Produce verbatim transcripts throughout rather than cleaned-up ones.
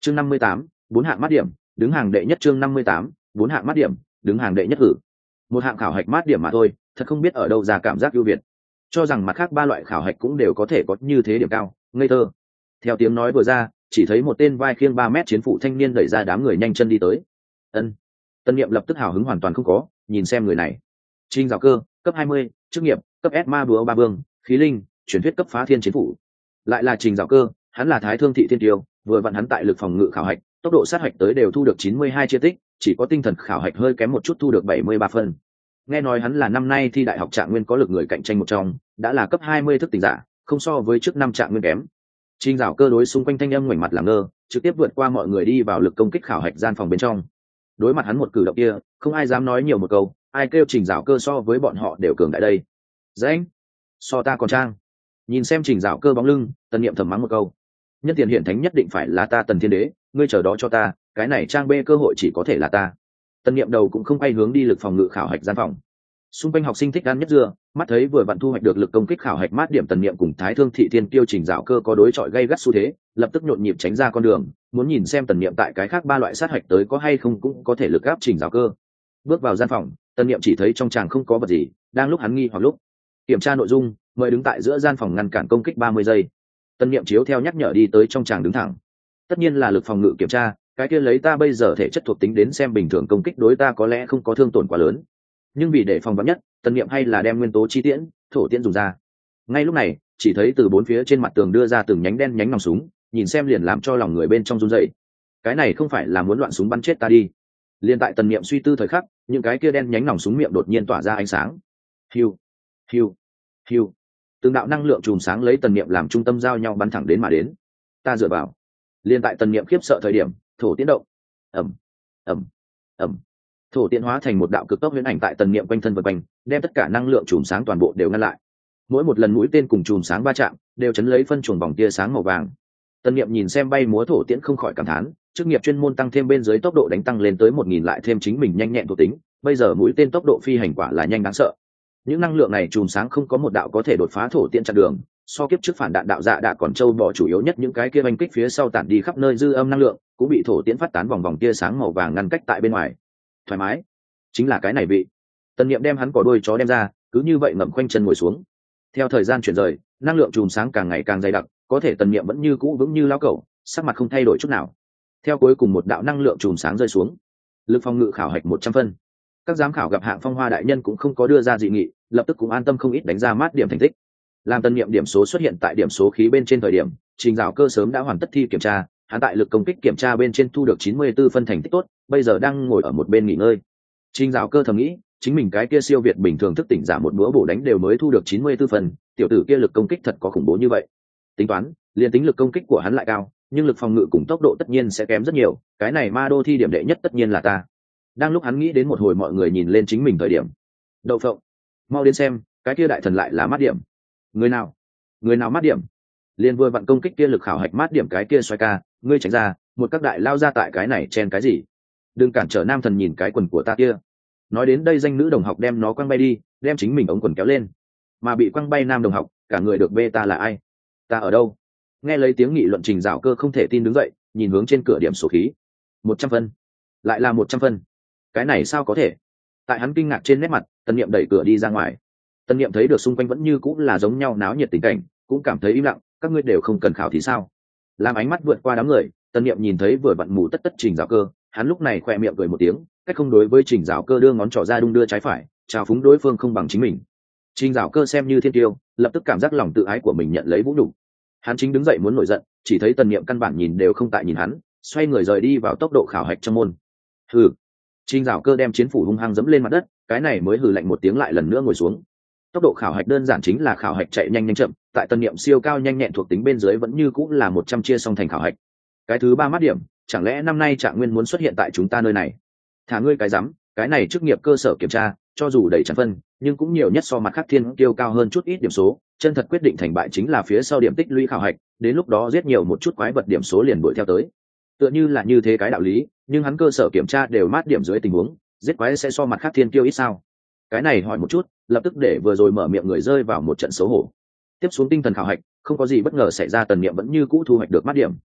chương năm mươi tám, bốn hạng mát điểm, đứng hàng đệ nhất. Chương năm mươi tám, bốn hạng mát điểm, đứng hàng đệ nhất. Hử, một hạng khảo hạch mát điểm mà thôi, thật không biết ở đâu ra cảm giác ưu việt, cho rằng mặt khác ba loại khảo hạch cũng đều có thể có như thế điểm cao, ngây thơ. Theo tiếng nói vừa ra, chỉ thấy một tên vai khiêng ba mét chiến phụ thanh niên đẩy ra đám người nhanh chân đi tới. Ân. Tân Niệm lập tức hào hứng hoàn toàn không có, nhìn xem người này. Trình Giảo Cơ, cấp hai mươi, chức nghiệp, cấp S ma búa ba vương, khí linh, truyền thuyết cấp phá thiên chiến phụ. Lại là Trình Giảo Cơ, hắn là Thái Thương thị thiên tiêu, vừa vặn hắn tại lực phòng ngự khảo hạch, tốc độ sát hạch tới đều thu được chín mươi hai chia tích, chỉ có tinh thần khảo hạch hơi kém một chút thu được bảy mươi ba phân. Nghe nói hắn là năm nay thi đại học trạng nguyên có lực người cạnh tranh một trong, đã là cấp hai mươi thức tỉnh giả, không so với trước năm trạng nguyên kém. Trình Giảo Cơ đối xung quanh thanh âm ngoảnh mặt làm ngơ, trực tiếp vượt qua mọi người đi vào lực công kích khảo hạch gian phòng bên trong. Đối mặt hắn một cử động kia, không ai dám nói nhiều một câu, ai kêu Trình Giảo Cơ so với bọn họ đều cường đại đây. Dãnh, so ta còn trang. Nhìn xem Trình Giảo Cơ bóng lưng, Tần Niệm thầm mắng một câu. Nhân tiền hiển thánh nhất định phải là ta Tần Thiên Đế, ngươi chờ đó cho ta, cái này trang bê cơ hội chỉ có thể là ta. Tần Niệm đầu cũng không quay hướng đi lực phòng ngự khảo hạch gian phòng. Xung quanh học sinh thích ăn nhất dưa, mắt thấy vừa vặn thu hoạch được lực công kích khảo hạch mát điểm, Tần Niệm cùng Thái Thương thị thiên tiêu Trình Giảo Cơ có đối chọi gay gắt xu thế, lập tức nhộn nhịp tránh ra con đường, muốn nhìn xem Tần Niệm tại cái khác ba loại sát hạch tới có hay không cũng có thể lực áp Trình Giảo Cơ. Bước vào gian phòng, Tần Niệm chỉ thấy trong tràng không có vật gì, đang lúc hắn nghi hoặc lúc kiểm tra nội dung, mời đứng tại giữa gian phòng ngăn cản công kích ba mươi giây. Tần Niệm chiếu theo nhắc nhở đi tới trong tràng đứng thẳng. Tất nhiên là lực phòng ngự kiểm tra, cái kia lấy ta bây giờ thể chất thuộc tính đến xem bình thường công kích đối ta có lẽ không có thương tổn quá lớn, nhưng vì để phòng vắn nhất, Tần Niệm hay là đem nguyên tố chi tiễn, thổ tiễn dùng ra. Ngay lúc này, chỉ thấy từ bốn phía trên mặt tường đưa ra từng nhánh đen nhánh nòng súng, nhìn xem liền làm cho lòng người bên trong run rẩy. Cái này không phải là muốn loạn súng bắn chết ta đi? Liên tại Tần Niệm suy tư thời khắc, những cái kia đen nhánh nòng súng miệng đột nhiên tỏa ra ánh sáng. Hiu, hiu, hiu. Từng đạo năng lượng chùm sáng lấy Tần Niệm làm trung tâm giao nhau bắn thẳng đến mà đến. Ta dựa vào. Liên tại Tần Niệm khiếp sợ thời điểm, thổ tiễn động. Ầm, ầm, ầm. Thổ tiễn hóa thành một đạo cực tốc huyễn ảnh tại Tần Niệm quanh thân vần quanh, đem tất cả năng lượng chùm sáng toàn bộ đều ngăn lại. Mỗi một lần mũi tên cùng chùm sáng va chạm, đều chấn lấy phân chuồng vòng tia sáng màu vàng. Tần Niệm nhìn xem bay múa thổ tiễn không khỏi cảm thán, chức nghiệp chuyên môn tăng thêm bên dưới tốc độ đánh tăng lên tới một nghìn lại thêm chính mình nhanh nhẹn thuộc tính, bây giờ mũi tên tốc độ phi hành quả là nhanh đáng sợ. Những năng lượng này chùm sáng không có một đạo có thể đột phá thổ tiễn chặn đường, so kiếp trước phản đạn đạo dạ đã còn châu bò chủ yếu nhất những cái kia oanh kích phía sau tản đi khắp nơi dư âm năng lượng, cũng bị thổ tiễn phát tán vòng vòng tia sáng màu vàng ngăn cách tại bên ngoài. Thoải mái, chính là cái này vị. Tần Niệm đem hắn cỏ đuôi chó đem ra, cứ như vậy ngậm khoanh chân ngồi xuống. Theo thời gian chuyển rời, năng lượng chùm sáng càng ngày càng dày đặc, có thể Tần Niệm vẫn như cũ vững như lão cẩu, sắc mặt không thay đổi chút nào. Theo cuối cùng một đạo năng lượng chùm sáng rơi xuống, lực phòng ngự khảo hạch một trăm phân. Các giám khảo gặp hạng phong hoa đại nhân cũng không có đưa ra dị nghị, lập tức cũng an tâm không ít đánh ra mát điểm thành tích. Làm Tần Niệm điểm số xuất hiện tại điểm số khí bên trên thời điểm, Trình Giảo Cơ sớm đã hoàn tất thi kiểm tra, hắn tại lực công kích kiểm tra bên trên thu được chín mươi tư phân thành tích tốt, bây giờ đang ngồi ở một bên nghỉ ngơi. Trình Giảo Cơ thầm nghĩ, chính mình cái kia siêu việt bình thường thức tỉnh giả một búa bổ đánh đều mới thu được chín mươi tư phần, tiểu tử kia lực công kích thật có khủng bố như vậy. Tính toán, liền tính lực công kích của hắn lại cao, nhưng lực phòng ngự cùng tốc độ tất nhiên sẽ kém rất nhiều, cái này ma đô thi điểm đệ nhất tất nhiên là ta. Đang lúc hắn nghĩ đến một hồi mọi người nhìn lên chính mình thời điểm. Đậu phộng, mau đến xem, cái kia đại thần lại là mát điểm. Người nào? Người nào mát điểm? Liên vừa vặn công kích kia lực khảo hạch mát điểm cái kia xoay ca, ngươi tránh ra, một các đại lao ra tại cái này chen cái gì? Đừng cản trở nam thần nhìn cái quần của ta kia. Nói đến đây danh nữ đồng học đem nó quăng bay đi, đem chính mình ống quần kéo lên, mà bị quăng bay nam đồng học, cả người được bê ta là ai? Ta ở đâu? Nghe lấy tiếng nghị luận, Trình Giảo Cơ không thể tin đứng dậy, nhìn hướng trên cửa điểm số khí. Một trăm phân, lại là một trăm phân. Cái này sao có thể? Tại hắn kinh ngạc trên nét mặt, Tần Niệm đẩy cửa đi ra ngoài. Tần Niệm thấy được xung quanh vẫn như cũng là giống nhau náo nhiệt tình cảnh, cũng cảm thấy im lặng, các ngươi đều không cần khảo thì sao? Làm ánh mắt vượt qua đám người, Tần Niệm nhìn thấy vừa vặn mù tất tất Trình Giảo Cơ, hắn lúc này khỏe miệng cười một tiếng, cách không đối với Trình Giảo Cơ đưa ngón trỏ ra đung đưa trái phải, chào phúng đối phương không bằng chính mình. Trình Giảo Cơ xem như thiên tiêu, lập tức cảm giác lòng tự ái của mình nhận lấy vũ nhục. Hắn chính đứng dậy muốn nổi giận, chỉ thấy Tần Niệm căn bản nhìn đều không tại nhìn hắn, xoay người rời đi vào tốc độ khảo hạch trong môn. Hừ. Trình Giảo Cơ đem chiến phủ hung hăng dẫm lên mặt đất, cái này mới hừ lạnh một tiếng lại lần nữa ngồi xuống. Tốc độ khảo hạch đơn giản chính là khảo hạch chạy nhanh nhanh chậm, tại Tần Niệm siêu cao nhanh nhẹn thuộc tính bên dưới vẫn như cũng là một trăm chia xong thành khảo hạch. Cái thứ ba mát điểm, chẳng lẽ năm nay Trạng Nguyên muốn xuất hiện tại chúng ta nơi này? Thả ngươi cái rắm, cái này chức nghiệp cơ sở kiểm tra, cho dù đầy trăm phân, nhưng cũng nhiều nhất so mặt khác thiên tiêu cao hơn chút ít điểm số, chân thật quyết định thành bại chính là phía sau điểm tích lũy khảo hạch, đến lúc đó giết nhiều một chút quái vật điểm số liền đuổi theo tới. Tựa như là như thế cái đạo lý, nhưng hắn cơ sở kiểm tra đều mát điểm dưới tình huống, giết quái sẽ so mặt khác thiên tiêu ít sao? Cái này hỏi một chút, lập tức để vừa rồi mở miệng người rơi vào một trận xấu hổ. Tiếp xuống tinh thần khảo hạch, không có gì bất ngờ xảy ra, Tần Niệm vẫn như cũ thu hoạch được mát điểm.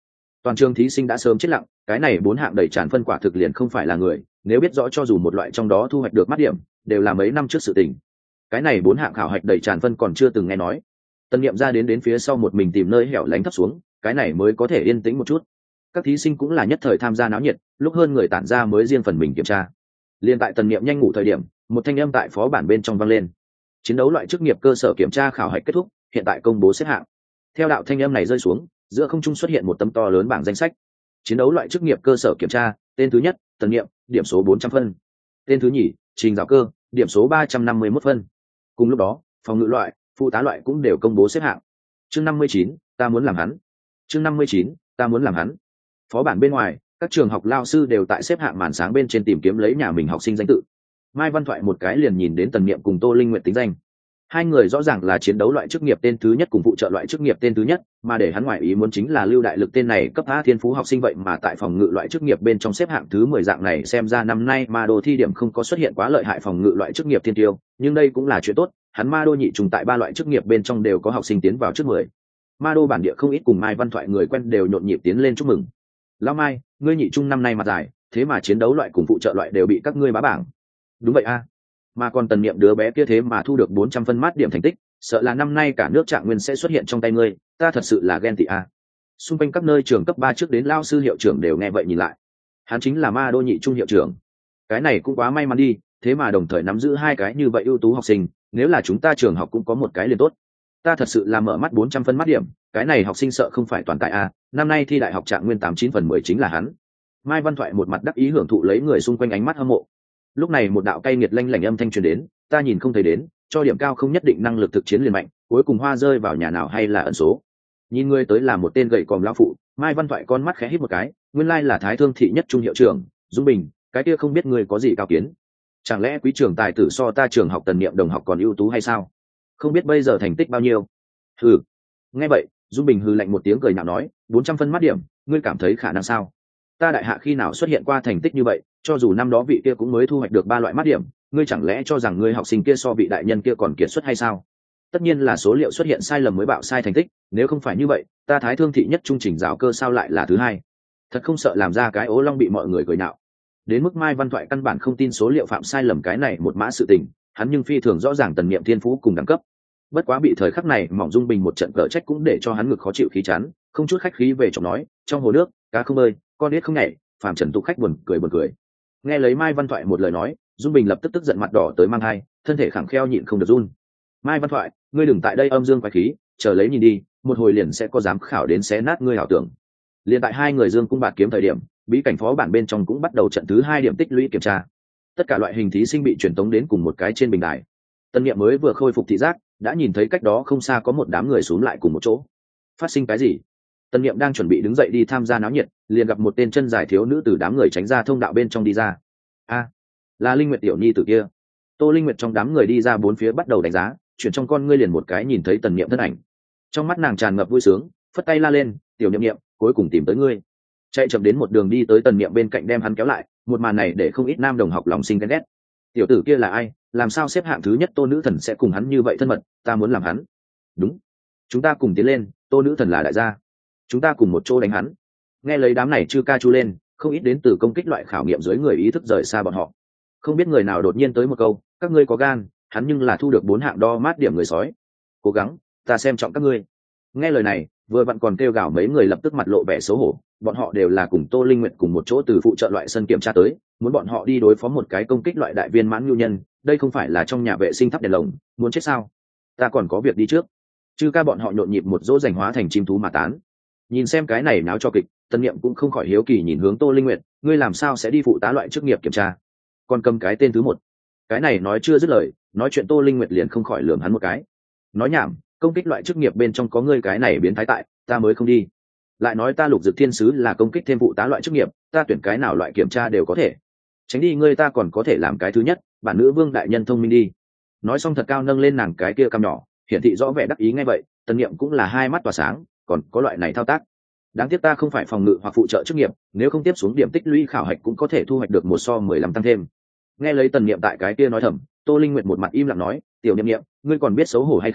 Toàn trường thí sinh đã sớm chết lặng, cái này bốn hạng đầy tràn phân quả thực liền không phải là người, nếu biết rõ cho dù một loại trong đó thu hoạch được mắt điểm đều là mấy năm trước sự tình. Cái này bốn hạng khảo hạch đầy tràn phân còn chưa từng nghe nói. Tân Niệm ra đến đến phía sau một mình tìm nơi hẻo lánh thấp xuống, cái này mới có thể yên tĩnh một chút. Các thí sinh cũng là nhất thời tham gia náo nhiệt, lúc hơn người tản ra mới riêng phần mình kiểm tra. Liên tại Tần Niệm nhanh ngủ thời điểm, một thanh âm tại phó bản bên trong vang lên. Chiến đấu loại chức nghiệp cơ sở kiểm tra khảo hạch kết thúc, hiện tại công bố xếp hạng. Theo đạo thanh âm này rơi xuống, giữa không trung xuất hiện một tấm to lớn bảng danh sách. Chiến đấu loại chức nghiệp cơ sở kiểm tra, tên thứ nhất, Tần Niệm, điểm số bốn trăm phân. Tên thứ nhì, Trình Giảo Cơ, điểm số ba trăm năm mươi mốt phân. Cùng lúc đó, phòng ngự loại, phụ tá loại cũng đều công bố xếp hạng. Chương năm mươi chín, ta muốn làm hắn. Chương năm mươi chín, ta muốn làm hắn. Phó bản bên ngoài, các trường học lao sư đều tại xếp hạng màn sáng bên trên tìm kiếm lấy nhà mình học sinh danh tự. Mai Văn Thoại một cái liền nhìn đến Tần Niệm cùng Tô Linh Nguyệt tính danh. Hai người rõ ràng là chiến đấu loại chức nghiệp tên thứ nhất cùng phụ trợ loại chức nghiệp tên thứ nhất, mà để hắn ngoại ý muốn chính là Lưu Đại Lực tên này cấp A thiên phú học sinh vậy mà tại phòng ngự loại chức nghiệp bên trong xếp hạng thứ mười dạng này, xem ra năm nay Ma Đô thi điểm không có xuất hiện quá lợi hại phòng ngự loại chức nghiệp thiên tiêu, nhưng đây cũng là chuyện tốt, hắn Ma Đô nhị trùng tại ba loại chức nghiệp bên trong đều có học sinh tiến vào trước mười. Ma Đô bản địa không ít cùng Mai Văn Thoại người quen đều nhộn nhịp tiến lên chúc mừng. Lão Mai, ngươi nhị trung năm nay mặt dài, thế mà chiến đấu loại cùng phụ trợ loại đều bị các ngươi bá bảng. Đúng vậy a. Mà còn Tần Niệm đứa bé kia thế mà thu được bốn trăm phân mát điểm thành tích, sợ là năm nay cả nước trạng nguyên sẽ xuất hiện trong tay ngươi, ta thật sự là ghen tị a. Xung quanh các nơi trường cấp ba trước đến lao sư hiệu trưởng đều nghe vậy nhìn lại. Hắn chính là Ma Đô nhị trung hiệu trưởng. Cái này cũng quá may mắn đi, thế mà đồng thời nắm giữ hai cái như vậy ưu tú học sinh, nếu là chúng ta trường học cũng có một cái liền tốt. Ta thật sự là mở mắt bốn trăm phân mát điểm, cái này học sinh sợ không phải toàn tại a, năm nay thi đại học trạng nguyên tám chín phần mười chính là hắn. Mai Văn Thoại một mặt đắc ý hưởng thụ lấy người xung quanh ánh mắt hâm mộ. Lúc này một đạo cay nghiệt lanh lảnh âm thanh truyền đến, ta nhìn không thấy đến, cho điểm cao không nhất định năng lực thực chiến liền mạnh, cuối cùng hoa rơi vào nhà nào hay là ẩn số. Nhìn ngươi tới là một tên gậy còm lão phụ, Mai Văn Thoại con mắt khẽ híp một cái, nguyên lai là Thái Thương thị nhất trung hiệu trưởng, Dung Bình, cái kia không biết ngươi có gì cao kiến. Chẳng lẽ quý trường tài tử so ta trường học Tần Niệm đồng học còn ưu tú hay sao? Không biết bây giờ thành tích bao nhiêu? Hừ. Nghe vậy, Dung Bình hừ lạnh một tiếng cười nhạo nói, bốn trăm phân mắt điểm, ngươi cảm thấy khả năng sao? Ta đại hạ khi nào xuất hiện qua thành tích như vậy, cho dù năm đó vị kia cũng mới thu hoạch được ba loại mắt điểm, ngươi chẳng lẽ cho rằng ngươi học sinh kia so vị đại nhân kia còn kiệt xuất hay sao? Tất nhiên là số liệu xuất hiện sai lầm mới bạo sai thành tích, nếu không phải như vậy, ta Thái Thương thị nhất trung Trình Giảo Cơ sao lại là thứ hai? Thật không sợ làm ra cái ố long bị mọi người cười nhạo. Đến mức Mai Văn Thoại căn bản không tin số liệu phạm sai lầm cái này một mã sự tình, hắn nhưng phi thường rõ ràng Tần Niệm thiên phú cùng đẳng cấp. Bất quá bị thời khắc này Mỏng Dung Bình một trận cỡ trách cũng để cho hắn ngực khó chịu khí chán, không chút khách khí về chồng nói, trong hồ nước, cá không bơi, con đít không nhảy, phàm trần tục khách buồn cười buồn cười. Nghe lấy Mai Văn Thoại một lời nói, Dung Bình lập tức tức giận mặt đỏ tới mang hai, thân thể khẳng kheo nhịn không được run. Mai Văn Thoại, ngươi đừng tại đây âm dương quái khí, chờ lấy nhìn đi, một hồi liền sẽ có giám khảo đến xé nát ngươi ảo tưởng. Liên tại hai người dương cung bạt kiếm thời điểm, bí cảnh phó bản bên trong cũng bắt đầu trận thứ hai điểm tích lũy kiểm tra. Tất cả loại hình thí sinh bị truyền tống đến cùng một cái trên bình đài. Tân Niệm mới vừa khôi phục thị giác, đã nhìn thấy cách đó không xa có một đám người xúm lại cùng một chỗ. Phát sinh cái gì? Tân Niệm đang chuẩn bị đứng dậy đi tham gia náo nhiệt, liền gặp một tên chân dài thiếu nữ từ đám người tránh ra thông đạo bên trong đi ra. A, là Linh Nguyệt tiểu nhi tử kia. Tô Linh Nguyệt trong đám người đi ra bốn phía bắt đầu đánh giá, chuyển trong con ngươi liền một cái nhìn thấy Tần Niệm thân ảnh. Trong mắt nàng tràn ngập vui sướng, phất tay la lên, "Tiểu Niệm Niệm, cuối cùng tìm tới ngươi." Chạy chậm đến một đường đi tới Tần Niệm bên cạnh đem hắn kéo lại, một màn này để không ít nam đồng học lòng sinh ghen ghét. Tiểu tử kia là ai, làm sao xếp hạng thứ nhất Tô nữ thần sẽ cùng hắn như vậy thân mật, ta muốn làm hắn. Đúng, chúng ta cùng tiến lên, Tô nữ thần là đại gia, chúng ta cùng một chỗ đánh hắn. Nghe lấy đám này chư ca chu lên, không ít đến từ công kích loại khảo nghiệm dưới người ý thức rời xa bọn họ. Không biết người nào đột nhiên tới một câu, các ngươi có gan, hắn nhưng là thu được bốn hạng đo mát điểm người sói. Cố gắng, ta xem trọng các ngươi. Nghe lời này, vừa vặn còn kêu gào mấy người lập tức mặt lộ vẻ xấu hổ, bọn họ đều là cùng Tô Linh Nguyệt cùng một chỗ từ phụ trợ loại sân kiểm tra tới, muốn bọn họ đi đối phó một cái công kích loại đại viên mãn nhu nhân, đây không phải là trong nhà vệ sinh thắp đèn lồng, muốn chết sao? Ta còn có việc đi trước. Chư ca bọn họ nhộn nhịp một dỗ dành hóa thành chim thú mà tán. Nhìn xem cái này náo cho kịch, Tân Niệm cũng không khỏi hiếu kỳ nhìn hướng Tô Linh Nguyệt, ngươi làm sao sẽ đi phụ tá loại chức nghiệp kiểm tra? Còn cầm cái tên thứ một. Cái này nói chưa dứt lời, nói chuyện Tô Linh Nguyệt liền không khỏi lườm hắn một cái. Nói nhảm, công kích loại chức nghiệp bên trong có ngươi cái này biến thái tại, ta mới không đi. Lại nói ta Lục Dực Thiên Sứ là công kích thêm phụ tá loại chức nghiệp, ta tuyển cái nào loại kiểm tra đều có thể. Tránh đi ngươi, ta còn có thể làm cái thứ nhất, bản nữ vương đại nhân thông minh đi. Nói xong thật cao nâng lên nàng cái kia cằm nhỏ, hiển thị rõ vẻ đắc ý ngay vậy, Tân Niệm cũng là hai mắt tỏa sáng, còn có loại này thao tác. Đáng tiếc ta không phải phòng ngự hoặc phụ trợ chức nghiệp, nếu không tiếp xuống điểm tích lũy khảo hạch cũng có thể thu hoạch được một so mười lăm tăng thêm. Nghe lấy Tần Niệm tại cái kia nói thầm, Tô Linh Nguyệt một mặt im lặng nói, tiểu Niệm Niệm, ngươi còn biết xấu hổ hay không?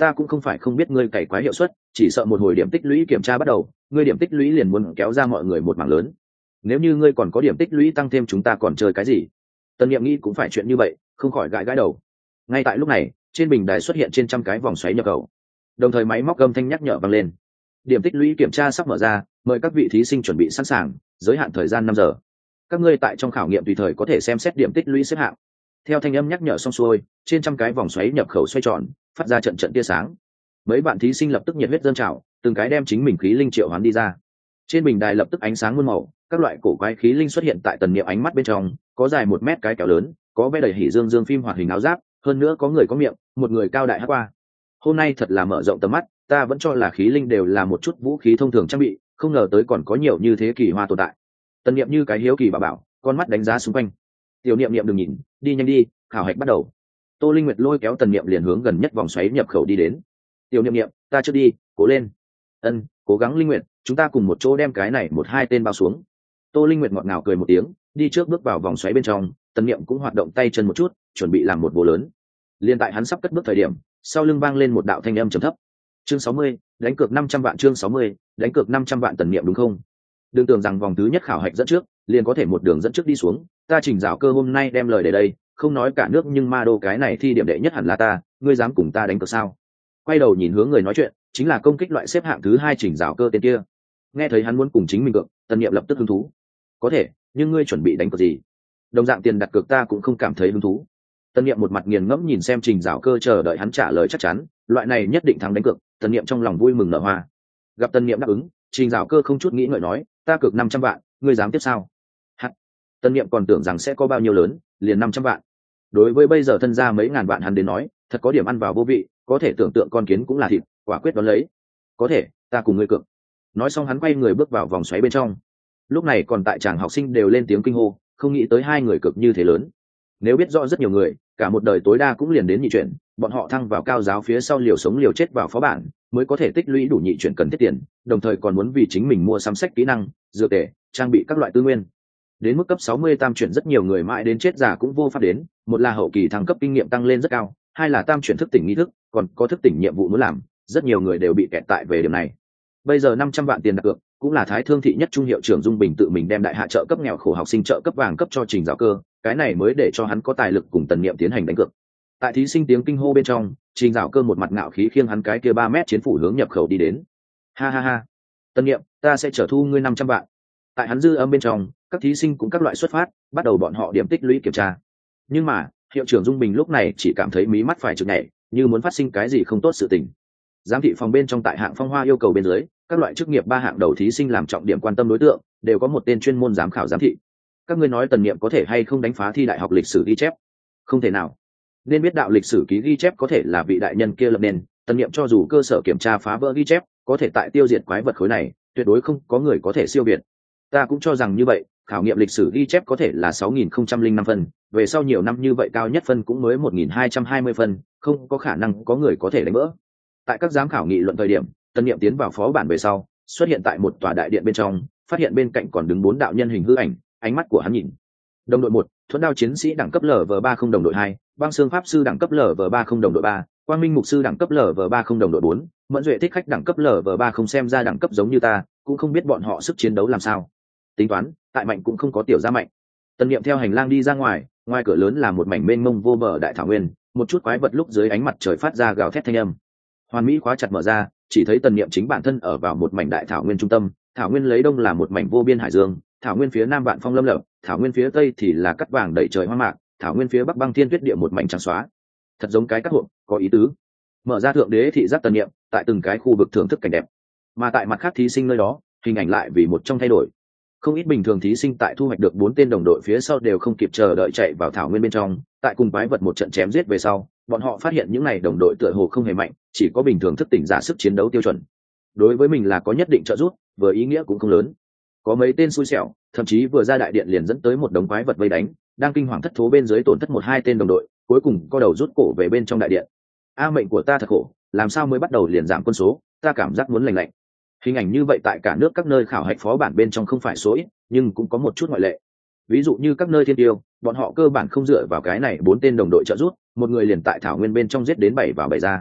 ta cũng không phải không biết ngươi cày quái hiệu suất, chỉ sợ một hồi điểm tích lũy kiểm tra bắt đầu ngươi điểm tích lũy liền muốn kéo ra mọi người một mảng lớn. Nếu như ngươi còn có điểm tích lũy tăng thêm chúng ta còn chơi cái gì? Tần Niệm nghĩ cũng phải chuyện như vậy, không khỏi gãi gãi đầu. Ngay tại lúc này, trên bình đài xuất hiện trên trăm cái vòng xoáy nhập khẩu, đồng thời máy móc âm thanh nhắc nhở vang lên. Điểm tích lũy kiểm tra sắp mở ra, mời các vị thí sinh chuẩn bị sẵn sàng, giới hạn thời gian năm giờ. Các ngươi tại trong khảo nghiệm tùy thời có thể xem xét điểm tích lũy xếp hạng. Theo thanh âm nhắc nhở xong xuôi, trên trăm cái vòng xoáy nhập khẩu xoay tròn, phát ra trận trận tia sáng. Mấy bạn thí sinh lập tức nhiệt huyết dâng trào, từng cái đem chính mình khí linh triệu hoán đi ra. Trên bình đài lập tức ánh sáng muôn màu, các loại cổ quái khí linh xuất hiện tại Tần Niệm ánh mắt bên trong, có dài một mét cái kéo lớn, có vẻ đầy hỉ dương dương phim hoạt hình áo giáp, hơn nữa có người có miệng, một người cao đại hắc qua. Hôm nay thật là mở rộng tầm mắt, ta vẫn cho là khí linh đều là một chút vũ khí thông thường trang bị, không ngờ tới còn có nhiều như thế kỳ hoa tồn tại. Tần Niệm như cái hiếu kỳ bà bảo, con mắt đánh giá xung quanh. Tiểu Niệm Niệm đừng nhìn, đi nhanh đi, khảo hạch bắt đầu. Tô Linh Nguyệt lôi kéo Tần Niệm liền hướng gần nhất vòng xoáy nhập khẩu đi đến. Tiểu Niệm Niệm, ta chưa đi, cố lên. Ân, cố gắng Linh Nguyệt, chúng ta cùng một chỗ đem cái này một hai tên bao xuống. Tô Linh Nguyệt ngọt ngào cười một tiếng, đi trước bước vào vòng xoáy bên trong. Tần Niệm cũng hoạt động tay chân một chút, chuẩn bị làm một bố lớn. Liên tại hắn sắp cất bước thời điểm, sau lưng vang lên một đạo thanh âm trầm thấp. Chương sáu mươi, đánh cược năm trăm vạn. Chương sáu mươi, đánh cược năm trăm vạn. Tần Niệm đúng không? Đừng tưởng rằng vòng thứ nhất khảo hạch dẫn trước, liền có thể một đường dẫn trước đi xuống. Ta Trình Giảo Cơ hôm nay đem lời để đây, không nói cả nước nhưng ma đô cái này thi điểm đệ nhất hẳn là ta, ngươi dám cùng ta đánh cược sao? Quay đầu nhìn hướng người nói chuyện, chính là công kích loại xếp hạng thứ hai Trình Giảo Cơ tên kia. Nghe thấy hắn muốn cùng chính mình cược, Tần Niệm lập tức hứng thú. Có thể, nhưng ngươi chuẩn bị đánh cược gì? Đồng dạng tiền đặt cược ta cũng không cảm thấy hứng thú. Tần Niệm một mặt nghiền ngẫm nhìn xem Trình Giảo Cơ chờ đợi hắn trả lời chắc chắn, loại này nhất định thắng đánh cược. Tần Niệm trong lòng vui mừng nở hoa. Gặp Tần Niệm đáp ứng, Trình Giảo Cơ không chút nghĩ ngợi nói, ta cược năm trăm vạn, ngươi dám tiếp sao? Hắc. Tần Niệm còn tưởng rằng sẽ có bao nhiêu lớn, liền năm trăm vạn. Đối với bây giờ thân gia mấy ngàn vạn hắn đến nói, thật có điểm ăn vào vô vị, có thể tưởng tượng con kiến cũng là thịt, quả quyết đón lấy. Có thể, ta cùng ngươi cược. Nói xong hắn quay người bước vào vòng xoáy bên trong. Lúc này còn tại tràng học sinh đều lên tiếng kinh hô, không nghĩ tới hai người cược như thế lớn. Nếu biết rõ rất nhiều người, cả một đời tối đa cũng liền đến nhị chuyển, bọn họ thăng vào cao giáo phía sau liều sống liều chết vào phó bản, mới có thể tích lũy đủ nhị chuyển cần thiết tiền, đồng thời còn muốn vì chính mình mua sắm sách kỹ năng, dược tề, trang bị các loại tư nguyên. Đến mức cấp sáu mươi tam chuyển rất nhiều người mãi đến chết già cũng vô pháp đến, một là hậu kỳ thăng cấp kinh nghiệm tăng lên rất cao, hai là tam chuyển thức tỉnh nghi thức, còn có thức tỉnh nhiệm vụ muốn làm, rất nhiều người đều bị kẹt tại về điểm này. Bây giờ năm trăm vạn tiền đặt cược, cũng là Thái Thương thị nhất trung hiệu trưởng Dung Bình tự mình đem đại hạ trợ cấp nghèo khổ học sinh trợ cấp vàng cấp cho Trình Giảo Cơ, cái này mới để cho hắn có tài lực cùng Tần Niệm tiến hành đánh cược. Tại thí sinh tiếng kinh hô bên trong, Trình Giảo Cơ một mặt ngạo khí khiêng hắn cái kia ba mét chiến phủ hướng nhập khẩu đi đến. Ha ha ha, Tần Niệm, ta sẽ trở thu ngươi năm trăm vạn. Tại hắn dư âm bên trong, các thí sinh cũng các loại xuất phát, bắt đầu bọn họ điểm tích lũy kiểm tra. Nhưng mà, hiệu trưởng Dung Bình lúc này chỉ cảm thấy mí mắt phải trực nhảy, như muốn phát sinh cái gì không tốt sự tình. Giám thị phòng bên trong tại hạng phong hoa yêu cầu bên dưới, các loại chức nghiệp ba hạng đầu thí sinh làm trọng điểm quan tâm đối tượng, đều có một tên chuyên môn giám khảo giám thị. Các ngươi nói Tần Niệm có thể hay không đánh phá thi đại học lịch sử ghi chép? Không thể nào. Nên biết đạo lịch sử ký ghi chép có thể là vị đại nhân kia lập nên, Tần Niệm cho dù cơ sở kiểm tra phá vỡ ghi chép, có thể tại tiêu diệt quái vật khối này, tuyệt đối không có người có thể siêu việt. Ta cũng cho rằng như vậy, khảo nghiệm lịch sử ghi chép có thể là sáu nghìn không trăm linh năm phân, về sau nhiều năm như vậy cao nhất phân cũng mới một nghìn hai trăm hai mươi phân, không có khả năng có người có thể đánh vỡ. Tại các giám khảo nghị luận thời điểm, Tần Niệm tiến vào phó bản về sau, xuất hiện tại một tòa đại điện bên trong, phát hiện bên cạnh còn đứng bốn đạo nhân hình hư ảnh, ánh mắt của hắn nhìn. Đồng đội một, Thuẫn Đao chiến sĩ đẳng cấp L V ba không đồng đội hai, Băng Xương pháp sư đẳng cấp L V ba không đồng đội ba, Quang Minh mục sư đẳng cấp L V ba không đồng đội bốn, Mẫn Duệ thích khách đẳng cấp L V ba không xem ra đẳng cấp giống như ta, cũng không biết bọn họ sức chiến đấu làm sao. Tính toán, tại mạnh cũng không có tiểu gia mạnh. Tần Niệm theo hành lang đi ra ngoài, ngoài cửa lớn là một mảnh mênh mông vô bờ đại thảo nguyên, một chút quái vật lúc dưới ánh mặt trời phát ra gào thét thanh âm. Hoàn mỹ khóa chặt mở ra, chỉ thấy Tần Niệm chính bản thân ở vào một mảnh đại thảo nguyên trung tâm, thảo nguyên lấy đông là một mảnh vô biên hải dương, thảo nguyên phía nam vạn phong lâm lập, thảo nguyên phía tây thì là cắt vàng đầy trời hoa mạc, thảo nguyên phía bắc băng thiên tuyết địa một mảnh trắng xóa. Thật giống cái cắt hộp, có ý tứ. Mở ra thượng đế thị giác Tần Niệm, tại từng cái khu vực thưởng thức cảnh đẹp. Mà tại mặt khác thí sinh nơi đó, hình ảnh lại vì một trong thay đổi. Không ít bình thường thí sinh tại thu hoạch được bốn tên đồng đội phía sau đều không kịp chờ đợi chạy vào thảo nguyên bên trong, tại cùng quái vật một trận chém giết về sau, bọn họ phát hiện những này đồng đội tựa hồ không hề mạnh, chỉ có bình thường thức tỉnh giả sức chiến đấu tiêu chuẩn. Đối với mình là có nhất định trợ giúp, vừa ý nghĩa cũng không lớn. Có mấy tên xui xẻo, thậm chí vừa ra đại điện liền dẫn tới một đống quái vật vây đánh, đang kinh hoàng thất thố bên dưới tổn thất một hai tên đồng đội, cuối cùng co đầu rút cổ về bên trong đại điện. A mệnh của ta thật khổ, làm sao mới bắt đầu liền giảm quân số, ta cảm giác muốn lành lạnh. Hình ảnh như vậy tại cả nước các nơi khảo hạch phó bản bên trong không phải số ít, nhưng cũng có một chút ngoại lệ. Ví dụ như các nơi thiên tiêu, bọn họ cơ bản không dựa vào cái này bốn tên đồng đội trợ giúp, một người liền tại thảo nguyên bên trong giết đến bảy vào bảy ra.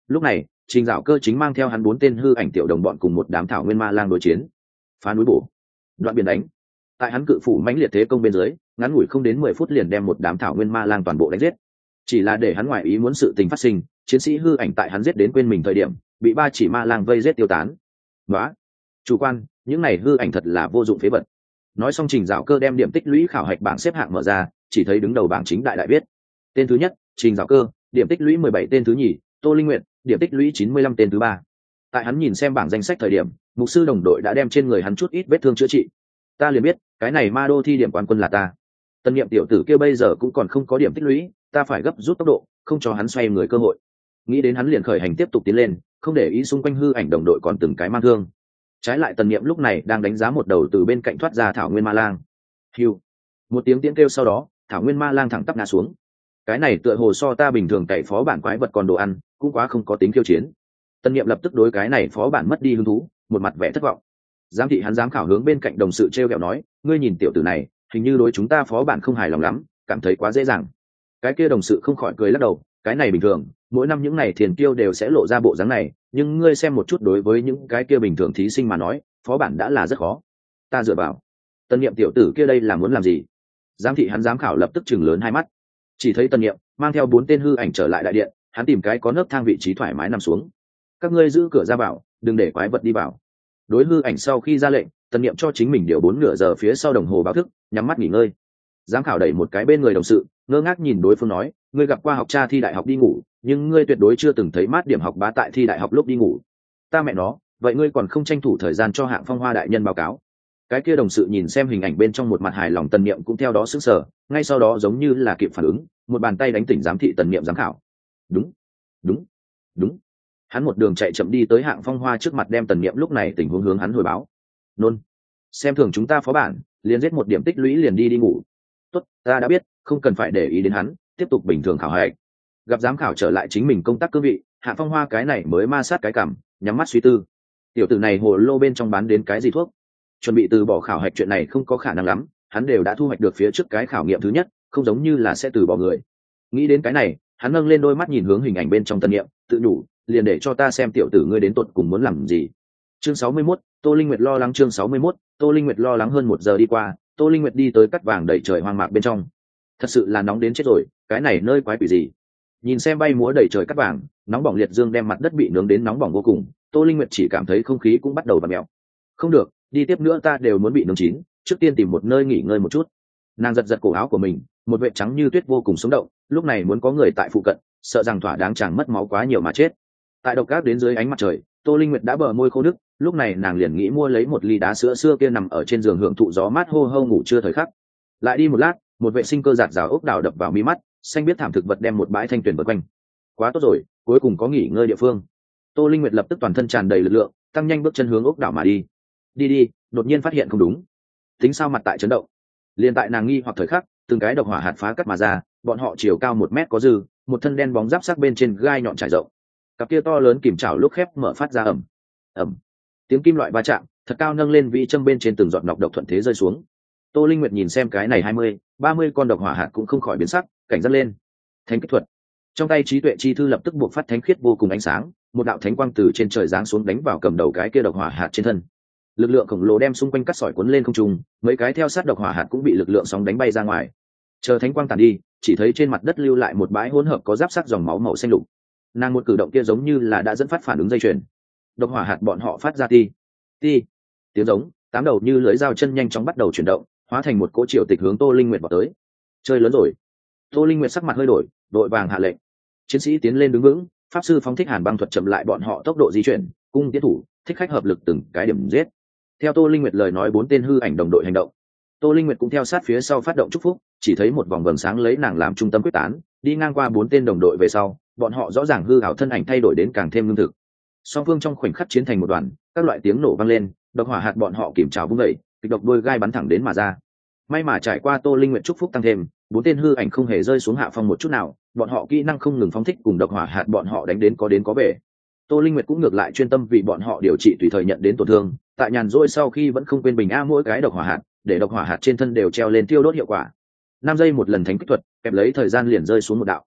lúc này Trình Dạo Cơ chính mang theo hắn bốn tên hư ảnh tiểu đồng bọn cùng một đám thảo nguyên ma lang đối chiến. Phá núi bổ, đoạn biển đánh. Tại hắn cự phủ mãnh liệt thế công bên dưới, ngắn ngủi không đến mười phút liền đem một đám thảo nguyên ma lang toàn bộ đánh giết. Chỉ là để hắn ngoài ý muốn sự tình phát sinh, chiến sĩ hư ảnh tại hắn giết đến quên mình thời điểm, bị ba chỉ ma lang vây giết tiêu tán. Đó, chủ quan, những này hư ảnh thật là vô dụng phế vật. Nói xong Trình Dạo Cơ đem điểm tích lũy khảo hạch bảng xếp hạng mở ra, chỉ thấy đứng đầu bảng chính đại đại viết. Tên thứ nhất, Trình Dạo Cơ, điểm tích lũy mười bảy, tên thứ nhì, Tô Linh Nguyệt, điểm tích lũy chín mươi lăm, tên thứ ba. Tại hắn nhìn xem bảng danh sách thời điểm, mục sư đồng đội đã đem trên người hắn chút ít vết thương chữa trị. Ta liền biết, cái này ma đô thi điểm quán quân là ta. Tân Niệm tiểu tử kia bây giờ cũng còn không có điểm tích lũy, ta phải gấp rút tốc độ, không cho hắn xoay người cơ hội. Nghĩ đến hắn liền khởi hành tiếp tục tiến lên, không để ý xung quanh hư ảnh đồng đội còn từng cái mang thương. Trái lại Tần Niệm lúc này đang đánh giá một đầu từ bên cạnh thoát ra thảo nguyên ma lang. Hưu, một tiếng tiễn kêu sau đó, thảo nguyên ma lang thẳng tắp ngã xuống. Cái này tựa hồ so ta bình thường cậy phó bản quái vật còn đồ ăn, cũng quá không có tính khiêu chiến. Tần Niệm lập tức đối cái này phó bản mất đi hứng thú, một mặt vẻ thất vọng. Giám thị hắn giám khảo hướng bên cạnh đồng sự treo kẹo nói, ngươi nhìn tiểu tử này, hình như đối chúng ta phó bản không hài lòng lắm, cảm thấy quá dễ dàng. Cái kia đồng sự không khỏi cười lắc đầu, cái này bình thường, mỗi năm những này thiền kiêu đều sẽ lộ ra bộ dáng này, nhưng ngươi xem một chút đối với những cái kia bình thường thí sinh mà nói, phó bản đã là rất khó. Ta dựa vào. Tân Niệm tiểu tử kia đây là muốn làm gì? Giám thị hắn giám khảo lập tức chừng lớn hai mắt. Chỉ thấy Tân Niệm mang theo bốn tên hư ảnh trở lại đại điện, hắn tìm cái có nấc thang vị trí thoải mái nằm xuống. Các ngươi giữ cửa ra vào, đừng để quái vật đi vào. Đối hư ảnh sau khi ra lệnh, Tân Niệm cho chính mình điều bốn nửa giờ phía sau đồng hồ báo thức, nhắm mắt nghỉ ngơi. Giám khảo đẩy một cái bên người đồng sự, ngơ ngác nhìn đối phương nói, ngươi gặp qua học tra thi đại học đi ngủ, nhưng ngươi tuyệt đối chưa từng thấy mát điểm học bá tại thi đại học lúc đi ngủ. Ta mẹ nó, vậy ngươi còn không tranh thủ thời gian cho Hạng Phong Hoa đại nhân báo cáo? Cái kia đồng sự nhìn xem hình ảnh bên trong một mặt hài lòng, Tần Niệm cũng theo đó sững sờ, ngay sau đó giống như là kịp phản ứng, một bàn tay đánh tỉnh giám thị Tần Niệm giám khảo. Đúng, đúng, đúng. Hắn một đường chạy chậm đi tới Hạng Phong Hoa trước mặt, đem Tần Niệm lúc này tình huống hướng hắn hồi báo. Nôn, xem thường chúng ta phó bản, liền giết một điểm tích lũy liền đi đi ngủ. Tốt, ta đã biết, không cần phải để ý đến hắn, tiếp tục bình thường khảo hạch. Gặp giám khảo trở lại chính mình công tác cương vị, Hạng Phong Hoa cái này mới ma sát cái cằm, nhắm mắt suy tư. Tiểu tử này hồ lô bên trong bán đến cái gì thuốc? Chuẩn bị từ bỏ khảo hạch chuyện này không có khả năng lắm, hắn đều đã thu hoạch được phía trước cái khảo nghiệm thứ nhất, không giống như là sẽ từ bỏ người. Nghĩ đến cái này, hắn nâng lên đôi mắt nhìn hướng hình ảnh bên trong Tần Niệm, tự nhủ, liền để cho ta xem tiểu tử ngươi đến tột cùng muốn làm gì. Chương sáu mươi mốt, Tô Linh Nguyệt lo lắng. Chương sáu mươi mốt, Tô Linh Nguyệt lo lắng. Hơn một giờ đi qua, Tô Linh Nguyệt đi tới cắt vàng đầy trời hoang mạc bên trong. Thật sự là nóng đến chết rồi, cái này nơi quái quỷ gì? Nhìn xem bay múa đầy trời cắt vàng, nóng bỏng liệt dương đem mặt đất bị nướng đến nóng bỏng vô cùng, Tô Linh Nguyệt chỉ cảm thấy không khí cũng bắt đầu vặn mèo. Không được, đi tiếp nữa ta đều muốn bị nướng chín, trước tiên tìm một nơi nghỉ ngơi một chút. Nàng giật giật cổ áo của mình, một vệt trắng như tuyết vô cùng sống động, lúc này muốn có người tại phụ cận, sợ rằng thỏa đáng chẳng mất máu quá nhiều mà chết. Tại độc ác đến dưới ánh mặt trời, Tô Linh Nguyệt đã bờ môi khô nức, lúc này nàng liền nghĩ mua lấy một ly đá sữa xưa kia nằm ở trên giường hưởng thụ gió mát hô hô ngủ trưa thời khắc. Lại đi một lát, một vệ sinh cơ giạt rào ốc đào đập vào mi mắt, xanh biết thảm thực vật đem một bãi thanh tuyền vây quanh. Quá tốt rồi, cuối cùng có nghỉ ngơi địa phương. Tô Linh Nguyệt lập tức toàn thân tràn đầy lực lượng, tăng nhanh bước chân hướng ốc đảo mà đi. Đi đi, đột nhiên phát hiện không đúng. Tính sao mặt tại chấn động. Liên tại nàng nghi hoặc thời khắc, từng cái độc hỏa hạt phá cắt mà ra, bọn họ chiều cao một mét có dư, một thân đen bóng giáp sắc bên trên gai nhọn trải rộng. Cặp kia to lớn kìm chảo lúc khép mở phát ra ầm ầm, tiếng kim loại va chạm, thật cao nâng lên vị châm bên trên từng giọt nọc độc thuận thế rơi xuống. Tô Linh Nguyệt nhìn xem cái này hai mươi, ba mươi con độc hỏa hạt cũng không khỏi biến sắc, cảnh giác lên. Thánh kích thuật. Trong tay trí tuệ chi thư lập tức buộc phát thánh khiết vô cùng ánh sáng, một đạo thánh quang từ trên trời giáng xuống đánh vào cầm đầu cái kia độc hỏa hạt trên thân. Lực lượng khổng lồ đem xung quanh cắt sỏi cuốn lên không trung, mấy cái theo sát độc hỏa hạt cũng bị lực lượng sóng đánh bay ra ngoài. Chờ thánh quang tàn đi, chỉ thấy trên mặt đất lưu lại một bãi hỗn hợp có giáp sắc dòng máu màu xanh lục. Nàng một cử động kia giống như là đã dẫn phát phản ứng dây chuyền. Độc hỏa hạt bọn họ phát ra ti ti tiếng giống, tám đầu như lưới dao chân nhanh chóng bắt đầu chuyển động, hóa thành một cỗ triều tịch hướng Tô Linh Nguyệt vào tới. Chơi lớn rồi. Tô Linh Nguyệt sắc mặt hơi đổi, đội vàng hạ lệnh. Chiến sĩ tiến lên đứng vững, pháp sư phóng thích hàn băng thuật chậm lại bọn họ tốc độ di chuyển, cung tiến thủ, thích khách hợp lực từng cái điểm giết. Theo Tô Linh Nguyệt lời nói, bốn tên hư ảnh đồng đội hành động. Tô Linh Nguyệt cũng theo sát phía sau phát động chúc phúc, chỉ thấy một vòng vầng sáng lấy nàng làm trung tâm quyết tán, đi ngang qua bốn tên đồng đội về sau, bọn họ rõ ràng hư ảo thân ảnh thay đổi đến càng thêm lương thực. Song phương trong khoảnh khắc chiến thành một đoàn, các loại tiếng nổ vang lên, độc hỏa hạt bọn họ kiểm trào vung dậy, kịch độc đôi gai bắn thẳng đến mà ra. May mà trải qua Tô Linh Nguyệt chúc phúc tăng thêm, bốn tên hư ảnh không hề rơi xuống hạ phong một chút nào, bọn họ kỹ năng không ngừng phóng thích cùng độc hỏa hạt bọn họ đánh đến có đến có về. Tô Linh Nguyệt cũng ngược lại chuyên tâm vì bọn họ điều trị tùy thời nhận đến tổn thương, tại nhàn rỗi sau khi vẫn không quên bình a mỗi cái độc hỏa hạt, để độc hỏa hạt trên thân đều treo lên tiêu đốt hiệu quả. Năm giây một lần thánh kích thuật, kẹp lấy thời gian liền rơi xuống một đạo.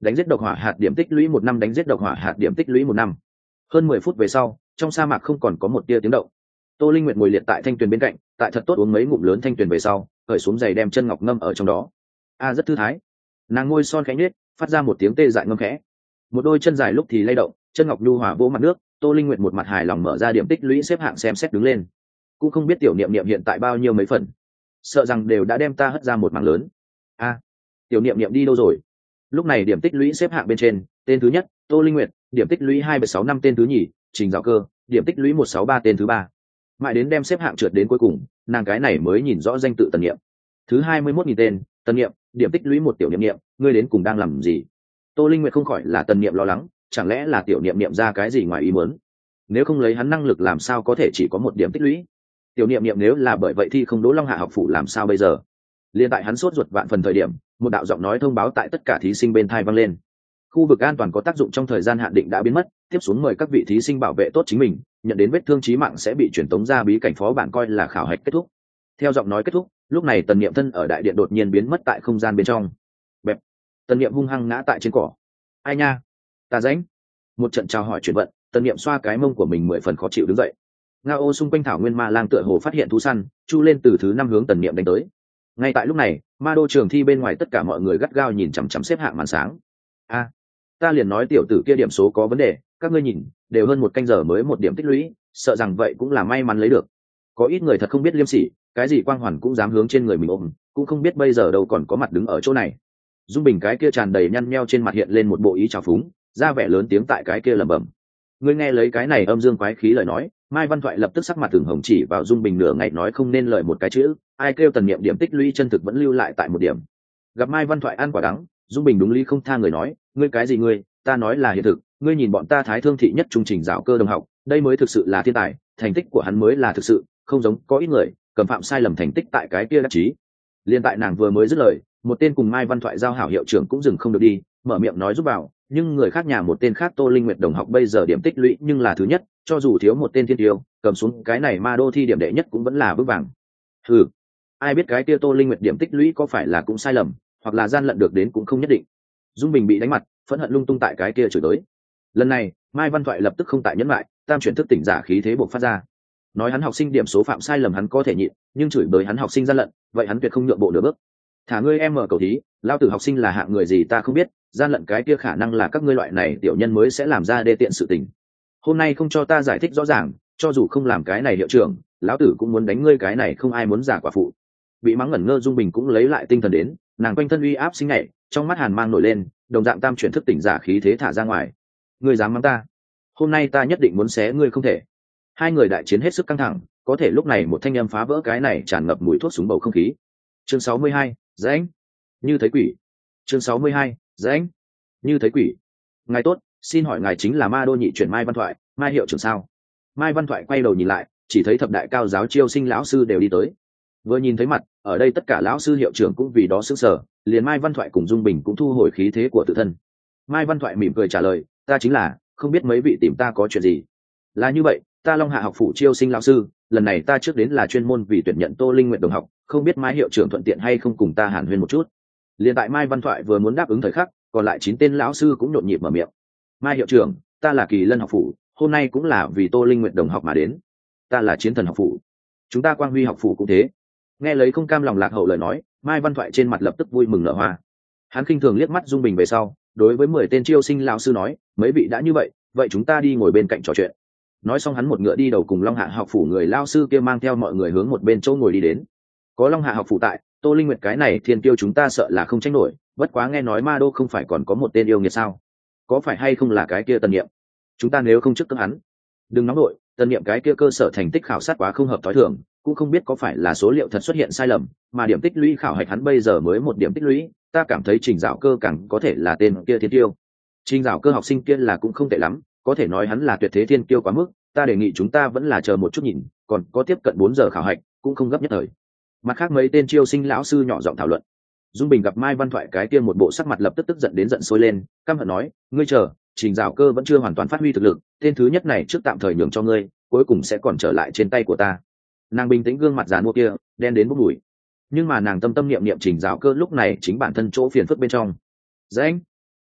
đánh giết độc hỏa hạt điểm tích lũy một năm, đánh giết độc hỏa hạt điểm tích lũy một năm. Hơn mười phút về sau, trong sa mạc không còn có một tia tiếng động. Tô Linh Nguyệt ngồi liệt tại thanh tuyền bên cạnh, tại thật tốt uống mấy ngụm lớn thanh tuyền về sau, cởi xuống giày đem chân ngọc ngâm ở trong đó. A rất thư thái. Nàng ngôi son khẽ nhếch, phát ra một tiếng tê dại ngâm khẽ. Một đôi chân dài lúc thì lay động, chân ngọc nhu hòa vỗ mặt nước. Tô Linh Nguyệt một mặt hài lòng mở ra điểm tích lũy xếp hạng xem xét đứng lên. Cũng không biết tiểu niệm niệm hiện tại bao nhiêu mấy phần, sợ rằng đều đã đem ta hất ra một mảng lớn. A, tiểu niệm niệm đi đâu rồi? Lúc này điểm tích lũy xếp hạng bên trên, tên thứ nhất Tô Linh Nguyệt, điểm tích lũy hai bảy sáu năm, tên thứ nhì Trình Dạo Cơ, điểm tích lũy một sáu ba, tên thứ ba. Mãi đến đem xếp hạng trượt đến cuối cùng, nàng cái này mới nhìn rõ danh tự Tần Niệm. Thứ hai mươi mốt nghìn tên, Tần Niệm, điểm tích lũy một, tiểu niệm niệm, ngươi đến cùng đang làm gì? Tô Linh Nguyệt không khỏi là Tần Niệm lo lắng, chẳng lẽ là tiểu niệm niệm ra cái gì ngoài ý muốn? Nếu không lấy hắn năng lực làm sao có thể chỉ có một điểm tích lũy? Tiểu niệm niệm nếu là bởi vậy thì không đỗ Long Hạ học phủ làm sao bây giờ? Liên tại hắn sốt ruột vạn phần thời điểm, một đạo giọng nói thông báo tại tất cả thí sinh bên thai vang lên. Khu vực an toàn có tác dụng trong thời gian hạn định đã biến mất, tiếp xuống mời các vị thí sinh bảo vệ tốt chính mình, nhận đến vết thương chí mạng sẽ bị truyền tống ra bí cảnh phó bản coi là khảo hạch kết thúc. Theo giọng nói kết thúc, lúc này Tần Niệm thân ở đại điện đột nhiên biến mất tại không gian bên trong. Bẹp. Tần Niệm hung hăng ngã tại trên cỏ. Ai nha, ta rãnh. Một trận chào hỏi chuyển vận, Tần Niệm xoa cái mông của mình mười phần khó chịu đứng dậy. Ngao ô xung quanh thảo nguyên ma lang tựa hồ phát hiện thú săn, chu lên từ thứ năm hướng Tần Niệm đánh tới. Ngay tại lúc này, ma đô trường thi bên ngoài tất cả mọi người gắt gao nhìn chằm chằm xếp hạng màn sáng. A, ta liền nói tiểu tử kia điểm số có vấn đề, các ngươi nhìn, đều hơn một canh giờ mới một điểm tích lũy, sợ rằng vậy cũng là may mắn lấy được. Có ít người thật không biết liêm sỉ, cái gì quang hoàn cũng dám hướng trên người mình ôm, cũng không biết bây giờ đâu còn có mặt đứng ở chỗ này. Dung Bình cái kia tràn đầy nhăn nheo trên mặt hiện lên một bộ ý trào phúng, ra vẻ lớn tiếng tại cái kia lẩm bẩm. Ngươi nghe lấy cái này âm dương quái khí lời nói, Mai Văn Thoại lập tức sắc mặt thường hồng chỉ vào Dung Bình nửa ngày nói không nên lời một cái chữ, ai kêu Tần Niệm điểm tích lũy chân thực vẫn lưu lại tại một điểm. Gặp Mai Văn Thoại ăn quả đắng, Dung Bình đúng lý không tha người nói, ngươi cái gì ngươi, ta nói là hiện thực, ngươi nhìn bọn ta Thái Thương thị nhất trung trình Dạo Cơ đồng học, đây mới thực sự là thiên tài, thành tích của hắn mới là thực sự, không giống có ít người cầm phạm sai lầm thành tích tại cái kia đắc chí. Liên tại nàng vừa mới dứt lời, một tên cùng Mai Văn Thoại giao hảo hiệu trưởng cũng dừng không được đi, mở miệng nói giúp vào, nhưng người khác nhà một tên khác Tô Linh Nguyệt đồng học bây giờ điểm tích lũy nhưng là thứ nhất, cho dù thiếu một tên thiên tiêu, cầm xuống cái này ma đô thi điểm đệ nhất cũng vẫn là vững vàng. Ừ, ai biết cái kia Tô Linh Nguyệt điểm tích lũy có phải là cũng sai lầm, hoặc là gian lận được đến cũng không nhất định. Dung Bình bị đánh mặt, phẫn hận lung tung tại cái kia chửi tới. Lần này, Mai Văn Thoại lập tức không tại nhẫn lại, tam chuyển thức tỉnh giả khí thế bộc phát ra. Nói hắn học sinh điểm số phạm sai lầm hắn có thể nhịn, nhưng chửi bới hắn học sinh gian lận, vậy hắn tuyệt không nhượng bộ nửa bước. Thả ngươi em mở cầu thí, lao tử học sinh là hạng người gì ta không biết, gian lận cái kia khả năng là các ngươi loại này tiểu nhân mới sẽ làm ra đê tiện sự tình. Hôm nay không cho ta giải thích rõ ràng, cho dù không làm cái này hiệu trưởng, lão tử cũng muốn đánh ngươi cái này không ai muốn giả quả phụ. Bị mắng ngẩn ngơ Dung Bình cũng lấy lại tinh thần đến, nàng quanh thân uy áp sinh nhảy, trong mắt hàn mang nổi lên, đồng dạng tam chuyển thức tỉnh giả khí thế thả ra ngoài. Ngươi dám mắng ta, hôm nay ta nhất định muốn xé ngươi không thể. Hai người đại chiến hết sức căng thẳng, có thể lúc này một thanh âm phá vỡ cái này tràn ngập mùi thuốc súng bầu không khí. Chương sáu mươi hai, rãnh như thấy quỷ. Chương sáu mươi hai, rãnh như thấy quỷ. Ngài tốt, xin hỏi ngài chính là ma đô nhị chuyển Mai Văn Thoại, Mai hiệu trưởng sao? Mai Văn Thoại quay đầu nhìn lại, chỉ thấy thập đại cao giáo chiêu sinh lão sư đều đi tới. Vừa nhìn thấy mặt, ở đây tất cả lão sư hiệu trưởng cũng vì đó sững sờ, liền Mai Văn Thoại cùng Dung Bình cũng thu hồi khí thế của tự thân. Mai Văn Thoại mỉm cười trả lời, ta chính là, không biết mấy vị tìm ta có chuyện gì. Là như vậy, ta Long Hạ học phủ chiêu sinh lão sư, lần này ta trước đến là chuyên môn vì tuyển nhận Tô Linh Nguyệt đồng học, không biết Mai hiệu trưởng thuận tiện hay không cùng ta hàn huyên một chút. Liền tại Mai Văn Thoại vừa muốn đáp ứng thời khắc, còn lại chín tên lão sư cũng nhộn nhịp mở miệng. Mai hiệu trưởng, ta là Kỳ Lân học phủ, hôm nay cũng là vì Tô Linh Nguyệt đồng học mà đến. Ta là Chiến Thần học phủ, chúng ta Quang Huy học phủ cũng thế. Nghe lấy không cam lòng lạc hậu lời nói, Mai Văn Thoại trên mặt lập tức vui mừng nở hoa. Hắn khinh thường liếc mắt Dung Bình về sau, đối với mười tên chiêu sinh lão sư nói, mấy vị đã như vậy, vậy chúng ta đi ngồi bên cạnh trò chuyện. Nói xong hắn một ngựa đi đầu cùng Long Hạ học phủ người lão sư kia mang theo mọi người hướng một bên chỗ ngồi đi đến. Có Long Hạ học phủ tại, Tô Linh Nguyệt cái này thiên tiêu chúng ta sợ là không tranh nổi, bất quá nghe nói ma đô không phải còn có một tên yêu nghiệt sao? Có phải hay không là cái kia Tần Niệm? Chúng ta nếu không trước cướp hắn, đừng nóng đội, Tần Niệm cái kia cơ sở thành tích khảo sát quá không hợp tối thường, cũng không biết có phải là số liệu thật xuất hiện sai lầm, mà điểm tích lũy khảo hạch hắn bây giờ mới một điểm tích lũy, ta cảm thấy Trình Dạo Cơ càng có thể là tên kia thiên tiêu. Trình Dạo Cơ học sinh kia là cũng không tệ lắm, có thể nói hắn là tuyệt thế thiên tiêu quá mức, ta đề nghị chúng ta vẫn là chờ một chút nhìn, còn có tiếp cận bốn giờ khảo hạch, cũng không gấp nhất thời. Mặt khác mấy tên chiêu sinh lão sư nhỏ giọng thảo luận. Dung Bình gặp Mai Văn Thoại cái kia một bộ sắc mặt lập tức tức giận đến giận sôi lên, căm hận nói, ngươi chờ, Trình Dạo Cơ vẫn chưa hoàn toàn phát huy thực lực, tên thứ nhất này trước tạm thời nhường cho ngươi, cuối cùng sẽ còn trở lại trên tay của ta. Nàng bình tĩnh gương mặt giàn mua kia, đen đến bốc mùi. Nhưng mà nàng tâm tâm niệm niệm Trình Dạo Cơ lúc này chính bản thân chỗ phiền phức bên trong. Rãnh,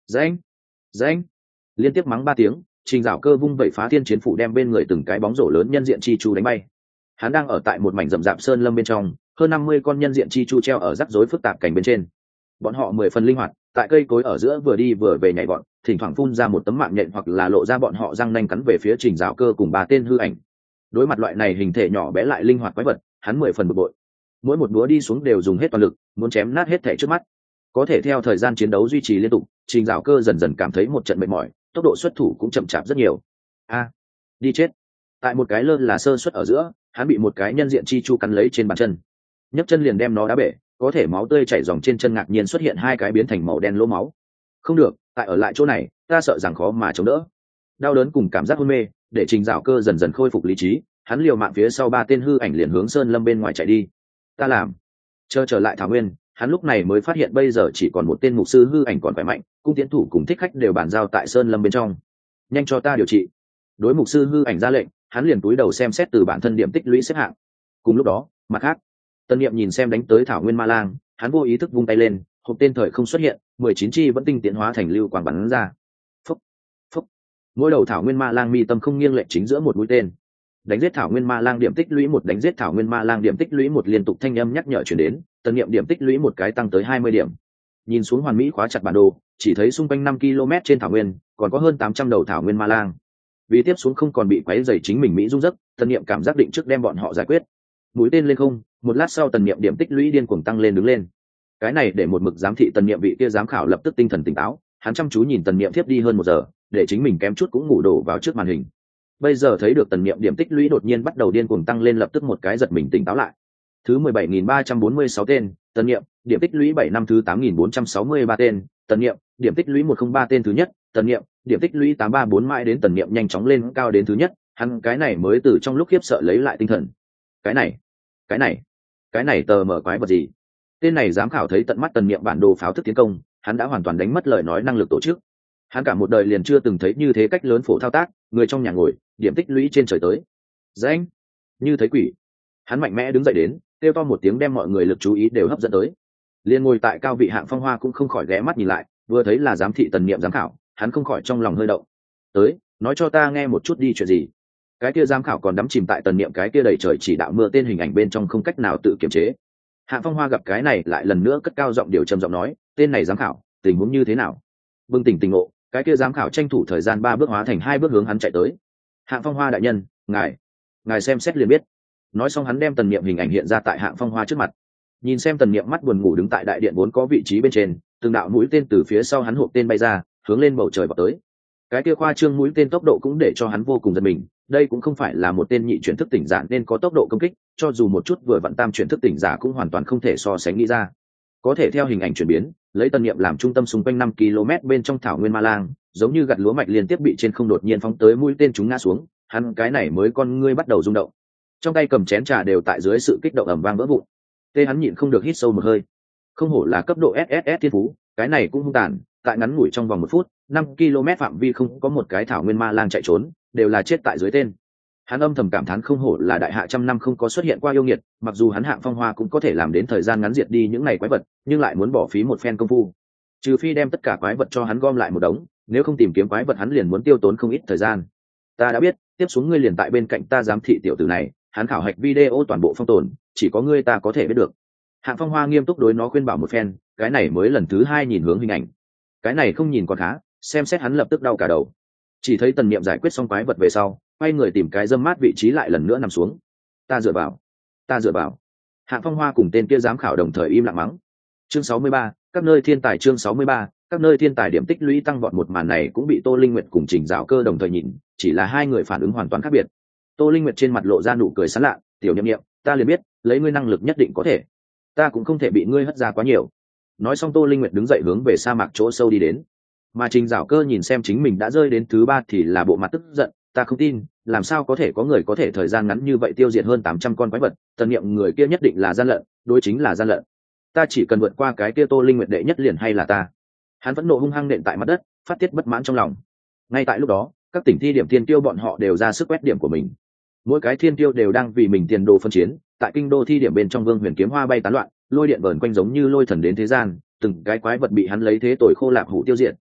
Danh, danh, liên tiếp mắng ba tiếng, Trình Dạo Cơ vung vẩy phá thiên chiến phủ đem bên người từng cái bóng rổ lớn nhân diện chi chu đánh bay. Hắn đang ở tại một mảnh rậm rạp sơn lâm bên trong, hơn năm mươi con nhân diện chi chu treo ở rắc rối phức tạp cảnh bên trên. Bọn họ mười phần linh hoạt, tại cây cối ở giữa vừa đi vừa về nhảy vọt, thỉnh thoảng phun ra một tấm mạng nhện hoặc là lộ ra bọn họ răng nanh cắn về phía Trình Dạo Cơ cùng ba tên hư ảnh. Đối mặt loại này hình thể nhỏ bé lại linh hoạt quái vật, hắn mười phần bực bội. Mỗi một búa đi xuống đều dùng hết toàn lực, muốn chém nát hết thảy trước mắt. Có thể theo thời gian chiến đấu duy trì liên tục, Trình Dạo Cơ dần dần cảm thấy một trận mệt mỏi, tốc độ xuất thủ cũng chậm chạp rất nhiều. A, đi chết! Tại một cái lơ là sơ suất ở giữa, hắn bị một cái nhân diện chi chu cắn lấy trên bàn chân, nhấc chân liền đem nó đá bể, có thể máu tươi chảy dòng trên chân, ngạc nhiên xuất hiện hai cái biến thành màu đen lỗ máu. Không được, tại ở lại chỗ này, ta sợ rằng khó mà chống đỡ. Đau đớn cùng cảm giác hôn mê, để Trình Dạo Cơ dần dần khôi phục lý trí, hắn liều mạng phía sau ba tên hư ảnh liền hướng sơn lâm bên ngoài chạy đi. Ta làm. Chờ trở lại thảo nguyên, hắn lúc này mới phát hiện bây giờ chỉ còn một tên mục sư hư ảnh còn khỏe mạnh, cung tiến thủ cùng thích khách đều bàn giao tại sơn lâm bên trong. Nhanh cho ta điều trị. Đối mục sư hư ảnh ra lệnh, hắn liền túi đầu xem xét từ bản thân điểm tích lũy xếp hạng. Cùng lúc đó, mặt khác, Tân Niệm nhìn xem đánh tới thảo nguyên ma lang, hắn vô ý thức vung tay lên, hộp tên thời không xuất hiện, mười chín chi vẫn tinh tiến hóa thành lưu quang bắn ra. Phúc, phúc. Mỗi đầu thảo nguyên ma lang mi tâm không nghiêng lệch chính giữa một mũi tên. Đánh giết thảo nguyên ma lang điểm tích lũy một, đánh giết thảo nguyên ma lang điểm tích lũy một, liên tục thanh âm nhắc nhở truyền đến, Tân Niệm điểm tích lũy một cái tăng tới hai mươi điểm. Nhìn xuống hoàn mỹ khóa chặt bản đồ, chỉ thấy xung quanh năm ki lô mét trên thảo nguyên còn có hơn tám trăm đầu thảo nguyên ma lang. Vì tiếp xuống không còn bị quấy rầy chính mình mỹ dung giấc, Tân Niệm cảm giác định trước đem bọn họ giải quyết. Mũi tên lên không, một lát sau Tân Niệm điểm tích lũy điên cuồng tăng lên đứng lên. Cái này để một mực giám thị Tân Niệm vị kia giám khảo lập tức tinh thần tỉnh táo, hắn chăm chú nhìn Tân Niệm tiếp đi hơn một giờ, để chính mình kém chút cũng ngủ đổ vào trước màn hình. Bây giờ thấy được Tân Niệm điểm tích lũy đột nhiên bắt đầu điên cuồng tăng lên, lập tức một cái giật mình tỉnh táo lại. Thứ mười bảy nghìn ba trăm bốn mươi sáu tên, Tân Niệm, điểm tích lũy bảy năm thứ tám nghìn bốn trăm sáu mươi ba tên, Tân Niệm, điểm tích lũy một không ba tên thứ nhất, Tân Niệm, điểm tích lũy tám ba bốn mãi đến Tân Niệm nhanh chóng lên cao đến thứ nhất, hắn cái này mới từ trong lúc khiếp sợ lấy lại tinh thần. Cái này, cái này, cái này tờ mở quái vật gì? Tên này giám khảo thấy tận mắt Tân Niệm bản đồ pháo thức tiến công, hắn đã hoàn toàn đánh mất lời nói năng lực tổ chức. Hắn cả một đời liền chưa từng thấy như thế cách lớn phổ thao tác, người trong nhà ngồi, điểm tích lũy trên trời tới. Danh, như thấy quỷ. Hắn mạnh mẽ đứng dậy đến, kêu to một tiếng đem mọi người lực chú ý đều hấp dẫn tới. Liên ngồi tại cao vị Hạng Phong Hoa cũng không khỏi ghé mắt nhìn lại, vừa thấy là giám thị Tân Niệm giám khảo, hắn không khỏi trong lòng hơi động. Tới, nói cho ta nghe một chút đi, chuyện gì? Cái kia giám khảo còn đắm chìm tại Tân Niệm cái kia đầy trời chỉ đạo mưa tên hình ảnh bên trong không cách nào tự kiềm chế. Hạng Phong Hoa gặp cái này lại lần nữa cất cao giọng điều trầm giọng nói, tên này giám khảo, tình huống như thế nào? Bừng tỉnh tình ngộ, cái kia giám khảo tranh thủ thời gian ba bước hóa thành hai bước hướng hắn chạy tới. Hạng Phong Hoa đại nhân, ngài, ngài xem xét liền biết. Nói xong hắn đem Tần Niệm hình ảnh hiện ra tại Hạng Phong Hoa trước mặt. Nhìn xem Tần Niệm mắt buồn ngủ đứng tại đại điện vốn có vị trí bên trên, từng đạo mũi tên từ phía sau hắn hộp tên bay ra, hướng lên bầu trời vọt tới. Cái kia khoa trương mũi tên tốc độ cũng để cho hắn vô cùng giật mình, đây cũng không phải là một tên nhị chuyển thức tỉnh giả nên có tốc độ công kích, cho dù một chút vừa vặn tam chuyển thức tỉnh giả cũng hoàn toàn không thể so sánh nghĩ ra. Có thể theo hình ảnh chuyển biến, lấy Tần Niệm làm trung tâm xung quanh năm ki lô mét bên trong thảo nguyên ma lang, giống như gặt lúa mạch liên tiếp bị trên không đột nhiên phóng tới mũi tên chúng ngã xuống, hắn cái này mới con ngươi bắt đầu rung động. Trong tay cầm chén trà đều tại dưới sự kích động ầm vang vỡ vụn. Tê hắn nhịn không được hít sâu một hơi. Không hổ là cấp độ ét ét ét thiên phú, cái này cũng hung tàn, tại ngắn ngủi trong vòng một phút, năm ki lô mét phạm vi không có một cái thảo nguyên ma lang chạy trốn, đều là chết tại dưới tên. Hắn âm thầm cảm thán không hổ là đại hạ trăm năm không có xuất hiện qua yêu nghiệt, mặc dù hắn Hạng Phong Hoa cũng có thể làm đến thời gian ngắn diệt đi những này quái vật, nhưng lại muốn bỏ phí một phen công phu. Trừ phi đem tất cả quái vật cho hắn gom lại một đống, nếu không tìm kiếm quái vật hắn liền muốn tiêu tốn không ít thời gian. Ta đã biết, tiếp xuống ngươi liền tại bên cạnh ta giám thị tiểu tử này, hắn khảo hạch video toàn bộ phong tồn, chỉ có ngươi ta có thể biết được. Hạng Phong Hoa nghiêm túc đối nó khuyên bảo một phen, cái này mới lần thứ hai nhìn hướng hình ảnh. Cái này không nhìn còn khá, xem xét hắn lập tức đau cả đầu. Chỉ thấy Tần Niệm giải quyết xong quái vật về sau, quay người tìm cái dâm mát vị trí lại lần nữa nằm xuống. Ta dựa vào, ta dựa vào. Hạng Phong Hoa cùng tên kia giám khảo đồng thời im lặng mắng. Chương sáu mươi ba, các nơi thiên tài. Chương sáu mươi ba, các nơi thiên tài điểm tích lũy tăng vọt. Một màn này cũng bị Tô Linh Nguyệt cùng Trình Dạo Cơ đồng thời nhìn, chỉ là hai người phản ứng hoàn toàn khác biệt. Tô Linh Nguyệt trên mặt lộ ra nụ cười sán lạ, tiểu Niệm Niệm, ta liền biết, lấy ngươi năng lực nhất định có thể. Ta cũng không thể bị ngươi hất ra quá nhiều. Nói xong Tô Linh Nguyệt đứng dậy hướng về sa mạc chỗ sâu đi đến. Mà Trình Dạo Cơ nhìn xem chính mình đã rơi đến thứ ba thì là bộ mặt tức giận, ta không tin, làm sao có thể có người có thể thời gian ngắn như vậy tiêu diệt hơn tám trăm con quái vật, Tần Niệm người kia nhất định là gian lận, đối chính là gian lận. Ta chỉ cần vượt qua cái kia Tô Linh Nguyệt đệ nhất liền hay là ta. Hắn vẫn nộ hung hăng nện tại mặt đất, phát tiết bất mãn trong lòng. Ngay tại lúc đó, các tỉnh thi điểm thiên tiêu bọn họ đều ra sức quét điểm của mình. Mỗi cái thiên tiêu đều đang vì mình tiền đồ phân chiến, tại kinh đô thi điểm bên trong Vương Huyền kiếm hoa bay tán loạn, lôi điện vờn quanh giống như lôi thần đến thế gian, từng cái quái vật bị hắn lấy thế tội khô lạc hủ tiêu diệt,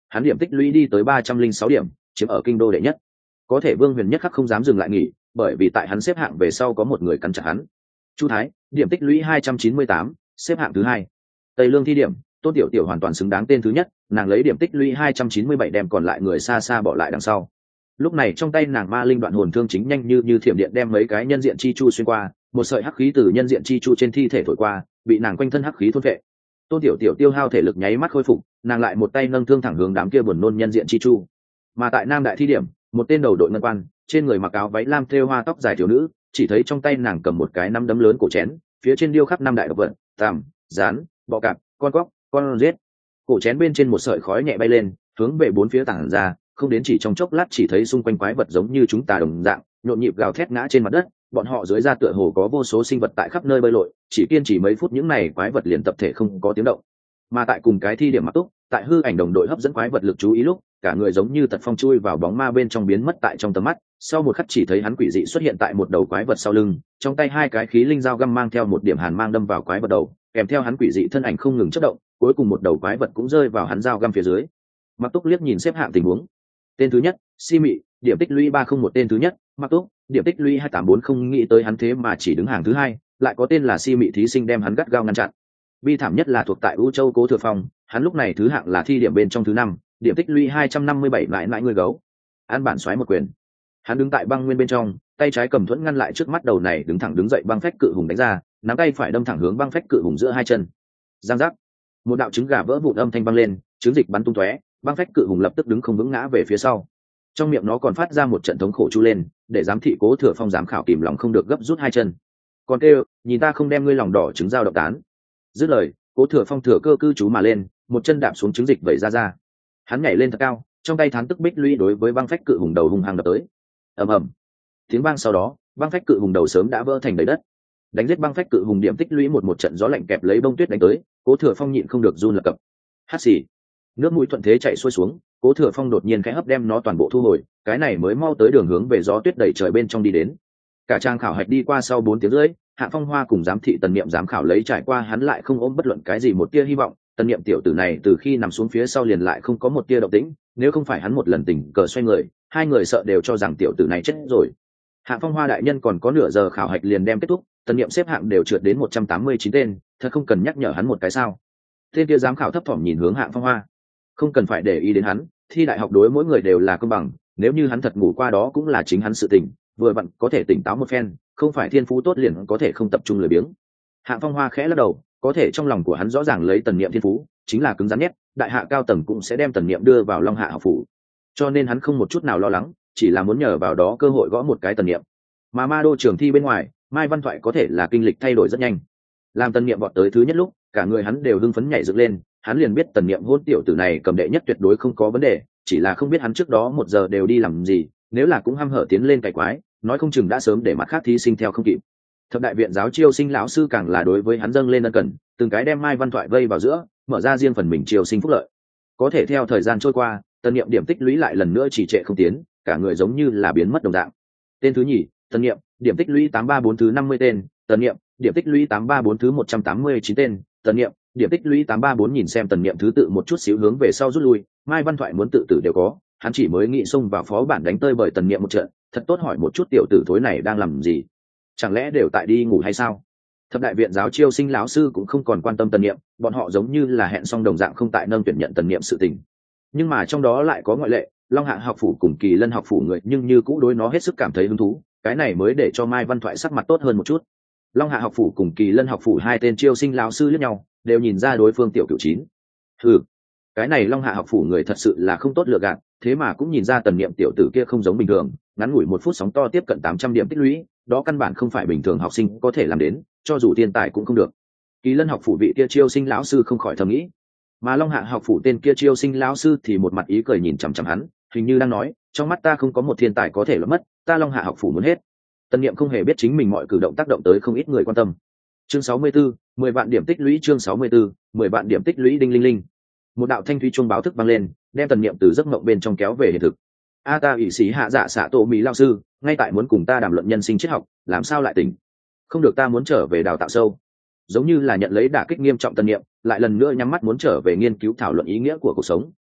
hắn điểm tích lũy đi tới ba trăm linh sáu điểm, chiếm ở kinh đô đệ nhất. Có thể Vương Huyền nhất khắc không dám dừng lại nghỉ, bởi vì tại hắn xếp hạng về sau có một người cắn chặt hắn. Chu Thái, điểm tích lũy hai trăm chín mươi tám, xếp hạng thứ hai. Tây Lương thi điểm, Tôn Tiểu Tiểu hoàn toàn xứng đáng tên thứ nhất, nàng lấy điểm tích lũy hai trăm chín mươi bảy đem còn lại người xa xa bỏ lại đằng sau. Lúc này trong tay nàng ma linh đoạn hồn thương chính nhanh như như thiểm điện đem mấy cái nhân diện chi chu xuyên qua, một sợi hắc khí từ nhân diện chi chu trên thi thể thổi qua, bị nàng quanh thân hắc khí thôn phệ. Tôn Tiểu Tiểu tiêu hao thể lực nháy mắt khôi phục, nàng lại một tay nâng thương thẳng hướng đám kia buồn nôn nhân diện chi chu. Mà tại Nam Đại thi điểm, một tên đầu đội ngân quan, trên người mặc áo váy lam thêu hoa tóc dài thiếu nữ, chỉ thấy trong tay nàng cầm một cái nắm đấm lớn cổ chén, phía trên điêu khắc năm đại độc vật, tằm, rán, bọ cạp, con cóc, con rết. Cổ chén bên trên một sợi khói nhẹ bay lên, hướng về bốn phía tản ra, không đến chỉ trong chốc lát chỉ thấy xung quanh quái vật giống như chúng ta đồng dạng, nhộn nhịp gào thét ngã trên mặt đất, bọn họ dưới da tựa hồ có vô số sinh vật tại khắp nơi bơi lội, chỉ kiên trì mấy phút những này quái vật liền tập thể không có tiếng động. Mà tại cùng cái thi điểm mặc túc, tại hư ảnh đồng đội hấp dẫn quái vật lực chú ý lúc, cả người giống như tật phong chui vào bóng ma bên trong biến mất tại trong tầm mắt, sau một khắc chỉ thấy hắn quỷ dị xuất hiện tại một đầu quái vật sau lưng, trong tay hai cái khí linh dao găm mang theo một điểm hàn mang đâm vào quái vật đầu, kèm theo hắn quỷ dị thân ảnh không ngừng chớp động, cuối cùng một đầu quái vật cũng rơi vào hắn dao găm phía dưới. Mặc Túc liếc nhìn xếp hạng tình huống. Tên thứ nhất, Si Mị, điểm tích lũy ba không một tên thứ nhất, Mặc Túc, điểm tích lũy hai tám bốn không nghĩ tới hắn thế mà chỉ đứng hàng thứ hai, lại có tên là Si Mị thí sinh đem hắn gắt gao ngăn chặn. Bi thảm nhất là thuộc tại U Châu Cố Thừa Phong, hắn lúc này thứ hạng là thi điểm bên trong thứ năm, điểm tích lũy hai trăm năm mươi bảy lại lại người gấu. An bản xoáy một quyền. Hắn đứng tại băng nguyên bên trong, tay trái cầm thuẫn ngăn lại trước mắt đầu này đứng thẳng đứng dậy băng phách cự hùng đánh ra, nắm tay phải đâm thẳng hướng băng phách cự hùng giữa hai chân. Giang giác. Một đạo trứng gà vỡ vụn âm thanh vang lên, trứng dịch bắn tung tóe, băng phách cự hùng lập tức đứng không vững ngã về phía sau. Trong miệng nó còn phát ra một trận thống khổ chu lên, để giám thị Cố Thừa Phong giám khảo kìm lòng không được gấp rút hai chân. Còn kêu, nhìn ta không đem ngươi lòng đỏ trứng dao độc tán. Dứt lời, Cố Thừa Phong thừa cơ cư trú mà lên, một chân đạp xuống trứng dịch vẩy ra ra. Hắn nhảy lên thật cao, trong tay thán tức bích lũy đối với băng phách cự hùng đầu hung hăng đập tới. Ầm ầm. Tiếng vang sau đó, băng phách cự hùng đầu sớm đã vỡ thành đầy đất. Đánh giết băng phách cự hùng điểm tích lũy một một trận gió lạnh kẹp lấy bông tuyết đánh tới, Cố Thừa Phong nhịn không được run lập cập. Hắt xì. Nước mũi thuận thế chạy xuôi xuống, Cố Thừa Phong đột nhiên khẽ hấp đem nó toàn bộ thu hồi, cái này mới mau tới đường hướng về gió tuyết đẩy trời bên trong đi đến. Cả trang khảo hạch đi qua sau bốn tiếng rưỡi, Hạ Phong Hoa cùng giám thị Tần Niệm giám khảo lấy trải qua hắn lại không ôm bất luận cái gì một tia hy vọng, Tần Niệm tiểu tử này từ khi nằm xuống phía sau liền lại không có một tia động tĩnh, nếu không phải hắn một lần tình cờ xoay người, hai người sợ đều cho rằng tiểu tử này chết rồi. Hạ Phong Hoa đại nhân còn có nửa giờ khảo hạch liền đem kết thúc, Tần Niệm xếp hạng đều trượt đến một trăm tám mươi chín tên, thật không cần nhắc nhở hắn một cái sao? Tên kia giám khảo thấp thỏm nhìn hướng Hạ Phong Hoa. Không cần phải để ý đến hắn, thi đại học đối mỗi người đều là công bằng, nếu như hắn thật ngủ qua đó cũng là chính hắn sự tình, vừa vặn có thể tỉnh táo một phen, không phải thiên phú tốt liền có thể không tập trung lười biếng. Hạ Phong Hoa khẽ lắc đầu, có thể trong lòng của hắn rõ ràng lấy Tần Niệm thiên phú, chính là cứng rắn nhất, đại hạ cao tầng cũng sẽ đem Tần Niệm đưa vào Long Hạ học phủ. Cho nên hắn không một chút nào lo lắng, chỉ là muốn nhờ vào đó cơ hội gõ một cái Tần Niệm. Mà Ma Đô trường thi bên ngoài, Mai Văn Thoại có thể là kinh lịch thay đổi rất nhanh. Làm Tần Niệm vọt tới thứ nhất lúc, cả người hắn đều hưng phấn nhảy dựng lên, hắn liền biết Tần Niệm hôn tiểu tử này cầm đệ nhất tuyệt đối không có vấn đề, chỉ là không biết hắn trước đó một giờ đều đi làm gì, nếu là cũng hăm hở tiến lên cày quái, nói không chừng đã sớm để mặt khác thí sinh theo không kịp. Thập đại viện giáo chiêu sinh lão sư càng là đối với hắn dâng lên ân cần, từng cái đem Mai Văn Thoại vây vào giữa, mở ra riêng phần mình chiêu sinh phúc lợi. Có thể theo thời gian trôi qua, Tần Niệm điểm tích lũy lại lần nữa chỉ trệ không tiến, cả người giống như là biến mất đồng dạng. Tên thứ nhì, Tần Niệm, điểm tích lũy tám ba bốn thứ năm mươi tên, Tần Niệm, điểm tích lũy tám ba bốn thứ một trăm tám mươi chín tên, Tần Niệm, điểm tích lũy tám ba bốn nhìn xem Tần Niệm thứ tự một chút xíu hướng về sau rút lui, Mai Văn Thoại muốn tự tử đều có, hắn chỉ mới nghĩ xông vào phó bản đánh tơi bởi Tần Niệm một trận, thật tốt hỏi một chút tiểu tử thối này đang làm gì, chẳng lẽ đều tại đi ngủ hay sao? Thập đại viện giáo chiêu sinh lão sư cũng không còn quan tâm Tần Niệm, bọn họ giống như là hẹn xong đồng dạng không tại nâng tuyển nhận Tần Niệm sự tình. Nhưng mà trong đó lại có ngoại lệ, Long Hạ học phủ cùng Kỳ Lân học phủ người nhưng như cũ đối nó hết sức cảm thấy hứng thú, cái này mới để cho Mai Văn Thoại sắc mặt tốt hơn một chút. Long Hạ học phủ cùng Kỳ Lân học phủ hai tên chiêu sinh lão sư liếc nhau, đều nhìn ra đối phương tiểu cửu chín. Ừ, cái này Long Hạ học phủ người thật sự là không tốt lựa gạt, thế mà cũng nhìn ra Tần Niệm tiểu tử kia không giống bình thường, ngắn ngủi một phút sóng to tiếp cận tám trăm điểm tích lũy, đó căn bản không phải bình thường học sinh có thể làm đến, cho dù thiên tài cũng không được. Kỳ Lân học phủ vị kia chiêu sinh lão sư không khỏi thầm nghĩ, mà Long Hạ học phủ tên kia chiêu sinh lão sư thì một mặt ý cười nhìn chằm chằm hắn, hình như đang nói, trong mắt ta không có một thiên tài có thể lẫn mất, ta Long Hạ học phủ muốn hết. Tần Niệm không hề biết chính mình mọi cử động tác động tới không ít người quan tâm. Chương sáu mươi tư, mười vạn điểm tích lũy chương sáu mươi tư, mười vạn điểm tích lũy đinh linh linh. Một đạo thanh thúy chuông báo thức vang lên, đem Tần Niệm từ giấc mộng bên trong kéo về hiện thực. A ta ủy sĩ hạ dạ xạ tổ mỹ lão sư, ngay tại muốn cùng ta đàm luận nhân sinh triết học, làm sao lại tỉnh? Không được, ta muốn trở về đào tạo sâu. Giống như là nhận lấy đả kích nghiêm trọng Tần Niệm, lại lần nữa nhắm mắt muốn trở về nghiên cứu thảo luận ý nghĩa của cuộc sống,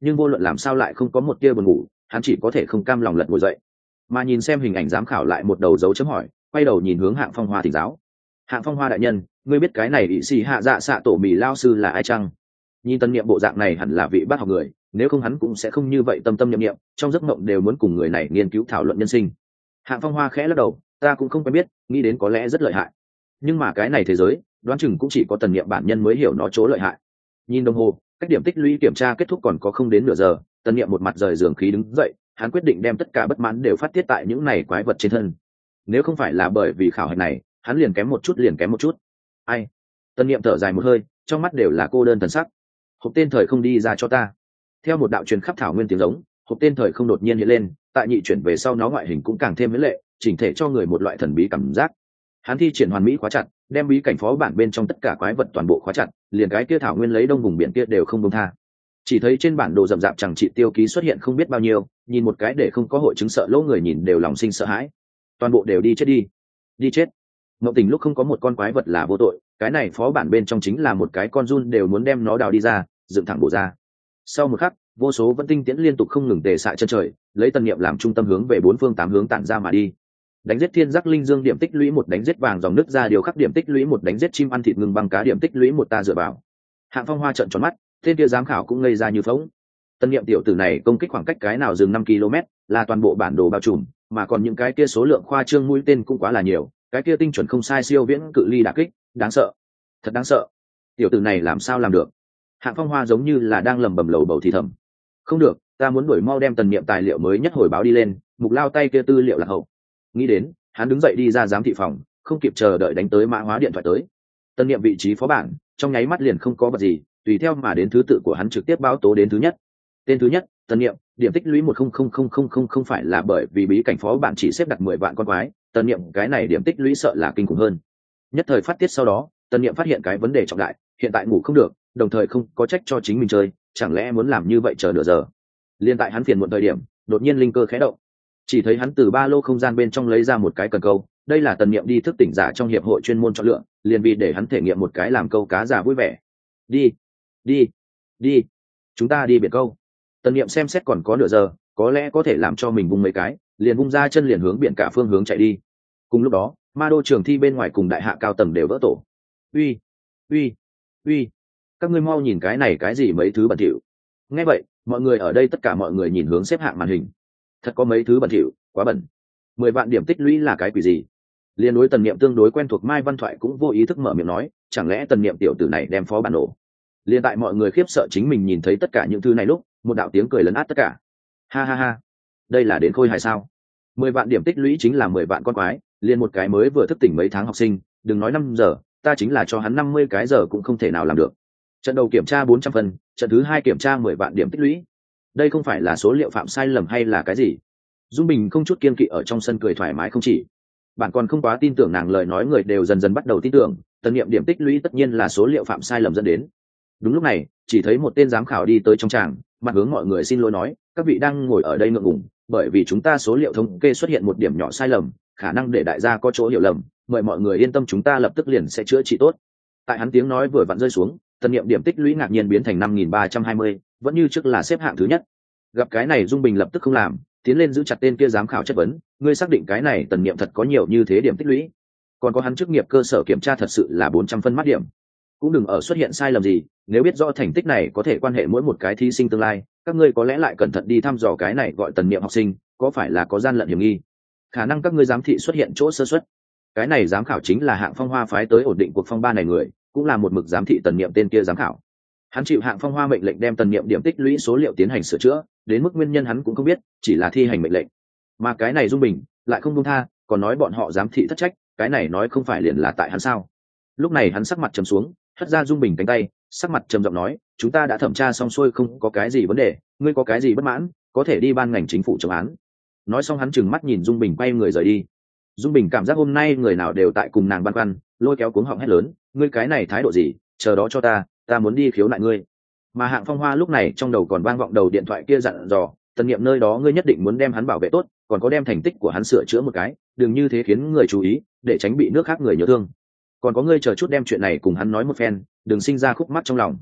nhưng vô luận làm sao lại không có một tia buồn ngủ, hắn chỉ có thể không cam lòng lật ngồi dậy, mà nhìn xem hình ảnh giám khảo lại một đầu dấu chấm hỏi, quay đầu nhìn hướng Hạng Phong Hoa thỉnh giáo. Hạng Phong Hoa đại nhân, ngươi biết cái này ỷ xì hạ dạ xạ tổ mì lao sư là ai chăng? Nhìn tân niệm bộ dạng này hẳn là vị bác học người, nếu không hắn cũng sẽ không như vậy tâm tâm niệm niệm, trong giấc mộng đều muốn cùng người này nghiên cứu thảo luận nhân sinh. Hạng Phong Hoa khẽ lắc đầu, ta cũng không quen biết, nghĩ đến có lẽ rất lợi hại, nhưng mà cái này thế giới đoán chừng cũng chỉ có tần niệm bản nhân mới hiểu nó chỗ lợi hại. Nhìn đồng hồ, cách điểm tích lũy kiểm tra kết thúc còn có không đến nửa giờ, tần niệm một mặt rời giường khí đứng dậy, hắn quyết định đem tất cả bất mãn đều phát tiết tại những này quái vật trên thân. Nếu không phải là bởi vì khảo hạch này, hắn liền kém một chút liền kém một chút. Ai? Tần niệm thở dài một hơi, trong mắt đều là cô đơn thần sắc. Hộp tên thời không đi ra cho ta. Theo một đạo truyền khắp thảo nguyên tiếng giống, hộp tên thời không đột nhiên hiện lên, tại nhị chuyển về sau nó ngoại hình cũng càng thêm mỹ lệ, chỉnh thể cho người một loại thần bí cảm giác. Hắn thi triển hoàn mỹ khóa chặt, đem bí cảnh phó bản bên trong tất cả quái vật toàn bộ khóa chặt, liền cái kia thảo nguyên lấy đông vùng biển kia đều không buông tha. Chỉ thấy trên bản đồ rậm rạp chẳng trị tiêu ký xuất hiện không biết bao nhiêu, nhìn một cái để không có hội chứng sợ lỗ người nhìn đều lòng sinh sợ hãi. Toàn bộ đều đi chết đi, đi chết. Mộng Tình lúc không có một con quái vật là vô tội, cái này phó bản bên trong chính là một cái con giun đều muốn đem nó đào đi ra, dựng thẳng bổ ra. Sau một khắc, vô số vẫn tinh tiễn liên tục không ngừng tề xạ chân trời, lấy tần niệm làm trung tâm hướng về bốn phương tám hướng tản ra mà đi. Đánh giết thiên giác linh dương điểm tích lũy một, đánh giết vàng dòng nước ra điều khắc điểm tích lũy một, đánh giết chim ăn thịt ngừng băng cá điểm tích lũy một, ta dựa vào. Hạng Phong Hoa trợn tròn mắt, tên kia giám khảo cũng ngây ra như phỗng. Tần niệm tiểu tử này công kích khoảng cách cái nào dừng năm ki lô mét, là toàn bộ bản đồ bao trùm, mà còn những cái kia số lượng khoa trương mũi tên cũng quá là nhiều, cái kia tinh chuẩn không sai siêu viễn cự ly đả kích, đáng sợ, thật đáng sợ. Tiểu tử này làm sao làm được? Hạng Phong Hoa giống như là đang lẩm bẩm lầu bầu thì thầm. Không được, ta muốn đuổi mau đem tần niệm tài liệu mới nhất hồi báo đi lên, mục lao tay kia tư liệu là hậu. Nghĩ đến, hắn đứng dậy đi ra giám thị phòng, không kịp chờ đợi đánh tới mã hóa điện thoại tới. Tần niệm vị trí phó bản, trong nháy mắt liền không có vật gì, tùy theo mà đến thứ tự của hắn trực tiếp báo tố đến thứ nhất. Tên thứ nhất, tần niệm, điểm tích lũy một không không không không không không phải là bởi vì bí cảnh phó bản chỉ xếp đặt mười vạn con quái, tần niệm cái này điểm tích lũy sợ là kinh khủng hơn. Nhất thời phát tiết sau đó, tần niệm phát hiện cái vấn đề trọng đại, hiện tại ngủ không được, đồng thời không có trách cho chính mình chơi, chẳng lẽ muốn làm như vậy chờ nửa giờ. Liên tại hắn phiền muộn thời điểm, đột nhiên linh cơ khẽ động, chỉ thấy hắn từ ba lô không gian bên trong lấy ra một cái cần câu, đây là tần niệm đi thức tỉnh giả trong hiệp hội chuyên môn chọn lựa, liền vì để hắn thể nghiệm một cái làm câu cá giả vui vẻ. Đi, đi, đi, chúng ta đi biển câu. Tần niệm xem xét còn có nửa giờ, có lẽ có thể làm cho mình vung mấy cái, liền vung ra chân liền hướng biển cả phương hướng chạy đi. Cùng lúc đó, ma đô trường thi bên ngoài cùng đại hạ cao tầng đều vỡ tổ. Uy, uy, uy, các ngươi mau nhìn cái này cái gì mấy thứ bẩn thỉu. Nghe vậy, mọi người ở đây tất cả mọi người nhìn hướng xếp hạng màn hình. Thật có mấy thứ bẩn thỉu, quá bẩn. Mười vạn điểm tích lũy là cái quỷ gì? Liên đối tần niệm tương đối quen thuộc Mai Văn Thoại cũng vô ý thức mở miệng nói, chẳng lẽ tần niệm tiểu tử này đem phó bản nổ? Liên tại mọi người khiếp sợ chính mình nhìn thấy tất cả những thứ này lúc, một đạo tiếng cười lấn át tất cả. Ha ha ha, đây là đến khôi hài sao? Mười vạn điểm tích lũy chính là mười vạn con quái, liền một cái mới vừa thức tỉnh mấy tháng học sinh, đừng nói năm giờ, ta chính là cho hắn năm mươi cái giờ cũng không thể nào làm được. Trận đầu kiểm tra bốn trăm phần, trận thứ hai kiểm tra mười vạn điểm tích lũy. Đây không phải là số liệu phạm sai lầm hay là cái gì? Dung Bình không chút kiên kỵ ở trong sân cười thoải mái không chỉ. Bạn còn không quá tin tưởng nàng lời nói, người đều dần dần bắt đầu tin tưởng, tần niệm điểm tích lũy tất nhiên là số liệu phạm sai lầm dẫn đến. Đúng lúc này, chỉ thấy một tên giám khảo đi tới trong tràng, mặt hướng mọi người xin lỗi nói, các vị đang ngồi ở đây ngượng ngùng, bởi vì chúng ta số liệu thống kê xuất hiện một điểm nhỏ sai lầm, khả năng để đại gia có chỗ hiểu lầm, mời mọi người yên tâm, chúng ta lập tức liền sẽ chữa trị tốt. Tại hắn tiếng nói vừa vặn rơi xuống, tần niệm điểm tích lũy ngạc nhiên biến thành năm nghìn ba trăm hai mươi, vẫn như trước là xếp hạng thứ nhất. Gặp cái này, Dung Bình lập tức không làm, tiến lên giữ chặt tên kia giám khảo chất vấn, ngươi xác định cái này tần niệm thật có nhiều như thế điểm tích lũy? Còn có hắn chức nghiệp cơ sở kiểm tra thật sự là bốn trăm phân mắt điểm, cũng đừng ở xuất hiện sai lầm gì, nếu biết rõ thành tích này có thể quan hệ mỗi một cái thí sinh tương lai, các ngươi có lẽ lại cẩn thận đi thăm dò cái này gọi tần niệm học sinh, có phải là có gian lận hiểm nghi, khả năng các ngươi giám thị xuất hiện chỗ sơ suất. Cái này giám khảo chính là Hạng Phong Hoa phái tới ổn định cuộc phong ba này người, cũng là một mực giám thị tần niệm tên kia giám khảo. Hắn chịu Hạng Phong Hoa mệnh lệnh đem tần niệm điểm tích lũy số liệu tiến hành sửa chữa, đến mức nguyên nhân hắn cũng không biết, chỉ là thi hành mệnh lệnh. Mà cái này Dung Bình lại không buông tha, còn nói bọn họ giám thị thất trách, cái này nói không phải liền là tại hắn sao? Lúc này hắn sắc mặt trầm xuống, hất ra Dung Bình cánh tay, sắc mặt trầm giọng nói, chúng ta đã thẩm tra xong xuôi, không có cái gì vấn đề, ngươi có cái gì bất mãn, có thể đi ban ngành chính phủ chống án. Nói xong hắn trừng mắt nhìn Dung Bình quay người rời đi. Dung Bình cảm giác hôm nay người nào đều tại cùng nàng băn khoăn, lôi kéo cuống họng hét lớn, ngươi cái này thái độ gì, chờ đó cho ta, ta muốn đi khiếu nại ngươi. Mà Hạng Phong Hoa lúc này trong đầu còn vang vọng đầu điện thoại kia dặn dò, tần niệm nơi đó ngươi nhất định muốn đem hắn bảo vệ tốt, còn có đem thành tích của hắn sửa chữa một cái, đừng như thế khiến người chú ý, để tránh bị nước khác người nhớ thương. Còn có ngươi chờ chút đem chuyện này cùng hắn nói một phen, đừng sinh ra khúc mắc trong lòng.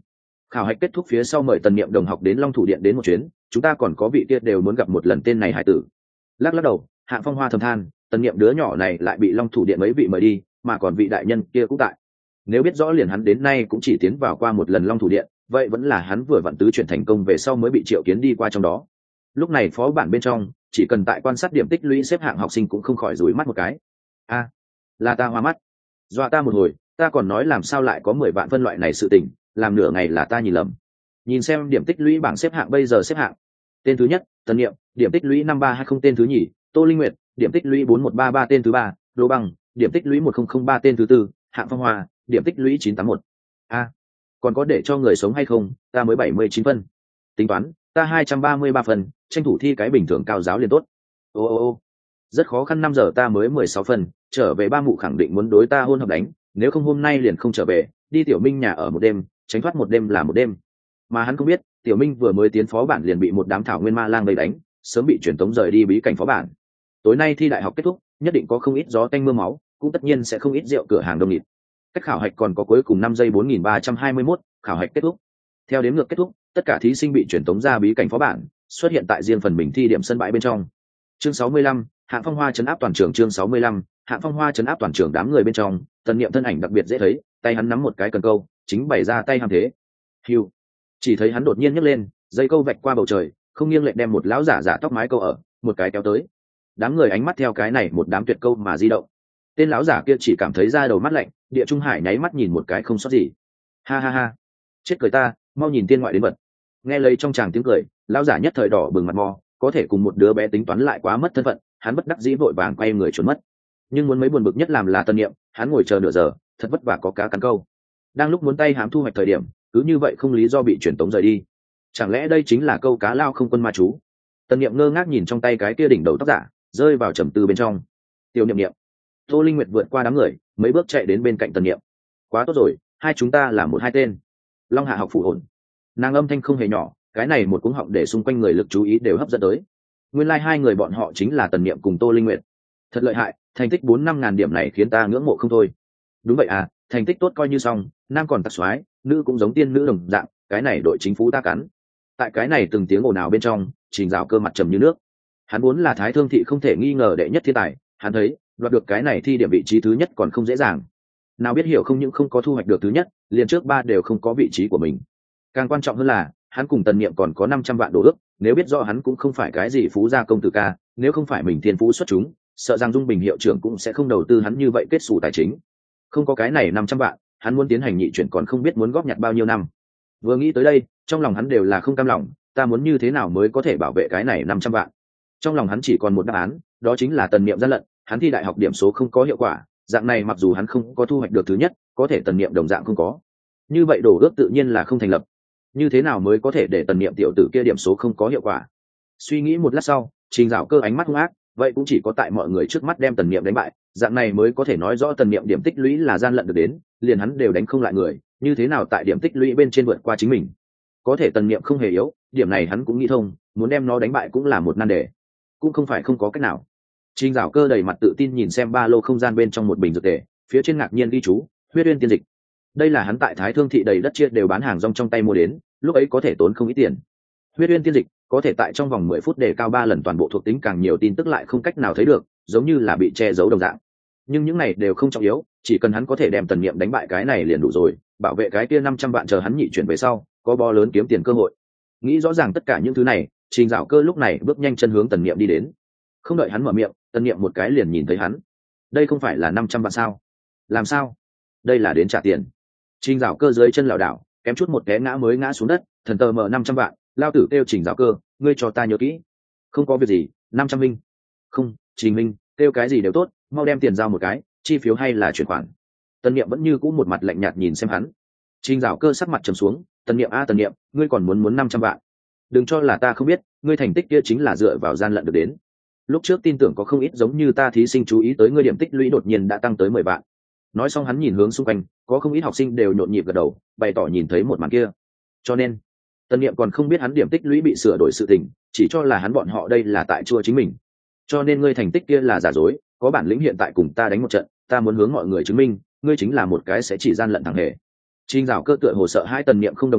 khảo hạch kết thúc phía sau mời tần niệm đồng học đến long thủ điện đến một chuyến, chúng ta còn có vị kia đều muốn gặp một lần tên này hải tử. Lắc lắc đầu, Hạng Phong Hoa thầm than, tần niệm đứa nhỏ này lại bị long thủ điện mấy vị mời đi, mà còn vị đại nhân kia cũng tại. Nếu biết rõ liền hắn đến nay cũng chỉ tiến vào qua một lần long thủ điện, vậy vẫn là hắn vừa vặn tứ chuyển thành công về sau mới bị triệu kiến đi qua trong đó. Lúc này phó bản bên trong chỉ cần tại quan sát điểm tích lũy xếp hạng học sinh cũng không khỏi rủi mắt một cái. A, là ta hoa mắt, dọa ta một hồi, ta còn nói làm sao lại có mười vạn phân loại này sự tình, làm nửa ngày là ta nhìn lầm. Nhìn xem điểm tích lũy bảng xếp hạng bây giờ xếp hạng, tên thứ nhất Tần Niệm, điểm tích lũy năm ba hai không tên thứ nhì Tô Linh Nguyệt, điểm tích lũy bốn một ba ba tên thứ ba Đỗ Bằng, điểm tích lũy một không không ba tên thứ tư Hạng Phong Hoa, điểm tích lũy chín tám một. A, còn có để cho người sống hay không, ta mới bảy mươi chín phân. Tính toán ta hai trăm ba mươi ba phần, tranh thủ thi cái bình thường cao giáo liền tốt. Ô ô ô, rất khó khăn, năm giờ ta mới mười sáu phần, trở về ba mụ khẳng định muốn đối ta hôn hợp đánh, nếu không hôm nay liền không trở về, đi Tiểu Minh nhà ở một đêm, tránh thoát một đêm là một đêm. Mà hắn không biết, Tiểu Minh vừa mới tiến phó bản liền bị một đám thảo nguyên ma lang vây đánh, sớm bị truyền tống rời đi bí cảnh phó bản. Tối nay thi đại học kết thúc, nhất định có không ít gió tanh mưa máu, cũng tất nhiên sẽ không ít rượu cửa hàng đông nghịt. Cách khảo hạch còn có cuối cùng năm giây bốn nghìn ba trăm hai mươi mốt, khảo hạch kết thúc. Theo đếm ngược kết thúc, tất cả thí sinh bị truyền tống ra bí cảnh phó bản, xuất hiện tại riêng phần mình thi điểm sân bãi bên trong. Chương sáu mươi lăm, Hạng Phong Hoa trấn áp toàn trường. Chương sáu mươi lăm, Hạng Phong Hoa trấn áp toàn trường. Đám người bên trong, Tần Niệm thân ảnh đặc biệt dễ thấy, tay hắn nắm một cái cần câu, chính bày ra tay hàm thế. Hưu. Chỉ thấy hắn đột nhiên nhấc lên, dây câu vạch qua bầu trời, không nghiêng lệch đem một lão giả giả tóc mái câu ở, một cái kéo tới. Đám người ánh mắt theo cái này một đám tuyệt câu mà di động. Tên lão giả kia chỉ cảm thấy da đầu mắt lạnh, Địa Trung Hải nháy mắt nhìn một cái không sót gì. Ha ha ha, chết cười ta, mau nhìn tiên ngoại đến vật. Nghe lấy trong tràng tiếng cười, lão giả nhất thời đỏ bừng mặt mò, có thể cùng một đứa bé tính toán lại quá mất thân phận, hắn bất đắc dĩ vội vàng quay người trốn mất. Nhưng muốn mấy buồn bực nhất làm là Tần Niệm, hắn ngồi chờ nửa giờ, thật vất vả có cá cắn câu. Đang lúc muốn tay hám thu hoạch thời điểm, cứ như vậy không lý do bị chuyển tống rời đi. Chẳng lẽ đây chính là câu cá lao không quân ma chú? Tần Niệm ngơ ngác nhìn trong tay cái kia đỉnh đầu tóc giả, rơi vào trầm tư bên trong. Tiểu Niệm Niệm. Tô Linh Nguyệt vượt qua đám người, mấy bước chạy đến bên cạnh Tần Niệm. Quá tốt rồi, hai chúng ta là một hai tên. Long Hạ học phụ ổn. Nàng âm thanh không hề nhỏ, cái này một cuống họng để xung quanh người lực chú ý đều hấp dẫn tới. Nguyên lai like hai người bọn họ chính là Tần Niệm cùng Tô Linh Nguyệt. Thật lợi hại, thành tích bốn năm ngàn điểm này khiến ta ngưỡng mộ không thôi. Đúng vậy à, thành tích tốt coi như xong, nam còn tặc soái, nữ cũng giống tiên nữ đồng dạng, cái này đội chính phủ ta cắn. Tại cái này từng tiếng ồn ào bên trong, Trình Dạo Cơ mặt trầm như nước. Hắn vốn là Thái Thương thị không thể nghi ngờ đệ nhất thiên tài, hắn thấy đoạt được cái này thi điểm vị trí thứ nhất còn không dễ dàng. Nào biết hiểu không những không có thu hoạch được thứ nhất, liền trước ba đều không có vị trí của mình. Càng quan trọng hơn là, hắn cùng Tần Niệm còn có năm trăm vạn đồ ước, nếu biết rõ hắn cũng không phải cái gì phú gia công tử ca, nếu không phải mình thiên phú xuất chúng, sợ rằng Dung Bình hiệu trưởng cũng sẽ không đầu tư hắn như vậy kết sủ tài chính. Không có cái này năm trăm vạn, hắn muốn tiến hành nhị chuyển còn không biết muốn góp nhặt bao nhiêu năm. Vừa nghĩ tới đây, trong lòng hắn đều là không cam lòng, ta muốn như thế nào mới có thể bảo vệ cái này năm trăm vạn. Trong lòng hắn chỉ còn một đáp án, đó chính là Tần Niệm gian lận, hắn thi đại học điểm số không có hiệu quả, dạng này mặc dù hắn không có thu hoạch được thứ nhất, có thể Tần Niệm đồng dạng không có. Như vậy đổ ước tự nhiên là không thành lập. Như thế nào mới có thể để Tần Niệm tiểu tử kia điểm số không có hiệu quả? Suy nghĩ một lát sau, Trình Dạo Cơ ánh mắt hung ác, vậy cũng chỉ có tại mọi người trước mắt đem Tần Niệm đánh bại, dạng này mới có thể nói rõ Tần Niệm điểm tích lũy là gian lận được đến, liền hắn đều đánh không lại người, như thế nào tại điểm tích lũy bên trên vượt qua chính mình? Có thể Tần Niệm không hề yếu, điểm này hắn cũng nghĩ thông, muốn đem nó đánh bại cũng là một nan đề, cũng không phải không có cách nào. Trình Dạo Cơ đầy mặt tự tin nhìn xem ba lô không gian bên trong một bình dược tề, phía trên ngạc nhiên ghi chú, huyết uyên tiên dịch. Đây là hắn tại Thái Thương thị đầy đất chia đều bán hàng rong trong tay mua đến, lúc ấy có thể tốn không ít tiền. Huyết uyên tiên dịch có thể tại trong vòng mười phút đề cao ba lần toàn bộ thuộc tính, càng nhiều tin tức lại không cách nào thấy được, giống như là bị che giấu đồng dạng. Nhưng những này đều không trọng yếu, chỉ cần hắn có thể đem Tần Niệm đánh bại cái này liền đủ rồi, bảo vệ cái kia năm trăm vạn chờ hắn nhị chuyển về sau, có bo lớn kiếm tiền cơ hội. Nghĩ rõ ràng tất cả những thứ này, Trình Dạo Cơ lúc này bước nhanh chân hướng Tần Niệm đi đến. Không đợi hắn mở miệng, Tần Niệm một cái liền nhìn thấy hắn. Đây không phải là năm trăm vạn sao? Làm sao? Đây là đến trả tiền. Trình Dạo Cơ dưới chân lảo đảo, kém chút một té ngã mới ngã xuống đất, thần tờ mở năm trăm vạn, lao tử kêu Trình Dạo Cơ, ngươi cho ta nhớ kỹ. Không có việc gì, năm trăm minh. Không, Trình Minh, kêu cái gì đều tốt, mau đem tiền giao một cái, chi phiếu hay là chuyển khoản. Tần Niệm vẫn như cũ một mặt lạnh nhạt nhìn xem hắn. Trình Dạo Cơ sắc mặt trầm xuống, Tần Niệm a Tần Niệm, ngươi còn muốn muốn năm trăm vạn? Đừng cho là ta không biết, ngươi thành tích kia chính là dựa vào gian lận được đến. Lúc trước tin tưởng có không ít giống như ta thí sinh chú ý tới ngươi điểm tích lũy đột nhiên đã tăng tới mười vạn. Nói xong hắn nhìn hướng xung quanh, có không ít học sinh đều nhộn nhịp gật đầu, bày tỏ nhìn thấy một màn kia. Cho nên, Tần Niệm còn không biết hắn điểm tích lũy bị sửa đổi sự tình, chỉ cho là hắn bọn họ đây là tại chua chính mình. Cho nên ngươi thành tích kia là giả dối, có bản lĩnh hiện tại cùng ta đánh một trận, ta muốn hướng mọi người chứng minh, ngươi chính là một cái sẽ chỉ gian lận thằng hề. Trình Dạo Cơ tựa hồ sợ hai Tần Niệm không đồng ý,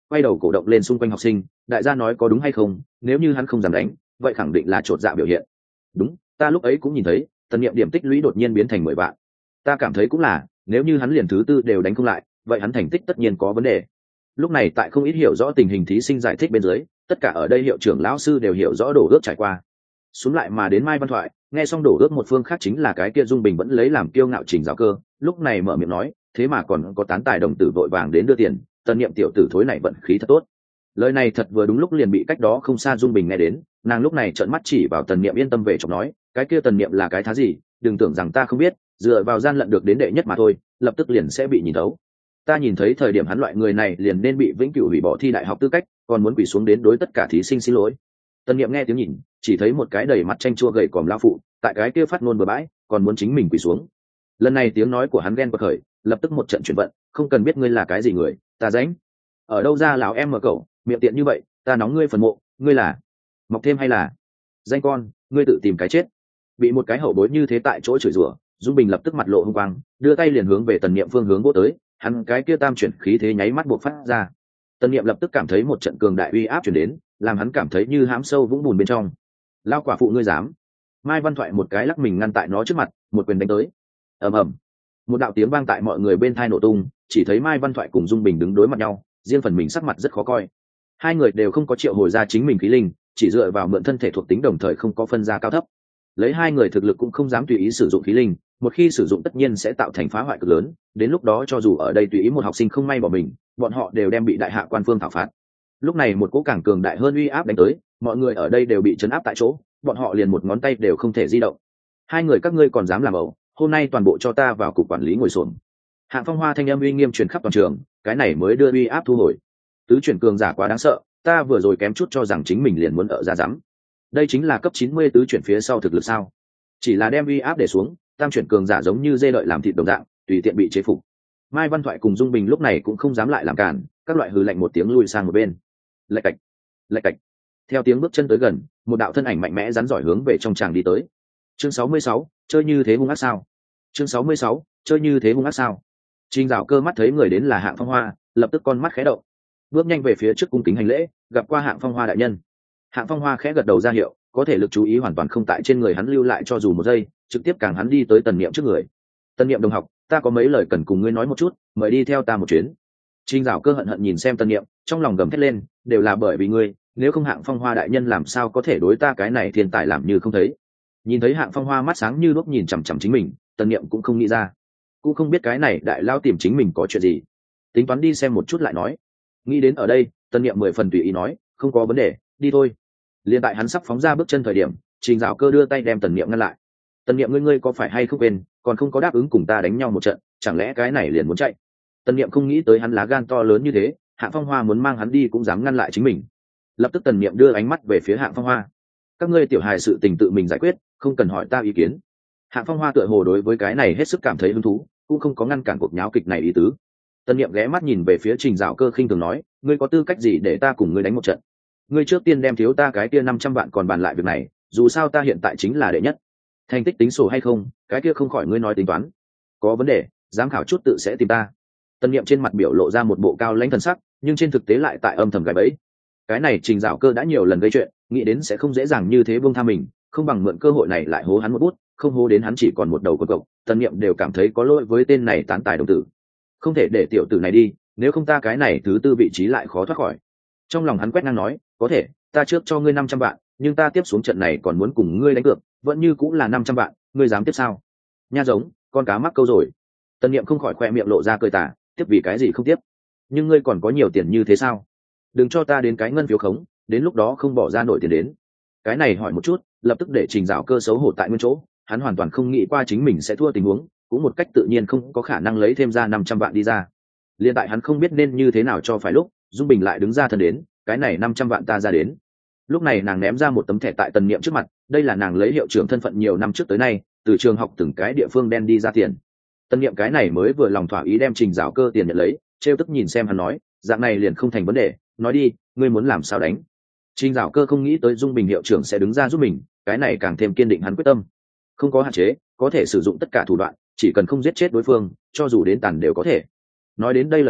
quay đầu cổ động lên xung quanh học sinh, đại gia nói có đúng hay không, nếu như hắn không dám đánh vậy khẳng định là chột dạ biểu hiện. Đúng, ta lúc ấy cũng nhìn thấy Tần Niệm điểm tích lũy đột nhiên biến thành mười vạn, ta cảm thấy cũng là, nếu như hắn liền thứ tư đều đánh không lại vậy hắn thành tích tất nhiên có vấn đề. Lúc này tại không ít hiểu rõ tình hình thí sinh giải thích bên dưới, tất cả ở đây hiệu trưởng lão sư đều hiểu rõ đổ ước trải qua. Xuống lại mà đến Mai Văn Thoại, nghe xong đổ ước một phương khác chính là cái kia Dung Bình vẫn lấy làm kiêu ngạo Trình Giáo Cơ, lúc này mở miệng nói, thế mà còn có tán tài đồng tử vội vàng đến đưa tiền, Tần Niệm tiểu tử thối này vận khí thật tốt. Lời này thật vừa đúng lúc liền bị cách đó không xa Dung Bình nghe đến, nàng lúc này trợn mắt chỉ vào Tần Niệm yên tâm về chọc nói, cái kia Tần Niệm là cái thá gì, đừng tưởng rằng ta không biết, dựa vào gian lận được đến đệ nhất mà thôi, lập tức liền sẽ bị nhìn thấu. Ta nhìn thấy thời điểm hắn loại người này liền nên bị vĩnh cửu hủy bỏ thi đại học tư cách, còn muốn quỳ xuống đến đối tất cả thí sinh xin lỗi. Tần Niệm nghe tiếng nhìn, chỉ thấy một cái đầy mặt chanh chua gầy còm lão phụ, tại cái kia phát ngôn bừa bãi, còn muốn chính mình quỳ xuống. Lần này tiếng nói của hắn ghen bật khởi, lập tức một trận chuyển vận, không cần biết ngươi là cái gì người, ta rảnh. Ở đâu ra lão em mở cậu, miệng tiện như vậy, ta nóng ngươi phần mộ, ngươi là mọc thêm hay là danh con, ngươi tự tìm cái chết. Bị một cái hậu bối như thế tại chỗ chửi rủa, Dung Bình lập tức mặt lộ hung quang, đưa tay liền hướng về Tần Niệm phương hướng vỗ tới, hắn cái kia tam chuyển khí thế nháy mắt buộc phát ra. Tần Niệm lập tức cảm thấy một trận cường đại uy áp truyền đến, làm hắn cảm thấy như hãm sâu vũng bùn bên trong. Lao quả phụ ngươi dám? Mai Văn Thoại một cái lắc mình ngăn tại nó trước mặt, một quyền đánh tới. Ầm ầm, một đạo tiếng vang tại mọi người bên tai nổ tung, chỉ thấy Mai Văn Thoại cùng Dung Bình đứng đối mặt nhau, riêng phần mình sắc mặt rất khó coi. Hai người đều không có triệu hồi ra chính mình khí linh, chỉ dựa vào mượn thân thể thuộc tính đồng thời không có phân ra cao thấp. Lấy hai người thực lực cũng không dám tùy ý sử dụng khí linh, một khi sử dụng tất nhiên sẽ tạo thành phá hoại cực lớn, đến lúc đó cho dù ở đây tùy ý một học sinh không may bỏ mình, bọn họ đều đem bị đại hạ quan phương thảo phạt. Lúc này một cỗ càng cường đại hơn uy áp đánh tới, mọi người ở đây đều bị chấn áp tại chỗ, bọn họ liền một ngón tay đều không thể di động. Hai người các ngươi còn dám làm ẩu, hôm nay toàn bộ cho ta vào cục quản lý ngồi xổm. Hạng Phong Hoa thanh âm uy nghiêm truyền khắp toàn trường, cái này mới đưa uy áp thu hồi. Tứ chuyển cường giả quá đáng sợ, ta vừa rồi kém chút cho rằng chính mình liền muốn ở ra dám. Đây chính là cấp chín mươi tứ chuyển phía sau thực lực sao? Chỉ là đem uy áp để xuống, tam chuyển cường giả giống như dê đợi làm thịt đồng dạng, tùy tiện bị chế phục. Mai Văn Thoại cùng Dung Bình lúc này cũng không dám lại làm cản, các loại hừ lạnh một tiếng lui sang một bên. Lạch cạch, lạch cạch. Theo tiếng bước chân tới gần, một đạo thân ảnh mạnh mẽ rắn giỏi hướng về trong tràng đi tới. Chương sáu mươi sáu, chơi như thế hung ác sao? Chương sáu mươi sáu, chơi như thế hung ác sao? Trình Dạo Cơ mắt thấy người đến là Hạng Phong Hoa, lập tức con mắt khẽ động, bước nhanh về phía trước cung kính hành lễ, gặp qua Hạng Phong Hoa đại nhân. Hạng Phong Hoa khẽ gật đầu ra hiệu, có thể lực chú ý hoàn toàn không tại trên người hắn lưu lại cho dù một giây, trực tiếp càng hắn đi tới Tần Niệm trước người. Tần Niệm đồng học, ta có mấy lời cần cùng ngươi nói một chút, mời đi theo ta một chuyến. Trình Dạo Cơ hận hận nhìn xem Tần Niệm, trong lòng gầm thét lên, đều là bởi vì ngươi, nếu không Hạng Phong Hoa đại nhân làm sao có thể đối ta cái này thiên tài làm như không thấy. Nhìn thấy Hạng Phong Hoa mắt sáng như đuốc nhìn chằm chằm chính mình, Tần Niệm cũng không nghĩ ra, cũng không biết cái này đại lao tìm chính mình có chuyện gì, tính toán đi xem một chút lại nói. Nghĩ đến ở đây, Tần Niệm mười phần tùy ý nói, không có vấn đề, đi thôi. Liên tại hắn sắp phóng ra bước chân thời điểm, Trình Dạo Cơ đưa tay đem Tần Niệm ngăn lại. Tần Niệm ngươi ngươi có phải hay không quên, còn không có đáp ứng cùng ta đánh nhau một trận, chẳng lẽ cái này liền muốn chạy? Tần Niệm không nghĩ tới hắn lá gan to lớn như thế, Hạng Phong Hoa muốn mang hắn đi cũng dám ngăn lại chính mình. Lập tức Tần Niệm đưa ánh mắt về phía Hạng Phong Hoa. Các ngươi tiểu hài sự tình tự mình giải quyết, không cần hỏi ta ý kiến. Hạng Phong Hoa tựa hồ đối với cái này hết sức cảm thấy hứng thú, cũng không có ngăn cản cuộc nháo kịch này ý tứ. Tần Niệm ghé mắt nhìn về phía Trình Dạo Cơ khinh thường nói, ngươi có tư cách gì để ta cùng ngươi đánh một trận? Ngươi trước tiên đem thiếu ta cái kia năm trăm vạn còn bàn lại việc này, dù sao ta hiện tại chính là đệ nhất. Thành tích tính sổ hay không, cái kia không khỏi ngươi nói tính toán. Có vấn đề, giám khảo chút tự sẽ tìm ta. Tần Niệm trên mặt biểu lộ ra một bộ cao lãnh thần sắc, nhưng trên thực tế lại tại âm thầm gài bẫy. Cái này Trình Dạo Cơ đã nhiều lần gây chuyện, nghĩ đến sẽ không dễ dàng như thế buông tha mình, không bằng mượn cơ hội này lại hố hắn một bút, không hố đến hắn chỉ còn một đầu cột cộc. Tần Niệm đều cảm thấy có lỗi với tên này tán tài đồng tử, không thể để tiểu tử này đi, nếu không ta cái này thứ tư vị trí lại khó thoát khỏi. Trong lòng hắn quét ngang nói, có thể, ta trước cho ngươi năm trăm vạn, nhưng ta tiếp xuống trận này còn muốn cùng ngươi đánh cược, vẫn như cũng là năm trăm vạn, ngươi dám tiếp sao? Nha giống, con cá mắc câu rồi. Tần Niệm không khỏi khoe miệng lộ ra cười tà, tiếp vì cái gì không tiếp? Nhưng ngươi còn có nhiều tiền như thế sao? Đừng cho ta đến cái ngân phiếu khống, đến lúc đó không bỏ ra nổi tiền đến. Cái này hỏi một chút, lập tức để Trình Dạo Cơ xấu hổ tại nguyên chỗ, hắn hoàn toàn không nghĩ qua chính mình sẽ thua tình huống, cũng một cách tự nhiên không có khả năng lấy thêm ra năm trăm vạn đi ra. Liên tại hắn không biết nên như thế nào cho phải lúc, Dung Bình lại đứng ra thân đến, cái này năm trăm vạn ta ra đến. Lúc này nàng ném ra một tấm thẻ tại Tần Niệm trước mặt, đây là nàng lấy hiệu trưởng thân phận nhiều năm trước tới nay, từ trường học từng cái địa phương đen đi ra tiền. Tần Niệm cái này mới vừa lòng thỏa ý đem Trình Dạo Cơ tiền nhận lấy, trêu tức nhìn xem hắn nói, dạng này liền không thành vấn đề, nói đi, ngươi muốn làm sao đánh? Trình Dạo Cơ không nghĩ tới Dung Bình hiệu trưởng sẽ đứng ra giúp mình, cái này càng thêm kiên định hắn quyết tâm. Không có hạn chế, có thể sử dụng tất cả thủ đoạn, chỉ cần không giết chết đối phương, cho dù đến tàn đều có thể. Nói đến đây lời nói,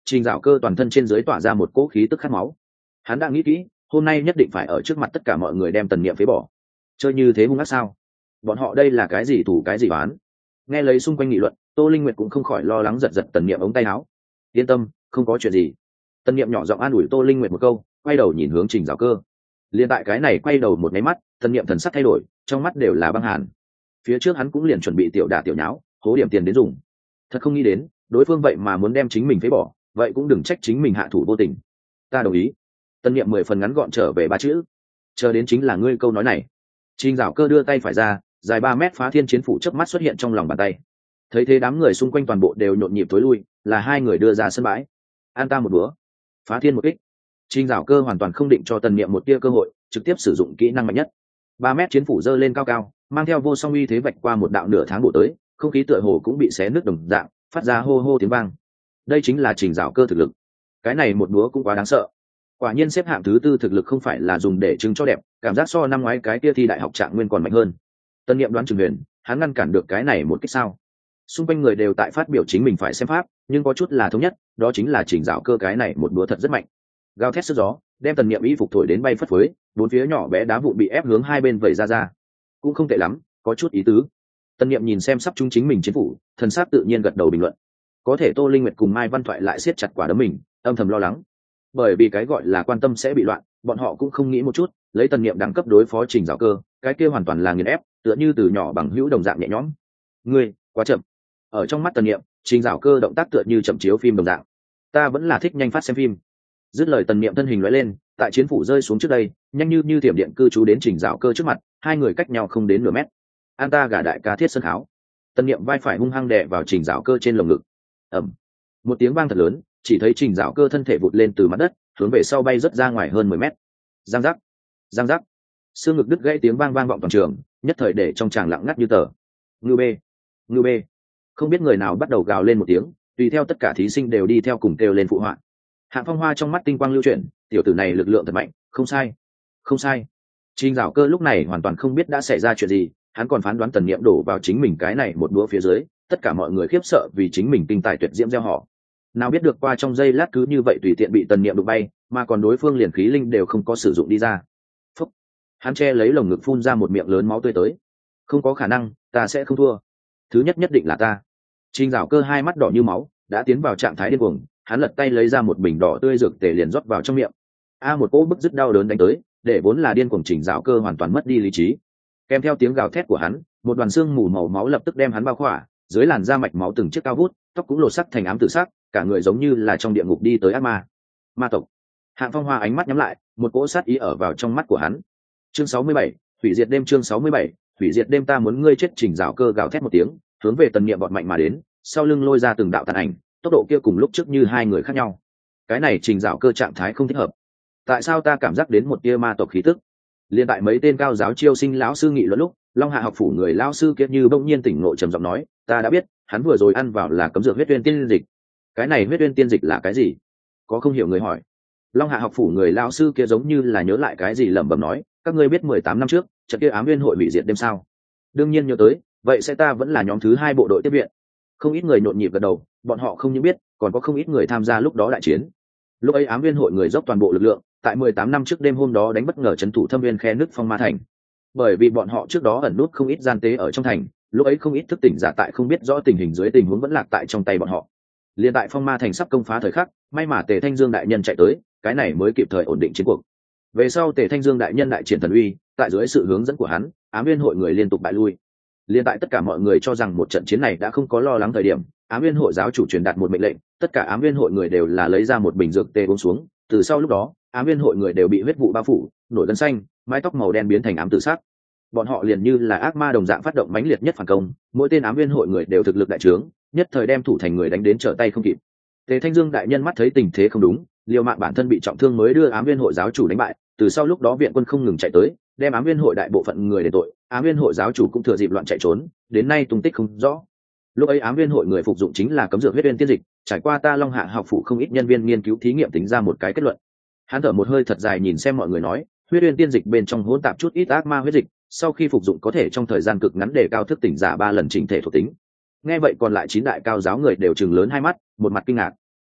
Trình Dạo Cơ toàn thân trên dưới tỏa ra một cỗ khí tức khát máu. Hắn đã nghĩ kỹ, hôm nay nhất định phải ở trước mặt tất cả mọi người đem Tần Niệm phế bỏ. Chơi như thế hung ác sao? Bọn họ đây là cái gì thủ cái gì bán? Nghe lấy xung quanh nghị luận, Tô Linh Nguyệt cũng không khỏi lo lắng giật giật Tần Niệm ống tay áo. Yên tâm, không có chuyện gì. Tần Niệm nhỏ giọng an ủi Tô Linh Nguyệt một câu, quay đầu nhìn hướng Trình Dạo Cơ. Liên tại cái này quay đầu một cái mắt, Tần Niệm thần sắc thay đổi, trong mắt đều là băng hàn. Phía trước hắn cũng liền chuẩn bị tiểu đả tiểu nháo, hố điểm tiền đến dùng. Thật không nghĩ đến, đối phương vậy mà muốn đem chính mình phế bỏ, vậy cũng đừng trách chính mình hạ thủ vô tình. Ta đồng ý. Tần Niệm mười phần ngắn gọn trở về ba chữ. Chờ đến chính là ngươi câu nói này. Trình Dạo Cơ đưa tay phải ra, dài ba mét phá thiên chiến phủ chớp mắt xuất hiện trong lòng bàn tay. Thấy thế đám người xung quanh toàn bộ đều nhộn nhịp tối lui, là hai người đưa ra sân bãi. An ta một búa, phá thiên một kích. Trình Dạo Cơ hoàn toàn không định cho Tần Niệm một tia cơ hội, trực tiếp sử dụng kỹ năng mạnh nhất. Ba mét chiến phủ giơ lên cao cao, mang theo vô song uy thế vạch qua một đạo nửa tháng bộ tới, không khí tựa hồ cũng bị xé nứt đồng dạng, phát ra hô hô tiếng vang. Đây chính là Trình Dạo Cơ thực lực. Cái này một búa cũng quá đáng sợ. Quả nhiên xếp hạng thứ tư thực lực không phải là dùng để chứng cho đẹp, cảm giác so năm ngoái cái kia thi đại học trạng nguyên còn mạnh hơn. Tân Niệm đoán chừng huyền, hắn ngăn cản được cái này một cách sao? Xung quanh người đều tại phát biểu chính mình phải xem pháp, nhưng có chút là thống nhất, đó chính là Trình Dạo Cơ cái này một búa thật rất mạnh. Gào thét sức gió, đem Tần Niệm y phục thổi đến bay phất phới, bốn phía nhỏ bé đá vụn bị ép hướng hai bên vẩy ra ra. Cũng không tệ lắm, có chút ý tứ. Tần Niệm nhìn xem sắp trúng chính mình chiến phủ, thần sắc tự nhiên gật đầu bình luận. Có thể Tô Linh Nguyệt cùng Mai Văn Thoại lại siết chặt quả đấm mình, âm thầm lo lắng. Bởi vì cái gọi là quan tâm sẽ bị loạn, bọn họ cũng không nghĩ một chút, lấy Tần Niệm đẳng cấp đối phó Trình Dạo Cơ, cái kia hoàn toàn là nghiền ép, tựa như từ nhỏ bằng hữu đồng dạng nhẹ nhõm. Ngươi, quá chậm. Ở trong mắt Tần Niệm, Trình Dạo Cơ động tác tựa như chậm chiếu phim đồng dạng. Ta vẫn là thích nhanh phát xem phim. Dứt lời Tần Niệm thân hình lóe lên, tại chiến phủ rơi xuống trước đây, nhanh như như thiểm điện cư trú đến Trình Dạo Cơ trước mặt, hai người cách nhau không đến nửa mét. An ta gả đại ca thiết sơn kháo. Tần Niệm vai phải hung hăng đè vào Trình Dạo Cơ trên lồng ngực. Ầm. Một tiếng vang thật lớn, chỉ thấy Trình Dạo Cơ thân thể vụt lên từ mặt đất, hướng về sau bay rất ra ngoài hơn mười mét. Giang giác, giang giác, xương ngực đứt gãy tiếng vang vang vọng toàn trường, nhất thời để trong tràng lặng ngắt như tờ. Ngưu bê, ngưu bê, không biết người nào bắt đầu gào lên một tiếng, tùy theo tất cả thí sinh đều đi theo cùng kêu lên phụ họa. Hạng Phong Hoa trong mắt tinh quang lưu chuyển, tiểu tử này lực lượng thật mạnh, không sai, không sai. Trình Dạo Cơ lúc này hoàn toàn không biết đã xảy ra chuyện gì, hắn còn phán đoán Tần Niệm đổ vào chính mình cái này một đũa phía dưới, tất cả mọi người khiếp sợ vì chính mình kinh tài tuyệt diễm gieo họ. Nào biết được qua trong giây lát cứ như vậy tùy tiện bị Tần Niệm đụng bay, mà còn đối phương liền khí linh đều không có sử dụng đi ra. Phúc. Hắn che lấy lồng ngực phun ra một miệng lớn máu tươi tới. Không có khả năng, ta sẽ không thua. Thứ nhất nhất định là ta. Trình Dạo Cơ hai mắt đỏ như máu, đã tiến vào trạng thái điên cuồng, hắn lật tay lấy ra một bình đỏ tươi dược tề liền rót vào trong miệng. A một cỗ bức dứt đau đớn đánh tới, để vốn là điên cuồng Trình Dạo Cơ hoàn toàn mất đi lý trí. Kèm theo tiếng gào thét của hắn, một đoàn xương mù màu máu lập tức đem hắn bao khỏa, dưới làn da mạch máu từng chiếc cao vút, tóc cũng lột sắc thành ám tử sắc, cả người giống như là trong địa ngục đi tới ác ma. Ma tộc. Hạng Phong Hoa ánh mắt nhắm lại, một cỗ sát ý ở vào trong mắt của hắn. Chương sáu mươi bảy, hủy diệt đêm. Chương sáu mươi bảy, hủy diệt đêm. Ta muốn ngươi chết. Trình Dạo Cơ gào thét một tiếng, hướng về Tần Niệm bọt mạnh mà đến, sau lưng lôi ra từng đạo tàn ảnh, tốc độ kia cùng lúc trước như hai người khác nhau. Cái này Trình Dạo Cơ trạng thái không thích hợp. Tại sao ta cảm giác đến một tia ma tộc khí tức? Liên tại mấy tên cao giáo chiêu sinh lão sư nghị luận lúc, Long Hạ học phủ người lão sư kia như bỗng nhiên tỉnh ngộ trầm giọng nói, ta đã biết, hắn vừa rồi ăn vào là cấm dược huyết uyên tiên dịch. Cái này huyết uyên tiên dịch là cái gì? Có không hiểu người hỏi. Long Hạ học phủ người lão sư kia giống như là nhớ lại cái gì lẩm bẩm nói, các ngươi biết mười tám năm trước trận kia ám uyên hội hủy diệt đêm sao? Đương nhiên nhớ tới, vậy sẽ ta vẫn là nhóm thứ hai bộ đội tiếp viện. Không ít người nhộn nhịp gật đầu, bọn họ không những biết, còn có không ít người tham gia lúc đó đại chiến. Lúc ấy ám uyên hội người dốc toàn bộ lực lượng, tại mười tám năm trước đêm hôm đó đánh bất ngờ trấn thủ Thâm Viên khe nước Phong Ma thành. Bởi vì bọn họ trước đó ẩn nút không ít gian tế ở trong thành, lúc ấy không ít thức tỉnh giả tại không biết rõ tình hình dưới tình huống vẫn lạc tại trong tay bọn họ. Liên tại Phong Ma thành sắp công phá thời khắc, may mà Tề Thanh Dương đại nhân chạy tới, cái này mới kịp thời ổn định chiến cuộc. Về sau Tề Thanh Dương đại nhân đại triển thần uy, tại dưới sự hướng dẫn của hắn, ám uyên hội người liên tục bại lui. Liên tại tất cả mọi người cho rằng một trận chiến này đã không có lo lắng thời điểm, ám uyên hội giáo chủ truyền đạt một mệnh lệnh, tất cả ám uyên hội người đều là lấy ra một bình dược tê uống xuống. Từ sau lúc đó, ám uyên hội người đều bị huyết vụ bao phủ, nổi gân xanh, mái tóc màu đen biến thành ám tử sắc. Bọn họ liền như là ác ma đồng dạng phát động mãnh liệt nhất phản công, mỗi tên ám uyên hội người đều thực lực đại trướng, nhất thời đem thủ thành người đánh đến trở tay không kịp. Tề Thanh Dương đại nhân mắt thấy tình thế không đúng, liều mạng bản thân bị trọng thương mới đưa ám uyên hội giáo chủ đánh bại. Từ sau lúc đó viện quân không ngừng chạy tới, đem ám uyên hội đại bộ phận người để tội, ám uyên hội giáo chủ cũng thừa dịp loạn chạy trốn, đến nay tung tích không rõ. Lúc ấy ám uyên hội người phục dụng chính là cấm dược huyết uyên tiên dịch, trải qua ta Long Hạ học phủ không ít nhân viên nghiên cứu thí nghiệm tính ra một cái kết luận. Hắn thở một hơi thật dài nhìn xem mọi người nói, huyết uyên tiên dịch bên trong hỗn tạp chút ít ác ma huyết dịch, sau khi phục dụng có thể trong thời gian cực ngắn đề cao thức tỉnh giả ba lần chỉnh thể thuộc tính. Nghe vậy còn lại chín đại cao giáo người đều trừng lớn hai mắt, một mặt kinh ngạc.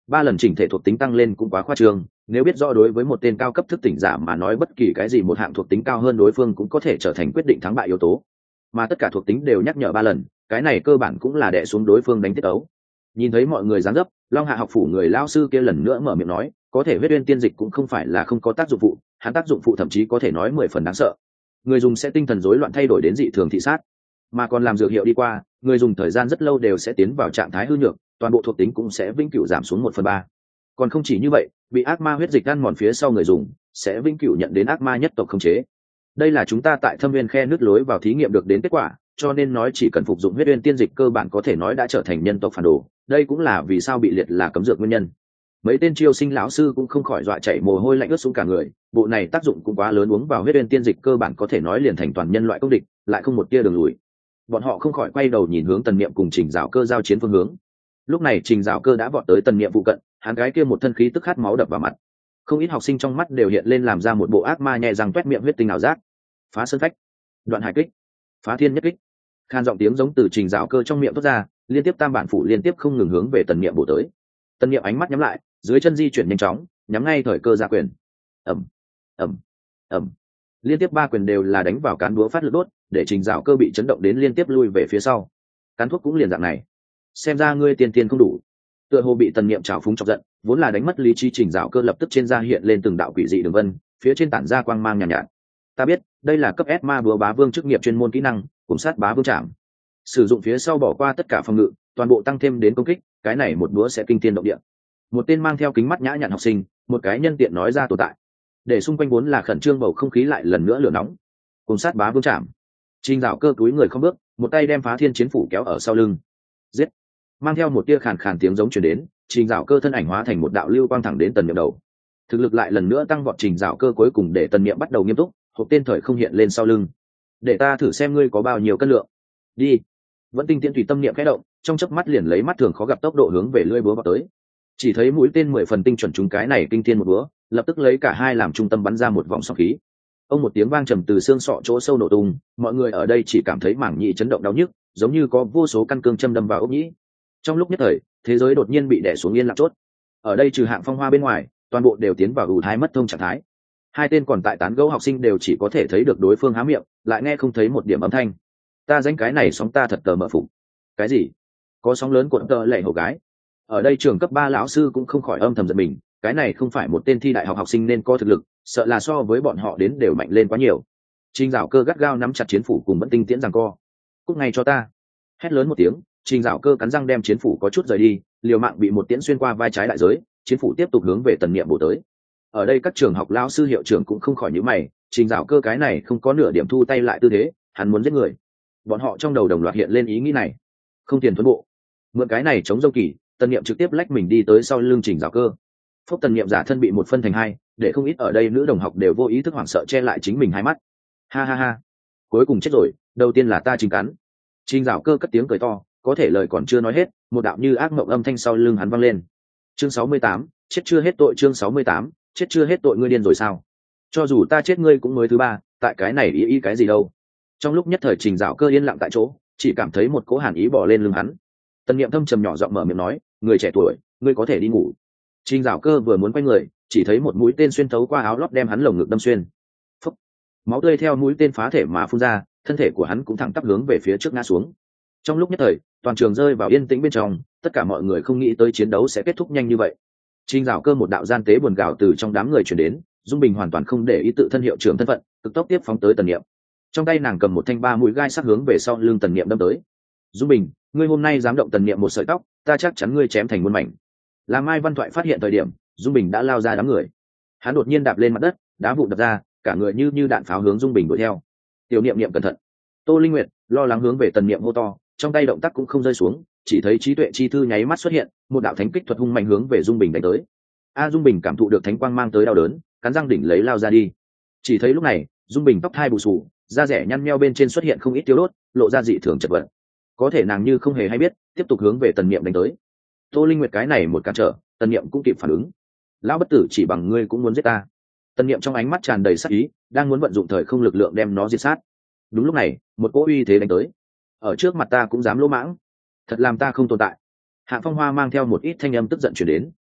ba lần chỉnh thể thuộc tính tăng lên cũng quá khoa trương, nếu biết rõ đối với một tên cao cấp thức tỉnh giả mà nói bất kỳ cái gì một hạng thuộc tính cao hơn đối phương cũng có thể trở thành quyết định thắng bại yếu tố, mà tất cả thuộc tính đều nhắc nhở ba lần, cái này cơ bản cũng là đè xuống đối phương đánh tiết ấu. Nhìn thấy mọi người dáng dấp, Long Hạ học phủ người lao sư kia lần nữa mở miệng nói, có thể huyết uyên tiên dịch cũng không phải là không có tác dụng phụ, hắn tác dụng phụ thậm chí có thể nói mười phần đáng sợ. Người dùng sẽ tinh thần rối loạn thay đổi đến dị thường thị sát, mà còn làm dược hiệu đi qua, người dùng thời gian rất lâu đều sẽ tiến vào trạng thái hư nhược, toàn bộ thuộc tính cũng sẽ vĩnh cửu giảm xuống một phần ba. Còn không chỉ như vậy, bị ác ma huyết dịch ăn mòn phía sau người dùng sẽ vĩnh cửu nhận đến ác ma nhất tộc khống chế. Đây là chúng ta tại Thâm Viên khe nước lối vào thí nghiệm được đến kết quả, cho nên nói chỉ cần phục dụng huyết uyên tiên dịch cơ bản có thể nói đã trở thành nhân tộc phản đồ, đây cũng là vì sao bị liệt là cấm dược nguyên nhân. Mấy tên chiêu sinh lão sư cũng không khỏi dọa chảy mồ hôi lạnh ướt xuống cả người, bộ này tác dụng cũng quá lớn, uống vào huyết uyên tiên dịch cơ bản có thể nói liền thành toàn nhân loại công địch, lại không một tia đường lùi. Bọn họ không khỏi quay đầu nhìn hướng Tần Niệm cùng Trình Dạo Cơ giao chiến phương hướng. Lúc này Trình Dạo Cơ đã vọt tới Tần Niệm phụ cận, hắn gái kia một thân khí tức khát máu đập vào mặt. Không ít học sinh trong mắt đều hiện lên làm ra một bộ ác ma nhẹ răng toét miệng huyết tinh ảo giác. Phá sơn phách, đoạn hải kích, phá thiên nhất kích. Khan giọng tiếng giống từ Trình Dạo Cơ trong miệng thoát ra, liên tiếp tam bản phủ liên tiếp không ngừng hướng về Tần Niệm bổ tới. Tần Niệm ánh mắt nhắm lại, dưới chân di chuyển nhanh chóng, nhắm ngay thời cơ ra quyền. Ầm, ầm, ầm. Liên tiếp ba quyền đều là đánh vào cán búa phát lực đốt, để Trình Dạo Cơ bị chấn động đến liên tiếp lui về phía sau. Cán thuốc cũng liền dạng này. Xem ra ngươi tiền tiền không đủ. Tựa hồ bị Tần Niệm trào phúng chọc giận, vốn là đánh mất lý trí Trình Dạo Cơ lập tức trên da hiện lên từng đạo quỷ dị đường vân, phía trên tản ra quang mang nhàn nhạt, nhạt. Ta biết, đây là cấp S ma búa bá vương chức nghiệp chuyên môn kỹ năng, cùng sát bá vương trảm. Sử dụng phía sau bỏ qua tất cả phòng ngự, toàn bộ tăng thêm đến công kích, cái này một búa sẽ kinh thiên động địa. Một tên mang theo kính mắt nhã nhặn học sinh, một cái nhân tiện nói ra tồn tại, để xung quanh vốn là khẩn trương bầu không khí lại lần nữa lửa nóng. Cùng sát bá vương trảm. Trình Dạo Cơ túi người không bước, một tay đem phá thiên chiến phủ kéo ở sau lưng. Giết! Mang theo một tia khàn khàn tiếng giống truyền đến, Trình Dạo Cơ thân ảnh hóa thành một đạo lưu quang thẳng đến Tần Niệm đầu. Thực lực lại lần nữa tăng vọt, Trình Dạo Cơ cuối cùng để Tần Niệm bắt đầu nghiêm túc, hộp tên thời không hiện lên sau lưng. Để ta thử xem ngươi có bao nhiêu cân lượng. Đi! Vẫn tinh tiễn tùy tâm niệm khẽ động, trong chớp mắt liền lấy mắt thường khó gặp tốc độ hướng về lưỡi búa vào tới. Chỉ thấy mũi tên mười phần tinh chuẩn trúng cái này kinh thiên một búa, lập tức lấy cả hai làm trung tâm bắn ra một vòng sóng khí. Ông một tiếng vang trầm từ xương sọ chỗ sâu nổ tung, mọi người ở đây chỉ cảm thấy mảng nhĩ chấn động đau nhức, giống như có vô số căn cương châm đâm vào ốc nhĩ. Trong lúc nhất thời, thế giới đột nhiên bị đè xuống yên lặng chốt. Ở đây trừ Hạng Phong Hoa bên ngoài, toàn bộ đều tiến vào ù thai mất thông trạng thái. Hai tên còn tại tán gẫu học sinh đều chỉ có thể thấy được đối phương há miệng, lại nghe không thấy một điểm âm thanh. Ta danh cái này sóng ta thật tờ mở phục. Cái gì? Có sóng lớn cuộn tơ lệ hổ gái. Ở đây trường cấp ba lão sư cũng không khỏi âm thầm giận mình, cái này không phải một tên thi đại học học sinh nên có thực lực, sợ là so với bọn họ đến đều mạnh lên quá nhiều. Trình Dạo Cơ gắt gao nắm chặt chiến phủ cùng Vẫn tinh tiễn giằng co. Cút ngay cho ta! Hét lớn một tiếng, Trình Dạo Cơ cắn răng đem chiến phủ có chút rời đi, liều mạng bị một tiễn xuyên qua vai trái đại giới, chiến phủ tiếp tục hướng về Tần Niệm bổ tới. Ở đây các trường học lão sư hiệu trưởng cũng không khỏi nhíu mày, Trình Dạo Cơ cái này không có nửa điểm thu tay lại tư thế, hắn muốn giết người. Bọn họ trong đầu đồng loạt hiện lên ý nghĩ này. Không tiền thuần bộ, mượn cái này chống dâu kỳ, Tần Niệm trực tiếp lách mình đi tới sau lưng Trình Dạo Cơ. Phúc Tần Niệm giả thân bị một phân thành hai, để không ít ở đây nữ đồng học đều vô ý thức hoảng sợ che lại chính mình hai mắt. Ha ha ha, cuối cùng chết rồi, đầu tiên là ta chính cắn. Trình Dạo Cơ cất tiếng cười to, có thể lời còn chưa nói hết, một đạo như ác mộng âm thanh sau lưng hắn vang lên. Chương sáu mươi tám, chết chưa hết tội. Chương sáu mươi tám, chết chưa hết tội. Ngươi điên rồi sao? Cho dù ta chết ngươi cũng mới thứ ba, tại cái này ý ý cái gì đâu? Trong lúc nhất thời Trình Dạo Cơ yên lặng tại chỗ, chỉ cảm thấy một cỗ hàn ý bò lên lưng hắn. Tần Niệm thâm trầm nhỏ giọng mở miệng nói, người trẻ tuổi, ngươi có thể đi ngủ. Trình Dạo Cơ vừa muốn quay người, chỉ thấy một mũi tên xuyên thấu qua áo lót đem hắn lồng ngực đâm xuyên. Phúc! Máu tươi theo mũi tên phá thể mà phun ra, thân thể của hắn cũng thẳng tắp hướng về phía trước ngã xuống. Trong lúc nhất thời, toàn trường rơi vào yên tĩnh bên trong, tất cả mọi người không nghĩ tới chiến đấu sẽ kết thúc nhanh như vậy. Trình Dạo Cơ một đạo gian tế buồn gào từ trong đám người truyền đến, Dung Bình hoàn toàn không để ý tự thân hiệu trưởng thân phận, cực tốc tiếp phóng tới Tần Niệm. Trong tay nàng cầm một thanh ba mũi gai sắc hướng về sau lưng Tần Niệm đâm tới. Dung Bình, ngươi hôm nay dám động Tần Niệm một sợi tóc, ta chắc chắn ngươi chém thành muôn mảnh. Làm Mai Văn Thoại phát hiện thời điểm, Dung Bình đã lao ra đám người. Hắn đột nhiên đạp lên mặt đất, đá vụn đập ra, cả người như như đạn pháo hướng Dung Bình đuổi theo. Tiểu Niệm Niệm cẩn thận. Tô Linh Nguyệt lo lắng hướng về Tần Niệm hô to, trong tay động tác cũng không rơi xuống, chỉ thấy trí tuệ chi thư nháy mắt xuất hiện, một đạo thánh kích thuật hung mạnh hướng về Dung Bình đánh tới. A Dung Bình cảm thụ được thánh quang mang tới đau đớn, cắn răng đỉnh lấy lao ra đi. Chỉ thấy lúc này, Dung Bình tóc thai bù xù, da rẻ nhăn nheo bên trên xuất hiện không ít tiêu đốt, lộ ra dị thường chật vật. Có thể nàng như không hề hay biết, tiếp tục hướng về Tần Niệm đánh tới. Tô Linh Nguyệt cái này một cản trở, Tần Niệm cũng kịp phản ứng. Lão bất tử chỉ bằng ngươi cũng muốn giết ta? Tần Niệm trong ánh mắt tràn đầy sát ý, đang muốn vận dụng thời không lực lượng đem nó diệt sát. Đúng lúc này, một cỗ uy thế đánh tới. Ở trước mặt ta cũng dám lỗ mãng, thật làm ta không tồn tại. Hạng Phong Hoa mang theo một ít thanh âm tức giận truyền đến,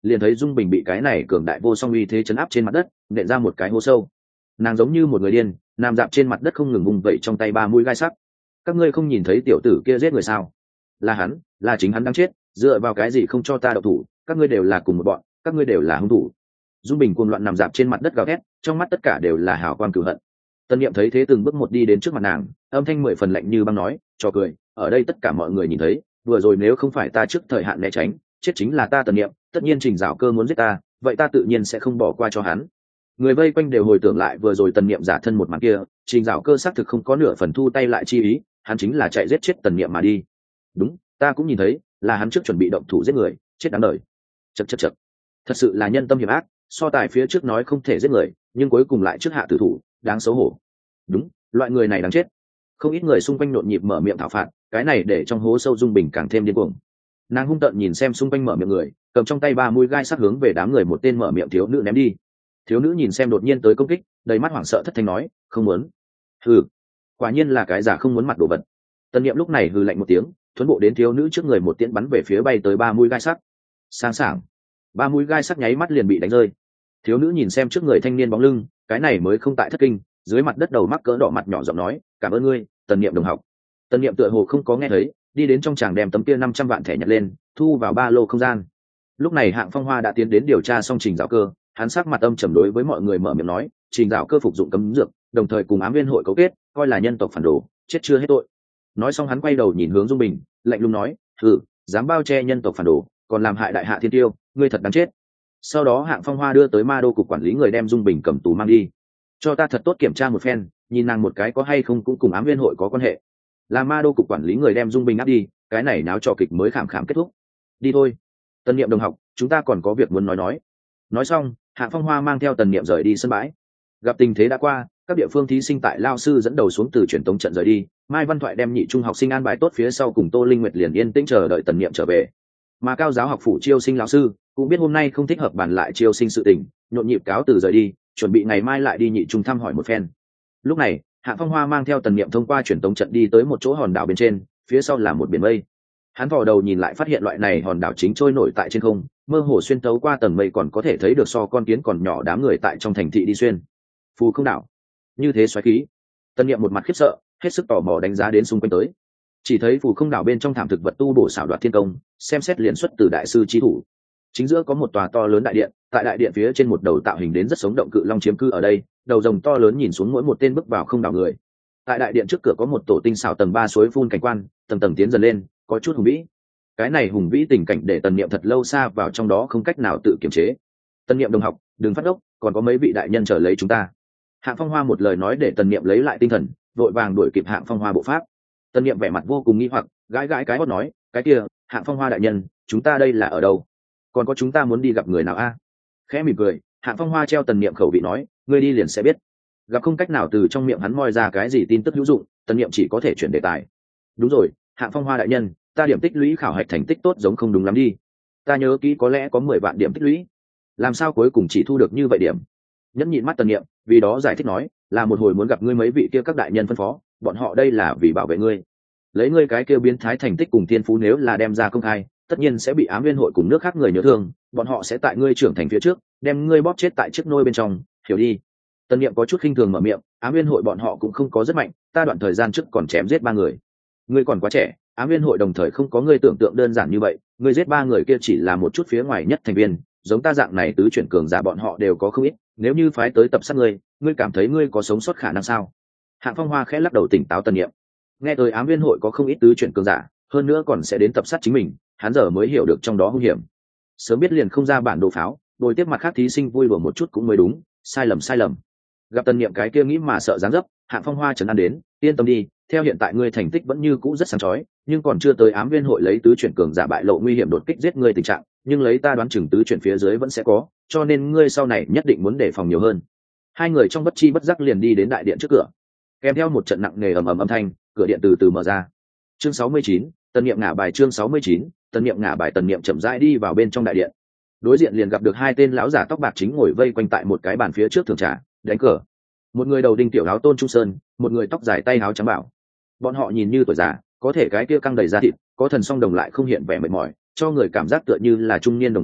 liền thấy Dung Bình bị cái này cường đại vô song uy thế chấn áp trên mặt đất, nện ra một cái hố sâu. Nàng giống như một người điên, nằm dạp trên mặt đất không ngừng vùng vẫy trong tay ba mũi gai sắc. Các ngươi không nhìn thấy tiểu tử kia giết người sao? Là hắn, là chính hắn đang chết, dựa vào cái gì không cho ta động thủ? Các ngươi đều là cùng một bọn, các ngươi đều là hung thủ. Dung Bình cuồng loạn nằm dạp trên mặt đất gào thét, trong mắt tất cả đều là hào quang cửu hận. Tân Niệm thấy thế từng bước một đi đến trước mặt nàng, âm thanh mười phần lạnh như băng nói, "Cho cười, ở đây tất cả mọi người nhìn thấy, vừa rồi nếu không phải ta trước thời hạn né tránh, chết chính là ta Tần Niệm, tất nhiên Trình Giảo Cơ muốn giết ta, vậy ta tự nhiên sẽ không bỏ qua cho hắn." Người vây quanh đều hồi tưởng lại vừa rồi Tần Niệm giả thân một màn kia, Trình Giảo Cơ xác thực không có nửa phần thu tay lại chi ý, hắn chính là chạy giết chết Tần Niệm mà đi. "Đúng, ta cũng nhìn thấy, là hắn trước chuẩn bị động thủ giết người, chết đáng đời." Chậc chậc chậc. Thật sự là nhân tâm hiểm ác, so tài phía trước nói không thể giết người, nhưng cuối cùng lại trước hạ tử thủ, đáng xấu hổ. Đúng, loại người này đáng chết. Không ít người xung quanh nhộn nhịp mở miệng thảo phạt, cái này để trong hố sâu Dung Bình càng thêm điên cuồng. Nàng hung tợn nhìn xem xung quanh mở miệng người, cầm trong tay ba mũi gai sắc hướng về đám người một tên mở miệng thiếu nữ ném đi. Thiếu nữ nhìn xem đột nhiên tới công kích, đầy mắt hoảng sợ thất thanh nói, "Không muốn." Hừ, quả nhiên là cái giả không muốn mặt đồ vật. Tân Niệm lúc này hừ lạnh một tiếng, thuấn bộ đến thiếu nữ trước người một tiễn bắn về phía bay tới ba mũi gai sắc. Sáng sảng, ba mũi gai sắc nháy mắt liền bị đánh rơi. Thiếu nữ nhìn xem trước người thanh niên bóng lưng, cái này mới không tại thất kinh, dưới mặt đất đầu mắc cỡ đỏ mặt nhỏ giọng nói, "Cảm ơn ngươi, Tần Niệm đồng học." Tần Niệm tựa hồ không có nghe thấy, đi đến trong tràng đem tấm kia năm trăm vạn thẻ nhặt lên, thu vào ba lô không gian. Lúc này Hạng Phong Hoa đã tiến đến điều tra xong Trình Giảo Cơ, hắn sắc mặt âm trầm đối với mọi người mở miệng nói, Trình Giảo Cơ phục dụng cấm dược, đồng thời cùng ám viên hội cấu kết, coi là nhân tộc phản đồ, chết chưa hết tội. Nói xong hắn quay đầu nhìn hướng Dung Bình, lạnh lùng nói, "Hừ, dám bao che nhân tộc phản đồ, còn làm hại đại hạ thiên tiêu, ngươi thật đáng chết." Sau đó Hạng Phong Hoa đưa tới Ma Đô cục quản lý người đem Dung Bình cầm tù mang đi. "Cho ta thật tốt kiểm tra một phen, nhìn nàng một cái có hay không cũng cùng ám viên hội có quan hệ." Là Ma Đô cục quản lý người đem Dung Bình áp đi, cái này náo trò kịch mới khảm khảm kết thúc. "Đi thôi, Tần Niệm đồng học, chúng ta còn có việc muốn nói nói." Nói xong, Hạng Phong Hoa mang theo Tần Niệm rời đi sân bãi. Gặp tình thế đã qua, các địa phương thí sinh tại lao sư dẫn đầu xuống từ truyền tống trận rời đi, Mai Văn Thoại đem nhị trung học sinh an bài tốt phía sau cùng Tô Linh Nguyệt liền yên tĩnh chờ đợi Tần Niệm trở về. Mà cao giáo học phủ chiêu sinh lão sư cũng biết hôm nay không thích hợp bàn lại chiêu sinh sự tình, nhộn nhịp cáo từ rời đi, chuẩn bị ngày mai lại đi nhị trung thăm hỏi một phen. Lúc này, Hạng Phong Hoa mang theo Tần Niệm thông qua truyền tống trận đi tới một chỗ hòn đảo bên trên, phía sau là một biển mây. Hắn vò đầu nhìn lại phát hiện loại này hòn đảo chính trôi nổi tại trên không, mơ hồ xuyên tấu qua tầng mây còn có thể thấy được so con kiến còn nhỏ đám người tại trong thành thị đi xuyên. Phù Không đảo, như thế xoáy khí. Tần Niệm một mặt khiếp sợ, hết sức tò mò đánh giá đến xung quanh tới. Chỉ thấy Phù Không đảo bên trong thảm thực vật tu bổ xảo đoạt thiên công, xem xét liền xuất từ đại sư chí thủ. Chính giữa có một tòa to lớn đại điện, tại đại điện phía trên một đầu tạo hình đến rất sống động cự long chiếm cư ở đây, đầu rồng to lớn nhìn xuống mỗi một tên bước vào không đảo người. Tại đại điện trước cửa có một tổ tinh xảo tầng ba suối phun cảnh quan, tầng tầng tiến dần lên, có chút hùng vĩ. Cái này hùng vĩ tình cảnh để Tần Niệm thật lâu xa vào trong đó không cách nào tự kiềm chế. "Tần Niệm đồng học, đừng phát ốc, còn có mấy vị đại nhân chờ lấy chúng ta." Hạng Phong Hoa một lời nói để Tần Niệm lấy lại tinh thần, vội vàng đuổi kịp Hạng Phong Hoa bộ pháp. Tần Niệm vẻ mặt vô cùng nghi hoặc, gãi gãi cái hót nói, "Cái kia, Hạng Phong Hoa đại nhân, chúng ta đây là ở đâu? Còn có chúng ta muốn đi gặp người nào a?" Khẽ mỉm cười, Hạng Phong Hoa treo Tần Niệm khẩu vị nói, "Ngươi đi liền sẽ biết." Gặp không cách nào từ trong miệng hắn moi ra cái gì tin tức hữu dụng, Tần Niệm chỉ có thể chuyển đề tài. "Đúng rồi, Hạng Phong Hoa đại nhân, ta điểm tích lũy khảo hạch thành tích tốt giống không đúng lắm đi. Ta nhớ kỹ có lẽ có mười vạn điểm tích lũy. Làm sao cuối cùng chỉ thu được như vậy điểm?" Nhẫn nhịn mắt Tần Niệm, vì đó giải thích nói, "Là một hồi muốn gặp ngươi mấy vị kia các đại nhân phân phó, bọn họ đây là vì bảo vệ ngươi. Lấy ngươi cái kia biến thái thành tích cùng tiên phú nếu là đem ra công khai, tất nhiên sẽ bị ám viên hội cùng nước khác người nhớ thương, bọn họ sẽ tại ngươi trưởng thành phía trước, đem ngươi bóp chết tại chiếc nôi bên trong, hiểu đi." Tần Niệm có chút khinh thường mở miệng, "Ám viên hội bọn họ cũng không có rất mạnh, ta đoạn thời gian trước còn chém giết ba người. Ngươi còn quá trẻ, ám viên hội đồng thời không có ngươi tưởng tượng đơn giản như vậy, ngươi giết ba người kia chỉ là một chút phía ngoài nhất thành viên, giống ta dạng này tứ chuyển cường giả bọn họ đều có không ít, nếu như phái tới tập sát ngươi, ngươi cảm thấy ngươi có sống sót khả năng sao?" Hạng Phong Hoa khẽ lắc đầu tỉnh táo Tần Niệm. Nghe tới ám viên hội có không ít tứ chuyển cường giả, hơn nữa còn sẽ đến tập sát chính mình, hắn giờ mới hiểu được trong đó hung hiểm. Sớm biết liền không ra bản đồ pháo, đôi tiếp mặt khác thí sinh vui đùa một chút cũng mới đúng, sai lầm sai lầm. Gặp Tần Niệm cái kia nghĩ mà sợ dáng dấp, Hạng Phong Hoa trấn an đến, "Yên tâm đi, theo hiện tại ngươi thành tích vẫn như cũ rất sáng chói, nhưng còn chưa tới ám viên hội lấy tứ chuyển cường giả bại lộ nguy hiểm đột kích giết ngươi tình trạng, nhưng lấy ta đoán chừng tứ chuyển phía dưới vẫn sẽ có, cho nên ngươi sau này nhất định muốn đề phòng nhiều hơn." Hai người trong bất chi bất giác liền đi đến đại điện trước cửa. Kèm theo một trận nặng nề ầm ầm âm thanh, cửa điện từ từ mở ra. Chương sáu mươi chín, Tần Niệm ngả bài chương sáu mươi chín, Tần Niệm ngả bài Tần Niệm chậm rãi đi vào bên trong đại điện. Đối diện liền gặp được hai tên lão giả tóc bạc chính ngồi vây quanh tại một cái bàn phía trước thưởng trà, đánh cờ. Một người đầu đinh tiểu áo Tôn Trung Sơn, một người tóc dài tay áo trắng bảo. Bọn họ nhìn như tuổi già, có thể cái kia căng đầy da thịt, có thần song đồng lại không hiện vẻ mệt mỏi, cho người cảm giác tựa như là trung niên đồng dạng,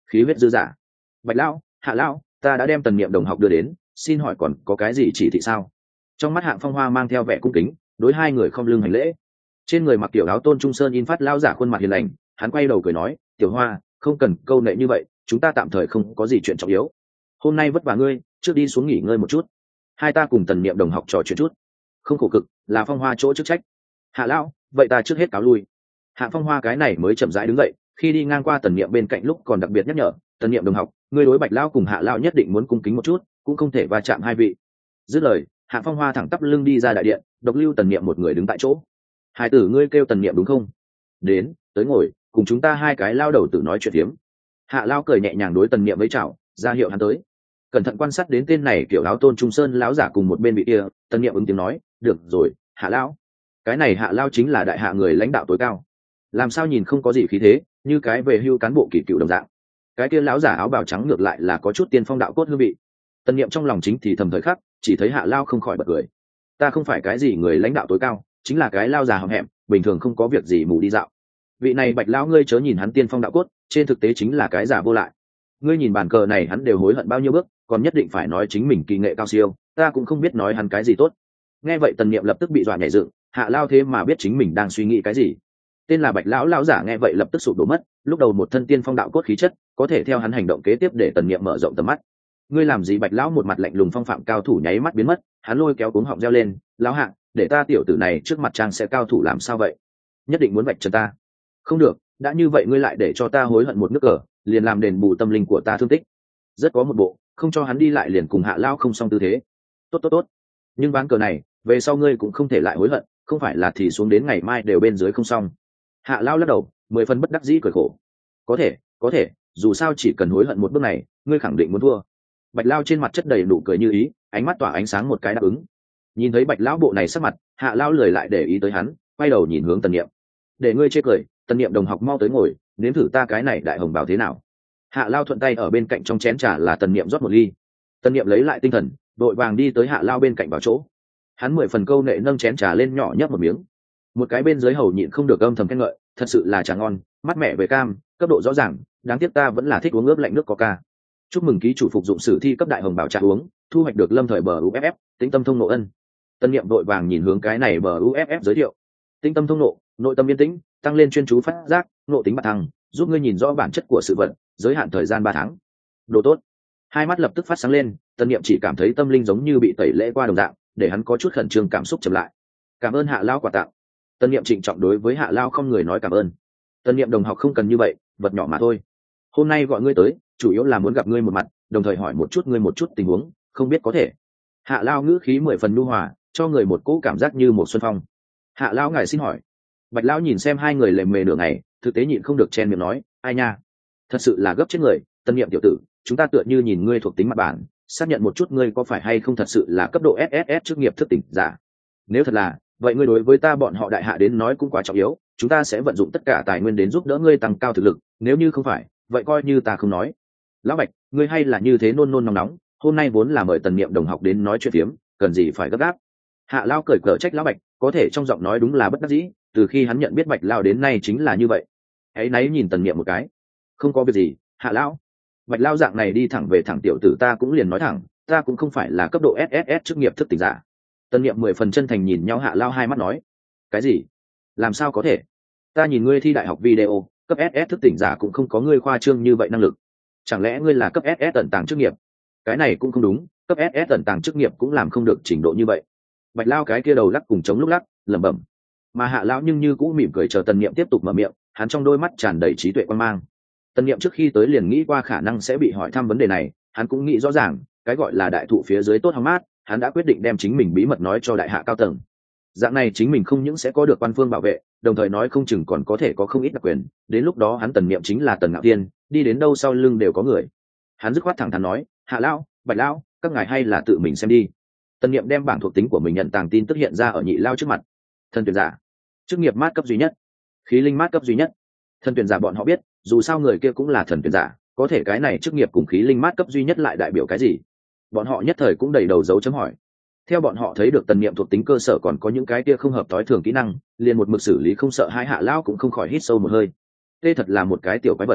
khí huyết dư giả. Bạch lão, Hạ lão, ta đã đem tần niệm đồng học đưa đến, xin hỏi còn có cái gì chỉ thị sao? Trong mắt Hạng Phong Hoa mang theo vẻ cung kính, đối hai người không lưng hành lễ. Trên người mặc tiểu áo tôn trung sơn in phát lão giả khuôn mặt hiền lành, hắn quay đầu cười nói, tiểu Hoa, không cần câu nệ như vậy, chúng ta tạm thời không có gì chuyện trọng yếu. Hôm nay vất vả ngươi, trước đi xuống nghỉ ngơi một chút. Hai ta cùng tần niệm đồng học trò chuyện chút. Không khổ cực, là Phong Hoa chỗ chức trách. Hạ lão, vậy ta trước hết cáo lui. Hạng Phong Hoa cái này mới chậm rãi đứng dậy, khi đi ngang qua tần niệm bên cạnh lúc còn đặc biệt nhắc nhở, tần niệm đồng học, ngươi đối Bạch lão cùng Hạ lão nhất định muốn cung kính một chút, cũng không thể va chạm hai vị. Dứt lời, Hạng Phong Hoa thẳng tắp lưng đi ra đại điện, độc lưu tần niệm một người đứng tại chỗ. Hai tử ngươi kêu tần niệm đúng không? Đến, tới ngồi, cùng chúng ta hai cái lao đầu tử nói chuyện tiếm. Hạ lão cười nhẹ nhàng đối tần niệm với chào, ra hiệu hắn tới. Cẩn thận quan sát đến tên này kiểu áo tôn trung sơn lão giả cùng một bên vị kia, tần niệm ứng tiếng nói, được rồi, Hạ lão. Cái này Hạ lão chính là đại hạ người lãnh đạo tối cao, làm sao nhìn không có gì khí thế, như cái về hưu cán bộ kỳ cựu đồng dạng. Cái kia lão giả áo bào trắng ngược lại là có chút tiên phong đạo cốt hương vị. Tần niệm trong lòng chính thì thầm thời khắc, chỉ thấy Hạ lão không khỏi bật cười. Ta không phải cái gì người lãnh đạo tối cao, chính là cái lao già hậm hẹm, bình thường không có việc gì mù đi dạo. Vị này Bạch lão ngươi chớ nhìn hắn tiên phong đạo cốt, trên thực tế chính là cái giả vô lại. Ngươi nhìn bàn cờ này hắn đều hối hận bao nhiêu bước, còn nhất định phải nói chính mình kỳ nghệ cao siêu, ta cũng không biết nói hắn cái gì tốt. Nghe vậy tần niệm lập tức bị dọa nhảy dựng, Hạ lão thế mà biết chính mình đang suy nghĩ cái gì. Tên là Bạch lão lão giả nghe vậy lập tức sụp đổ mất, lúc đầu một thân tiên phong đạo cốt khí chất, có thể theo hắn hành động kế tiếp để tần niệm mở rộng tầm mắt. Ngươi làm gì? Bạch lão một mặt lạnh lùng phong phạm cao thủ nháy mắt biến mất, hắn lôi kéo cuống họng reo lên, lão Hạng, để ta tiểu tử này trước mặt trang sẽ cao thủ làm sao vậy? Nhất định muốn vạch trần ta? Không được, đã như vậy ngươi lại để cho ta hối hận một nước cờ, liền làm đền bù tâm linh của ta thương tích. Rất có một bộ, không cho hắn đi lại liền cùng Hạ lão không xong tư thế. Tốt tốt tốt, nhưng ván cờ này, về sau ngươi cũng không thể lại hối hận, không phải là thì xuống đến ngày mai đều bên dưới không xong. Hạ lão lắc đầu, mười phần bất đắc dĩ cười khổ. Có thể, có thể, dù sao chỉ cần hối hận một bước này, ngươi khẳng định muốn thua. Bạch lão trên mặt chất đầy nụ cười như ý, ánh mắt tỏa ánh sáng một cái đáp ứng. Nhìn thấy Bạch lão bộ này sắc mặt, Hạ lão lười lại để ý tới hắn, quay đầu nhìn hướng Tần Niệm. Để ngươi chê cười, Tần Niệm đồng học mau tới ngồi, nếm thử ta cái này đại hồng bảo thế nào. Hạ lão thuận tay ở bên cạnh trong chén trà là Tần Niệm rót một ly. Tần Niệm lấy lại tinh thần, đội vàng đi tới Hạ lão bên cạnh vào chỗ. Hắn mười phần câu nệ nâng chén trà lên nhỏ nhấp một miếng. Một cái bên dưới hầu nhịn không được âm thầm khen ngợi, thật sự là trà ngon, mát mẻ về cam, cấp độ rõ ràng, đáng tiếc ta vẫn là thích uống ướp lạnh nước coca. Chúc mừng ký chủ phục dụng sử thi cấp đại hồng bảo trà uống, thu hoạch được lâm thời bờ u ép ép, tĩnh tâm thông nộ ân. Tân Niệm đội vàng nhìn hướng cái này bờ u ép ép giới thiệu. Tĩnh tâm thông nộ, nội tâm yên tĩnh, tăng lên chuyên chú phát giác, nộ tính bạc thăng, giúp ngươi nhìn rõ bản chất của sự vật, giới hạn thời gian ba tháng. Đồ tốt. Hai mắt lập tức phát sáng lên, Tân Niệm chỉ cảm thấy tâm linh giống như bị tẩy lễ qua đồng dạng, để hắn có chút khẩn trương cảm xúc chậm lại. Cảm ơn Hạ lão quà tặng. Tân Niệm trịnh trọng đối với Hạ lão không người nói cảm ơn. Tân Niệm đồng học không cần như vậy, vật nhỏ mà thôi. Hôm nay gọi ngươi tới, chủ yếu là muốn gặp ngươi một mặt, đồng thời hỏi một chút ngươi một chút tình huống, không biết có thể. Hạ lão ngữ khí mười phần nhu hòa, cho người một cỗ cảm giác như một xuân phong. Hạ lão ngài xin hỏi. Bạch lão nhìn xem hai người lề mề nửa ngày, thực tế nhịn không được chen miệng nói, ai nha, thật sự là gấp chết người. Tân Niệm tiểu tử, chúng ta tựa như nhìn ngươi thuộc tính mặt bản, xác nhận một chút ngươi có phải hay không thật sự là cấp độ ét ét ét chức nghiệp thức tỉnh giả. Nếu thật là, vậy ngươi đối với ta bọn họ đại hạ đến nói cũng quá trọng yếu, chúng ta sẽ vận dụng tất cả tài nguyên đến giúp đỡ ngươi tăng cao thực lực, nếu như không phải, vậy coi như ta không nói. Lão Bạch, ngươi hay là như thế nôn nôn nóng nóng, hôm nay vốn là mời Tần Niệm đồng học đến nói chuyện phiếm, cần gì phải gấp gáp. Hạ lão cười cợt trách Lão Bạch, có thể trong giọng nói đúng là bất đắc dĩ, từ khi hắn nhận biết Bạch lão đến nay chính là như vậy. Hãy náy nhìn Tần Niệm một cái. Không có việc gì, Hạ lão. Bạch lão dạng này đi thẳng về thẳng tiểu tử ta cũng liền nói thẳng, ta cũng không phải là cấp độ ét ét ét chức nghiệp thức tỉnh giả. Tần Niệm mười phần chân thành nhìn nhau Hạ lão hai mắt nói, cái gì? Làm sao có thể? Ta nhìn ngươi thi đại học video, cấp ét ét thức tỉnh giả cũng không có ngươi khoa trương như vậy năng lực. Chẳng lẽ ngươi là cấp ét ét tận tàng chức nghiệp? Cái này cũng không đúng, cấp ét ét tận tàng chức nghiệp cũng làm không được trình độ như vậy. Bạch lão cái kia đầu lắc cùng chống lúc lắc, lẩm bẩm. Mà Hạ lão nhưng như cũ mỉm cười chờ Tần Niệm tiếp tục mở miệng, hắn trong đôi mắt tràn đầy trí tuệ quan mang. Tần Niệm trước khi tới liền nghĩ qua khả năng sẽ bị hỏi thăm vấn đề này, hắn cũng nghĩ rõ ràng, cái gọi là đại thụ phía dưới tốt hóng mát, hắn đã quyết định đem chính mình bí mật nói cho đại hạ cao tầng. Dạng này chính mình không những sẽ có được quan phương bảo vệ, đồng thời nói không chừng còn có thể có không ít đặc quyền, đến lúc đó hắn Tần Niệm chính là Tần Ngạo Thiên, đi đến đâu sau lưng đều có người. Hắn dứt khoát thẳng thắn nói, Hạ lão, Bạch lão, các ngài hay là tự mình xem đi. Tần Niệm đem bảng thuộc tính của mình nhận tàng tin tức hiện ra ở nhị lao trước mặt. Thần tuyển giả, chức nghiệp mát cấp duy nhất, khí linh mát cấp duy nhất. Thần tuyển giả bọn họ biết, dù sao người kia cũng là thần tuyển giả, có thể cái này chức nghiệp cùng khí linh mát cấp duy nhất lại đại biểu cái gì? Bọn họ nhất thời cũng đầy đầu dấu chấm hỏi. Theo bọn họ thấy được Tần Niệm thuộc tính cơ sở còn có những cái kia không hợp tối thường kỹ năng, liền một mực xử lý không sợ hai Hạ lão cũng không khỏi hít sâu một hơi. Tê thật là một cái tiểu quái vật.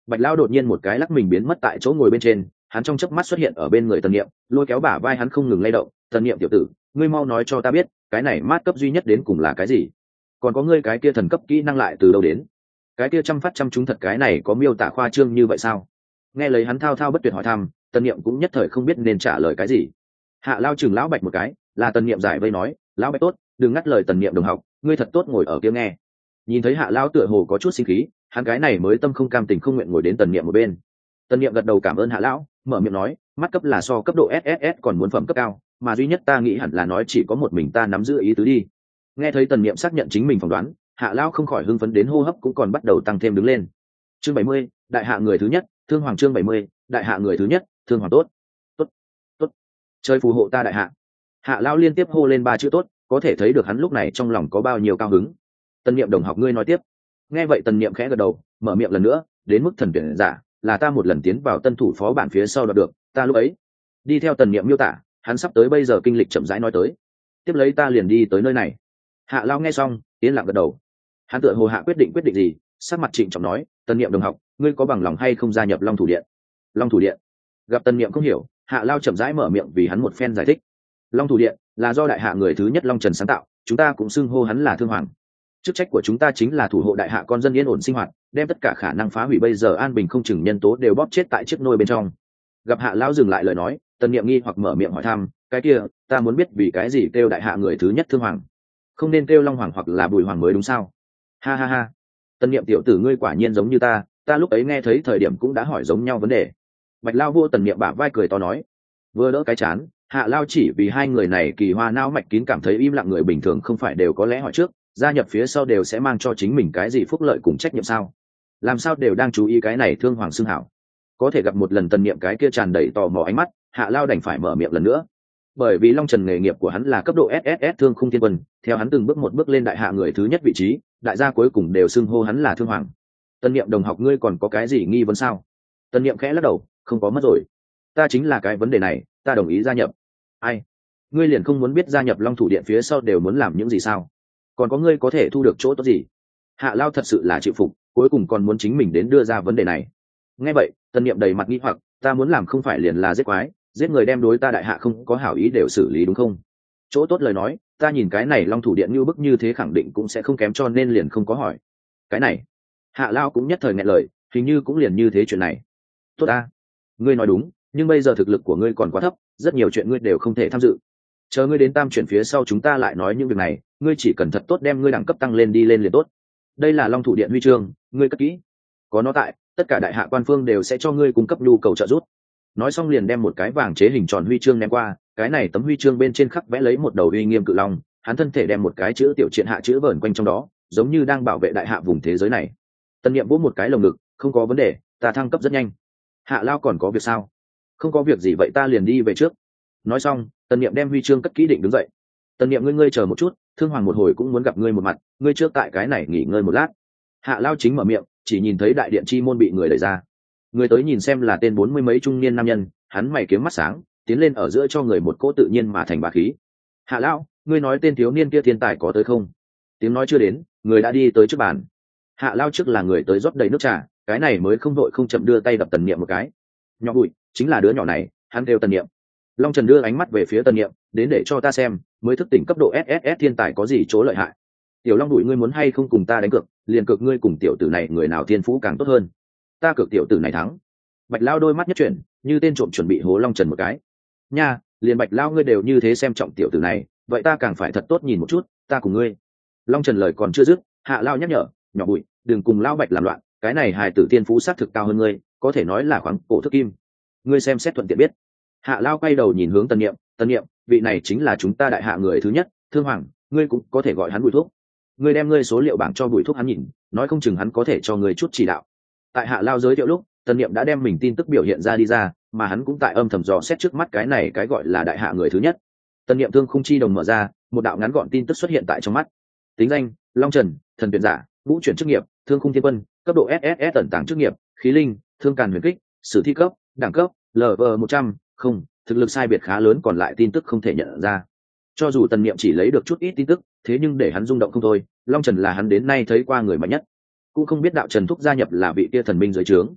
Bạch Lão đột nhiên một cái lắc mình biến mất tại chỗ ngồi bên trên, hắn trong chớp mắt xuất hiện ở bên người Tần Niệm, lôi kéo bả vai hắn không ngừng lay động. Tần Niệm tiểu tử, ngươi mau nói cho ta biết, cái này mát cấp duy nhất đến cùng là cái gì? Còn có ngươi cái kia thần cấp kỹ năng lại từ đâu đến? Cái kia trăm phát trăm trúng thật cái này có miêu tả khoa trương như vậy sao? Nghe lấy hắn thao thao bất tuyệt hỏi thăm, Tần Niệm cũng nhất thời không biết nên trả lời cái gì. Hạ Lao chừng lão Bạch một cái, là Tần Niệm giải vây nói, lão Bạch tốt, đừng ngắt lời Tần Niệm đồng học, ngươi thật tốt ngồi ở kia nghe. Nhìn thấy Hạ Lao tựa hồ có chút sinh khí, hắn cái này mới tâm không cam tình không nguyện ngồi đến Tần Niệm một bên. Tần Niệm gật đầu cảm ơn Hạ Lão, mở miệng nói, mắt cấp là so cấp độ ét ét ét còn muốn phẩm cấp cao, mà duy nhất ta nghĩ hẳn là nói chỉ có một mình ta nắm giữ ý tứ đi. Nghe thấy Tần Niệm xác nhận chính mình phỏng đoán, Hạ Lão không khỏi hưng phấn đến hô hấp cũng còn bắt đầu tăng thêm đứng lên. Chương bảy mươi, đại hạ người thứ nhất, Thương Hoàng chương bảy mươi, đại hạ người thứ nhất, Thương Hoàng tốt. Tốt, tốt. Chơi phù hộ ta đại hạ. Hạ Lão liên tiếp hô lên ba chữ tốt, có thể thấy được hắn lúc này trong lòng có bao nhiêu cao hứng. Tần Niệm đồng học ngươi nói tiếp. Nghe vậy Tần Niệm khẽ gật đầu, mở miệng lần nữa, đến mức thần tuyển giả, là ta một lần tiến vào tân thủ phó bản phía sau đoạt được, ta lúc ấy đi theo Tần Niệm miêu tả, hắn sắp tới bây giờ kinh lịch chậm rãi nói tới. Tiếp lấy ta liền đi tới nơi này. Hạ Lao nghe xong, yên lặng gật đầu. Hắn tựa hồ hạ quyết định quyết định gì, sắc mặt trịnh trọng nói, Tần Niệm đồng học, ngươi có bằng lòng hay không gia nhập Long Thủ Điện? Long Thủ Điện? Gặp Tần Niệm không hiểu, Hạ Lao chậm rãi mở miệng vì hắn một phen giải thích. Long Thủ Điện là do đại hạ người thứ nhất Long Trần sáng tạo, chúng ta cũng xưng hô hắn là Thương Hoàng. Chức trách của chúng ta chính là thủ hộ đại hạ con dân yên ổn sinh hoạt, đem tất cả khả năng phá hủy bây giờ an bình không chừng nhân tố đều bóp chết tại chiếc nôi bên trong. Gặp Hạ Lão dừng lại lời nói, Tần Niệm nghi hoặc mở miệng hỏi thăm, cái kia ta muốn biết vì cái gì kêu đại hạ người thứ nhất Thương Hoàng, không nên kêu Long Hoàng hoặc là Bùi Hoàng mới đúng sao? Ha ha ha, Tần Niệm tiểu tử ngươi quả nhiên giống như ta, ta lúc ấy nghe thấy thời điểm cũng đã hỏi giống nhau vấn đề. Bạch Lao vua Tần Niệm bả vai cười to nói, vừa đỡ cái chán. Hạ Lao chỉ vì hai người này kỳ hoa não mạch kín cảm thấy im lặng, người bình thường không phải đều có lẽ hỏi trước gia nhập phía sau đều sẽ mang cho chính mình cái gì phúc lợi cùng trách nhiệm sao? Làm sao đều đang chú ý cái này Thương Hoàng xưng hảo? Có thể gặp một lần Tần Niệm cái kia tràn đầy tò mò ánh mắt, Hạ Lao đành phải mở miệng lần nữa. Bởi vì Long Trần nghề nghiệp của hắn là cấp độ ét ét ét Thương Khung Thiên Quân, theo hắn từng bước một bước lên đại hạ người thứ nhất vị trí, đại gia cuối cùng đều xưng hô hắn là Thương Hoàng. Tần Niệm đồng học ngươi còn có cái gì nghi vấn sao? Tần Niệm khẽ lắc đầu, không có mất rồi. Ta chính là cái vấn đề này, ta đồng ý gia nhập. Ai? Ngươi liền không muốn biết gia nhập Long Thủ Điện phía sau đều muốn làm những gì sao? Còn có ngươi có thể thu được chỗ tốt gì? Hạ Lao thật sự là chịu phục, cuối cùng còn muốn chính mình đến đưa ra vấn đề này. Nghe vậy, Tần Niệm đầy mặt nghi hoặc, ta muốn làm không phải liền là giết quái, giết người đem đối ta đại hạ không có hảo ý đều xử lý đúng không? Chỗ tốt lời nói, ta nhìn cái này Long Thủ Điện như bức như thế khẳng định cũng sẽ không kém cho nên liền không có hỏi. Cái này, Hạ Lao cũng nhất thời nghẹn lời, hình như cũng liền như thế chuyện này. Tốt ta, ngươi nói đúng, nhưng bây giờ thực lực của ngươi còn quá thấp, rất nhiều chuyện ngươi đều không thể tham dự. Chờ ngươi đến tam chuyển phía sau chúng ta lại nói những việc này, ngươi chỉ cần thật tốt đem ngươi đẳng cấp tăng lên đi lên liền tốt. Đây là Long Thủ Điện huy chương, ngươi cất kỹ, có nó tại tất cả đại hạ quan phương đều sẽ cho ngươi cung cấp nhu cầu trợ giúp. Nói xong liền đem một cái vàng chế hình tròn huy chương ném qua, cái này tấm huy chương bên trên khắc vẽ lấy một đầu uy nghiêm cự long, hắn thân thể đem một cái chữ tiểu triện hạ chữ vờn quanh trong đó, giống như đang bảo vệ đại hạ vùng thế giới này. Tần Niệm vỗ một cái lồng ngực, không có vấn đề, ta thăng cấp rất nhanh. Hạ Lao còn có việc sao? Không có việc gì vậy ta liền đi về trước. Nói xong, Tần Niệm đem huy chương cất kỹ định đứng dậy. Tần Niệm ngươi ngươi chờ một chút, Thương Hoàng một hồi cũng muốn gặp ngươi một mặt, ngươi trước tại cái này nghỉ ngơi một lát. Hạ Lao chính mở miệng, chỉ nhìn thấy đại điện chi môn bị người đẩy ra. Người tới nhìn xem là tên bốn mươi mấy trung niên nam nhân, hắn mày kiếm mắt sáng, tiến lên ở giữa cho người một cỗ tự nhiên mà thành bá khí. Hạ Lao, ngươi nói tên thiếu niên kia thiên tài có tới không? Tiếng nói chưa đến, người đã đi tới trước bàn. Hạ Lao trước là người tới rót đầy nước trà, cái này mới không đội không chậm đưa tay đập Tần Niệm một cái. Nhỏ bụi, chính là đứa nhỏ này, hắn kêu Tần Niệm. Long Trần đưa ánh mắt về phía Tần Niệm, đến để cho ta xem, mới thức tỉnh cấp độ ét ét ét thiên tài có gì chỗ lợi hại. Tiểu Long bụi ngươi muốn hay không cùng ta đánh cược, liền cược ngươi cùng tiểu tử này người nào thiên phú càng tốt hơn. Ta cược tiểu tử này thắng. Bạch Lao đôi mắt nhất chuyển, như tên trộm chuẩn bị hố Long Trần một cái. Nha, liền Bạch Lao ngươi đều như thế xem trọng tiểu tử này, vậy ta càng phải thật tốt nhìn một chút, ta cùng ngươi. Long Trần lời còn chưa dứt, Hạ Lao nhắc nhở, nhỏ bụi, đừng cùng Lao Bạch làm loạn, cái này hài tử thiên phú sát thực cao hơn ngươi, có thể nói là khoáng cổ thức kim. Ngươi xem xét thuận tiện biết. Hạ Lao quay đầu nhìn hướng Tần Niệm, Tần Niệm, vị này chính là chúng ta đại hạ người thứ nhất, Thương Hoàng, ngươi cũng có thể gọi hắn Bùi Thuốc. Ngươi đem ngươi số liệu bảng cho Bùi Thuốc hắn nhìn, nói không chừng hắn có thể cho ngươi chút chỉ đạo. Tại Hạ Lao giới thiệu lúc, Tần Niệm đã đem mình tin tức biểu hiện ra đi ra, mà hắn cũng tại âm thầm dò xét trước mắt cái này cái gọi là đại hạ người thứ nhất. Tần Niệm Thương Khung Chi Đồng mở ra, một đạo ngắn gọn tin tức xuất hiện tại trong mắt. Tính danh: Long Trần, thần tuyển giả, ngũ chuyển chức nghiệp, Thương Khung Thiên Quân, cấp độ ét ét ét tẩn tàng chức nghiệp, khí linh, thương càn huyền kích, sử thi cấp, đẳng cấp lv một trăm, không, thực lực sai biệt khá lớn, còn lại tin tức không thể nhận ra. Cho dù Tần Niệm chỉ lấy được chút ít tin tức, thế nhưng để hắn rung động không thôi, Long Trần là hắn đến nay thấy qua người mạnh nhất. Cũng không biết đạo Trần Thúc gia nhập là vị kia thần binh dưới trướng,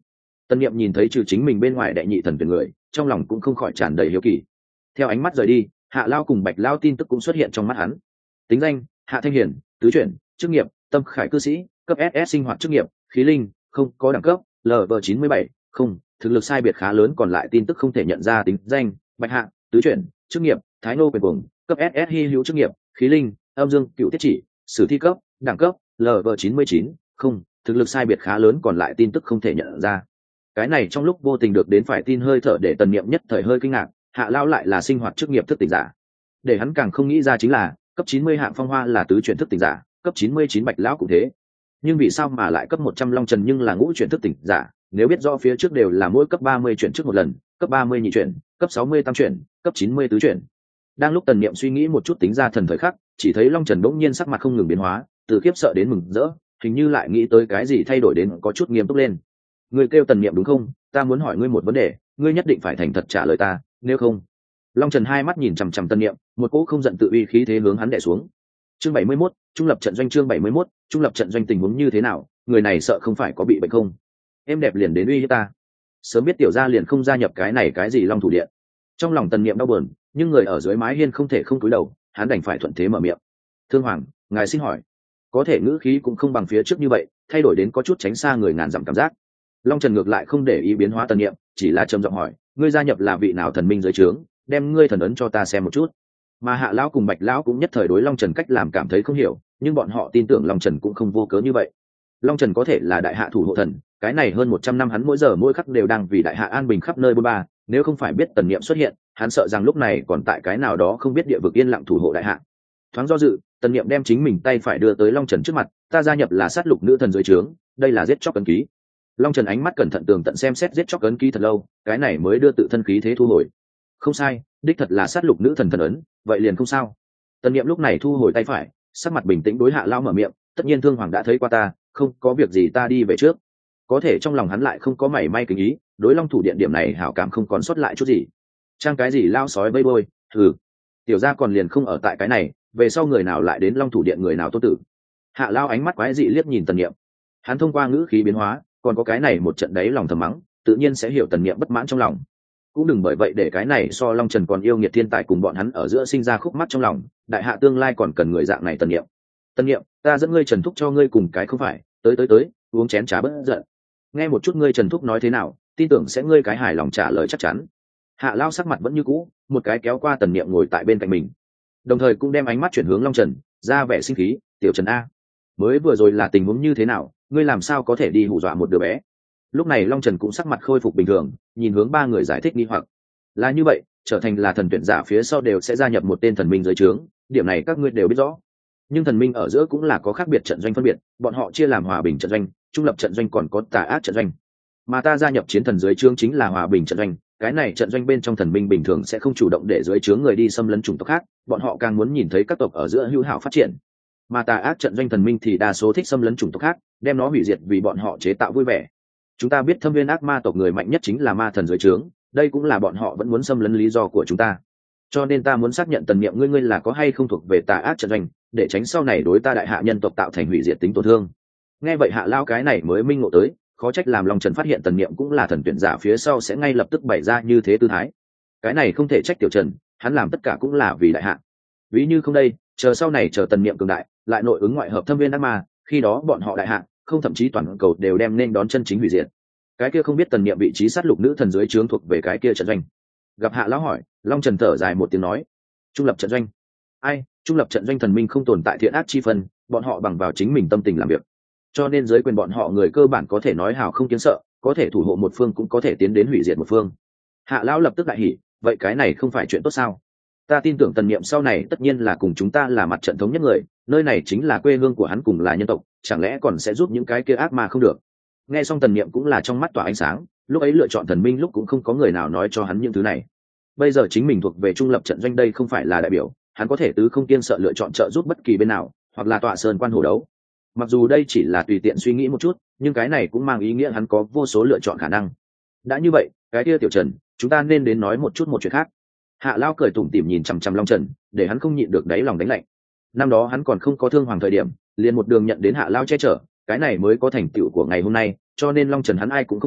Tân Niệm nhìn thấy trừ chính mình bên ngoài đệ nhị thần tuyển người, trong lòng cũng không khỏi tràn đầy hiếu kỳ. Theo ánh mắt rời đi, Hạ Lao cùng Bạch Lao tin tức cũng xuất hiện trong mắt hắn. Tính danh: Hạ Thanh Hiển, tứ chuyển, chức nghiệp: Tâm Khải cư sĩ, cấp ét ét sinh hoạt chức nghiệp: Khí linh, không có đẳng cấp, lv chín mươi bảy, không, thực lực sai biệt khá lớn, còn lại tin tức không thể nhận ra. Tính danh: Bạch Hạ, tứ chuyển, chức nghiệp: Thái nô quyền cuồng, cấp ét ét hy hữu chức nghiệp: Khí linh, âm dương cựu tiết chỉ, sử thi cấp, đẳng cấp, lv chín mươi chín, không, thực lực sai biệt khá lớn, còn lại tin tức không thể nhận ra. Cái này trong lúc vô tình được đến phải tin hơi thở để Tần Niệm nhất thời hơi kinh ngạc. Hạ Lao lại là sinh hoạt chức nghiệp thức tỉnh giả. Để hắn càng không nghĩ ra chính là cấp chín mươi Hạng Phong Hoa là tứ chuyển thức tỉnh giả, cấp chín mươi chín Bạch Lão cũng thế. Nhưng vì sao mà lại cấp một trăm Long Trần nhưng là ngũ chuyển thức tỉnh giả? Nếu biết rõ phía trước đều là mỗi cấp ba mươi chuyển trước một lần, cấp ba mươi nhị chuyển, cấp sáu mươi tam chuyển, cấp chín mươi tứ chuyển. Đang lúc Tần Niệm suy nghĩ một chút tính ra thần thời khắc, chỉ thấy Long Trần bỗng nhiên sắc mặt không ngừng biến hóa, từ khiếp sợ đến mừng rỡ, hình như lại nghĩ tới cái gì thay đổi đến có chút nghiêm túc lên. Ngươi kêu Tần Niệm đúng không? Ta muốn hỏi ngươi một vấn đề, ngươi nhất định phải thành thật trả lời ta, nếu không. Long Trần hai mắt nhìn chằm chằm Tần Niệm, một cỗ không giận tự uy khí thế hướng hắn đè xuống. Chương bảy mươi mốt, trung lập trận doanh. Chương bảy mươi mốt, trung lập trận doanh. Tình huống như thế nào? Người này sợ không phải có bị bệnh không? Em đẹp liền đến uy hiếp ta. Sớm biết tiểu gia liền không gia nhập cái này cái gì Long Thủ Điện. Trong lòng Tần Niệm đau buồn, nhưng người ở dưới mái hiên không thể không cúi đầu, hắn đành phải thuận thế mở miệng. Thương Hoàng, ngài xin hỏi. Có thể ngữ khí cũng không bằng phía trước như vậy, thay đổi đến có chút tránh xa người ngàn dặm cảm giác. Long Trần ngược lại không để ý biến hóa Tần Niệm, chỉ là trầm giọng hỏi, ngươi gia nhập là vị nào thần minh dưới trướng, đem ngươi thần ấn cho ta xem một chút. Mà Hạ Lão cùng Bạch Lão cũng nhất thời đối Long Trần cách làm cảm thấy không hiểu, nhưng bọn họ tin tưởng Long Trần cũng không vô cớ như vậy. Long Trần có thể là đại hạ thủ hộ thần, cái này hơn một trăm năm hắn mỗi giờ mỗi khắc đều đang vì đại hạ an bình khắp nơi bôn ba, nếu không phải biết Tần Niệm xuất hiện, hắn sợ rằng lúc này còn tại cái nào đó không biết địa vực yên lặng thủ hộ đại hạ. Thoáng do dự, Tần Niệm đem chính mình tay phải đưa tới Long Trần trước mặt, ta gia nhập là sát lục nữ thần dưới trướng, đây là giết chóc ấn ký. Long Trần ánh mắt cẩn thận tường tận xem xét giết chóc ấn ký thật lâu, cái này mới đưa tự thân khí thế thu hồi. Không sai, đích thật là sát lục nữ thần thần ấn, vậy liền không sao. Tần Niệm lúc này thu hồi tay phải, sắc mặt bình tĩnh đối Hạ Lao mở miệng, tất nhiên Thương Hoàng đã thấy qua ta, không có việc gì ta đi về trước. Có thể trong lòng hắn lại không có mảy may kính ý, đối Long Thủ Điện điểm này hảo cảm không còn sót lại chút gì. Trang cái gì lao sói vây bôi, thử. Tiểu gia còn liền không ở tại cái này, về sau người nào lại đến Long Thủ Điện người nào tốt tử. Hạ Lao ánh mắt quái dị liếc nhìn Tần Niệm. Hắn thông qua ngữ khí biến hóa, còn có cái này một trận đấy lòng thầm mắng, tự nhiên sẽ hiểu Tần Niệm bất mãn trong lòng. Cũng đừng bởi vậy để cái này so Long Trần còn yêu nghiệt thiên tài cùng bọn hắn ở giữa sinh ra khúc mắc trong lòng, đại hạ tương lai còn cần người dạng này. Tần Niệm, Tần Niệm, ta dẫn ngươi Trần Thúc cho ngươi cùng cái không phải, tới tới tới, uống chén trà bất giận. Nghe một chút ngươi Trần Thúc nói thế nào, tin tưởng sẽ ngươi cái hài lòng trả lời chắc chắn. Hạ Lao sắc mặt vẫn như cũ, một cái kéo qua Tần Niệm ngồi tại bên cạnh mình, đồng thời cũng đem ánh mắt chuyển hướng Long Trần, ra vẻ sinh khí, tiểu Trần a, mới vừa rồi là tình huống như thế nào, ngươi làm sao có thể đi hù dọa một đứa bé? Lúc này Long Trần cũng sắc mặt khôi phục bình thường, nhìn hướng ba người giải thích nghi hoặc. Là như vậy, trở thành là thần tuyển giả phía sau đều sẽ gia nhập một tên thần minh dưới trướng, điểm này các ngươi đều biết rõ. Nhưng thần minh ở giữa cũng là có khác biệt trận doanh phân biệt, bọn họ chia làm hòa bình trận doanh, trung lập trận doanh, còn có tà ác trận doanh. Mà ta gia nhập chiến thần dưới trướng chính là hòa bình trận doanh, cái này trận doanh bên trong thần minh bình thường sẽ không chủ động để dưới trướng người đi xâm lấn chủng tộc khác, bọn họ càng muốn nhìn thấy các tộc ở giữa hữu hảo phát triển. Mà tà ác trận doanh thần minh thì đa số thích xâm lấn chủng tộc khác, đem nó hủy diệt vì bọn họ chế tạo vui vẻ. Chúng ta biết Thâm Viên ác ma tộc người mạnh nhất chính là ma thần dưới trướng, đây cũng là bọn họ vẫn muốn xâm lấn lý do của chúng ta. Cho nên ta muốn xác nhận Tần Niệm ngươi ngươi là có hay không thuộc về tà ác trận doanh, để tránh sau này đối ta đại hạ nhân tộc tạo thành hủy diệt tính tổn thương. Nghe vậy Hạ Lao cái này mới minh ngộ tới, khó trách làm Long Trần phát hiện Tần Niệm cũng là thần tuyển giả phía sau sẽ ngay lập tức bày ra như thế tư thái. Cái này không thể trách tiểu Trần, hắn làm tất cả cũng là vì đại hạ. Ví như không đây, chờ sau này chờ Tần Niệm cường đại, lại nội ứng ngoại hợp Thâm Viên ác ma, khi đó bọn họ đại hạ, không thậm chí toàn cầu đều đem nên đón chân chính hủy diệt. Cái kia không biết Tần Niệm vị trí sát lục nữ thần dưới trướng thuộc về cái kia trận doanh. Gặp Hạ Lão hỏi, Long Trần thở dài một tiếng nói, trung lập trận doanh. Ai, trung lập trận doanh thần minh không tồn tại thiện ác chi phân, bọn họ bằng vào chính mình tâm tình làm việc. Cho nên dưới quyền bọn họ người cơ bản có thể nói hào không kiêng sợ, có thể thủ hộ một phương cũng có thể tiến đến hủy diệt một phương. Hạ Lão lập tức đại hỉ, vậy cái này không phải chuyện tốt sao? Ta tin tưởng Tần Niệm sau này tất nhiên là cùng chúng ta là mặt trận thống nhất người, nơi này chính là quê hương của hắn cùng là nhân tộc, chẳng lẽ còn sẽ giúp những cái kia ác ma không được? Nghe xong Tần Niệm cũng là trong mắt tỏa ánh sáng, lúc ấy lựa chọn thần minh lúc cũng không có người nào nói cho hắn những thứ này. Bây giờ chính mình thuộc về trung lập trận doanh, đây không phải là đại biểu, hắn có thể tứ không kiêng sợ lựa chọn trợ giúp bất kỳ bên nào, hoặc là tọa sơn quan hồ đấu. Mặc dù đây chỉ là tùy tiện suy nghĩ một chút, nhưng cái này cũng mang ý nghĩa hắn có vô số lựa chọn khả năng. Đã như vậy, cái kia tiểu Trần, chúng ta nên đến nói một chút một chuyện khác. Hạ Lao cười tủm tỉm nhìn chằm chằm Long Trần, để hắn không nhịn được đáy lòng đánh lạnh. Năm đó hắn còn không có Thương Hoàng thời điểm, liền một đường nhận đến Hạ Lao che chở, cái này mới có thành tựu của ngày hôm nay, cho nên Long Trần hắn ai cũng không sợ,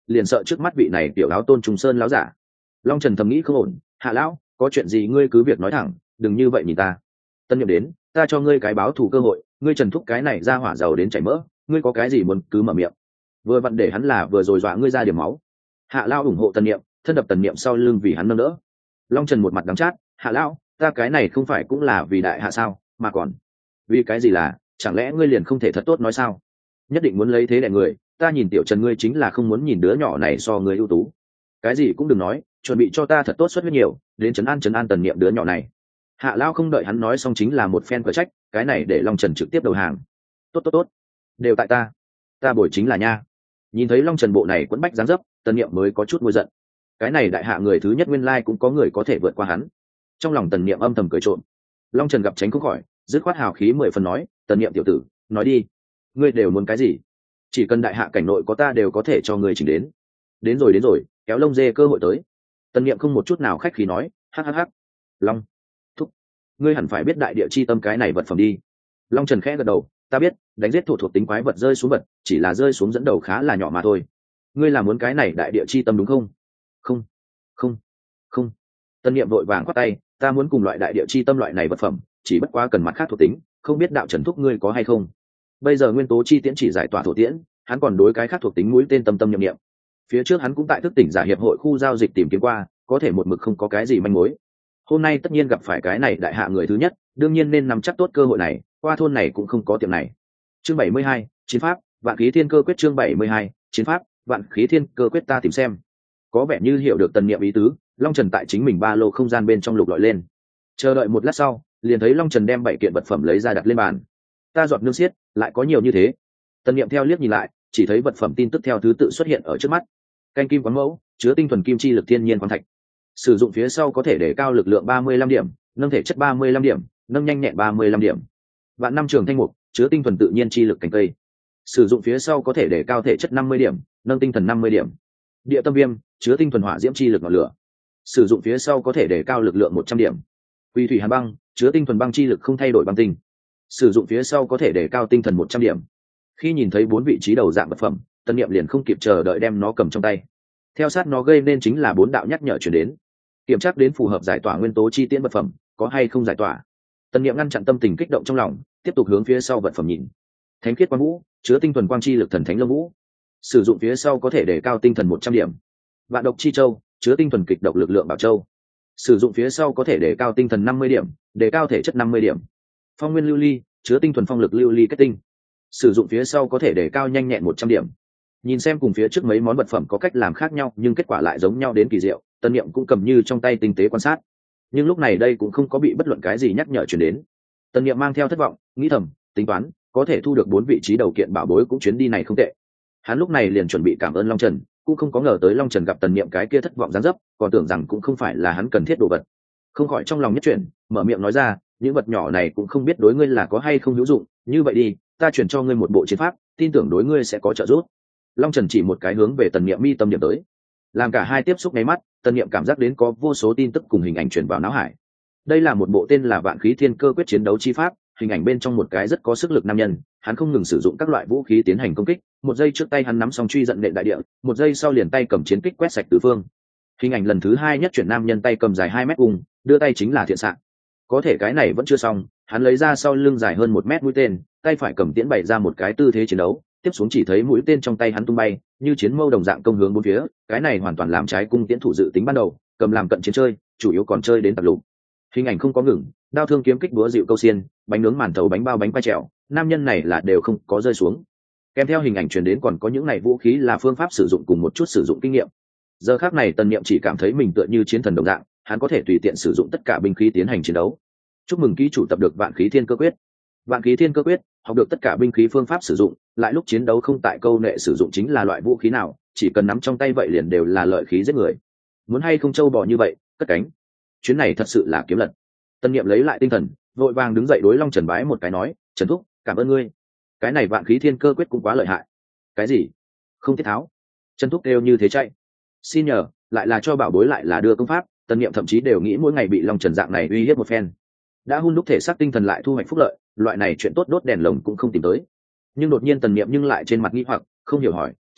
liền sợ trước mắt vị này tiểu áo tôn trùng sơn láo giả. Long Trần thầm nghĩ không ổn, Hạ lão, có chuyện gì ngươi cứ việc nói thẳng, đừng như vậy nhìn ta. Tân Niệm đến, ta cho ngươi cái báo thù cơ hội, ngươi Trần Thúc cái này ra hỏa giàu đến chảy mỡ, ngươi có cái gì muốn cứ mở miệng. Vừa vặn để hắn là vừa rồi dọa ngươi ra điểm máu. Hạ lão ủng hộ Tân Niệm, thân đập Tân Niệm sau lưng vì hắn nâng đỡ. Long Trần một mặt đắng chát, Hạ lão, ta cái này không phải cũng là vì đại hạ sao, mà còn vì cái gì là, chẳng lẽ ngươi liền không thể thật tốt nói sao? Nhất định muốn lấy thế đè người, ta nhìn tiểu Trần ngươi chính là không muốn nhìn đứa nhỏ này so ngươi ưu tú. Cái gì cũng đừng nói, chuẩn bị cho ta thật tốt xuất huyết nhiều, đến trấn an trấn an Tần Niệm đứa nhỏ này. Hạ lão không đợi hắn nói xong chính là một phen cở trách, cái này để Long Trần trực tiếp đầu hàng. Tốt tốt tốt, đều tại ta, ta bồi chính là nha. Nhìn thấy Long Trần bộ này quẫn bách dáng dấp, Tần Niệm mới có chút ngôi giận. Cái này đại hạ người thứ nhất nguyên lai cũng có người có thể vượt qua hắn. Trong lòng Tần Niệm âm thầm cười trộm. Long Trần gặp tránh không khỏi, dứt khoát hào khí mười phần nói, Tần Niệm tiểu tử, nói đi, ngươi đều muốn cái gì? Chỉ cần đại hạ cảnh nội có ta đều có thể cho ngươi chỉnh đến. Đến rồi đến rồi, kéo lông dê cơ hội tới. Tần Niệm không một chút nào khách khí nói, hắc hắc hắc. Long thúc, ngươi hẳn phải biết đại địa chi tâm cái này vật phẩm đi. Long Trần khẽ gật đầu, ta biết, đánh giết thổ thuộc tính quái vật rơi xuống vật, chỉ là rơi xuống dẫn đầu khá là nhỏ mà thôi. Ngươi là muốn cái này đại địa chi tâm đúng không? Không, không, không. Tần Niệm vội vàng quát tay, ta muốn cùng loại đại địa chi tâm loại này vật phẩm, chỉ bất quá cần mặt khác thuộc tính, không biết đạo Trần thúc ngươi có hay không. Bây giờ nguyên tố chi tiễn chỉ giải tỏa thổ tiễn, hắn còn đối cái khác thuộc tính mũi tên tâm tâm nhậm niệm. Phía trước hắn cũng tại thức tỉnh giả hiệp hội khu giao dịch tìm kiếm qua, có thể một mực không có cái gì manh mối. Hôm nay tất nhiên gặp phải cái này đại hạ người thứ nhất, đương nhiên nên nắm chắc tốt cơ hội này, qua thôn này cũng không có tiệm này. Chương bảy mươi hai, chiến pháp, vạn khí thiên cơ quyết. Chương bảy mươi hai, chiến pháp, vạn khí thiên cơ quyết. Ta tìm xem. Có vẻ như hiểu được Tần Niệm ý tứ, Long Trần tại chính mình ba lô không gian bên trong lục lọi lên. Chờ đợi một lát sau, liền thấy Long Trần đem bảy kiện vật phẩm lấy ra đặt lên bàn. Ta giọt nương xiết, lại có nhiều như thế. Tần Niệm theo liếc nhìn lại, chỉ thấy vật phẩm tin tức theo thứ tự xuất hiện ở trước mắt. Canh kim quán mẫu, chứa tinh thuần kim chi lực thiên nhiên khoáng thạch. Sử dụng phía sau có thể để cao lực lượng ba mươi lăm điểm, nâng thể chất ba mươi lăm điểm, nâng nhanh nhẹn ba mươi lăm điểm. Vạn năm trường thanh mục, chứa tinh thuần tự nhiên chi lực cành cây. Sử dụng phía sau có thể để cao thể chất năm mươi điểm, nâng tinh thần năm mươi điểm. Địa tâm viêm, chứa tinh thuần hỏa diễm chi lực ngọn lửa. Sử dụng phía sau có thể để cao lực lượng một trăm điểm. Quy thủy hàn băng, chứa tinh thuần băng chi lực không thay đổi băng tinh. Sử dụng phía sau có thể để cao tinh thần một trăm điểm. Khi nhìn thấy bốn vị trí đầu dạng vật phẩm, Tần Niệm liền không kịp chờ đợi đem nó cầm trong tay. Theo sát nó gây nên chính là bốn đạo nhắc nhở chuyển đến. Kiểm tra đến phù hợp giải tỏa nguyên tố chi tiễn vật phẩm, có hay không giải tỏa. Tần Niệm ngăn chặn tâm tình kích động trong lòng, tiếp tục hướng phía sau vật phẩm nhìn. Thánh khiết quang vũ, chứa tinh thuần quang chi lực thần thánh lông vũ. Sử dụng phía sau có thể để cao tinh thần một trăm điểm. Vạn độc chi châu, chứa tinh thuần kịch độc lực lượng bảo châu. Sử dụng phía sau có thể để cao tinh thần năm mươi điểm, để cao thể chất năm mươi điểm. Phong nguyên lưu ly, chứa tinh thuần phong lực lưu ly kết tinh. Sử dụng phía sau có thể để cao nhanh nhẹn một trăm điểm. Nhìn xem cùng phía trước mấy món vật phẩm có cách làm khác nhau nhưng kết quả lại giống nhau đến kỳ diệu, Tần Niệm cũng cầm như trong tay tinh tế quan sát. Nhưng lúc này đây cũng không có bị bất luận cái gì nhắc nhở truyền đến. Tần Niệm mang theo thất vọng, nghĩ thầm, tính toán, có thể thu được bốn vị trí đầu kiện bảo bối cũng chuyến đi này không tệ. Hắn lúc này liền chuẩn bị cảm ơn Long Trần, cũng không có ngờ tới Long Trần gặp Tần Niệm cái kia thất vọng dáng dấp, còn tưởng rằng cũng không phải là hắn cần thiết đồ vật. Không khỏi trong lòng nhất chuyển, mở miệng nói ra, những vật nhỏ này cũng không biết đối ngươi là có hay không hữu dụng, như vậy đi, ta chuyển cho ngươi một bộ chiến pháp, tin tưởng đối ngươi sẽ có trợ giúp. Long Trần chỉ một cái hướng về Tần Niệm mi tâm điểm tới. Làm cả hai tiếp xúc ngay mắt, Tần Niệm cảm giác đến có vô số tin tức cùng hình ảnh truyền vào não hải. Đây là một bộ tên là Vạn Khí Thiên Cơ Quyết chiến đấu chi pháp, hình ảnh bên trong một cái rất có sức lực nam nhân, hắn không ngừng sử dụng các loại vũ khí tiến hành công kích, một giây trước tay hắn nắm song truy giận nện đại địa, một giây sau liền tay cầm chiến kích quét sạch tứ phương. Hình ảnh lần thứ hai nhất chuyển nam nhân tay cầm dài hai mét cùng, đưa tay chính là thiện xạ. Có thể cái này vẫn chưa xong, hắn lấy ra sau lưng dài hơn một mét mũi tên, tay phải cầm tiễn bày ra một cái tư thế chiến đấu, tiếp xuống chỉ thấy mũi tên trong tay hắn tung bay, như chiến mâu đồng dạng công hướng bốn phía, cái này hoàn toàn làm trái cung tiễn thủ dự tính ban đầu, cầm làm cận chiến chơi, chủ yếu còn chơi đến tạp lục. Hình ảnh không có ngừng, đao thương kiếm kích búa dịu câu xiên, bánh nướng màn thầu bánh bao bánh quay trèo, nam nhân này là đều không có rơi xuống. Kèm theo hình ảnh truyền đến còn có những này vũ khí là phương pháp sử dụng cùng một chút sử dụng kinh nghiệm. Giờ khắc này Tần Niệm chỉ cảm thấy mình tựa như chiến thần đồng dạng, hắn có thể tùy tiện sử dụng tất cả binh khí tiến hành chiến đấu. Chúc mừng ký chủ tập được Vạn Khí Thiên Cơ Quyết. Vạn Khí Thiên Cơ Quyết, học được tất cả binh khí phương pháp sử dụng, lại lúc chiến đấu không tại câu nệ sử dụng chính là loại vũ khí nào, chỉ cần nắm trong tay vậy liền đều là lợi khí giết người. Muốn hay không trâu bò như vậy, cất cánh. Chuyến này thật sự là kiếm lật. Tần Niệm lấy lại tinh thần, vội vàng đứng dậy đối Long Trần bái một cái nói, Trần thúc, cảm ơn ngươi. Cái này Vạn Khí Thiên Cơ Quyết cũng quá lợi hại. Cái gì? Không tiết tháo. Trần thúc kêu như thế chạy. Xin nhờ, lại là cho bảo bối lại là đưa công pháp, Tần Niệm thậm chí đều nghĩ mỗi ngày bị Long Trần dạng này uy hiếp một phen. Đã hun đúc thể xác tinh thần lại thu hoạch phúc lợi, loại này chuyện tốt đốt đèn lồng cũng không tìm tới. Nhưng đột nhiên Tần Niệm nhưng lại trên mặt nghi hoặc, không hiểu hỏi, Trần thúc,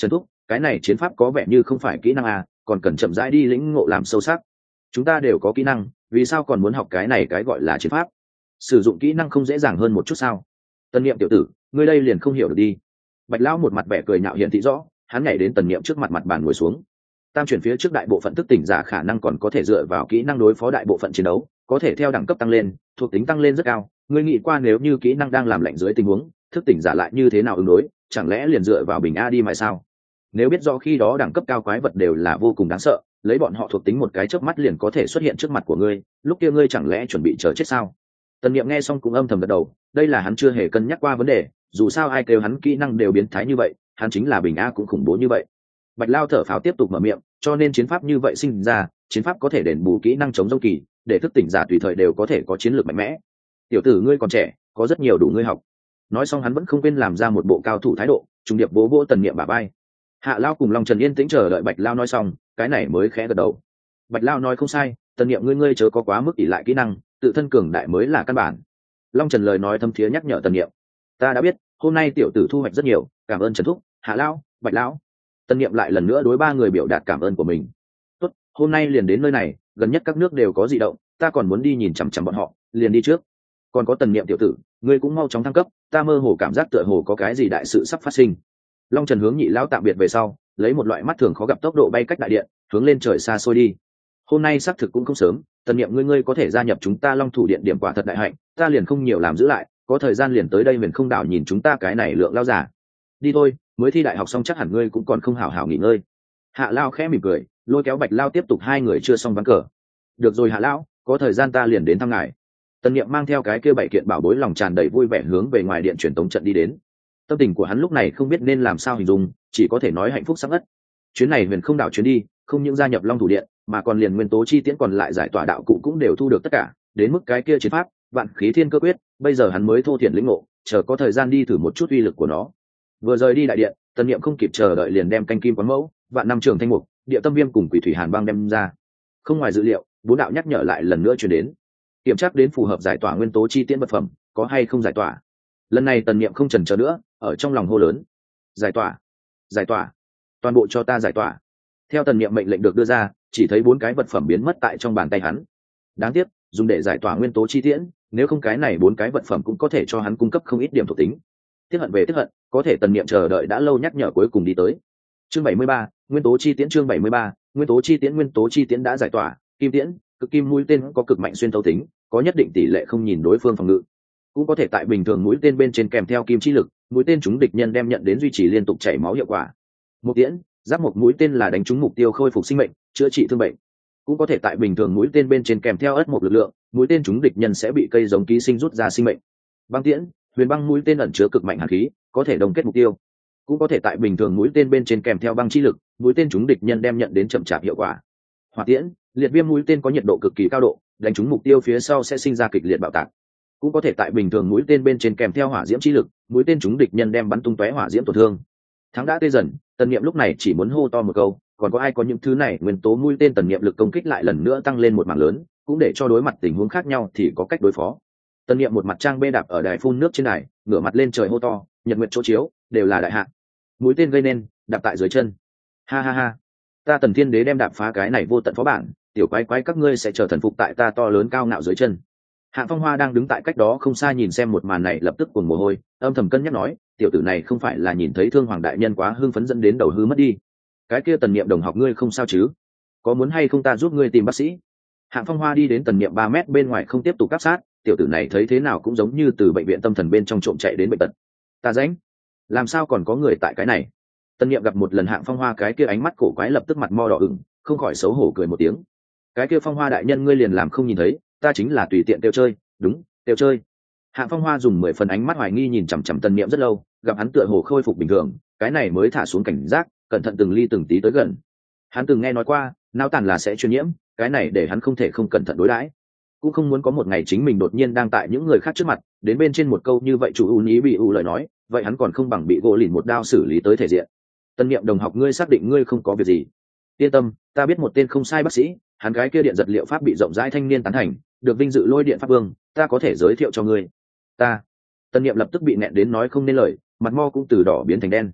cái này chiến pháp có vẻ như không phải kỹ năng à, còn cần chậm rãi đi lĩnh ngộ làm sâu sắc. Chúng ta đều có kỹ năng, vì sao còn muốn học cái này cái gọi là chiến pháp? Sử dụng kỹ năng không dễ dàng hơn một chút sao? Tần Niệm tiểu tử, ngươi đây liền không hiểu được đi. Bạch lão một mặt vẻ cười nhạo hiện thị rõ, hắn nhảy đến Tần Niệm trước mặt mặt bàn ngồi xuống. Tam chuyển phía trước đại bộ phận thức tỉnh giả khả năng còn có thể dựa vào kỹ năng đối phó đại bộ phận chiến đấu, có thể theo đẳng cấp tăng lên, thuộc tính tăng lên rất cao. Ngươi nghĩ qua nếu như kỹ năng đang làm lạnh dưới tình huống, thức tỉnh giả lại như thế nào ứng đối, chẳng lẽ liền dựa vào bình a đi mà sao? Nếu biết rõ khi đó đẳng cấp cao quái vật đều là vô cùng đáng sợ, lấy bọn họ thuộc tính một cái chớp mắt liền có thể xuất hiện trước mặt của ngươi, lúc kia ngươi chẳng lẽ chuẩn bị chờ chết sao? Tần Niệm nghe xong cũng âm thầm gật đầu, đây là hắn chưa hề cân nhắc qua vấn đề, dù sao ai kêu hắn kỹ năng đều biến thái như vậy, hắn chính là bình a cũng khủng bố như vậy. Bạch Lao thở phào tiếp tục mở miệng, cho nên chiến pháp như vậy sinh ra, chiến pháp có thể đền bù kỹ năng chống dông kỳ, để thức tỉnh giả tùy thời đều có thể có chiến lược mạnh mẽ. Tiểu tử ngươi còn trẻ, có rất nhiều đủ ngươi học. Nói xong hắn vẫn không quên làm ra một bộ cao thủ thái độ, trùng điệp bố bố Tần Niệm bả vai. Hạ Lao cùng Long Trần yên tĩnh chờ đợi Bạch Lao nói xong, cái này mới khẽ gật đầu. Bạch Lao nói không sai, Tần Niệm ngươi ngươi chớ có quá mức ỷ lại kỹ năng, tự thân cường đại mới là căn bản. Long Trần lời nói thâm thiế nhắc nhở Tần Niệm. Ta đã biết, hôm nay tiểu tử thu hoạch rất nhiều, cảm ơn Trần Thúc, Hạ Lao, Bạch Lão. Tần Niệm lại lần nữa đối ba người biểu đạt cảm ơn của mình. Tốt, hôm nay liền đến nơi này, gần nhất các nước đều có dị động, ta còn muốn đi nhìn chằm chằm bọn họ, liền đi trước. Còn có Tần Niệm tiểu tử, ngươi cũng mau chóng thăng cấp, ta mơ hồ cảm giác tựa hồ có cái gì đại sự sắp phát sinh. Long Trần hướng Nhị Lão tạm biệt về sau, lấy một loại mắt thường khó gặp tốc độ bay cách đại điện, hướng lên trời xa xôi đi. Hôm nay xác thực cũng không sớm, Tần Niệm ngươi ngươi có thể gia nhập chúng ta Long Thủ Điện điểm quả thật đại hạnh, ta liền không nhiều làm giữ lại, có thời gian liền tới đây Huyền Không đảo nhìn chúng ta cái này lượng lao giả. Đi thôi, mới thi đại học xong chắc hẳn ngươi cũng còn không hảo hảo nghỉ ngơi. Hạ Lao khẽ mỉm cười, lôi kéo Bạch Lao tiếp tục hai người chưa xong ván cờ. Được rồi Hạ Lão, có thời gian ta liền đến thăm ngài. Tần Niệm mang theo cái kia bảy kiện bảo bối lòng tràn đầy vui vẻ hướng về ngoài điện truyền tống trận đi đến. Tâm tình của hắn lúc này không biết nên làm sao hình dung, chỉ có thể nói hạnh phúc sắc ngất. Chuyến này Huyền Không đảo chuyến đi, không những gia nhập Long Thủ Điện, mà còn liền nguyên tố chi tiễn còn lại giải tỏa đạo cụ cũng đều thu được tất cả, đến mức cái kia chiến pháp, vạn khí thiên cơ quyết, bây giờ hắn mới thô thiển lĩnh ngộ, chờ có thời gian đi thử một chút uy lực của nó. Vừa rời đi đại điện, Tần Niệm không kịp chờ đợi liền đem canh kim quán mẫu, vạn năm trường thanh mục, địa tâm viêm cùng quỷ thủy hàn băng đem ra. Không ngoài dự liệu, bốn đạo nhắc nhở lại lần nữa truyền đến. Kiểm tra đến phù hợp giải tỏa nguyên tố chi tiễn vật phẩm, có hay không giải tỏa. Lần này Tần Niệm không chần chờ nữa, ở trong lòng hô lớn: "Giải tỏa! Giải tỏa! Toàn bộ cho ta giải tỏa!" Theo Tần Niệm mệnh lệnh được đưa ra, chỉ thấy bốn cái vật phẩm biến mất tại trong bàn tay hắn. Đáng tiếc, dùng để giải tỏa nguyên tố chi tiễn, nếu không cái này bốn cái vật phẩm cũng có thể cho hắn cung cấp không ít điểm thuộc tính. Tiếc hận về tiếc hận, có thể Tần Niệm chờ đợi đã lâu nhắc nhở cuối cùng đi tới. Chương bảy mươi ba, nguyên tố chi tiễn chương bảy mươi ba, nguyên tố chi tiễn nguyên tố chi tiễn đã giải tỏa, kim tiễn, cực kim mũi tên có cực mạnh xuyên thấu tính, có nhất định tỷ lệ không nhìn đối phương phòng ngự. Cũng có thể tại bình thường mũi tên bên trên kèm theo kim chi lực, mũi tên trúng địch nhân đem nhận đến duy trì liên tục chảy máu hiệu quả. Một tiễn, giáp một mũi tên là đánh trúng mục tiêu khôi phục sinh mệnh, chữa trị thương bệnh. Cũng có thể tại bình thường mũi tên bên trên kèm theo ất một lực lượng, mũi tên trúng địch nhân sẽ bị cây giống ký sinh rút ra sinh mệnh. Băng tiễn, huyền băng mũi tên ẩn chứa cực mạnh hàn khí, có thể đồng kết mục tiêu. Cũng có thể tại bình thường mũi tên bên trên kèm theo băng chi lực, mũi tên trúng địch nhân đem nhận đến chậm chạp hiệu quả. Hỏa tiễn, liệt viêm mũi tên có nhiệt độ cực kỳ cao độ, đánh trúng mục tiêu phía sau sẽ sinh ra kịch liệt bạo tạc. Cũng có thể tại bình thường mũi tên bên trên kèm theo hỏa diễm chi lực, mũi tên trúng địch nhân đem bắn tung tóe hỏa diễm tổn thương. Thắng đã tê dần, Tần Niệm lúc này chỉ muốn hô to một câu, còn có ai có những thứ này, nguyên tố mũi tên Tần Niệm lực công kích lại lần nữa tăng lên một mảng lớn, cũng để cho đối mặt tình huống khác nhau thì có cách đối phó. Tần Niệm một mặt trang bê đạp ở đài phun nước trên đài, ngửa mặt lên trời hô to, nhật nguyệt chỗ chiếu, đều là đại hạ. Mũi tên gây nên, đạp tại dưới chân. Ha ha ha. Ta Tần Thiên Đế đem đạp phá cái này vô tận phó bản, tiểu quái quái các ngươi sẽ trở thần phục tại ta to lớn cao ngạo dưới chân. Hạng Phong Hoa đang đứng tại cách đó không xa nhìn xem một màn này lập tức cuồng mồ hôi, âm thầm cân nhắc nói, tiểu tử này không phải là nhìn thấy Thương Hoàng đại nhân quá hưng phấn dẫn đến đầu hư mất đi. Cái kia Tần Niệm đồng học ngươi không sao chứ? Có muốn hay không ta giúp ngươi tìm bác sĩ? Hạng Phong Hoa đi đến Tần Niệm ba mét bên ngoài không tiếp tục áp sát, tiểu tử này thấy thế nào cũng giống như từ bệnh viện tâm thần bên trong trộm chạy đến bệnh tật. Ta rãnh, làm sao còn có người tại cái này? Tần Niệm gặp một lần Hạng Phong Hoa cái kia ánh mắt cổ quái lập tức mặt mo đỏ ửng, không khỏi xấu hổ cười một tiếng. Cái kia Phong Hoa đại nhân ngươi liền làm không nhìn thấy, ta chính là tùy tiện tiêu chơi, đúng, tiêu chơi. Hạng Phong Hoa dùng mười phần ánh mắt hoài nghi nhìn chằm chằm Tần Niệm rất lâu, gặp hắn tựa hồ khôi phục bình thường, cái này mới thả xuống cảnh giác, cẩn thận từng ly từng tí tới gần. Hắn từng nghe nói qua, não tàn là sẽ truyền nhiễm, cái này để hắn không thể không cẩn thận đối đãi, cũng không muốn có một ngày chính mình đột nhiên đang tại những người khác trước mặt, đến bên trên một câu như vậy chủ ưu ý bị ưu lời nói, vậy hắn còn không bằng bị gỗ lìn một đao xử lý tới thể diện. Tần Niệm đồng học ngươi xác định ngươi không có việc gì? Yên tâm, ta biết một tên không sai bác sĩ, hắn gái kia điện giật liệu pháp bị rộng rãi thanh niên tán thành, được vinh dự lôi điện pháp vương, ta có thể giới thiệu cho ngươi. Ta. Tần Niệm lập tức bị nẹn đến nói không nên lời, mặt mo cũng từ đỏ biến thành đen.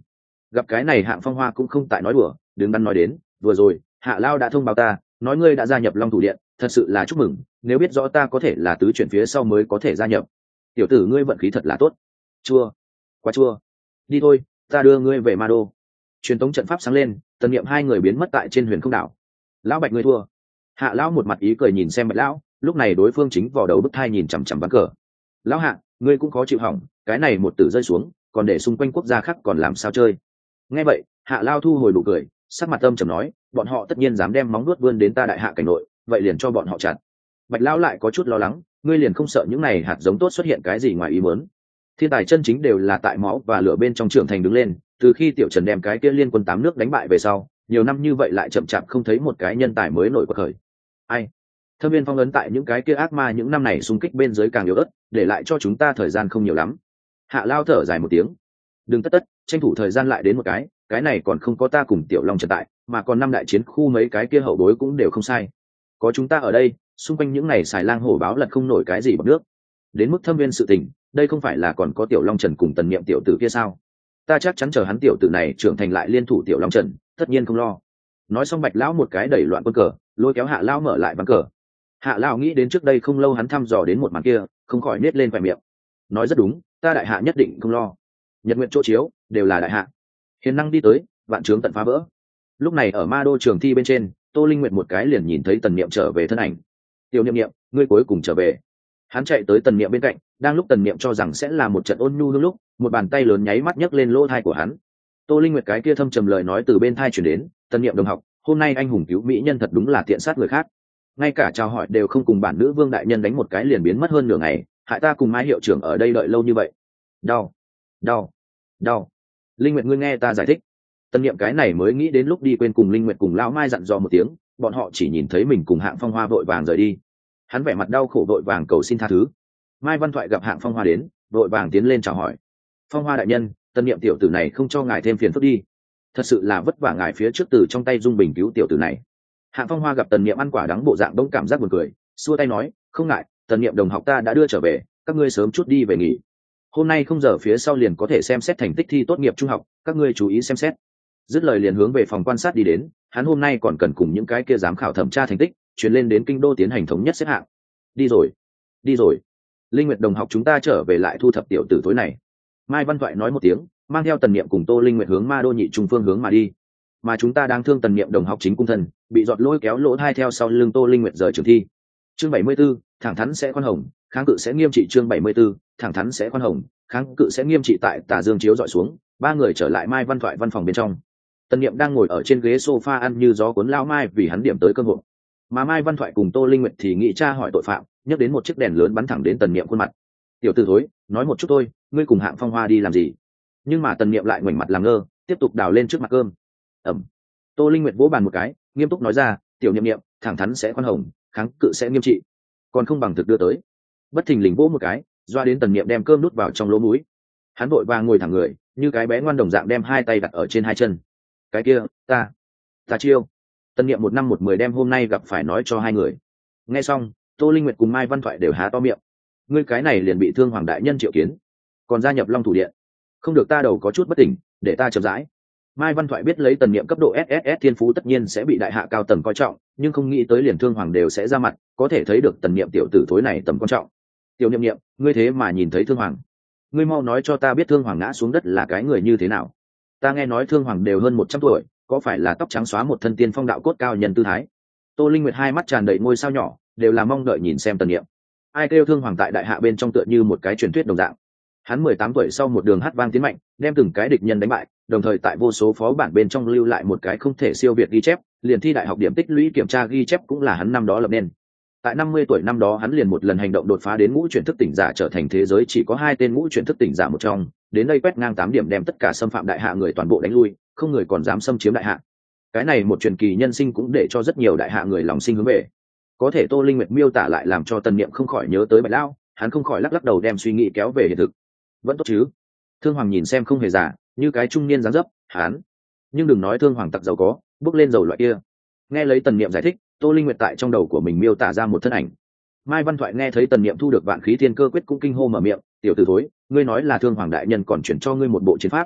gặp cái này Hạng Phong Hoa cũng không tại nói đùa, đứng đắn nói đến, vừa rồi Hạ Lao đã thông báo ta, nói ngươi đã gia nhập Long Thủ Điện, thật sự là chúc mừng, nếu biết rõ ta có thể là tứ chuyển phía sau mới có thể gia nhập. Tiểu tử ngươi vận khí thật là tốt. Chua, quá chua. Đi thôi, ta đưa ngươi về Ma Đô. Truyền tống trận pháp sáng lên, Tần Niệm hai người biến mất tại trên huyền không đảo. Lão Bạch ngươi thua. Hạ Lão một mặt ý cười nhìn xem Bạch Lão, lúc này đối phương chính vào đầu bức thai nhìn chằm chằm ván cờ. Lão Hạ, ngươi cũng khó chịu hỏng, cái này một tử rơi xuống, còn để xung quanh quốc gia khác còn làm sao chơi. Nghe vậy, Hạ Lao thu hồi nụ cười, sắc mặt âm trầm nói, bọn họ tất nhiên dám đem móng nuốt vươn đến ta đại hạ cảnh nội, vậy liền cho bọn họ chặt. Bạch Lão lại có chút lo lắng, ngươi liền không sợ những này hạt giống tốt xuất hiện cái gì ngoài ý muốn. Thiên tài chân chính đều là tại máu và lửa bên trong trưởng thành đứng lên, từ khi Tiểu Trần đem cái kia liên quân tám nước đánh bại về sau, nhiều năm như vậy lại chậm chạp không thấy một cái nhân tài mới nổi bật khởi. Ai? Thâm viên phong ấn tại những cái kia ác ma những năm này xung kích bên dưới càng yếu ớt, để lại cho chúng ta thời gian không nhiều lắm. Hạ Lao thở dài một tiếng. Đừng tất tất, tranh thủ thời gian lại đến một cái, cái này còn không có ta cùng Tiểu Long Trần tại, mà còn năm đại chiến khu mấy cái kia hậu bối cũng đều không sai. Có chúng ta ở đây, xung quanh những này xài lang hổ báo lật không nổi cái gì bằng nước. Đến mức thâm viên sự tình, đây không phải là còn có Tiểu Long Trần cùng Tần Niệm tiểu tử kia sao? Ta chắc chắn chờ hắn tiểu tử này trưởng thành lại liên thủ Tiểu Long Trần, tất nhiên không lo. Nói xong Bạch Lão một cái đẩy loạn quân cờ, lôi kéo Hạ Lão mở lại ván cờ. Hạ Lão nghĩ đến trước đây không lâu hắn thăm dò đến một màn kia, không khỏi nết lên vẻ miệng. Nói rất đúng, ta đại hạ nhất định không lo. Nhật nguyện chỗ chiếu đều là đại hạ. Hiền năng đi tới, vạn trướng tận phá vỡ. Lúc này ở Ma Đô trường thi bên trên, Tô Linh Nguyệt một cái liền nhìn thấy Tần Niệm trở về thân ảnh. Tiểu Niệm Niệm, ngươi cuối cùng trở về. Hắn chạy tới Tần Niệm bên cạnh, đang lúc Tần Niệm cho rằng sẽ là một trận ôn nhu hương lúc, một bàn tay lớn nháy mắt nhấc lên lỗ thai của hắn. Tô Linh Nguyệt cái kia thâm trầm lời nói từ bên thai truyền đến, Tần Niệm đồng học, hôm nay anh hùng cứu mỹ nhân thật đúng là tiện sát người khác. Ngay cả chào hỏi đều không cùng bản nữ vương đại nhân đánh một cái liền biến mất hơn nửa ngày, hại ta cùng Mai hiệu trưởng ở đây đợi lâu như vậy. Đau, đau, đau. Linh Nguyệt ngươi nghe ta giải thích. Tần Niệm cái này mới nghĩ đến lúc đi quên cùng Linh Nguyệt cùng lão Mai dặn dò một tiếng, bọn họ chỉ nhìn thấy mình cùng Hạng Phong Hoa vội vàng rời đi. Hắn vẻ mặt đau khổ vội vàng cầu xin tha thứ. Mai Văn Thoại gặp Hạng Phong Hoa đến, vội vàng tiến lên chào hỏi. Phong Hoa đại nhân, Tần Niệm tiểu tử này không cho ngài thêm phiền phức đi. Thật sự là vất vả ngài phía trước từ trong tay Dung Bình cứu tiểu tử này. Hạng Phong Hoa gặp Tần Niệm ăn quả đắng bộ dạng đông cảm giác buồn cười, xua tay nói, không ngại, Tần Niệm đồng học ta đã đưa trở về, các ngươi sớm chút đi về nghỉ. Hôm nay không giờ phía sau liền có thể xem xét thành tích thi tốt nghiệp trung học, các ngươi chú ý xem xét. Dứt lời liền hướng về phòng quan sát đi đến, hắn hôm nay còn cần cùng những cái kia giám khảo thẩm tra thành tích, chuyển lên đến kinh đô tiến hành thống nhất xếp hạng. Đi rồi, đi rồi. Linh Nguyệt đồng học chúng ta trở về lại thu thập tiểu tử tối này. Mai Văn Thoại nói một tiếng, mang theo Tần Niệm cùng Tô Linh Nguyệt hướng Ma Đô nhị trung phương hướng mà đi. Mà chúng ta đang thương Tần Niệm đồng học chính cung thần, bị giọt lôi kéo lỗ thai theo sau lưng Tô Linh Nguyệt rời trường thi. Chương bảy mươi 74, thẳng thắn sẽ khoan hồng, kháng cự sẽ nghiêm trị. Chương bảy mươi 74, thẳng thắn sẽ khoan hồng, kháng cự sẽ nghiêm trị. Tại tà dương chiếu dọi xuống, ba người trở lại Mai Văn Thoại văn phòng bên trong. Tần Niệm đang ngồi ở trên ghế sofa ăn như gió cuốn lao mai vì hắn điểm tới cơn hộp. Mà Mai Văn Thoại cùng Tô Linh Nguyệt thì nghĩ tra hỏi tội phạm, nhấc đến một chiếc đèn lớn bắn thẳng đến Tần Niệm khuôn mặt. Tiểu tử thối, nói một chút thôi, ngươi cùng Hạng Phong Hoa đi làm gì? Nhưng mà Tần Niệm lại ngoảnh mặt làm ngơ, tiếp tục đào lên trước mặt cơm. Ẩm. Tô Linh Nguyệt vỗ bàn một cái, nghiêm túc nói ra, tiểu Niệm Niệm, thẳng thắn sẽ khoan hồng, kháng cự sẽ nghiêm trị, còn không bằng thực đưa tới. Bất thình lình vỗ một cái, doa đến Tần Niệm đem cơm nuốt vào trong lỗ mũi. Hắn vội vàng ngồi thẳng người, như cái bé ngoan đồng dạng đem hai tay đặt ở trên hai chân. Cái kia, ta, ta chiêu. Tần Niệm một năm một mười đem hôm nay gặp phải nói cho hai người. Nghe xong, Tô Linh Nguyệt cùng Mai Văn Thoại đều há to miệng. Ngươi cái này liền bị Thương Hoàng đại nhân triệu kiến, còn gia nhập Long Thủ Điện. Không được, ta đầu có chút bất tỉnh, để ta chậm rãi. Mai Văn Thoại biết lấy Tần Niệm cấp độ ét ét ét thiên phú tất nhiên sẽ bị đại hạ cao tầng coi trọng, nhưng không nghĩ tới liền Thương Hoàng đều sẽ ra mặt, có thể thấy được Tần Niệm tiểu tử thối này tầm quan trọng. Tiểu Niệm Niệm, ngươi thế mà nhìn thấy Thương Hoàng? Ngươi mau nói cho ta biết Thương Hoàng ngã xuống đất là cái người như thế nào? Ta nghe nói Thương Hoàng đều hơn một trăm tuổi, có phải là tóc trắng xóa một thân tiên phong đạo cốt cao nhân tư thái? Tô Linh Nguyệt hai mắt tràn đầy ngôi sao nhỏ, đều là mong đợi nhìn xem Tần Niệm. Ai kêu Thương Hoàng tại đại hạ bên trong tựa như một cái truyền thuyết đồng dạng. Hắn mười tám tuổi sau một đường hát vang tiến mạnh, đem từng cái địch nhân đánh bại, đồng thời tại vô số phó bản bên trong lưu lại một cái không thể siêu việt ghi chép, liền thi đại học điểm tích lũy kiểm tra ghi chép cũng là hắn năm đó lập nên. Tại năm mươi tuổi năm đó hắn liền một lần hành động đột phá đến ngũ chuyển thức tỉnh giả, trở thành thế giới chỉ có hai tên ngũ chuyển thức tỉnh giả một trong, đến đây quét ngang tám điểm đem tất cả xâm phạm đại hạ người toàn bộ đánh lui, không người còn dám xâm chiếm đại hạ. Cái này một truyền kỳ nhân sinh cũng để cho rất nhiều đại hạ người lòng sinh hướng về. Có thể Tô Linh Nguyệt miêu tả lại làm cho Tần Niệm không khỏi nhớ tới Bạch Lão, hắn không khỏi lắc lắc đầu đem suy nghĩ kéo về hiện thực. Vẫn tốt chứ? Thương Hoàng nhìn xem không hề già, như cái trung niên dáng dấp, hắn. Nhưng đừng nói Thương Hoàng tặc giàu có, bước lên dầu loại kia. Nghe lấy Tần Niệm giải thích, Tô Linh Nguyệt tại trong đầu của mình miêu tả ra một thân ảnh. Mai Văn Thoại nghe thấy Tần Niệm thu được vạn khí thiên cơ quyết cũng kinh hô mở miệng, tiểu tử thối, ngươi nói là Thương Hoàng đại nhân còn chuyển cho ngươi một bộ chiến pháp.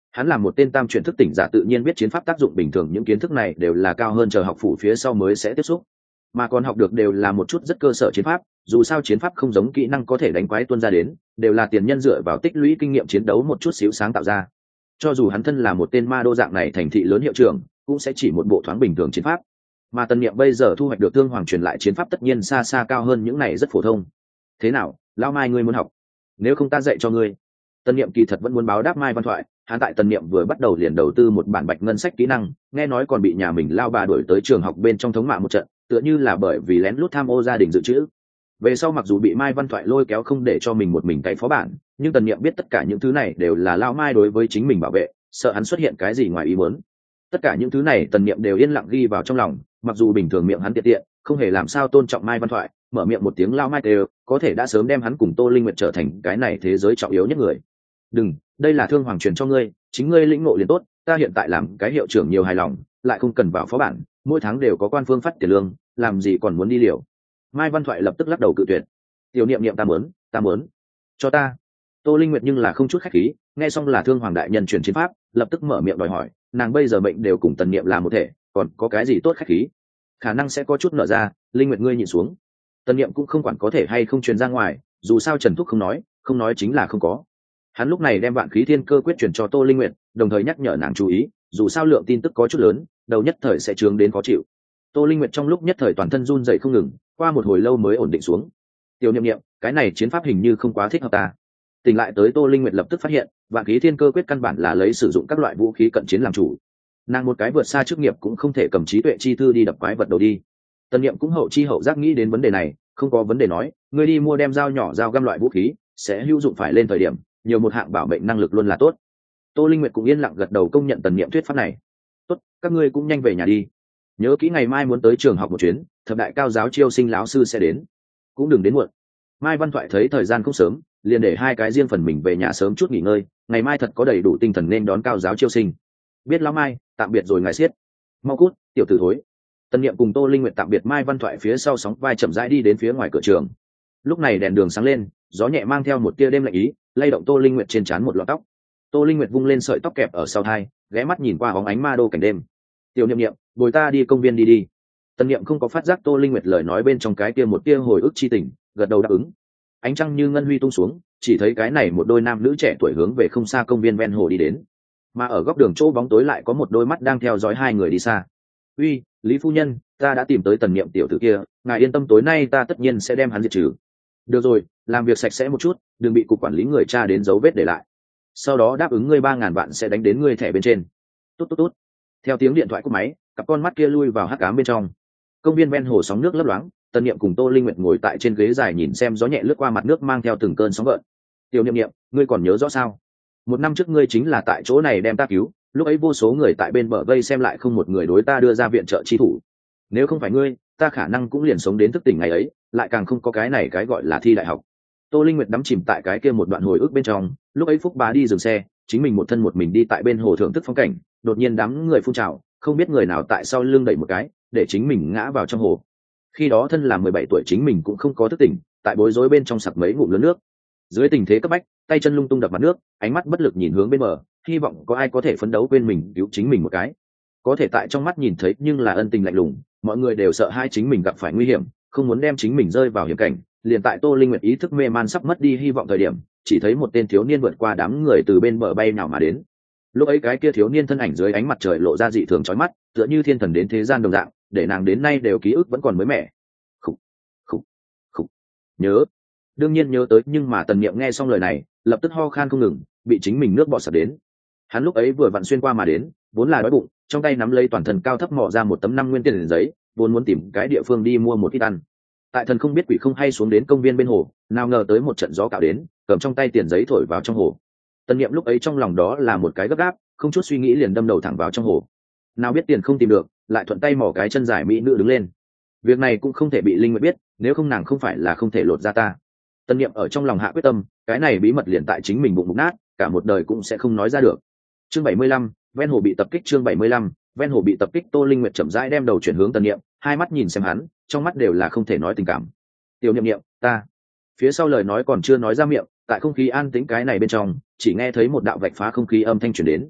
Hắn là một tên tam truyền thức tỉnh giả, tự nhiên biết chiến pháp tác dụng bình thường, những kiến thức này đều là cao hơn chờ học phủ phía sau mới sẽ tiếp xúc, mà còn học được đều là một chút rất cơ sở chiến pháp. Dù sao chiến pháp không giống kỹ năng có thể đánh quái tuôn ra đến, đều là tiền nhân dựa vào tích lũy kinh nghiệm chiến đấu một chút xíu sáng tạo ra. Cho dù hắn thân là một tên ma đô dạng này thành thị lớn hiệu trưởng, cũng sẽ chỉ một bộ thoáng bình thường chiến pháp, mà Tần Niệm bây giờ thu hoạch được Thương Hoàng truyền lại chiến pháp tất nhiên xa xa cao hơn những này rất phổ thông. Thế nào, lão Mai ngươi muốn học? Nếu không ta dạy cho ngươi. Tần Niệm kỳ thật vẫn muốn báo đáp Mai Văn Thoại, hắn tại Tần Niệm vừa bắt đầu liền đầu tư một bản bạch ngân sách kỹ năng, nghe nói còn bị nhà mình lao bà đuổi tới trường học bên trong thống mạ một trận, tựa như là bởi vì lén lút tham ô gia đình dự trữ. Về sau mặc dù bị Mai Văn Thoại lôi kéo không để cho mình một mình cày phó bản, nhưng Tần Niệm biết tất cả những thứ này đều là lao Mai đối với chính mình bảo vệ, sợ hắn xuất hiện cái gì ngoài ý muốn. Tất cả những thứ này Tần Niệm đều yên lặng ghi vào trong lòng, mặc dù bình thường miệng hắn tiện tiện, không hề làm sao tôn trọng Mai Văn Thoại, mở miệng một tiếng lao Mai đều có thể đã sớm đem hắn cùng Tô Linh Nguyệt trở thành cái này thế giới trọng yếu nhất người. Đừng, đây là Thương Hoàng truyền cho ngươi, chính ngươi lĩnh ngộ liền tốt, ta hiện tại làm cái hiệu trưởng nhiều hài lòng, lại không cần vào phó bản, mỗi tháng đều có quan phương phát tiền lương, làm gì còn muốn đi liều. Mai Văn Thoại lập tức lắc đầu cự tuyệt. Tiểu Niệm Niệm ta muốn, ta muốn, cho ta. Tô Linh Nguyệt nhưng là không chút khách khí, nghe xong là Thương Hoàng đại nhân truyền chiến pháp, lập tức mở miệng đòi hỏi, nàng bây giờ bệnh đều cùng Tần Niệm là một thể, còn có cái gì tốt khách khí? Khả năng sẽ có chút nở ra, Linh Nguyệt ngươi nhìn xuống. Tần Niệm cũng không quản có thể hay không truyền ra ngoài, dù sao Trần Thúc không nói, không nói chính là không có. Hắn lúc này đem Vạn Khí Thiên Cơ quyết truyền cho Tô Linh Nguyệt, đồng thời nhắc nhở nàng chú ý, dù sao lượng tin tức có chút lớn, đầu nhất thời sẽ chướng đến khó chịu. Tô Linh Nguyệt trong lúc nhất thời toàn thân run rẩy không ngừng, qua một hồi lâu mới ổn định xuống. Tiểu Niệm Niệm, cái này chiến pháp hình như không quá thích hợp ta. Tỉnh lại tới Tô Linh Nguyệt lập tức phát hiện, Vạn Khí Thiên Cơ quyết căn bản là lấy sử dụng các loại vũ khí cận chiến làm chủ. Nàng một cái vượt xa chức nghiệp cũng không thể cầm trí tuệ chi thư đi đập quái vật đầu đi. Tần Niệm cũng hậu chi hậu giác nghĩ đến vấn đề này, không có vấn đề nói, ngươi đi mua đem dao nhỏ dao găm loại vũ khí, sẽ hữu dụng phải lên thời điểm, nhiều một hạng bảo mệnh năng lực luôn là tốt. Tô Linh Nguyệt cũng yên lặng gật đầu công nhận Tần Niệm thuyết pháp này. Tốt, các ngươi cũng nhanh về nhà đi. Nhớ kỹ ngày mai muốn tới trường học một chuyến, thập đại cao giáo chiêu sinh lão sư sẽ đến, cũng đừng đến muộn. Mai Văn Thoại thấy thời gian không sớm, liền để hai cái riêng phần mình về nhà sớm chút nghỉ ngơi, ngày mai thật có đầy đủ tinh thần nên đón cao giáo chiêu sinh. Biết lão Mai, tạm biệt rồi ngài siết. Mau cút, tiểu tử thối. Tần Niệm cùng Tô Linh Nguyệt tạm biệt Mai Văn Thoại phía sau sóng vai chậm rãi đi đến phía ngoài cửa trường. Lúc này đèn đường sáng lên, gió nhẹ mang theo một tia đêm lạnh ý, lay động Tô Linh Nguyệt trên trán một lọn tóc. Tô Linh Nguyệt vung lên sợi tóc kẹp ở sau tai, ghé mắt nhìn qua bóng ánh ma đô cảnh đêm. Tiểu Niệm Niệm, bồi ta đi công viên đi đi. Tần Niệm không có phát giác Tô Linh Nguyệt lời nói bên trong cái kia một tia hồi ức chi tình, gật đầu đáp ứng. Ánh trăng như ngân huy tung xuống, chỉ thấy cái này một đôi nam nữ trẻ tuổi hướng về không xa công viên ven hồ đi đến, mà ở góc đường chỗ bóng tối lại có một đôi mắt đang theo dõi hai người đi xa. Uy, Lý phu nhân, ta đã tìm tới Tần Niệm tiểu tử kia, ngài yên tâm, tối nay ta tất nhiên sẽ đem hắn diệt trừ. Được rồi, làm việc sạch sẽ một chút, đừng bị cục quản lý người tra đến dấu vết để lại. Sau đó đáp ứng ngươi ba ngàn vạn sẽ đánh đến ngươi thẻ bên trên. Tốt tốt tốt. Theo tiếng điện thoại cúp máy, cặp con mắt kia lui vào hắc ám bên trong. Công viên ven hồ sóng nước lấp loáng, Tần Niệm cùng Tô Linh Nguyệt ngồi tại trên ghế dài nhìn xem gió nhẹ lướt qua mặt nước mang theo từng cơn sóng gợn. Tiểu Niệm Niệm, ngươi còn nhớ rõ sao? Một năm trước ngươi chính là tại chỗ này đem ta cứu, lúc ấy vô số người tại bên bờ vây xem lại không một người đối ta đưa ra viện trợ chi thủ. Nếu không phải ngươi, ta khả năng cũng liền sống đến thức tỉnh ngày ấy, lại càng không có cái này cái gọi là thi đại học. Tô Linh Nguyệt đắm chìm tại cái kia một đoạn hồi ức bên trong, lúc ấy Phúc Bá đi dừng xe, chính mình một thân một mình đi tại bên hồ thưởng thức phong cảnh, đột nhiên đám người phun trào, không biết người nào tại sau lưng đẩy một cái, để chính mình ngã vào trong hồ. Khi đó thân là mười bảy tuổi chính mình cũng không có thức tỉnh, tại bối rối bên trong sặc mấy ngụm lớn nước. Dưới tình thế cấp bách, tay chân lung tung đập mặt nước, ánh mắt bất lực nhìn hướng bên bờ, hy vọng có ai có thể phấn đấu quên mình cứu chính mình một cái. Có thể tại trong mắt nhìn thấy nhưng là ân tình lạnh lùng, mọi người đều sợ hai chính mình gặp phải nguy hiểm, không muốn đem chính mình rơi vào hiểm cảnh. Liền tại Tô Linh Nguyệt ý thức mê man sắp mất đi hy vọng thời điểm, chỉ thấy một tên thiếu niên vượt qua đám người từ bên bờ bay nào mà đến. Lúc ấy cái kia thiếu niên thân ảnh dưới ánh mặt trời lộ ra dị thường chói mắt, tựa như thiên thần đến thế gian đồng dạng, để nàng đến nay đều ký ức vẫn còn mới mẻ. Khục, khục, khục. Nhớ, đương nhiên nhớ tới, nhưng mà Tần Niệm nghe xong lời này, lập tức ho khan không ngừng, bị chính mình nước bọt sặc đến. Hắn lúc ấy vừa vặn xuyên qua mà đến, vốn là đói bụng, trong tay nắm lấy toàn thần cao thấp mò ra một tấm năm nguyên tiền giấy, vốn muốn tìm cái địa phương đi mua một ít ăn. Tại thần không biết quỷ không hay xuống đến công viên bên hồ, nào ngờ tới một trận gió cạo đến, cầm trong tay tiền giấy thổi vào trong hồ. Tần Niệm lúc ấy trong lòng đó là một cái gấp gáp, không chút suy nghĩ liền đâm đầu thẳng vào trong hồ. Nào biết tiền không tìm được, lại thuận tay mò cái chân dài mỹ nữ đứng lên. Việc này cũng không thể bị Linh Nguyệt biết, nếu không nàng không phải là không thể lột ra ta. Tần Niệm ở trong lòng hạ quyết tâm, cái này bí mật liền tại chính mình bụng mục nát, cả một đời cũng sẽ không nói ra được. Chương bảy mươi lăm, ven hồ bị tập kích. Chương bảy mươi lăm, ven hồ bị tập kích. Tô Linh Nguyệt chậm rãi đem đầu chuyển hướng Tần Niệm, hai mắt nhìn xem hắn, trong mắt đều là không thể nói tình cảm. Tiểu Niệm Niệm, ta. Phía sau lời nói còn chưa nói ra miệng, tại không khí an tĩnh cái này bên trong, chỉ nghe thấy một đạo vạch phá không khí âm thanh truyền đến,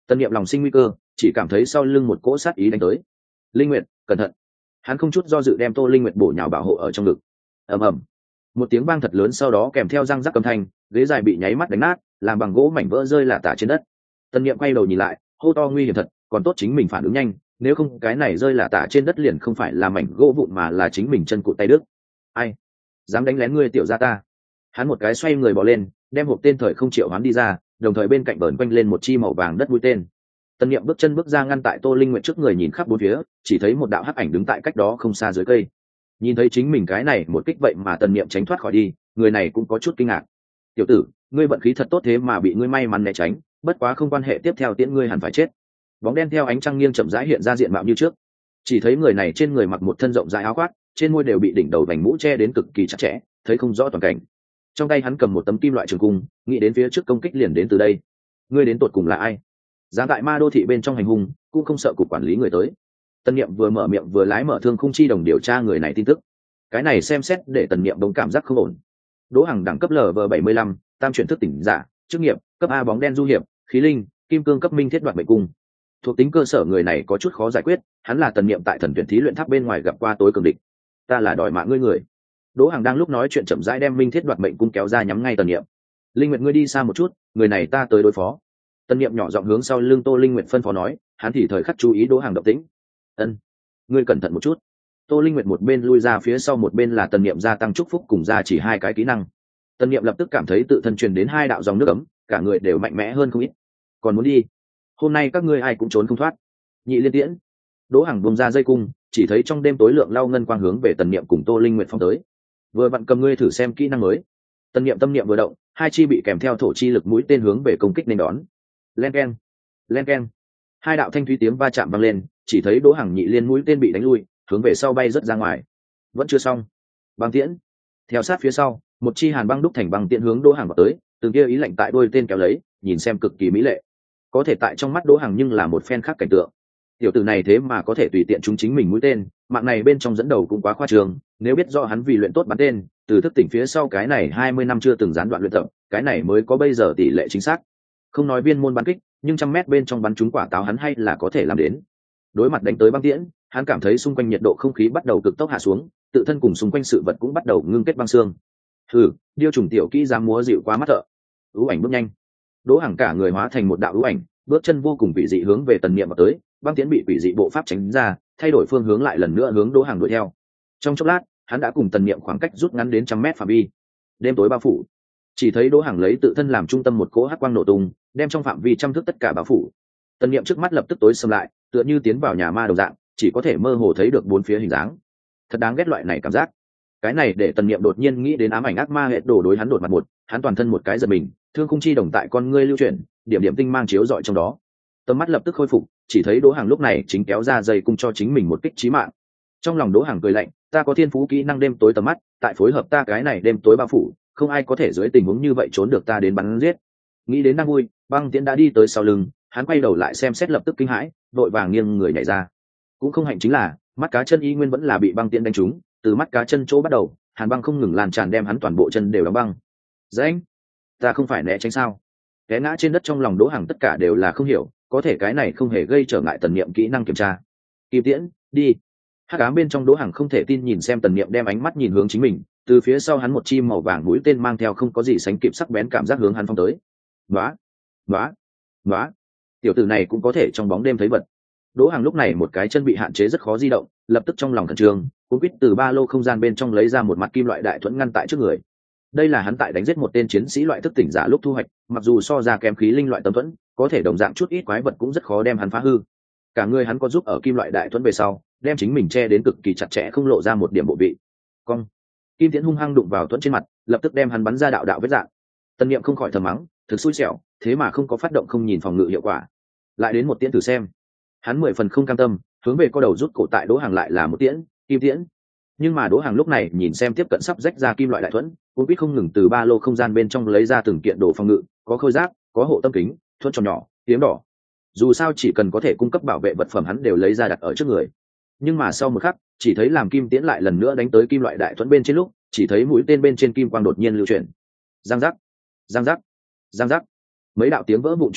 Tân niệm lòng sinh nguy cơ, chỉ cảm thấy sau lưng một cỗ sát ý đánh tới. Linh Nguyệt, cẩn thận! Hắn không chút do dự đem Tô Linh Nguyệt bổ nhào bảo hộ ở trong ngực. Ầm ầm, một tiếng vang thật lớn, sau đó kèm theo răng rắc âm thanh, ghế dài bị nháy mắt đánh nát, làm bằng gỗ mảnh vỡ rơi lả tả trên đất. Tân niệm quay đầu nhìn lại, hô to nguy hiểm thật, còn tốt chính mình phản ứng nhanh, nếu không cái này rơi lả tả trên đất liền không phải là mảnh gỗ vụn mà là chính mình chân cụt tay đứt. Ai dám đánh lén ngươi tiểu gia ta? Hắn một cái xoay người bỏ lên, đem hộp tên thời không triệu hắn đi ra, đồng thời bên cạnh bờn quanh lên một chi màu vàng đất mũi tên. Tân niệm bước chân bước ra ngăn tại Tô Linh Nguyệt trước người, nhìn khắp bốn phía, chỉ thấy một đạo hắc ảnh đứng tại cách đó không xa dưới cây. Nhìn thấy chính mình cái này một kích vậy mà Tân niệm tránh thoát khỏi đi, người này cũng có chút kinh ngạc. Tiểu tử, ngươi vận khí thật tốt thế mà bị ngươi may mắn né tránh, bất quá không quan hệ, tiếp theo tiễn ngươi hẳn phải chết. Bóng đen theo ánh trăng nghiêng chậm rãi hiện ra diện mạo như trước. Chỉ thấy người này trên người mặc một thân rộng dài áo khoác, trên môi đều bị đỉnh đầu vành mũ che đến cực kỳ chặt chẽ, thấy không rõ toàn cảnh. Trong tay hắn cầm một tấm kim loại trường cung, nghĩ đến phía trước công kích liền đến từ đây. Ngươi đến tột cùng là ai? Dám tại ma đô thị bên trong hành hung, cũng không sợ cục quản lý người tới. Tân niệm vừa mở miệng vừa lái mở thương khung chi đồng điều tra người này tin tức. Cái này xem xét để Tần niệm đống cảm giác không ổn. Đỗ Hằng đẳng cấp L V bảy mươi lăm, tam chuyển thức tỉnh giả, chức nghiệp cấp A bóng đen du hiệp, khí linh, kim cương cấp minh thiết đoạt mệnh cung. Thuộc tính cơ sở người này có chút khó giải quyết, hắn là Tần niệm tại thần tuyển thí luyện tháp bên ngoài gặp qua tối cường địch. Ta là đòi mạng ngươi người. Đỗ Hằng đang lúc nói chuyện chậm rãi đem minh thiết đoạt mệnh cung kéo ra nhắm ngay Tần niệm. Linh Nguyệt, ngươi đi xa một chút, người này ta tới đối phó. Tần niệm nhỏ giọng hướng sau lưng Tô Linh Nguyệt phân phó nói, hắn thì thời khắc chú ý Đỗ Hằng động tĩnh. Ân, ngươi cẩn thận một chút. Tô Linh Nguyệt một bên lui ra phía sau, một bên là Tần niệm gia tăng chúc phúc cùng ra chỉ hai cái kỹ năng. Tần niệm lập tức cảm thấy tự thân truyền đến hai đạo dòng nước ấm, cả người đều mạnh mẽ hơn không ít. Còn muốn đi? Hôm nay các ngươi ai cũng trốn không thoát. Nhị liên tiễn. Đỗ Hằng buông ra dây cung, chỉ thấy trong đêm tối lượng lau ngân quang hướng về Tần niệm cùng Tô Linh Nguyệt phong tới. Vừa vặn cầm ngươi thử xem kỹ năng mới. Tần niệm tâm niệm vừa động, hai chi bị kèm theo thổ chi lực mũi tên hướng về công kích nên đón. Len keng, len keng. Hai đạo thanh thúy tiếng va chạm vang lên, chỉ thấy Đỗ Hằng nhị liên mũi tên bị đánh lui, hướng về sau bay rất ra ngoài. Vẫn chưa xong. Băng tiễn. Theo sát phía sau, một chi hàn băng đúc thành băng tiễn hướng Đỗ Hằng vào tới, từng kia ý lạnh tại đôi tên kéo lấy, nhìn xem cực kỳ mỹ lệ. Có thể tại trong mắt Đỗ Hằng nhưng là một phen khác cảnh tượng. Tiểu tử này thế mà có thể tùy tiện trúng chính mình mũi tên, mạng này bên trong dẫn đầu cũng quá khoa trương, nếu biết rõ hắn vì luyện tốt bắn tên, từ thức tỉnh phía sau cái này hai mươi năm chưa từng gián đoạn luyện tập, cái này mới có bây giờ tỷ lệ chính xác. Không nói viên môn bắn kích, nhưng trăm mét bên trong bắn trúng quả táo hắn hay là có thể làm đến. Đối mặt đánh tới băng tiễn, hắn cảm thấy xung quanh nhiệt độ không khí bắt đầu cực tốc hạ xuống, tự thân cùng xung quanh sự vật cũng bắt đầu ngưng kết băng xương. Hừ, điêu trùng tiểu kỹ dám múa dịu quá mắt thợ. Ú ảnh bước nhanh. Đỗ Hằng cả người hóa thành một đạo ú ảnh, bước chân vô cùng quỷ dị hướng về Tần niệm vào tới, băng tiễn bị quỷ dị bộ pháp tránh ra, thay đổi phương hướng lại lần nữa hướng Đỗ Hằng đuổi theo. Trong chốc lát, hắn đã cùng Tần niệm khoảng cách rút ngắn đến trăm mét phạm vi. Đêm tối bao phủ, chỉ thấy Đỗ Hằng lấy tự thân làm trung tâm một cỗ hắc quang nổ tung, đem trong phạm vi trăm thước tất cả bao phủ. Tần niệm trước mắt lập tức tối sầm lại, tựa như tiến vào nhà ma đồng dạng, chỉ có thể mơ hồ thấy được bốn phía hình dáng. Thật đáng ghét loại này cảm giác. Cái này để Tần niệm đột nhiên nghĩ đến ám ảnh ác ma hệ đổ đối hắn đột mặt một, hắn toàn thân một cái giật mình, thương khung chi đồng tại con ngươi lưu chuyển, điểm điểm tinh mang chiếu rọi trong đó. Tầm mắt lập tức khôi phục, chỉ thấy Đỗ Hằng lúc này chính kéo ra dây cung cho chính mình một kích chí mạng. Trong lòng Đỗ Hằng cười lạnh, ta có thiên phú kỹ năng đêm tối tầm mắt, tại phối hợp ta cái này đêm tối bao phủ, không ai có thể dưới tình huống như vậy trốn được ta đến bắn giết. Nghĩ đến đang vui, băng tiễn đã đi tới sau lưng, hắn quay đầu lại xem xét lập tức kinh hãi, vội vàng nghiêng người nhảy ra. Cũng không hạnh chính là, mắt cá chân y nguyên vẫn là bị băng tiễn đánh trúng, từ mắt cá chân chỗ bắt đầu, hàn băng không ngừng lan tràn đem hắn toàn bộ chân đều đóng băng. Dãnh, ta không phải né tránh sao? Té ngã trên đất, trong lòng Đỗ Hằng tất cả đều là không hiểu, có thể cái này không hề gây trở ngại Tần niệm kỹ năng kiểm tra. Kim tiễn, đi. Hắc ám bên trong Đỗ Hằng không thể tin nhìn xem Tần niệm đem ánh mắt nhìn hướng chính mình, từ phía sau hắn một chi màu vàng mũi tên mang theo không có gì sánh kịp sắc bén cảm giác hướng hắn phong tới. Nóa, nóa, nóa. Tiểu tử này cũng có thể trong bóng đêm thấy vật. Đỗ Hằng lúc này một cái chân bị hạn chế rất khó di động, lập tức trong lòng khẩn trương, cuống quýt từ ba lô không gian bên trong lấy ra một mặt kim loại đại thuẫn ngăn tại trước người. Đây là hắn tại đánh giết một tên chiến sĩ loại thức tỉnh giả lúc thu hoạch, mặc dù so ra kém khí linh loại tấm thuẫn, có thể đồng dạng chút ít quái vật cũng rất khó đem hắn phá hư. Cả người hắn có giúp ở kim loại đại thuẫn về sau, đem chính mình che đến cực kỳ chặt chẽ, không lộ ra một điểm bộ vị. Cong. Kim tiễn hung hăng đụng vào thuẫn trên mặt, lập tức đem hắn bắn ra đạo đạo vết dạng. Tân niệm không khỏi thầm mắng, thực xui xẻo, thế mà không có phát động không nhìn phòng ngự hiệu quả. Lại đến một tiễn thử xem. Hắn mười phần không cam tâm, hướng về co đầu rút cổ tại Đỗ Hằng lại là một tiễn, kim tiễn. Nhưng mà Đỗ Hằng lúc này nhìn xem tiếp cận sắp rách ra kim loại đại thuẫn, cũng biết không ngừng từ ba lô không gian bên trong lấy ra từng kiện đồ phòng ngự, có khôi giáp, có hộ tâm kính, thuẫn tròn nhỏ, kiếm đỏ. Dù sao chỉ cần có thể cung cấp bảo vệ vật phẩm hắn đều lấy ra đặt ở trước người. Nhưng mà sau một khắc, chỉ thấy làm kim tiễn lại lần nữa đánh tới kim loại đại thuẫn bên trên lúc, chỉ thấy mũi tên bên trên kim quang đột nhiên lưu chuyển. Giang giác, giang giác, giang giác. Mấy đạo tiếng vỡ vụn truyền đến,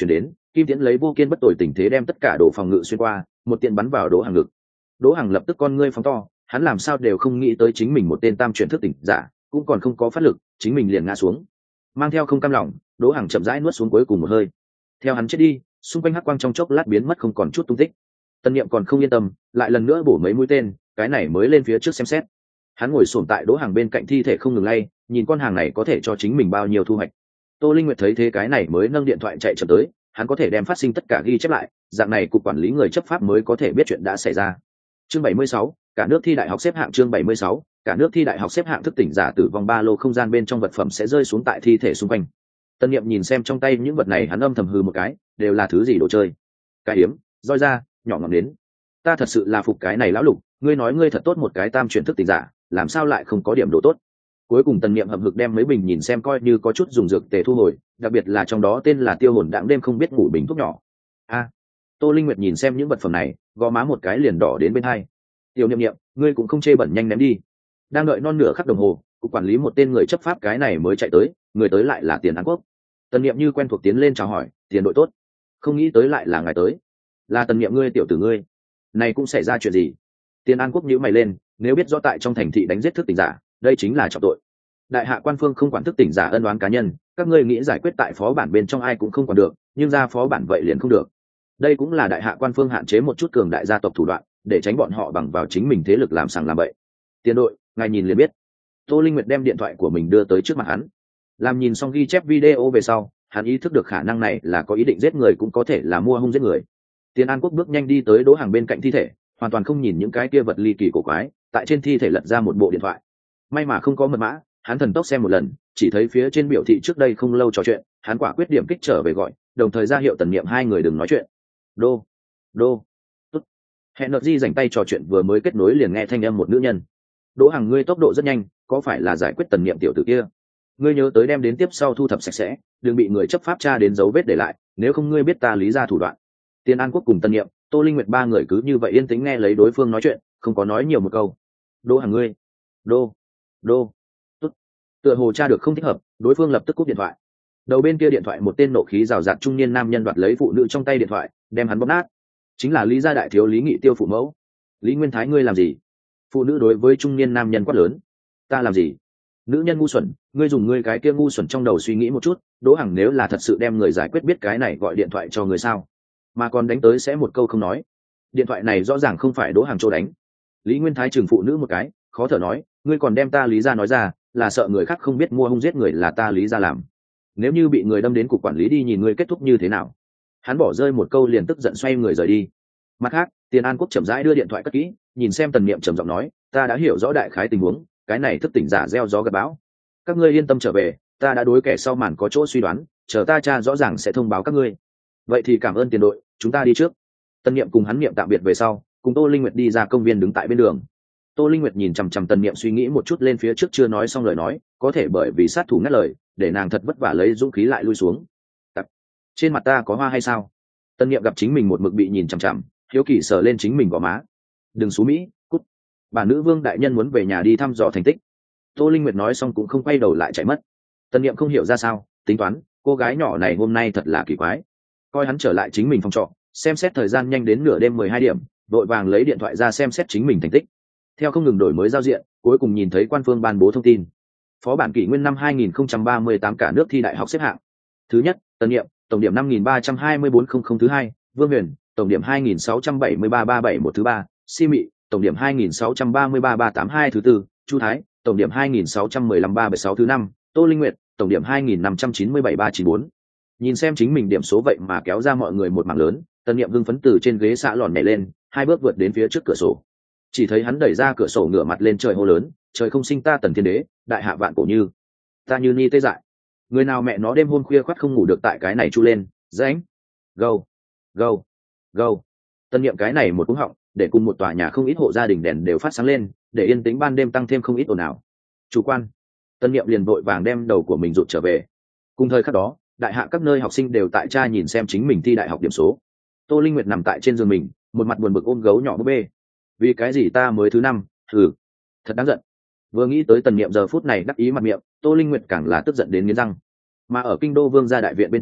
Kim Tiễn lấy vô kiên bất tồi tình thế đem tất cả đồ phòng ngự xuyên qua, một tiện bắn vào Đỗ Hằng ngực. Đỗ Hằng lập tức con ngươi phóng to, hắn làm sao đều không nghĩ tới chính mình một tên tam chuyển thức tỉnh giả, cũng còn không có phát lực, chính mình liền ngã xuống. Mang theo không cam lòng, Đỗ Hằng chậm rãi nuốt xuống cuối cùng một hơi. Theo hắn chết đi, xung quanh hắc quang trong chốc lát biến mất không còn chút tung tích. Tân Niệm còn không yên tâm, lại lần nữa bổ mấy mũi tên, cái này mới lên phía trước xem xét. Hắn ngồi xổm tại Đỗ Hằng bên cạnh thi thể không ngừng lay, nhìn con hàng này có thể cho chính mình bao nhiêu thu hoạch. Tô Linh Nguyệt thấy thế cái này mới nâng điện thoại chạy chậm tới, hắn có thể đem phát sinh tất cả ghi chép lại, dạng này cục quản lý người chấp pháp mới có thể biết chuyện đã xảy ra. Chương bảy mươi sáu, cả nước thi đại học xếp hạng. Chương bảy mươi sáu, cả nước thi đại học xếp hạng thức tỉnh giả tử vong ba lô không gian bên trong vật phẩm sẽ rơi xuống tại thi thể xung quanh. Tân Niệm nhìn xem trong tay những vật này, hắn âm thầm hừ một cái, đều là thứ gì đồ chơi? Cái hiếm, roi da, nhỏ ngọn đến. Ta thật sự là phục cái này lão Lục, ngươi nói ngươi thật tốt một cái tam chuyển thức tỉnh giả, làm sao lại không có điểm đồ tốt? Cuối cùng Tần Niệm hậm hực đem mấy bình nhìn xem coi như có chút dùng dược tề thu hồi, đặc biệt là trong đó tên là tiêu hồn đãng đêm không biết ngủ bình thuốc nhỏ. A, Tô Linh Nguyệt nhìn xem những vật phẩm này, gò má một cái liền đỏ đến bên hai. Tiểu Niệm Niệm, ngươi cũng không chê bẩn, nhanh ném đi. Đang đợi non nửa khắc đồng hồ, cục quản lý một tên người chấp pháp cái này mới chạy tới, người tới lại là Tiền An Quốc. Tần Niệm như quen thuộc tiến lên chào hỏi, Tiền đội tốt. Không nghĩ tới lại là ngài tới. Là Tần Niệm ngươi, tiểu tử ngươi. Này cũng xảy ra chuyện gì? Tiền An Quốc nhíu mày lên, nếu biết rõ tại trong thành thị đánh giết thức tỉnh giả, đây chính là trọng tội. Đại hạ quan phương không quản thức tỉnh giả ân oán cá nhân, các ngươi nghĩ giải quyết tại phó bản bên trong ai cũng không quản được, nhưng ra phó bản vậy liền không được. Đây cũng là đại hạ quan phương hạn chế một chút cường đại gia tộc thủ đoạn, để tránh bọn họ bằng vào chính mình thế lực làm sằng làm bậy. Tiền đội, ngài nhìn liền biết. Tô Linh Nguyệt đem điện thoại của mình đưa tới trước mặt hắn. Làm nhìn xong ghi chép video về sau, hắn ý thức được khả năng này là có ý định giết người cũng có thể là mua hung giết người. Tiền An Quốc bước nhanh đi tới Đỗ Hằng bên cạnh thi thể, hoàn toàn không nhìn những cái kia vật ly kỳ cổ quái, tại trên thi thể lật ra một bộ điện thoại. May mà không có mật mã, hắn thần tốc xem một lần, chỉ thấy phía trên biểu thị trước đây không lâu trò chuyện, hắn quả quyết điểm kích trở về gọi, đồng thời ra hiệu Tần Niệm hai người đừng nói chuyện. Đô, đô, tốt. Hẹn nợ di dành tay trò chuyện vừa mới kết nối liền nghe thanh âm một nữ nhân. Đỗ Hằng, ngươi tốc độ rất nhanh, có phải là giải quyết Tần Niệm tiểu tử kia? Ngươi nhớ tới đem đến tiếp sau thu thập sạch sẽ, đừng bị người chấp pháp tra đến dấu vết để lại, nếu không ngươi biết ta lý ra thủ đoạn. Tiền An Quốc cùng Tần Niệm, Tô Linh Nguyệt ba người cứ như vậy yên tĩnh nghe lấy đối phương nói chuyện, không có nói nhiều một câu. Đỗ Hằng ngươi, đô, đô, tốt. Tựa hồ tra được không thích hợp, đối phương lập tức cúp điện thoại. Đầu bên kia điện thoại một tên nộ khí rào rạt trung niên nam nhân đoạt lấy phụ nữ trong tay điện thoại, đem hắn bóp nát. Chính là Lý gia đại thiếu Lý Nghị Tiêu phụ mẫu. Lý Nguyên Thái, ngươi làm gì? Phụ nữ đối với trung niên nam nhân quát lớn. Ta làm gì? Nữ nhân ngu xuẩn, ngươi dùng ngươi cái kia ngu xuẩn trong đầu suy nghĩ một chút, Đỗ Hằng nếu là thật sự đem người giải quyết biết cái này gọi điện thoại cho người sao? Mà còn đánh tới sẽ một câu không nói. Điện thoại này rõ ràng không phải Đỗ Hằng chỗ đánh. Lý Nguyên Thái trừng phụ nữ một cái, khó thở nói, ngươi còn đem ta Lý gia nói ra, là sợ người khác không biết mua hung giết người là ta Lý gia làm. Nếu như bị người đâm đến cục quản lý đi nhìn ngươi kết thúc như thế nào? Hắn bỏ rơi một câu liền tức giận xoay người rời đi. Mặt khác, Tiền An Quốc chậm rãi đưa điện thoại cất kỹ, nhìn xem Tần Niệm trầm giọng nói, ta đã hiểu rõ đại khái tình huống, cái này thức tỉnh giả gieo gió gặt bão. Các ngươi yên tâm trở về, ta đã đối kẻ sau màn có chỗ suy đoán, chờ ta tra rõ ràng sẽ thông báo các ngươi. Vậy thì cảm ơn Tiền đội, chúng ta đi trước. Tần Niệm cùng hắn Niệm tạm biệt về sau, cùng Tô Linh Nguyệt đi ra công viên đứng tại bên đường. Tô Linh Nguyệt nhìn chằm chằm Tần Niệm suy nghĩ một chút lên phía trước chưa nói xong lời nói, có thể bởi vì sát thủ ngắt lời, để nàng thật vất vả lấy dũng khí lại lui xuống. Tập. Trên mặt ta có hoa hay sao? Tần Niệm gặp chính mình một mực bị nhìn chằm chằm, hiếu kỳ sờ lên chính mình gò má. Đừng xú mỹ, cút. Bản nữ vương đại nhân muốn về nhà đi thăm dò thành tích. Tô Linh Nguyệt nói xong cũng không quay đầu lại chạy mất. Tần Niệm không hiểu ra sao, tính toán, cô gái nhỏ này hôm nay thật là kỳ quái. Coi hắn trở lại chính mình phòng trọ, xem xét thời gian nhanh đến nửa đêm mười hai điểm, vội vàng lấy điện thoại ra xem xét chính mình thành tích. Theo không ngừng đổi mới giao diện, cuối cùng nhìn thấy quan phương ban bố thông tin. Phó bản kỷ nguyên năm hai nghìn không trăm ba mươi tám cả nước thi đại học xếp hạng. Thứ nhất, Tần Niệm, tổng điểm năm nghìn ba trăm hai mươi bốn không không thứ hai, Vương Huyền, tổng điểm hai nghìn sáu trăm bảy mươi ba ba bảy một thứ ba, Si Mị, tổng điểm hai nghìn sáu trăm ba mươi ba ba tám hai thứ tư, Chu Thái, tổng điểm hai nghìn sáu trăm mười lăm ba bảy sáu thứ năm, Tô Linh Nguyệt, tổng điểm hai nghìn năm trăm chín mươi bảy ba chín bốn. Nhìn xem chính mình điểm số vậy mà kéo ra mọi người một mảng lớn, Tần Niệm hưng phấn từ trên ghế xạ lòn nhảy lên, hai bước vượt đến phía trước cửa sổ. Chỉ thấy hắn đẩy ra cửa sổ ngửa mặt lên trời hô lớn, trời không sinh ta Tần Thiên Đế, đại hạ vạn cổ như. Ta như ni tê dại. Người nào mẹ nó đêm hôm khuya khoắt không ngủ được tại cái này chu lên, rãnh. Gâu, gâu, gâu. Tần Niệm cái này một cú họng, để cùng một tòa nhà không ít hộ gia đình đèn đều phát sáng lên, để yên tĩnh ban đêm tăng thêm không ít ồn ào. Chủ quan. Tần Niệm liền vội vàng đem đầu của mình rụt trở về. Cùng thời khắc đó, đại hạ các nơi học sinh đều tại tra nhìn xem chính mình thi đại học điểm số. Tô Linh Nguyệt nằm tại trên giường mình, một mặt buồn bực ôm gấu nhỏ búp bê. Vì cái gì ta mới thứ năm? Hừ, thật đáng giận. Vừa nghĩ tới Tần Niệm giờ phút này đắc ý mặt miệng, Tô Linh Nguyệt càng là tức giận đến nghiến răng. Mà ở kinh đô vương gia đại viện bên trong,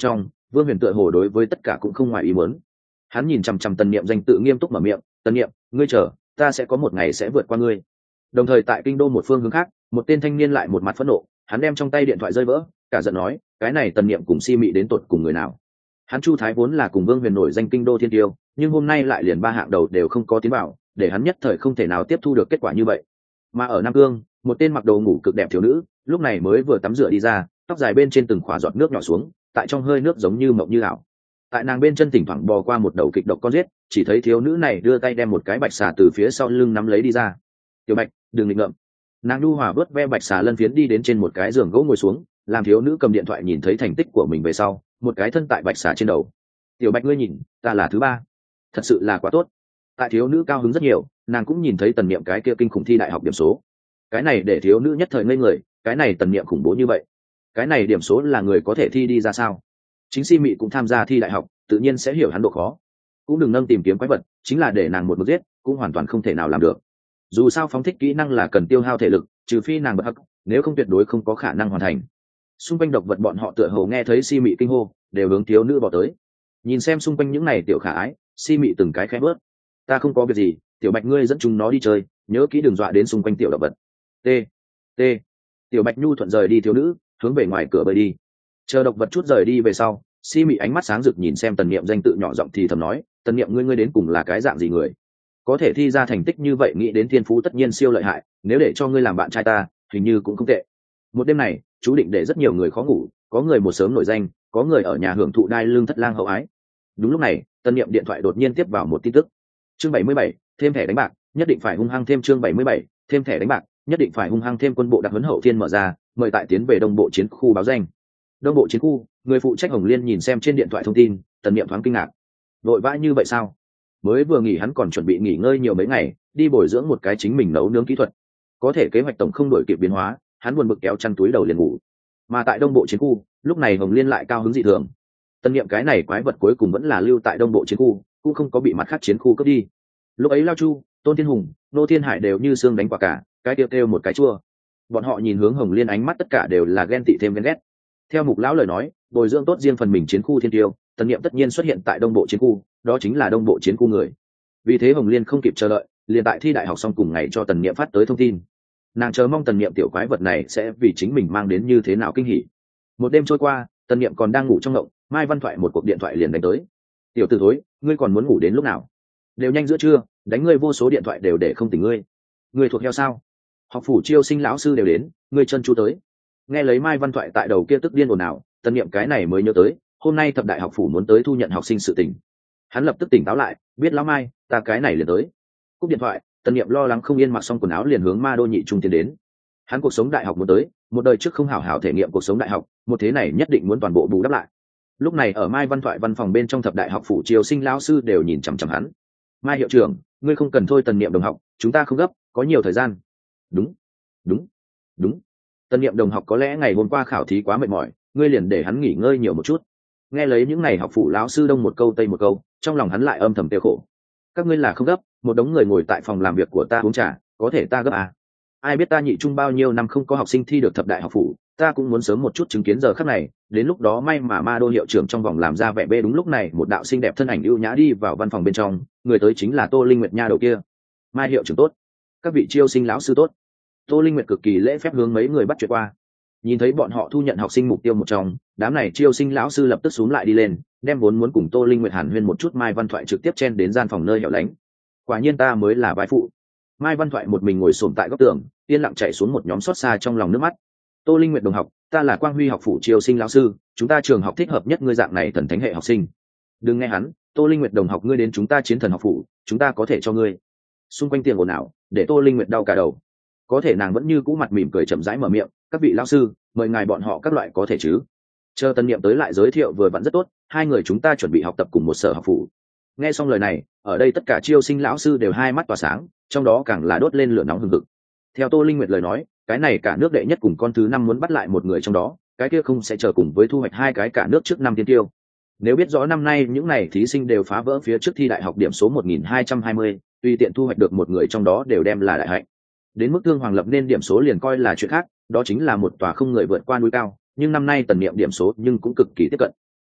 Vương Huyền tựa hồ đối với tất cả cũng không ngoài ý muốn. Hắn nhìn chằm chằm Tần Niệm danh tự nghiêm túc mở miệng, "Tần Niệm, ngươi chờ, ta sẽ có một ngày sẽ vượt qua ngươi." Đồng thời tại kinh đô một phương hướng khác, một tên thanh niên lại một mặt phẫn nộ, hắn đem trong tay điện thoại rơi vỡ, cả giận nói, "Cái này Tần Niệm cùng Si Mị đến tột cùng người nào?" Hắn Chu Thái vốn là cùng Vương Huyền nổi danh kinh đô thiên tiêu, nhưng hôm nay lại liền ba hạng đầu đều không có tiến vào, để hắn nhất thời không thể nào tiếp thu được kết quả như vậy. Mà ở Nam Cương, một tên mặc đồ ngủ cực đẹp thiếu nữ, lúc này mới vừa tắm rửa đi ra, tóc dài bên trên từng khỏa giọt nước nhỏ xuống, tại trong hơi nước giống như mộng như ảo. Tại nàng bên chân thỉnh thoảng bò qua một đầu kịch độc con giết, chỉ thấy thiếu nữ này đưa tay đem một cái bạch xà từ phía sau lưng nắm lấy đi ra. "Tiểu Bạch, đừng nghịch ngợm." Nàng nhu hòa vớt ve bạch xà lân phiến đi đến trên một cái giường gỗ ngồi xuống, làm thiếu nữ cầm điện thoại nhìn thấy thành tích của mình về sau, một cái thân tại bạch xà trên đầu. "Tiểu Bạch ngươi nhìn, ta là thứ ba." Thật sự là quá tốt. Tại thiếu nữ cao hứng rất nhiều, nàng cũng nhìn thấy Tần Niệm cái kia kinh khủng thi đại học điểm số. Cái này để thiếu nữ nhất thời ngây người, cái này Tần Niệm khủng bố như vậy, cái này điểm số là người có thể thi đi ra sao? Chính Si Mị cũng tham gia thi đại học, tự nhiên sẽ hiểu hắn độ khó. Cũng đừng nâng tìm kiếm quái vật, chính là để nàng một mực giết, cũng hoàn toàn không thể nào làm được. Dù sao phóng thích kỹ năng là cần tiêu hao thể lực, trừ phi nàng bật hắc, nếu không tuyệt đối không có khả năng hoàn thành. Xung quanh độc vật bọn họ tựa hồ nghe thấy Si Mị kinh hô, đều hướng thiếu nữ bỏ tới. Nhìn xem xung quanh những này tiểu khả ái, Si Mị từng cái khẽ bước. "Ta không có việc gì, Tiểu Bạch ngươi dẫn chúng nó đi chơi, nhớ kỹ đừng dọa đến xung quanh tiểu độc vật." T. T. Tiểu Bạch nhu thuận rời đi thiếu nữ, hướng về ngoài cửa bơi đi. Chờ độc vật chút rời đi về sau, Si Mị ánh mắt sáng rực nhìn xem Tần Niệm danh tự nhỏ giọng thì thầm nói, "Tần Niệm ngươi ngươi đến cùng là cái dạng gì người? Có thể thi ra thành tích như vậy, nghĩ đến thiên phú tất nhiên siêu lợi hại, nếu để cho ngươi làm bạn trai ta, hình như cũng không tệ." Một đêm này, chú định để rất nhiều người khó ngủ, có người một sớm nổi danh, có người ở nhà hưởng thụ đai lưng thất lang hậu ái. Đúng lúc này, Tần Niệm điện thoại đột nhiên tiếp vào một tin tức. Chương bảy mươi bảy, thêm thẻ đánh bạc, nhất định phải hung hăng thêm. Chương bảy mươi bảy, thêm thẻ đánh bạc, nhất định phải hung hăng thêm. Quân bộ đặc huấn hậu thiên mở ra, mời tại tiến về Đông Bộ chiến khu báo danh. Đông Bộ chiến khu, người phụ trách Hồng Liên nhìn xem trên điện thoại thông tin, Tần Niệm thoáng kinh ngạc. Vội vã như vậy sao? Mới vừa nghỉ hắn còn chuẩn bị nghỉ ngơi nhiều mấy ngày, đi bồi dưỡng một cái chính mình nấu nướng kỹ thuật. Có thể kế hoạch tổng không đổi kịp biến hóa, hắn buồn bực kéo chăn túi đầu liền ngủ. Mà tại Đông Bộ chiến khu, lúc này Hồng Liên lại cao hứng dị thường. Tần Niệm cái này quái vật cuối cùng vẫn là lưu tại Đông Bộ chiến khu, cũng không có bị mặt khác chiến khu cướp đi. Lúc ấy Lao Chu, Tôn Thiên Hùng, Nô Thiên Hải đều như xương đánh quả cả, cái kêu kêu một cái chua. Bọn họ nhìn hướng Hồng Liên ánh mắt tất cả đều là ghen tị thêm ghen ghét. Theo Mục lão lời nói, bồi dưỡng tốt riêng phần mình chiến khu thiên tiêu, Tần Niệm tất nhiên xuất hiện tại Đông Bộ chiến khu, đó chính là Đông Bộ chiến khu người. Vì thế Hồng Liên không kịp chờ đợi, liền tại thi đại học xong cùng ngày cho Tần Niệm phát tới thông tin. Nàng chờ mong Tần Niệm tiểu quái vật này sẽ vì chính mình mang đến như thế nào kinh hỉ. Một đêm trôi qua, Tần Niệm còn đang ngủ trong ngộng, Mai Văn Thoại một cuộc điện thoại liền đánh tới. "Tiểu tử thối, ngươi còn muốn ngủ đến lúc nào? Đều nhanh giữa trưa, đánh ngươi vô số điện thoại đều để không tỉnh ngươi. Ngươi thuộc heo sao? Học phủ chiêu sinh lão sư đều đến, ngươi chân chu tới." Nghe lấy Mai Văn Thoại tại đầu kia tức điên ồn ào, Tần Niệm cái này mới nhớ tới, hôm nay thập đại học phủ muốn tới thu nhận học sinh sự tình. Hắn lập tức tỉnh táo lại, biết lão Mai, ta cái này liền tới. Cúp điện thoại, Tần Niệm lo lắng không yên mặc xong quần áo liền hướng Ma Đô nhị trung tiến đến. Hắn cuộc sống đại học muốn tới, một đời trước không hảo hảo thể nghiệm cuộc sống đại học, một thế này nhất định muốn toàn bộ bù đắp lại. Lúc này ở Mai Văn Thoại văn phòng bên trong thập đại học phủ chiêu sinh lão sư đều nhìn chằm chằm hắn. "Mai hiệu trưởng, ngươi không cần thôi Tần Niệm đồng học, chúng ta không gấp, có nhiều thời gian." "Đúng, đúng, đúng. Tần Niệm đồng học có lẽ ngày hôm qua khảo thí quá mệt mỏi, ngươi liền để hắn nghỉ ngơi nhiều một chút." Nghe lấy những ngày học phủ lão sư đông một câu tây một câu, trong lòng hắn lại âm thầm tiêu khổ. "Các ngươi là không gấp, một đống người ngồi tại phòng làm việc của ta uống trà, có thể ta gấp à? Ai biết ta nhị trung bao nhiêu năm không có học sinh thi được thập đại học phủ, ta cũng muốn sớm một chút chứng kiến giờ khắc này, đến lúc đó may mà Ma Đô hiệu trưởng trong vòng làm ra vẻ bê." Đúng lúc này một đạo xinh đẹp thân ảnh ưu nhã đi vào văn phòng bên trong, người tới chính là Tô Linh Nguyệt nha đầu kia. "Mai hiệu trưởng tốt, các vị chiêu sinh lão sư tốt." Tô Linh Nguyệt cực kỳ lễ phép hướng mấy người bắt chuyện qua. Nhìn thấy bọn họ thu nhận học sinh mục tiêu một trong, đám này chiêu sinh lão sư lập tức xuống lại đi lên, đem vốn muốn cùng Tô Linh Nguyệt hàn huyên một chút Mai Văn Thoại trực tiếp chen đến gian phòng nơi hẻo lánh. Quả nhiên ta mới là bái phụ. Mai Văn Thoại một mình ngồi xổm tại góc tường, yên lặng chảy xuống một nhóm xót xa trong lòng nước mắt. "Tô Linh Nguyệt đồng học, ta là Quang Huy học phủ chiêu sinh lão sư, chúng ta trường học thích hợp nhất ngươi dạng này thần thánh hệ học sinh." "Đừng nghe hắn, Tô Linh Nguyệt đồng học ngươi đến chúng ta chiến thần học phủ, chúng ta có thể cho ngươi." Xung quanh tiền ồn ào, để Tô Linh Nguyệt đau cả đầu. Có thể nàng vẫn như cũ mặt mỉm cười chậm rãi mở miệng, "Các vị lão sư, mời ngài bọn họ các loại có thể chứ?" Chờ Tần Niệm tới lại giới thiệu vừa vặn rất tốt, hai người chúng ta chuẩn bị học tập cùng một sở học phủ. Nghe xong lời này, ở đây tất cả chiêu sinh lão sư đều hai mắt tỏa sáng, trong đó càng là đốt lên lửa nóng hừng hực. Theo Tô Linh Nguyệt lời nói, cái này cả nước đệ nhất cùng con thứ năm muốn bắt lại một người trong đó, cái kia không sẽ chờ cùng với thu hoạch hai cái cả nước trước năm tiên tiêu. Nếu biết rõ năm nay những này thí sinh đều phá vỡ phía trước thi đại học điểm số một nghìn hai trăm hai mươi, tùy tiện thu hoạch được một người trong đó đều đem là đại hạnh. Đến mức Thương Hoàng lập nên điểm số liền coi là chuyện khác, đó chính là một tòa không người vượt qua núi cao, nhưng năm nay Tần Niệm điểm số nhưng cũng cực kỳ tiếp cận.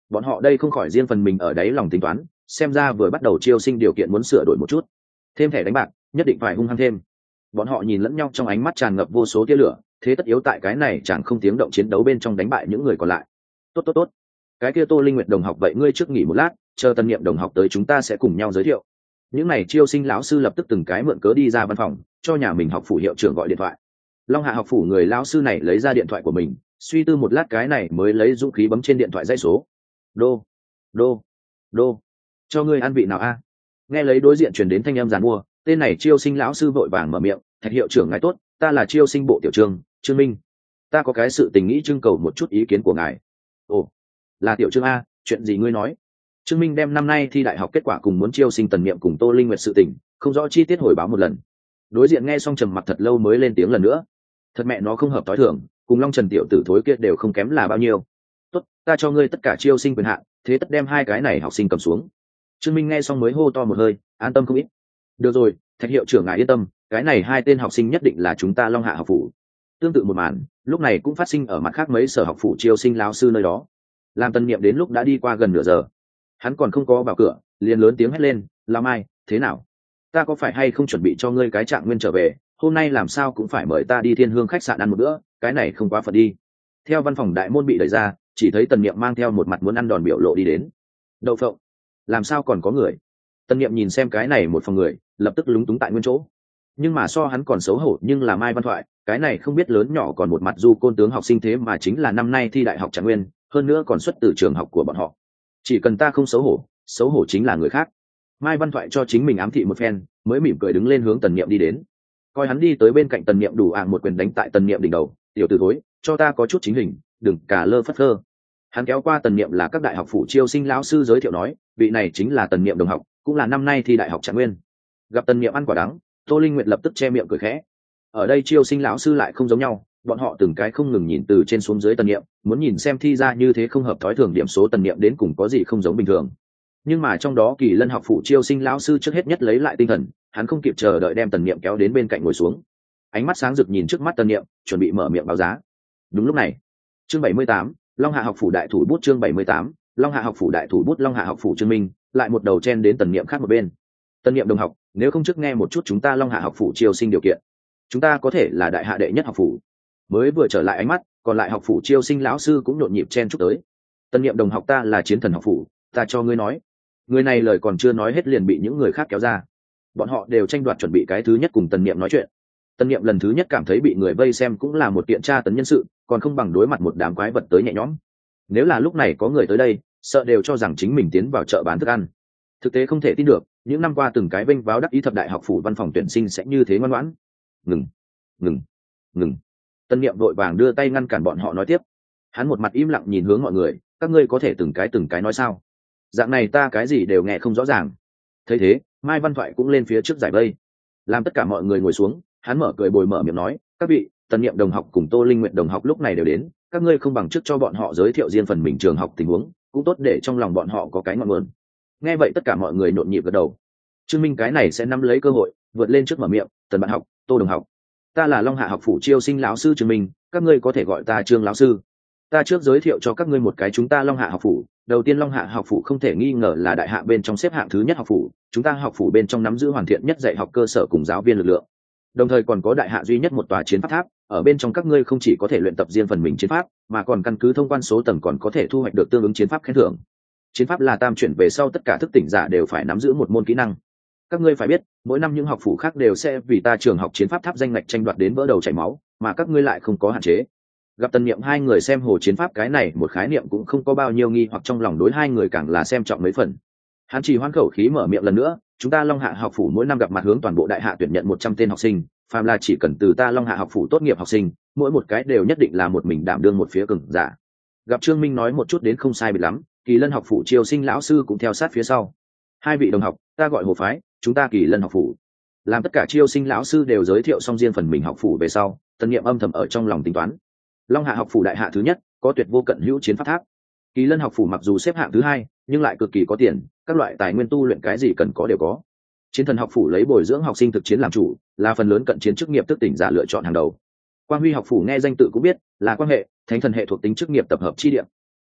bọn họ đây không khỏi riêng phần mình ở đáy lòng tính toán, xem ra vừa bắt đầu chiêu sinh điều kiện muốn sửa đổi một chút, thêm thẻ đánh bạc nhất định phải hung hăng thêm. Bọn họ nhìn lẫn nhau trong ánh mắt tràn ngập vô số tia lửa, thế tất yếu tại cái này chẳng không tiếng động chiến đấu bên trong đánh bại những người còn lại. Tốt tốt tốt, cái kia Tô Linh Nguyệt đồng học, vậy ngươi trước nghỉ một lát, chờ Tân Niệm đồng học tới chúng ta sẽ cùng nhau giới thiệu. Những này chiêu sinh lão sư lập tức từng cái mượn cớ đi ra văn phòng, cho nhà mình học phủ hiệu trưởng gọi điện thoại. Long Hạ học phủ người lão sư này lấy ra điện thoại của mình, suy tư một lát cái này mới lấy dũng khí bấm trên điện thoại dãy số. Đô, đô, đô, cho ngươi ăn vị nào a? Nghe lấy đối diện truyền đến thanh âm giàn mua, tên này chiêu sinh lão sư vội vàng mở miệng, Thạch hiệu trưởng ngài tốt, ta là chiêu sinh bộ tiểu trương Trương Minh, ta có cái sự tình nghĩ trưng cầu một chút ý kiến của ngài. Ồ, là tiểu trương a, chuyện gì ngươi nói? Trương Minh đem năm nay thi đại học kết quả cùng muốn chiêu sinh Tần Niệm cùng Tô Linh Nguyệt sự tình không rõ chi tiết hồi báo một lần. Đối diện nghe xong trầm mặc thật lâu mới lên tiếng lần nữa. Thật mẹ nó không hợp tối thường, cùng Long Trần tiểu tử thối kia đều không kém là bao nhiêu. Tốt, ta cho ngươi tất cả chiêu sinh quyền hạn, thế tất đem hai cái này học sinh cầm xuống. Trương Minh nghe xong mới hô to một hơi, an tâm không ít. Được rồi, Thạch hiệu trưởng ngài yên tâm, cái này hai tên học sinh nhất định là chúng ta Long Hạ học phủ. Tương tự một màn lúc này cũng phát sinh ở mặt khác mấy sở học phủ chiêu sinh lão sư nơi đó. Làm Tân Niệm đến lúc đã đi qua gần nửa giờ, hắn còn không có vào cửa liền lớn tiếng hét lên, Lão Mai, thế nào, ta có phải hay không chuẩn bị cho ngươi cái trạng nguyên trở về, hôm nay làm sao cũng phải mời ta đi Thiên Hương khách sạn ăn một bữa, cái này không quá phận đi. Theo văn phòng đại môn bị đẩy ra, chỉ thấy Tần Niệm mang theo một mặt muốn ăn đòn biểu lộ đi đến. Đậu phộng, làm sao còn có người? Tần Niệm nhìn xem cái này một phòng người, lập tức lúng túng tại nguyên chỗ. Nhưng mà so hắn còn xấu hổ nhưng là Mai Văn Thoại, cái này không biết lớn nhỏ còn một mặt du côn tướng học sinh thế mà chính là năm nay thi đại học trạng nguyên, hơn nữa còn xuất từ trường học của bọn họ. Chỉ cần ta không xấu hổ, xấu hổ chính là người khác. Mai Văn Thoại cho chính mình ám thị một phen, mới mỉm cười đứng lên hướng Tần Niệm đi đến. Coi hắn đi tới bên cạnh Tần Niệm đủ ạng một quyền đánh tại Tần Niệm đỉnh đầu, tiểu tử thối, cho ta có chút chính hình, đừng cả lơ phất lơ. Hắn kéo qua Tần Niệm là các đại học phủ chiêu sinh lão sư giới thiệu nói, vị này chính là Tần Niệm đồng học, cũng là năm nay thi đại học trạng nguyên. Gặp Tần Niệm ăn quả đắng, Tô Linh Nguyệt lập tức che miệng cười khẽ. Ở đây chiêu sinh lão sư lại không giống nhau, bọn họ từng cái không ngừng nhìn từ trên xuống dưới Tần Niệm, muốn nhìn xem thi ra như thế không hợp thói thường điểm số Tần Niệm đến cùng có gì không giống bình thường. Nhưng mà trong đó Kỳ Lân học phủ chiêu sinh lão sư trước hết nhất lấy lại tinh thần, hắn không kịp chờ đợi đem Tần Niệm kéo đến bên cạnh ngồi xuống. Ánh mắt sáng rực nhìn trước mắt Tần Niệm, chuẩn bị mở miệng báo giá. Đúng lúc này, chương bảy mươi tám, Long Hạ học phủ đại thủ bút chương bảy mươi tám, Long Hạ học phủ đại thủ bút Long Hạ học phủ Trương Minh, lại một đầu chen đến Tần Niệm khác một bên. Tần Niệm đồng học, nếu không trước nghe một chút chúng ta Long Hạ học phủ chiêu sinh điều kiện. Chúng ta có thể là đại hạ đệ nhất học phủ. Mới vừa trở lại ánh mắt, còn lại học phủ chiêu sinh lão sư cũng nhộn nhịp chen chúc tới. Tần Niệm đồng học, ta là Chiến Thần học phủ, ta cho ngươi nói. Người này lời còn chưa nói hết liền bị những người khác kéo ra. Bọn họ đều tranh đoạt chuẩn bị cái thứ nhất cùng Tần Niệm nói chuyện. Tần Niệm lần thứ nhất cảm thấy bị người vây xem cũng là một kiện tra tấn nhân sự, còn không bằng đối mặt một đám quái vật tới nhẹ nhõm. Nếu là lúc này có người tới đây, sợ đều cho rằng chính mình tiến vào chợ bán thức ăn. Thực tế không thể tin được, những năm qua từng cái vênh váo đắc ý thập đại học phủ văn phòng tuyển sinh sẽ như thế ngoan ngoãn. Ngừng, ngừng, ngừng. Tần Niệm vội vàng đưa tay ngăn cản bọn họ nói tiếp. Hắn một mặt im lặng nhìn hướng mọi người, các ngươi có thể từng cái từng cái nói sao? Dạng này ta cái gì đều nghe không rõ ràng. Thấy thế, Mai Văn Thoại cũng lên phía trước giải vây, làm tất cả mọi người ngồi xuống. Hắn mở cười bồi mở miệng nói, các vị, Tần Niệm đồng học cùng Tô Linh Nguyệt đồng học lúc này đều đến, các ngươi không bằng trước cho bọn họ giới thiệu riêng phần mình trường học tình huống, cũng tốt để trong lòng bọn họ có cái ngọn nguồn. Nghe vậy tất cả mọi người nhộn nhịp gật đầu. Trương Minh cái này sẽ nắm lấy cơ hội vượt lên trước mở miệng, Tần bạn học, Tô đồng học, ta là Long Hạ học phủ chiêu sinh lão sư Trương Minh, các ngươi có thể gọi ta Trương lão sư. Ta trước giới thiệu cho các ngươi một cái chúng ta Long Hạ học phủ. Đầu tiên, Long Hạ học phủ không thể nghi ngờ là đại hạ bên trong xếp hạng thứ nhất học phủ, chúng ta học phủ bên trong nắm giữ hoàn thiện nhất dạy học cơ sở cùng giáo viên lực lượng, đồng thời còn có đại hạ duy nhất một tòa chiến pháp tháp, ở bên trong các ngươi không chỉ có thể luyện tập riêng phần mình chiến pháp, mà còn căn cứ thông quan số tầng còn có thể thu hoạch được tương ứng chiến pháp khen thưởng. Chiến pháp là tam chuyển về sau tất cả thức tỉnh giả đều phải nắm giữ một môn kỹ năng. Các ngươi phải biết, mỗi năm những học phủ khác đều sẽ vì ta trường học chiến pháp tháp danh ngạch tranh đoạt đến vỡ đầu chảy máu, mà các ngươi lại không có hạn chế. Gặp Tần Niệm hai người xem hồ chiến pháp cái này một khái niệm cũng không có bao nhiêu nghi hoặc, trong lòng đối hai người càng là xem trọng mấy phần. Hắn chỉ hoan khẩu khí mở miệng lần nữa, chúng ta Long Hạ học phủ mỗi năm gặp mặt hướng toàn bộ đại hạ tuyển nhận một trăm tên học sinh, phàm là chỉ cần từ ta Long Hạ học phủ tốt nghiệp học sinh, mỗi một cái đều nhất định là một mình đảm đương một phía cường giả. Gặp Trương Minh nói một chút đến không sai biệt lắm, Kỳ Lân học phủ chiêu sinh lão sư cũng theo sát phía sau. Hai vị đồng học, ta gọi Hồ Phái, chúng ta Kỳ Lân học phủ. Làm tất cả chiêu sinh lão sư đều giới thiệu xong riêng phần mình học phủ về sau, Tần Niệm âm thầm ở trong lòng tính toán. Long Hạ học phủ đại hạ thứ nhất, có tuyệt vô cận hữu chiến pháp tháp. Kỳ Lân học phủ mặc dù xếp hạng thứ hai, nhưng lại cực kỳ có tiền, các loại tài nguyên tu luyện cái gì cần có đều có. Chiến Thần học phủ lấy bồi dưỡng học sinh thực chiến làm chủ, là phần lớn cận chiến chức nghiệp thức tỉnh giả lựa chọn hàng đầu. Quang Huy học phủ nghe danh tự cũng biết, là quan hệ, thánh thần hệ thuộc tính chức nghiệp tập hợp chi địa.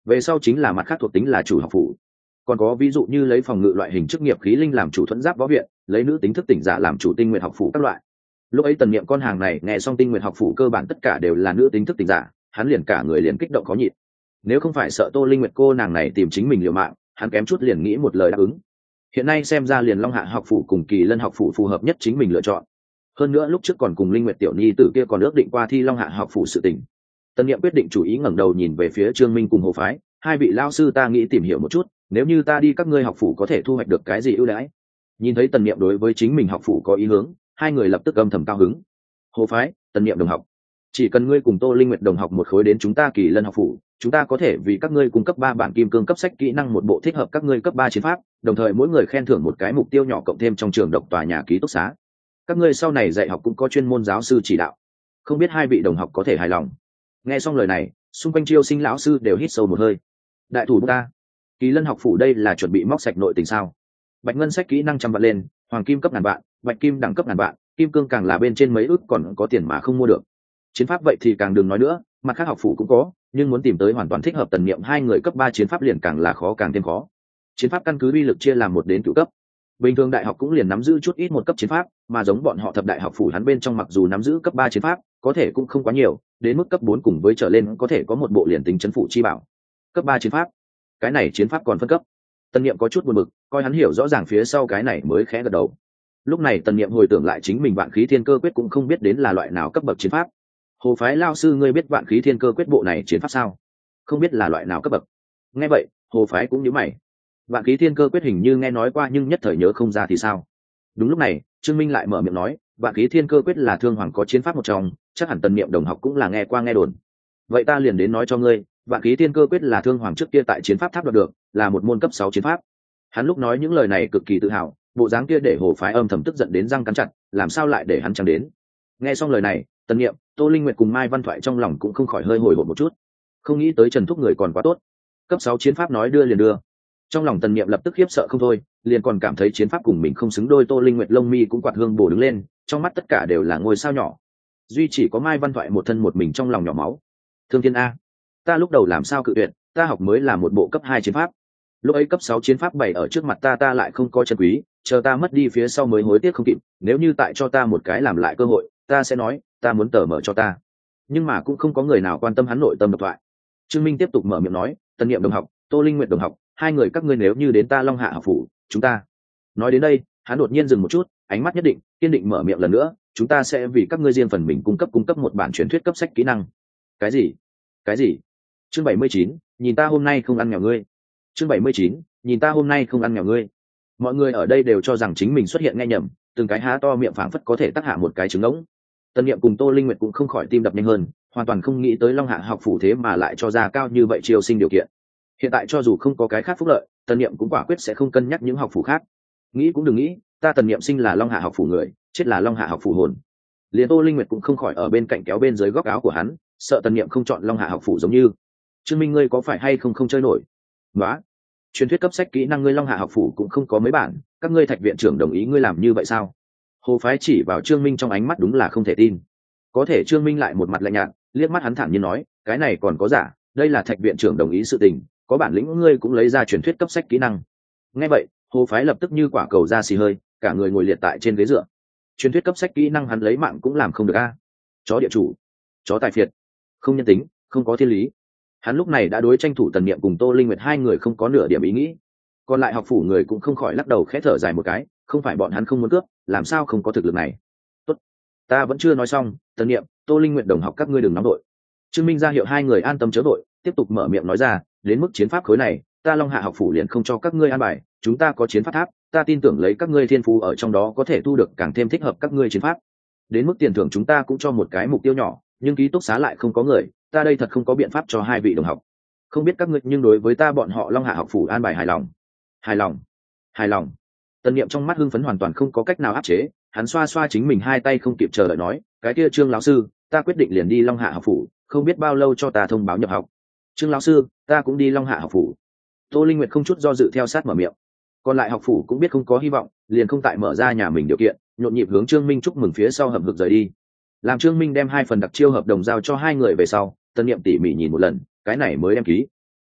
về sau chính là mặt khác thuộc tính là chủ học phủ. Còn có ví dụ như lấy phòng ngự loại hình chức nghiệp khí linh làm chủ thuẫn giáp võ viện, lấy nữ tính thức tỉnh giả làm chủ tinh nguyện học phủ các loại. Lúc ấy Tần Niệm con hàng này nghe xong tinh nguyện học phủ cơ bản tất cả đều là nữ tính thức tỉnh giả, hắn liền cả người liền kích động khó nhịn. Nếu không phải sợ Tô Linh Nguyệt cô nàng này tìm chính mình liều mạng, hắn kém chút liền nghĩ một lời đáp ứng. Hiện nay xem ra liền Long Hạ học phủ cùng Kỳ Lân học phủ phù hợp nhất chính mình lựa chọn. Hơn nữa lúc trước còn cùng Linh Nguyệt tiểu nhi tử kia còn ước định qua thi Long Hạ học phủ sự tình. Tần Niệm quyết định chủ ý ngẩng đầu nhìn về phía Trương Minh cùng Hồ Phái, hai vị lao sư ta nghĩ tìm hiểu một chút, nếu như ta đi các ngươi học phủ có thể thu hoạch được cái gì ưu đãi. Nhìn thấy Tần Niệm đối với chính mình học phủ có ý hướng, hai người lập tức âm thầm cao hứng. Hồ Phái, Tần Niệm đồng học, chỉ cần ngươi cùng Tô Linh Nguyệt đồng học một khối đến chúng ta Kỳ Lân học phủ, chúng ta có thể vì các ngươi cung cấp ba bản kim cương cấp sách kỹ năng một bộ thích hợp các ngươi cấp ba chiến pháp, đồng thời mỗi người khen thưởng một cái mục tiêu nhỏ cộng thêm trong trường độc tòa nhà ký túc xá. Các ngươi sau này dạy học cũng có chuyên môn giáo sư chỉ đạo, không biết hai vị đồng học có thể hài lòng. Nghe xong lời này, xung quanh chiêu sinh lão sư đều hít sâu một hơi. Đại thủ ta, Kỳ Lân học phủ đây là chuẩn bị móc sạch nội tình sao? Bạch ngân sách kỹ năng trăm vạn lên, hoàng kim cấp ngàn vạn, bạch kim đẳng cấp ngàn vạn, kim cương càng là bên trên mấy ước còn có tiền mà không mua được. Chiến pháp vậy thì càng đừng nói nữa, mặt khác học phủ cũng có, nhưng muốn tìm tới hoàn toàn thích hợp Tần Niệm hai người cấp ba chiến pháp liền càng là khó càng thêm khó. Chiến pháp căn cứ uy lực chia làm một đến cửu cấp. Bình thường đại học cũng liền nắm giữ chút ít một cấp chiến pháp, mà giống bọn họ thập đại học phủ hắn bên trong mặc dù nắm giữ cấp ba chiến pháp, có thể cũng không quá nhiều, đến mức cấp bốn cùng với trở lên có thể có một bộ liền tính trấn phủ chi bảo. Cấp ba chiến pháp, cái này chiến pháp còn phân cấp. Tần Niệm có chút buồn bực, coi hắn hiểu rõ ràng phía sau cái này mới khẽ gật đầu. Lúc này Tần Niệm hồi tưởng lại chính mình Vạn Khí Thiên Cơ Quyết cũng không biết đến là loại nào cấp bậc chiến pháp. Hồ Phái lao sư ngươi biết Vạn Khí Thiên Cơ Quyết bộ này chiến pháp sao? Không biết là loại nào cấp bậc. Nghe vậy, Hồ Phái cũng nhíu mày. Vạn Khí Thiên Cơ Quyết hình như nghe nói qua nhưng nhất thời nhớ không ra thì sao? Đúng lúc này, Trương Minh lại mở miệng nói, Vạn Khí Thiên Cơ Quyết là thương hoàng có chiến pháp một trong, chắc hẳn Tần Niệm đồng học cũng là nghe qua nghe đồn. Vậy ta liền đến nói cho ngươi, Vạn Khí Thiên Cơ Quyết là thương hoàng trước kia tại chiến pháp tháp đoạt được, là một môn cấp sáu chiến pháp. Hắn lúc nói những lời này cực kỳ tự hào, bộ dáng kia để Hồ Phái âm thầm tức giận đến răng cắn chặt, làm sao lại để hắn chẳng đến. Nghe xong lời này, Tần Niệm, Tô Linh Nguyệt cùng Mai Văn Thoại trong lòng cũng không khỏi hơi hồi hộp một chút. Không nghĩ tới Trần Thúc người còn quá tốt, cấp sáu chiến pháp nói đưa liền đưa. Trong lòng Tần Niệm lập tức khiếp sợ không thôi, liền còn cảm thấy chiến pháp cùng mình không xứng đôi. Tô Linh Nguyệt lông mi cũng quạt hương bổ đứng lên, trong mắt tất cả đều là ngôi sao nhỏ. Duy chỉ có Mai Văn Thoại một thân một mình trong lòng nhỏ máu. Thương Thiên a, ta lúc đầu làm sao cự tuyệt, ta học mới là một bộ cấp hai chiến pháp. Lúc ấy cấp sáu chiến pháp bày ở trước mặt ta ta lại không có chân quý, chờ ta mất đi phía sau mới hối tiếc không kịp, nếu như tại cho ta một cái làm lại cơ hội, ta sẽ nói, ta muốn tờ mở cho ta. Nhưng mà cũng không có người nào quan tâm hắn nội tâm độc thoại. Trương Minh tiếp tục mở miệng nói, Tần Niệm đồng học, Tô Linh Nguyệt đồng học, hai người các ngươi nếu như đến ta Long Hạ học phủ, chúng ta. Nói đến đây, hắn đột nhiên dừng một chút, ánh mắt nhất định, kiên định mở miệng lần nữa, chúng ta sẽ vì các ngươi riêng phần mình cung cấp cung cấp một bản truyền thuyết cấp sách kỹ năng. Cái gì? Cái gì? Chương bảy mươi chín, nhìn ta hôm nay không ăn nghèo ngươi. Chương bảy mươi chín, nhìn ta hôm nay không ăn nghèo ngươi. Mọi người ở đây đều cho rằng chính mình xuất hiện nghe nhầm, từng cái há to miệng phảng phất có thể tác hạ một cái trứng ngỗng. Tần Niệm cùng Tô Linh Nguyệt cũng không khỏi tim đập nhanh hơn, hoàn toàn không nghĩ tới Long Hạ học phủ thế mà lại cho ra cao như vậy chiêu sinh điều kiện. Hiện tại cho dù không có cái khác phúc lợi, Tần Niệm cũng quả quyết sẽ không cân nhắc những học phủ khác. Nghĩ cũng đừng nghĩ, ta Tần Niệm sinh là Long Hạ học phủ người, chết là Long Hạ học phủ hồn. Liền Tô Linh Nguyệt cũng không khỏi ở bên cạnh kéo bên dưới góc áo của hắn, sợ Tần Niệm không chọn Long Hạ học phủ giống như. Trương Minh ngươi có phải hay không không chơi nổi? Nóa, truyền thuyết cấp sách kỹ năng ngươi Long Hạ học phủ cũng không có mấy bản, các ngươi Thạch viện trưởng đồng ý ngươi làm như vậy sao? Hồ Phái chỉ vào Trương Minh trong ánh mắt đúng là không thể tin. Có thể Trương Minh lại một mặt lạnh nhạt, liếc mắt hắn thản nhiên nói, cái này còn có giả, đây là Thạch viện trưởng đồng ý sự tình, có bản lĩnh ngươi cũng lấy ra truyền thuyết cấp sách kỹ năng. Nghe vậy, Hồ Phái lập tức như quả cầu ra xì hơi, cả người ngồi liệt tại trên ghế dựa. Truyền thuyết cấp sách kỹ năng hắn lấy mạng cũng làm không được a. Chó địa chủ, chó tài phiệt, không nhân tính, không có thiên lý. Hắn lúc này đã đối tranh thủ Tần Niệm cùng Tô Linh Nguyệt hai người không có nửa điểm ý nghĩ. Còn lại học phủ người cũng không khỏi lắc đầu khẽ thở dài một cái, không phải bọn hắn không muốn cướp, làm sao không có thực lực này. Tốt, ta vẫn chưa nói xong, Tần Niệm, Tô Linh Nguyệt đồng học các ngươi đừng nóng đội. Trương Minh ra hiệu hai người an tâm chớ đội, tiếp tục mở miệng nói ra, đến mức chiến pháp khối này, ta Long Hạ học phủ liền không cho các ngươi an bài, chúng ta có chiến pháp tháp, ta tin tưởng lấy các ngươi thiên phú ở trong đó có thể thu được càng thêm thích hợp các ngươi chiến pháp. Đến mức tiền thưởng chúng ta cũng cho một cái mục tiêu nhỏ, nhưng ký túc xá lại không có người, ta đây thật không có biện pháp cho hai vị đồng học. Không biết các ngươi nhưng đối với ta bọn họ Long Hạ học phủ an bài hài lòng. Hài lòng, hài lòng. Tần Niệm trong mắt hưng phấn hoàn toàn không có cách nào áp chế, hắn xoa xoa chính mình hai tay không kịp chờ đợi nói, cái kia Trương lão sư, ta quyết định liền đi Long Hạ học phủ, không biết bao lâu cho ta thông báo nhập học. Trương lão sư, ta cũng đi Long Hạ học phủ. Tô Linh Nguyệt không chút do dự theo sát mở miệng. Còn lại học phủ cũng biết không có hy vọng, liền không tại mở ra nhà mình điều kiện, nhộn nhịp hướng Trương Minh chúc mừng phía sau hầm hực rời đi. Làm Trương Minh đem hai phần đặc chiêu hợp đồng giao cho hai người về sau, Tần Niệm tỉ mỉ nhìn một lần, cái này mới đem ký.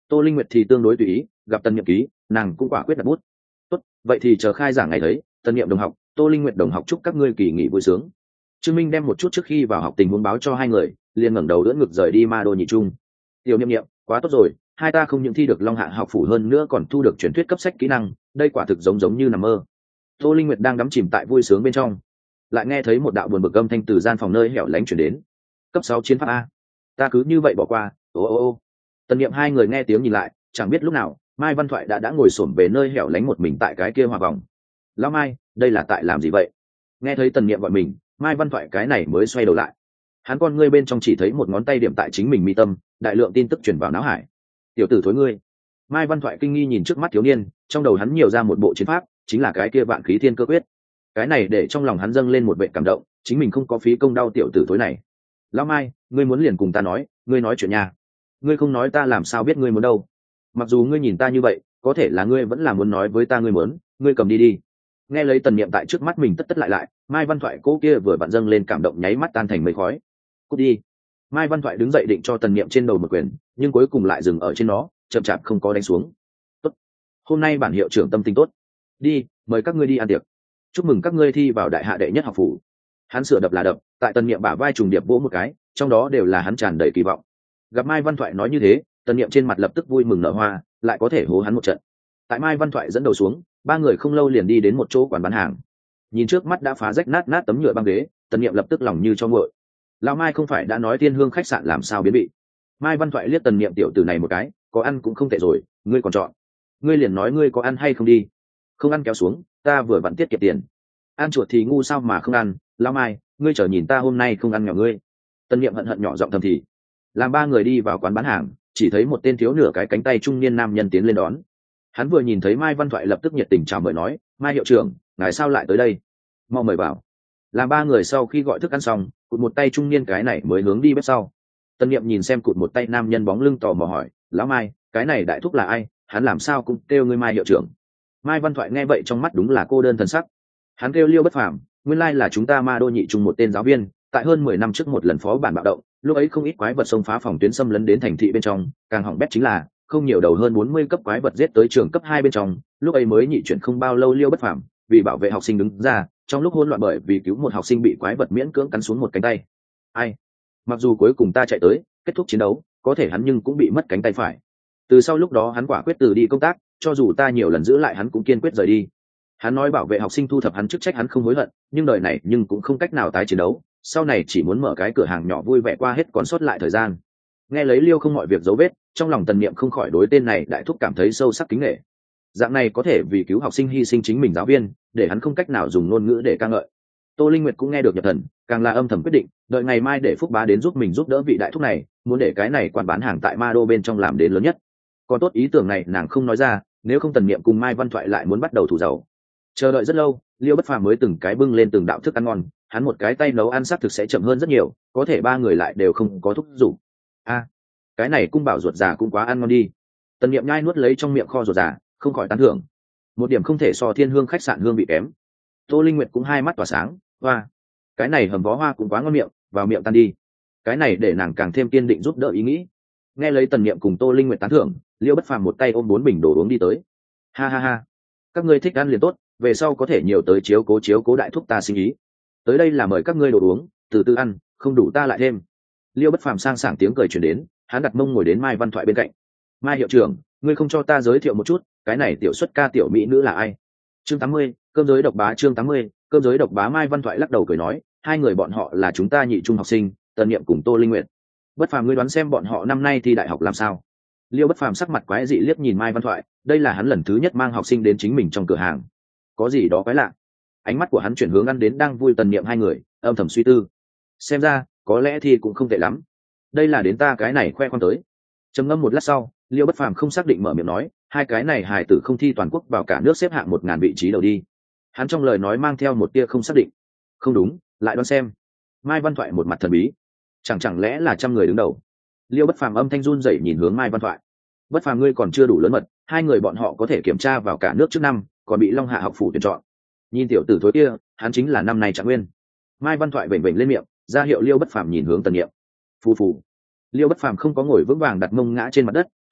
Tô Linh Nguyệt thì tương đối tùy ý, gặp Tần Niệm ký nàng cũng quả quyết đặt bút. Tốt, vậy thì chờ khai giảng ngày thấy. Tần Niệm đồng học, Tô Linh Nguyệt đồng học, chúc các ngươi kỳ nghỉ vui sướng. Trương Minh đem một chút trước khi vào học tình huống báo cho hai người, liền ngẩng đầu đỡ ngực rời đi Ma Đô nhị trung. Tiểu Niệm Niệm, quá tốt rồi, hai ta không những thi được Long Hạ học phủ, hơn nữa còn thu được truyền thuyết cấp sách kỹ năng, đây quả thực giống giống như nằm mơ. Tô Linh Nguyệt đang đắm chìm tại vui sướng bên trong, lại nghe thấy một đạo buồn bực âm thanh từ gian phòng nơi hẻo lánh truyền đến. Cấp sáu chiến pháp a, ta cứ như vậy bỏ qua. Ô ô ô. Tần Niệm hai người nghe tiếng nhìn lại, chẳng biết lúc nào Mai Văn Thoại đã đã ngồi xổm về nơi hẻo lánh một mình tại cái kia hòa vòng. Lão Mai, đây là tại làm gì vậy? Nghe thấy Tần Niệm gọi mình, Mai Văn Thoại cái này mới xoay đầu lại. Hắn con ngươi bên trong chỉ thấy một ngón tay điểm tại chính mình mi tâm, đại lượng tin tức truyền vào não hải. Tiểu tử thối ngươi. Mai Văn Thoại kinh nghi nhìn trước mắt thiếu niên, trong đầu hắn nhiều ra một bộ chiến pháp, chính là cái kia vạn khí thiên cơ quyết. Cái này để trong lòng hắn dâng lên một vệ cảm động, chính mình không có phí công đau tiểu tử thối này. Lão Mai, ngươi muốn liền cùng ta nói, ngươi nói chuyện nha. Ngươi không nói ta làm sao biết ngươi muốn đâu? Mặc dù ngươi nhìn ta như vậy, có thể là ngươi vẫn là muốn nói với ta ngươi muốn, ngươi cầm đi đi. Nghe lấy Tần Niệm tại trước mắt mình tất tất lại lại, Mai Văn Thoại cố kia vừa vặn dâng lên cảm động nháy mắt tan thành mây khói. Cút đi. Mai Văn Thoại đứng dậy định cho Tần Niệm trên đầu một quyền, nhưng cuối cùng lại dừng ở trên nó, chậm chạp không có đánh xuống. Tốt, hôm nay bản hiệu trưởng tâm tình tốt. Đi, mời các ngươi đi ăn tiệc. Chúc mừng các ngươi thi vào đại hạ đệ nhất học phủ. Hắn sửa đập là đập, tại Tần Niệm bả vai trùng điệp vỗ một cái, trong đó đều là hắn tràn đầy kỳ vọng. Gặp Mai Văn Thoại nói như thế, Tần Niệm trên mặt lập tức vui mừng nở hoa, lại có thể hố hắn một trận. Tại Mai Văn Thoại dẫn đầu xuống, ba người không lâu liền đi đến một chỗ quán bán hàng. Nhìn trước mắt đã phá rách nát nát tấm nhựa băng ghế, Tần Niệm lập tức lòng như cho nguội. Lão Mai không phải đã nói Thiên Hương khách sạn làm sao biến bị? Mai Văn Thoại liếc Tần Niệm tiểu tử này một cái, có ăn cũng không tệ rồi, ngươi còn chọn. Ngươi liền nói ngươi có ăn hay không đi. Không ăn kéo xuống, ta vừa vặn tiết kiệm tiền. Ăn chuột thì ngu sao mà không ăn, Lão Mai, ngươi chờ nhìn ta hôm nay không ăn nhỏ ngươi. Tần Niệm hận hận nhỏ giọng thầm thì. Làm ba người đi vào quán bán hàng, chỉ thấy một tên thiếu nửa cái cánh tay trung niên nam nhân tiến lên đón. Hắn vừa nhìn thấy Mai Văn Thoại lập tức nhiệt tình chào mời nói, Mai hiệu trưởng, ngài sao lại tới đây? Mau mời vào. Làm ba người sau khi gọi thức ăn xong, cụt một tay trung niên cái này mới hướng đi bếp sau. Tân Niệm nhìn xem cụt một tay nam nhân bóng lưng tò mò hỏi, lão Mai, cái này đại thúc là ai? Hắn làm sao cũng kêu ngươi Mai hiệu trưởng? Mai Văn Thoại nghe vậy trong mắt đúng là cô đơn thần sắc. Hắn kêu Liêu Bất Phàm, nguyên lai là chúng ta Ma Đô nhị trung một tên giáo viên, tại hơn mười năm trước một lần phó bản bạo động, lúc ấy không ít quái vật xông phá phòng tuyến xâm lấn đến thành thị bên trong, càng hỏng bét chính là không nhiều đầu hơn bốn mươi cấp quái vật giết tới trường cấp hai bên trong, lúc ấy mới nhị chuyển không bao lâu Liêu Bất Phàm vì bảo vệ học sinh đứng ra, trong lúc hỗn loạn bởi vì cứu một học sinh bị quái vật miễn cưỡng cắn xuống một cánh tay. Ai? Mặc dù cuối cùng ta chạy tới, kết thúc chiến đấu, có thể hắn nhưng cũng bị mất cánh tay phải. Từ sau lúc đó hắn quả quyết từ đi công tác, cho dù ta nhiều lần giữ lại hắn cũng kiên quyết rời đi. Hắn nói bảo vệ học sinh thu thập hắn chức trách hắn không hối hận, nhưng đời này nhưng cũng không cách nào tái chiến đấu, sau này chỉ muốn mở cái cửa hàng nhỏ vui vẻ qua hết còn sót lại thời gian. Nghe lấy Liêu không mọi việc dấu vết, trong lòng Tần Niệm không khỏi đối tên này đại thúc cảm thấy sâu sắc kính nể. Dạng này có thể vì cứu học sinh hy sinh chính mình giáo viên, để hắn không cách nào dùng ngôn ngữ để ca ngợi. Tô Linh Nguyệt cũng nghe được nhập thần, càng là âm thầm quyết định, đợi ngày mai để Phúc Bá đến giúp mình giúp đỡ vị đại thúc này, muốn để cái này quan bán hàng tại Ma Đô bên trong làm đến lớn nhất. Còn tốt ý tưởng này nàng không nói ra, nếu không Tần Niệm cùng Mai Văn Thoại lại muốn bắt đầu thủ dầu. Chờ đợi rất lâu, Liêu Bất Phàm mới từng cái bưng lên từng đạo thức ăn ngon, hắn một cái tay nấu ăn sắc thực sẽ chậm hơn rất nhiều, có thể ba người lại đều không có thúc giục. A, cái này cung bảo ruột già cũng quá ăn ngon đi. Tần Niệm nhai nuốt lấy trong miệng kho ruột già, không khỏi tán thưởng. Một điểm không thể so Thiên Hương khách sạn hương vị kém. Tô Linh Nguyệt cũng hai mắt tỏa sáng, hoa, cái này hầm vó hoa cũng quá ngon miệng, vào miệng tan đi. Cái này để nàng càng thêm kiên định giúp đỡ ý nghĩ. Nghe lấy Tần Niệm cùng Tô Linh Nguyệt tán thưởng, Liêu Bất Phàm một tay ôm bốn bình đồ uống đi tới. Ha ha ha, các ngươi thích ăn liền tốt, về sau có thể nhiều tới chiếu cố chiếu cố đại thúc ta sinh ý. Tới đây là mời các ngươi đồ uống, từ từ ăn, không đủ ta lại thêm. Liêu Bất Phàm sang sảng tiếng cười truyền đến, hắn đặt mông ngồi đến Mai Văn Thoại bên cạnh. Mai hiệu trưởng, ngươi không cho ta giới thiệu một chút, cái này tiểu xuất ca tiểu mỹ nữ là ai? Chương tám mươi, cơm giới độc bá. Chương tám mươi, cơm giới độc bá. Mai Văn Thoại lắc đầu cười nói, hai người bọn họ là chúng ta nhị trung học sinh, Tần Niệm cùng Tô Linh Nguyệt. Bất Phàm, ngươi đoán xem bọn họ năm nay thi đại học làm sao? Liêu Bất Phàm sắc mặt quái dị liếc nhìn Mai Văn Thoại, đây là hắn lần thứ nhất mang học sinh đến chính mình trong cửa hàng. Có gì đó quái lạ. Ánh mắt của hắn chuyển hướng ăn đến đang vui Tần Niệm hai người, âm thầm suy tư. Xem ra, có lẽ thì cũng không tệ lắm. Đây là đến ta cái này khoe khoang tới. Trầm ngâm một lát sau, Liêu Bất Phàm không xác định mở miệng nói, hai cái này hài tử không thi toàn quốc vào cả nước xếp hạng một ngàn vị trí đầu đi. Hắn trong lời nói mang theo một tia không xác định. Không đúng, lại đoán xem. Mai Văn Thoại một mặt thần bí. Chẳng chẳng lẽ là trăm người đứng đầu? Liêu Bất Phàm âm thanh run rẩy nhìn hướng Mai Văn Thoại. Bất Phàm, ngươi còn chưa đủ lớn mật, hai người bọn họ có thể kiểm tra vào cả nước trước năm, còn bị Long Hạ học phủ tuyển chọn. Nhìn tiểu tử thối kia, hắn chính là năm nay Trạng Nguyên. Mai Văn Thoại vểnh vểnh lên miệng, ra hiệu Liêu Bất Phàm nhìn hướng Tần Niệm. Phù phù. Liêu Bất Phàm không có ngồi vững vàng đặt mông ngã trên mặt đất,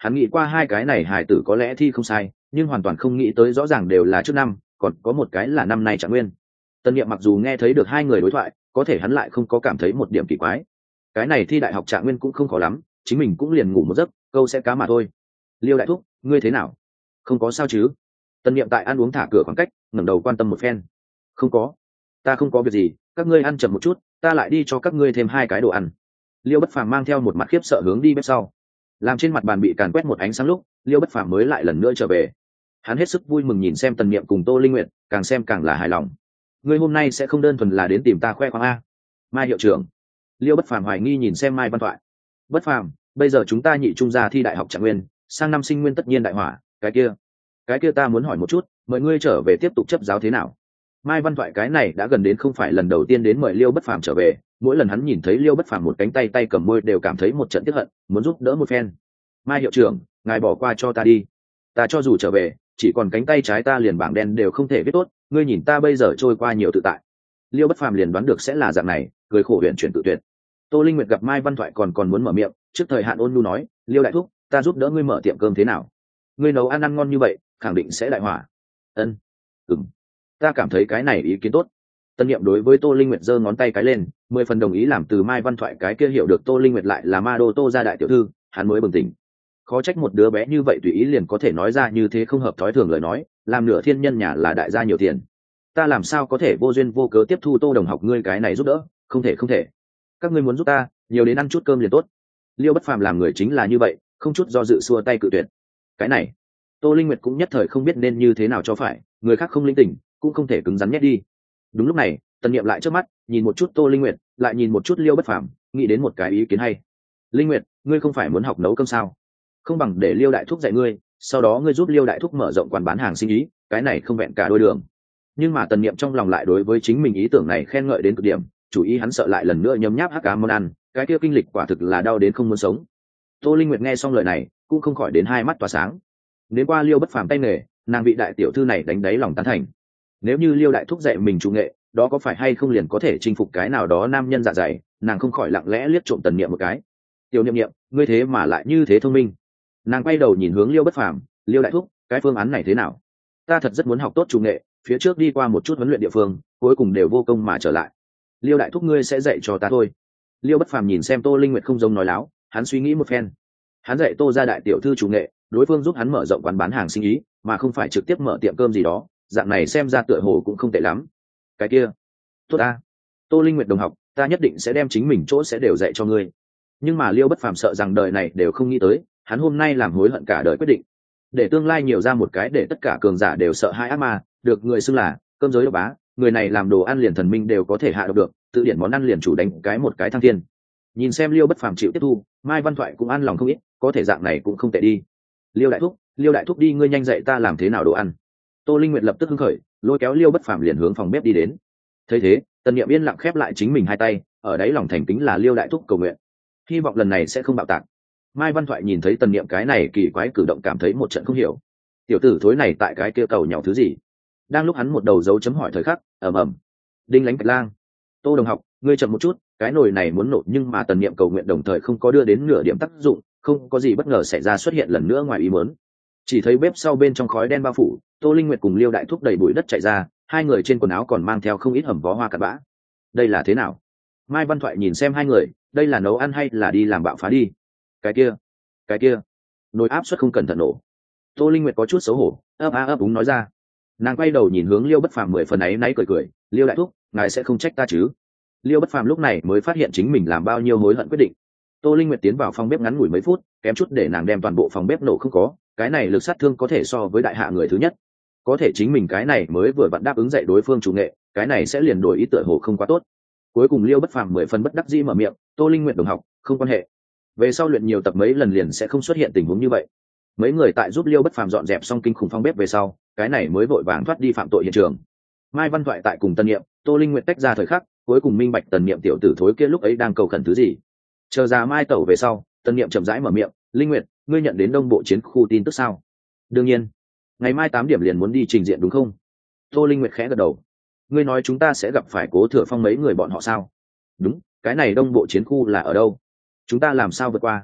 hắn nghĩ qua hai cái này hài tử có lẽ thi không sai, nhưng hoàn toàn không nghĩ tới rõ ràng đều là trước năm, còn có một cái là năm nay Trạng Nguyên. Tân Niệm mặc dù nghe thấy được hai người đối thoại, có thể hắn lại không có cảm thấy một điểm kỳ quái. Cái này thi đại học Trạng Nguyên cũng không khó lắm, chính mình cũng liền ngủ một giấc, câu sẽ cá mà thôi. Liêu đại thúc, ngươi thế nào? Không có sao chứ? Tân Niệm tại ăn uống thả cửa khoảng cách, ngẩng đầu quan tâm một phen. Không có, ta không có việc gì, các ngươi ăn chậm một chút, ta lại đi cho các ngươi thêm hai cái đồ ăn. Liêu Bất Phàm mang theo một mặt khiếp sợ hướng đi bếp sau. Làm trên mặt bàn bị càn quét một ánh sáng lúc, Liêu Bất Phàm mới lại lần nữa trở về. Hắn hết sức vui mừng nhìn xem Tần Niệm cùng Tô Linh Nguyệt, càng xem càng là hài lòng. Ngươi hôm nay sẽ không đơn thuần là đến tìm ta khoe khoang a? Mai hiệu trưởng. Liêu Bất Phàm hoài nghi nhìn xem Mai Văn Thoại. Bất Phàm, bây giờ chúng ta nhị trung gia thi đại học Trạng Nguyên, sang năm sinh nguyên tất nhiên đại hỏa, cái kia, cái kia ta muốn hỏi một chút, mời ngươi trở về tiếp tục chấp giáo thế nào? Mai Văn Thoại cái này đã gần đến không phải lần đầu tiên đến mời Liêu Bất Phàm trở về, mỗi lần hắn nhìn thấy Liêu Bất Phàm một cánh tay tay cầm môi đều cảm thấy một trận tiếc hận, muốn giúp đỡ một phen. Mai hiệu trưởng, ngài bỏ qua cho ta đi, ta cho dù trở về, chỉ còn cánh tay trái ta liền bảng đen đều không thể viết tốt, ngươi nhìn ta bây giờ trôi qua nhiều tự tại. Liêu Bất Phàm liền đoán được sẽ là dạng này, cười khổ huyền chuyển tự tuyệt. Tô Linh Nguyệt gặp Mai Văn Thoại còn còn muốn mở miệng, trước thời hạn ôn nhu nói, Liêu đại thúc, ta giúp đỡ ngươi mở tiệm cơm thế nào? Ngươi nấu ăn ăn ngon như vậy, khẳng định sẽ đại hỏa. Ân, ừm, ta cảm thấy cái này ý kiến tốt. Tân Niệm đối với Tô Linh Nguyệt giơ ngón tay cái lên, mười phần đồng ý làm từ Mai Văn Thoại cái kia hiểu được Tô Linh Nguyệt lại là Ma Đô Tô gia đại tiểu thư, hắn mới bừng tỉnh. Khó trách một đứa bé như vậy tùy ý liền có thể nói ra như thế không hợp thói thường lời nói, làm nửa thiên nhân nhà là đại gia nhiều tiền. Ta làm sao có thể vô duyên vô cớ tiếp thu Tô đồng học ngươi cái này giúp đỡ, không thể không thể. Các ngươi muốn giúp ta, nhiều đến ăn chút cơm liền tốt. Liêu Bất Phàm làm người chính là như vậy, không chút do dự xua tay cự tuyệt. Cái này, Tô Linh Nguyệt cũng nhất thời không biết nên như thế nào cho phải, người khác không linh tỉnh, cũng không thể cứng rắn nhét đi. Đúng lúc này, Tần Niệm lại trước mắt, nhìn một chút Tô Linh Nguyệt, lại nhìn một chút Liêu Bất Phàm, nghĩ đến một cái ý kiến hay. Linh Nguyệt, ngươi không phải muốn học nấu cơm sao? Không bằng để Liêu đại thúc dạy ngươi, sau đó ngươi giúp Liêu đại thúc mở rộng quán bán hàng sinh ý, cái này không vẹn cả đôi đường. Nhưng mà Tần Niệm trong lòng lại đối với chính mình ý tưởng này khen ngợi đến cực điểm, chủ ý hắn sợ lại lần nữa nhấm nháp hắc ám món ăn, cái kia kinh lịch quả thực là đau đến không muốn sống. Tô Linh Nguyệt nghe xong lời này, cũng không khỏi đến hai mắt tỏa sáng. Đến qua Liêu Bất Phàm tay nghề, nàng vị đại tiểu thư này đánh đáy lòng tán thành. Nếu như Liêu đại thúc dạy mình chủ nghệ, đó có phải hay không liền có thể chinh phục cái nào đó nam nhân dạ dày, nàng không khỏi lặng lẽ liếc trộm Tần Niệm một cái. Tiểu Niệm Niệm, ngươi thế mà lại như thế thông minh. Nàng quay đầu nhìn hướng Liêu Bất Phàm, Liêu đại thúc, cái phương án này thế nào? Ta thật rất muốn học tốt chủ nghệ, phía trước đi qua một chút huấn luyện địa phương, cuối cùng đều vô công mà trở lại. Liêu đại thúc ngươi sẽ dạy cho ta thôi. Liêu Bất Phàm nhìn xem Tô Linh Nguyệt không giống nói láo, hắn suy nghĩ một phen. Hắn dạy Tô gia đại tiểu thư chủ nghệ, đối phương giúp hắn mở rộng quán bán hàng sinh ý, mà không phải trực tiếp mở tiệm cơm gì đó, dạng này xem ra tựa hồ cũng không tệ lắm. Cái kia, tốt ta. Tô Linh Nguyệt đồng học, ta nhất định sẽ đem chính mình chỗ sẽ đều dạy cho ngươi. Nhưng mà Liêu Bất Phàm sợ rằng đời này đều không nghĩ tới, hắn hôm nay làm hối hận cả đời quyết định, để tương lai nhiều ra một cái để tất cả cường giả đều sợ hai ác ma, được người xưng là cơm giới độc bá, người này làm đồ ăn liền thần minh đều có thể hạ độc được, tự điển món ăn liền chủ đánh cái một cái thăng thiên. Nhìn xem Liêu Bất Phàm chịu tiếp thu, Mai Văn Thoại cũng an lòng không ít, có thể dạng này cũng không tệ đi. Liêu đại thúc, Liêu đại thúc đi, ngươi nhanh dạy ta làm thế nào đồ ăn. Tô Linh Nguyệt lập tức hứng khởi, lôi kéo Liêu Bất Phàm liền hướng phòng bếp đi đến. Thấy thế, Tần Niệm yên lặng khép lại chính mình hai tay, ở đấy lòng thành kính là Liêu đại thúc cầu nguyện, hy vọng lần này sẽ không bạo tạc. Mai Văn Thoại nhìn thấy Tần Niệm cái này kỳ quái cử động cảm thấy một trận không hiểu. Tiểu tử thối này tại cái kia cầu nhỏ thứ gì? Đang lúc hắn một đầu dấu chấm hỏi thời khắc, ầm ầm, đinh lánh cạch lang. Tô đồng học, ngươi chậm một chút, cái nồi này muốn nổ, nhưng mà Tần Niệm cầu nguyện đồng thời không có đưa đến nửa điểm tác dụng, không có gì bất ngờ xảy ra xuất hiện lần nữa ngoài ý muốn. Chỉ thấy bếp sau bên trong khói đen bao phủ, Tô Linh Nguyệt cùng Liêu đại thúc đầy bụi đất chạy ra, hai người trên quần áo còn mang theo không ít hầm vó hoa cặn bã. Đây là thế nào? Mai Văn Thoại nhìn xem hai người, đây là nấu ăn hay là đi làm bạo phá đi? Cái kia, cái kia, nồi áp suất không cẩn thận nổ. Tô Linh Nguyệt có chút xấu hổ, ấp a ấp úng nói ra. Nàng quay đầu nhìn hướng Liêu Bất Phàm mười phần ấy náy cười cười, Liêu đại thúc, ngài sẽ không trách ta chứ? Liêu Bất Phàm lúc này mới phát hiện chính mình làm bao nhiêu hối hận quyết định. Tô Linh Nguyệt tiến vào phòng bếp ngắn ngủi mấy phút, kém chút để nàng đem toàn bộ phòng bếp nổ không có, cái này lực sát thương có thể so với đại hạ người thứ nhất. Có thể chính mình cái này mới vừa vặn đáp ứng dạy đối phương chủ nghệ, cái này sẽ liền đổi ý tựa hồ không quá tốt. Cuối cùng Liêu Bất Phàm mười phần bất đắc dĩ mở miệng, Tô Linh Nguyệt đồng học, không quan hệ, về sau luyện nhiều tập mấy lần liền sẽ không xuất hiện tình huống như vậy. Mấy người tại giúp Liêu Bất Phàm dọn dẹp xong kinh khủng phòng bếp về sau, cái này mới vội vàng thoát đi phạm tội hiện trường. Mai Văn Thoại tại cùng Tần Niệm, Tô Linh Nguyệt tách ra thời khắc, cuối cùng minh bạch Tần Niệm tiểu tử thối kia lúc ấy đang cầu khẩn thứ gì. Chờ ra Mai tẩu về sau, Tần Niệm chậm rãi mở miệng, Linh Nguyệt, ngươi nhận đến Đông Bộ chiến khu tin tức sao? Đương nhiên, ngày mai tám điểm liền muốn đi trình diện đúng không? Tô Linh Nguyệt khẽ gật đầu. Ngươi nói chúng ta sẽ gặp phải Cố Thừa Phong mấy người bọn họ sao? Đúng, cái này Đông Bộ chiến khu là ở đâu? Chúng ta làm sao vượt qua?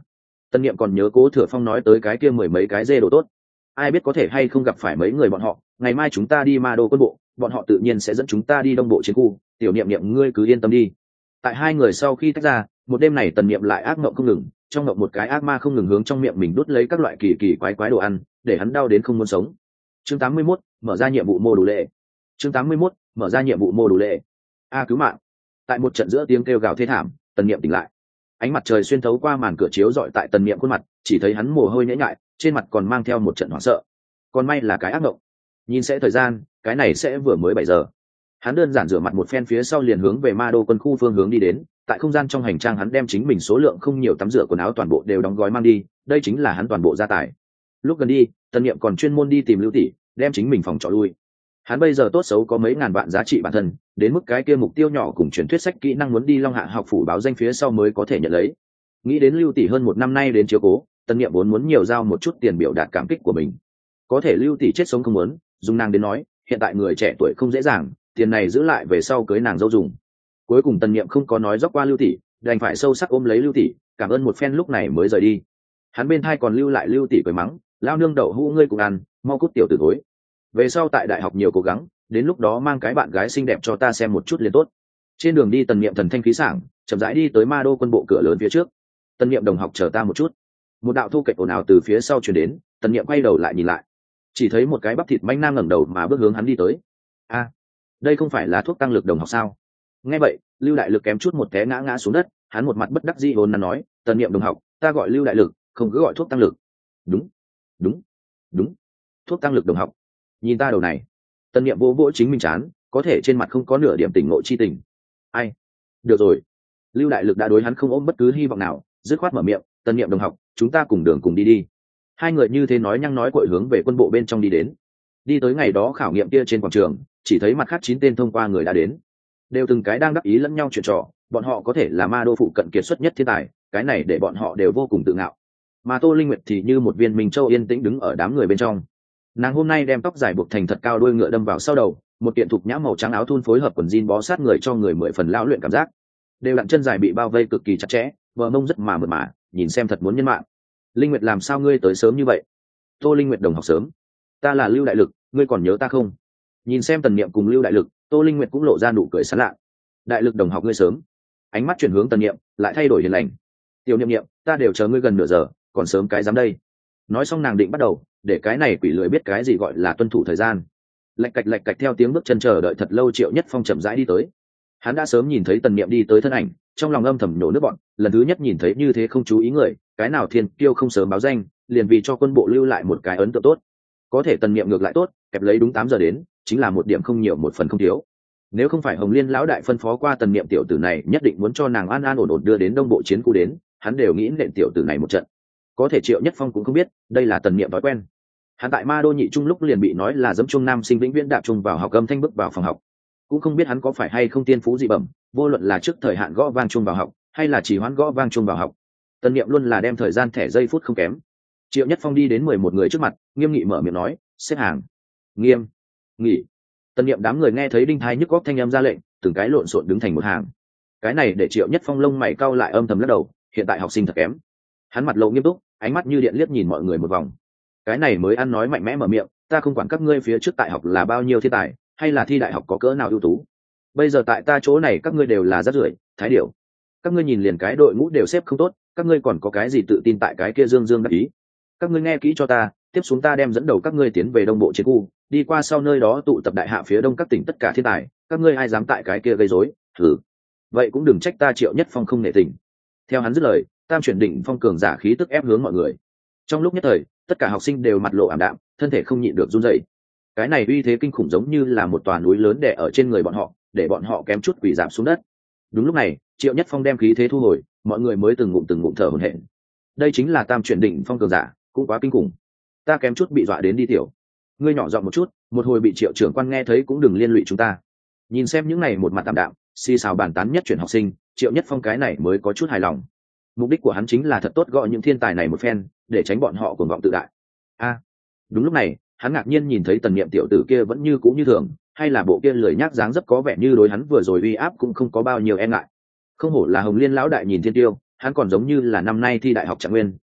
Tân Niệm còn nhớ Cố Thừa Phong nói tới cái kia mười mấy cái dê đồ tốt, ai biết có thể hay không gặp phải mấy người bọn họ. Ngày mai chúng ta đi Ma Đô quân bộ, bọn họ tự nhiên sẽ dẫn chúng ta đi Đông Bộ chiến khu. Tiểu Niệm Niệm ngươi cứ yên tâm đi. Tại hai người sau khi tách ra, một đêm này Tần Niệm lại ác mộng không ngừng, trong mộng một cái ác ma không ngừng hướng trong miệng mình đút lấy các loại kỳ kỳ quái quái đồ ăn, để hắn đau đến không muốn sống. Chương tám mươi mốt, mở ra nhiệm vụ mô đủ lệ. Chương tám mươi mốt, mở ra nhiệm vụ mô đủ lệ. A cứu mạng! Tại một trận giữa tiếng kêu gào thê thảm, Tần Niệm tỉnh lại. Ánh mặt trời xuyên thấu qua màn cửa chiếu rọi tại Tần Niệm khuôn mặt, chỉ thấy hắn mồ hôi nhễ nhại, trên mặt còn mang theo một trận hoảng sợ. Còn may là cái ác mộng. Nhìn sẽ thời gian, cái này sẽ vừa mới bảy giờ. Hắn đơn giản rửa mặt một phen phía sau liền hướng về Ma Đô quân khu phương hướng đi đến. Tại không gian trong hành trang hắn đem chính mình số lượng không nhiều tắm rửa quần áo toàn bộ đều đóng gói mang đi, đây chính là hắn toàn bộ gia tài. Lúc gần đi, Tần Niệm còn chuyên môn đi tìm Lưu tỷ, đem chính mình phòng trọ lui. Hắn bây giờ tốt xấu có mấy ngàn vạn giá trị bản thân, đến mức cái kia mục tiêu nhỏ cùng truyền thuyết sách kỹ năng muốn đi Long Hạ học phủ báo danh phía sau mới có thể nhận lấy. Nghĩ đến Lưu tỷ hơn một năm nay đến chiếu cố, Tần Niệm vốn muốn nhiều giao một chút tiền biểu đạt cảm kích của mình. Có thể Lưu tỷ chết sống không muốn, dùng nàng đến nói, hiện tại người trẻ tuổi không dễ dàng, tiền này giữ lại về sau cưới nàng dâu dùng. Cuối cùng Tần Niệm không có nói dốc qua Lưu tỷ, đành phải sâu sắc ôm lấy Lưu tỷ, cảm ơn một phen lúc này mới rời đi. Hắn bên thai còn lưu lại Lưu tỷ cười mắng, lao nương đậu hũ ngươi cũng ăn, mau cút tiểu tử thối. Về sau tại đại học nhiều cố gắng, đến lúc đó mang cái bạn gái xinh đẹp cho ta xem một chút liền tốt. Trên đường đi Tần Niệm thần thanh khí sảng, chậm rãi đi tới Ma Đô quân bộ cửa lớn phía trước. Tần Niệm đồng học chờ ta một chút. Một đạo thu kệch ồn ào từ phía sau truyền đến, Tần Niệm quay đầu lại nhìn lại, chỉ thấy một cái bắp thịt manh nam ngẩng đầu mà bước hướng hắn đi tới. A, đây không phải là thuốc tăng lực đồng học sao? Nghe vậy, Lưu Đại Lực kém chút một té ngã ngã xuống đất, hắn một mặt bất đắc dĩ ồn nắn nói, Tần Niệm đồng học, ta gọi Lưu Đại Lực, không cứ gọi thuốc tăng lực. Đúng, đúng, đúng, thuốc tăng lực đồng học. Nhìn ta đầu này. Tần Niệm vỗ vỗ chính mình chán, có thể trên mặt không có nửa điểm tỉnh ngộ chi tình. Ai? Được rồi. Lưu Đại Lực đã đối hắn không ôm bất cứ hy vọng nào, dứt khoát mở miệng, Tần Niệm đồng học, chúng ta cùng đường cùng đi đi. Hai người như thế nói nhăng nói cội hướng về quân bộ bên trong đi đến. Đi tới ngày đó khảo nghiệm kia trên quảng trường, chỉ thấy mặt khác chín tên thông qua người đã đến, đều từng cái đang đắc ý lẫn nhau chuyện trò, bọn họ có thể là Ma Đô phụ cận kiệt xuất nhất thiên tài, cái này để bọn họ đều vô cùng tự ngạo. Mà Tô Linh Nguyệt thì như một viên minh châu yên tĩnh đứng ở đám người bên trong. Nàng hôm nay đem tóc dài buộc thành thật cao đuôi ngựa đâm vào sau đầu, một kiện thục nhã màu trắng áo thun phối hợp quần jean bó sát người cho người mười phần lão luyện cảm giác. Đều đặn chân dài bị bao vây cực kỳ chặt chẽ, bờ mông rất mà mượt mà, nhìn xem thật muốn nhân mạng. Linh Nguyệt làm sao ngươi tới sớm như vậy? Tô Linh Nguyệt đồng học sớm. Ta là Lưu Đại Lực, ngươi còn nhớ ta không? Nhìn xem Tần Niệm cùng Lưu Đại Lực, Tô Linh Nguyệt cũng lộ ra nụ cười sảng lạ. Đại Lực đồng học ngươi sớm. Ánh mắt chuyển hướng Tần Niệm, lại thay đổi hiền lành. Tiểu Niệm Niệm, ta đều chờ ngươi gần nửa giờ, còn sớm cái dám đây. Nói xong nàng định bắt đầu, để cái này quỷ lười biết cái gì gọi là tuân thủ thời gian. Lạch cạch lạch cạch theo tiếng bước chân chờ đợi thật lâu Triệu Nhất Phong chậm rãi đi tới. Hắn đã sớm nhìn thấy Tần Niệm đi tới thân ảnh, trong lòng âm thầm nhổ nước bọn, lần thứ nhất nhìn thấy như thế không chú ý người, cái nào thiên kiêu không sớm báo danh, liền vì cho quân bộ lưu lại một cái ấn tượng tốt. Có thể Tần Niệm ngược lại tốt, kẹp lấy đúng tám giờ đến, chính là một điểm không nhiều một phần không thiếu. Nếu không phải Hồng Liên lão đại phân phó qua Tần Niệm tiểu tử này nhất định muốn cho nàng an an ổn ổn đưa đến Đông Bộ chiến khu đến, hắn đều nghĩ nện tiểu tử này một trận. Có thể Triệu Nhất Phong cũng không biết, đây là Tần Niệm thói quen. Hắn tại Ma Đô nhị trung lúc liền bị nói là dẫm chung nam sinh vĩnh viễn đạp chung vào học âm thanh bước vào phòng học. Cũng không biết hắn có phải hay không tiên phú dị bẩm, vô luận là trước thời hạn gõ vang chung vào học, hay là chỉ hoãn gõ vang chung vào học, Tần Niệm luôn là đem thời gian thẻ giây phút không kém. Triệu Nhất Phong đi đến mười một người trước mặt, nghiêm nghị mở miệng nói, xếp hàng. Nghiêm. Nghỉ. Tần Niệm đám người nghe thấy đinh thái nhức góc thanh âm ra lệnh, từng cái lộn xộn đứng thành một hàng. Cái này để Triệu Nhất Phong lông mày cau lại âm thầm lắc đầu, hiện tại học sinh thật kém. Hắn mặt lộ nghiêm túc, ánh mắt như điện liếc nhìn mọi người một vòng. Cái này mới ăn nói mạnh mẽ mở miệng, ta không quản các ngươi phía trước tại học là bao nhiêu thiên tài, hay là thi đại học có cỡ nào ưu tú. Bây giờ tại ta chỗ này các ngươi đều là rác rưởi, thái điểu. Các ngươi nhìn liền cái đội ngũ đều xếp không tốt, các ngươi còn có cái gì tự tin tại cái kia dương dương đắc ý. Các ngươi nghe kỹ cho ta, tiếp xuống ta đem dẫn đầu các ngươi tiến về Đông Bộ chiến khu, đi qua sau nơi đó tụ tập đại hạ phía đông các tỉnh tất cả thiên tài, các ngươi ai dám tại cái kia gây rối, thử. Vậy cũng đừng trách ta Triệu Nhất Phong không nể tình. Theo hắn dứt lời, tam chuyển đỉnh phong cường giả khí tức ép hướng mọi người. Trong lúc nhất thời, tất cả học sinh đều mặt lộ ảm đạm, thân thể không nhịn được run rẩy. Cái này uy thế kinh khủng giống như là một tòa núi lớn đè ở trên người bọn họ, để bọn họ kém chút quỳ rạp xuống đất. Đúng lúc này, Triệu Nhất Phong đem khí thế thu hồi, mọi người mới từng ngụm từng ngụm thở hổn hển. Đây chính là tam chuyển đỉnh phong cường giả, cũng quá kinh khủng. Ta kém chút bị dọa đến đi tiểu. Ngươi nhỏ giọng một chút, một hồi bị Triệu trưởng quan nghe thấy cũng đừng liên lụy chúng ta. Nhìn xem những này một mặt tạm đạm, xì xào bàn tán nhất chuyển học sinh, Triệu Nhất Phong cái này mới có chút hài lòng. Mục đích của hắn chính là thật tốt gọi những thiên tài này một phen, để tránh bọn họ cuồng vọng tự đại. A, đúng lúc này, hắn ngạc nhiên nhìn thấy Tần Niệm tiểu tử kia vẫn như cũ như thường, hay là bộ kia lười nhác dáng dấp có vẻ như đối hắn vừa rồi uy áp cũng không có bao nhiêu e ngại. Không hổ là Hồng Liên lão đại nhìn thiên tiêu, hắn còn giống như là năm nay thi đại học trạng nguyên,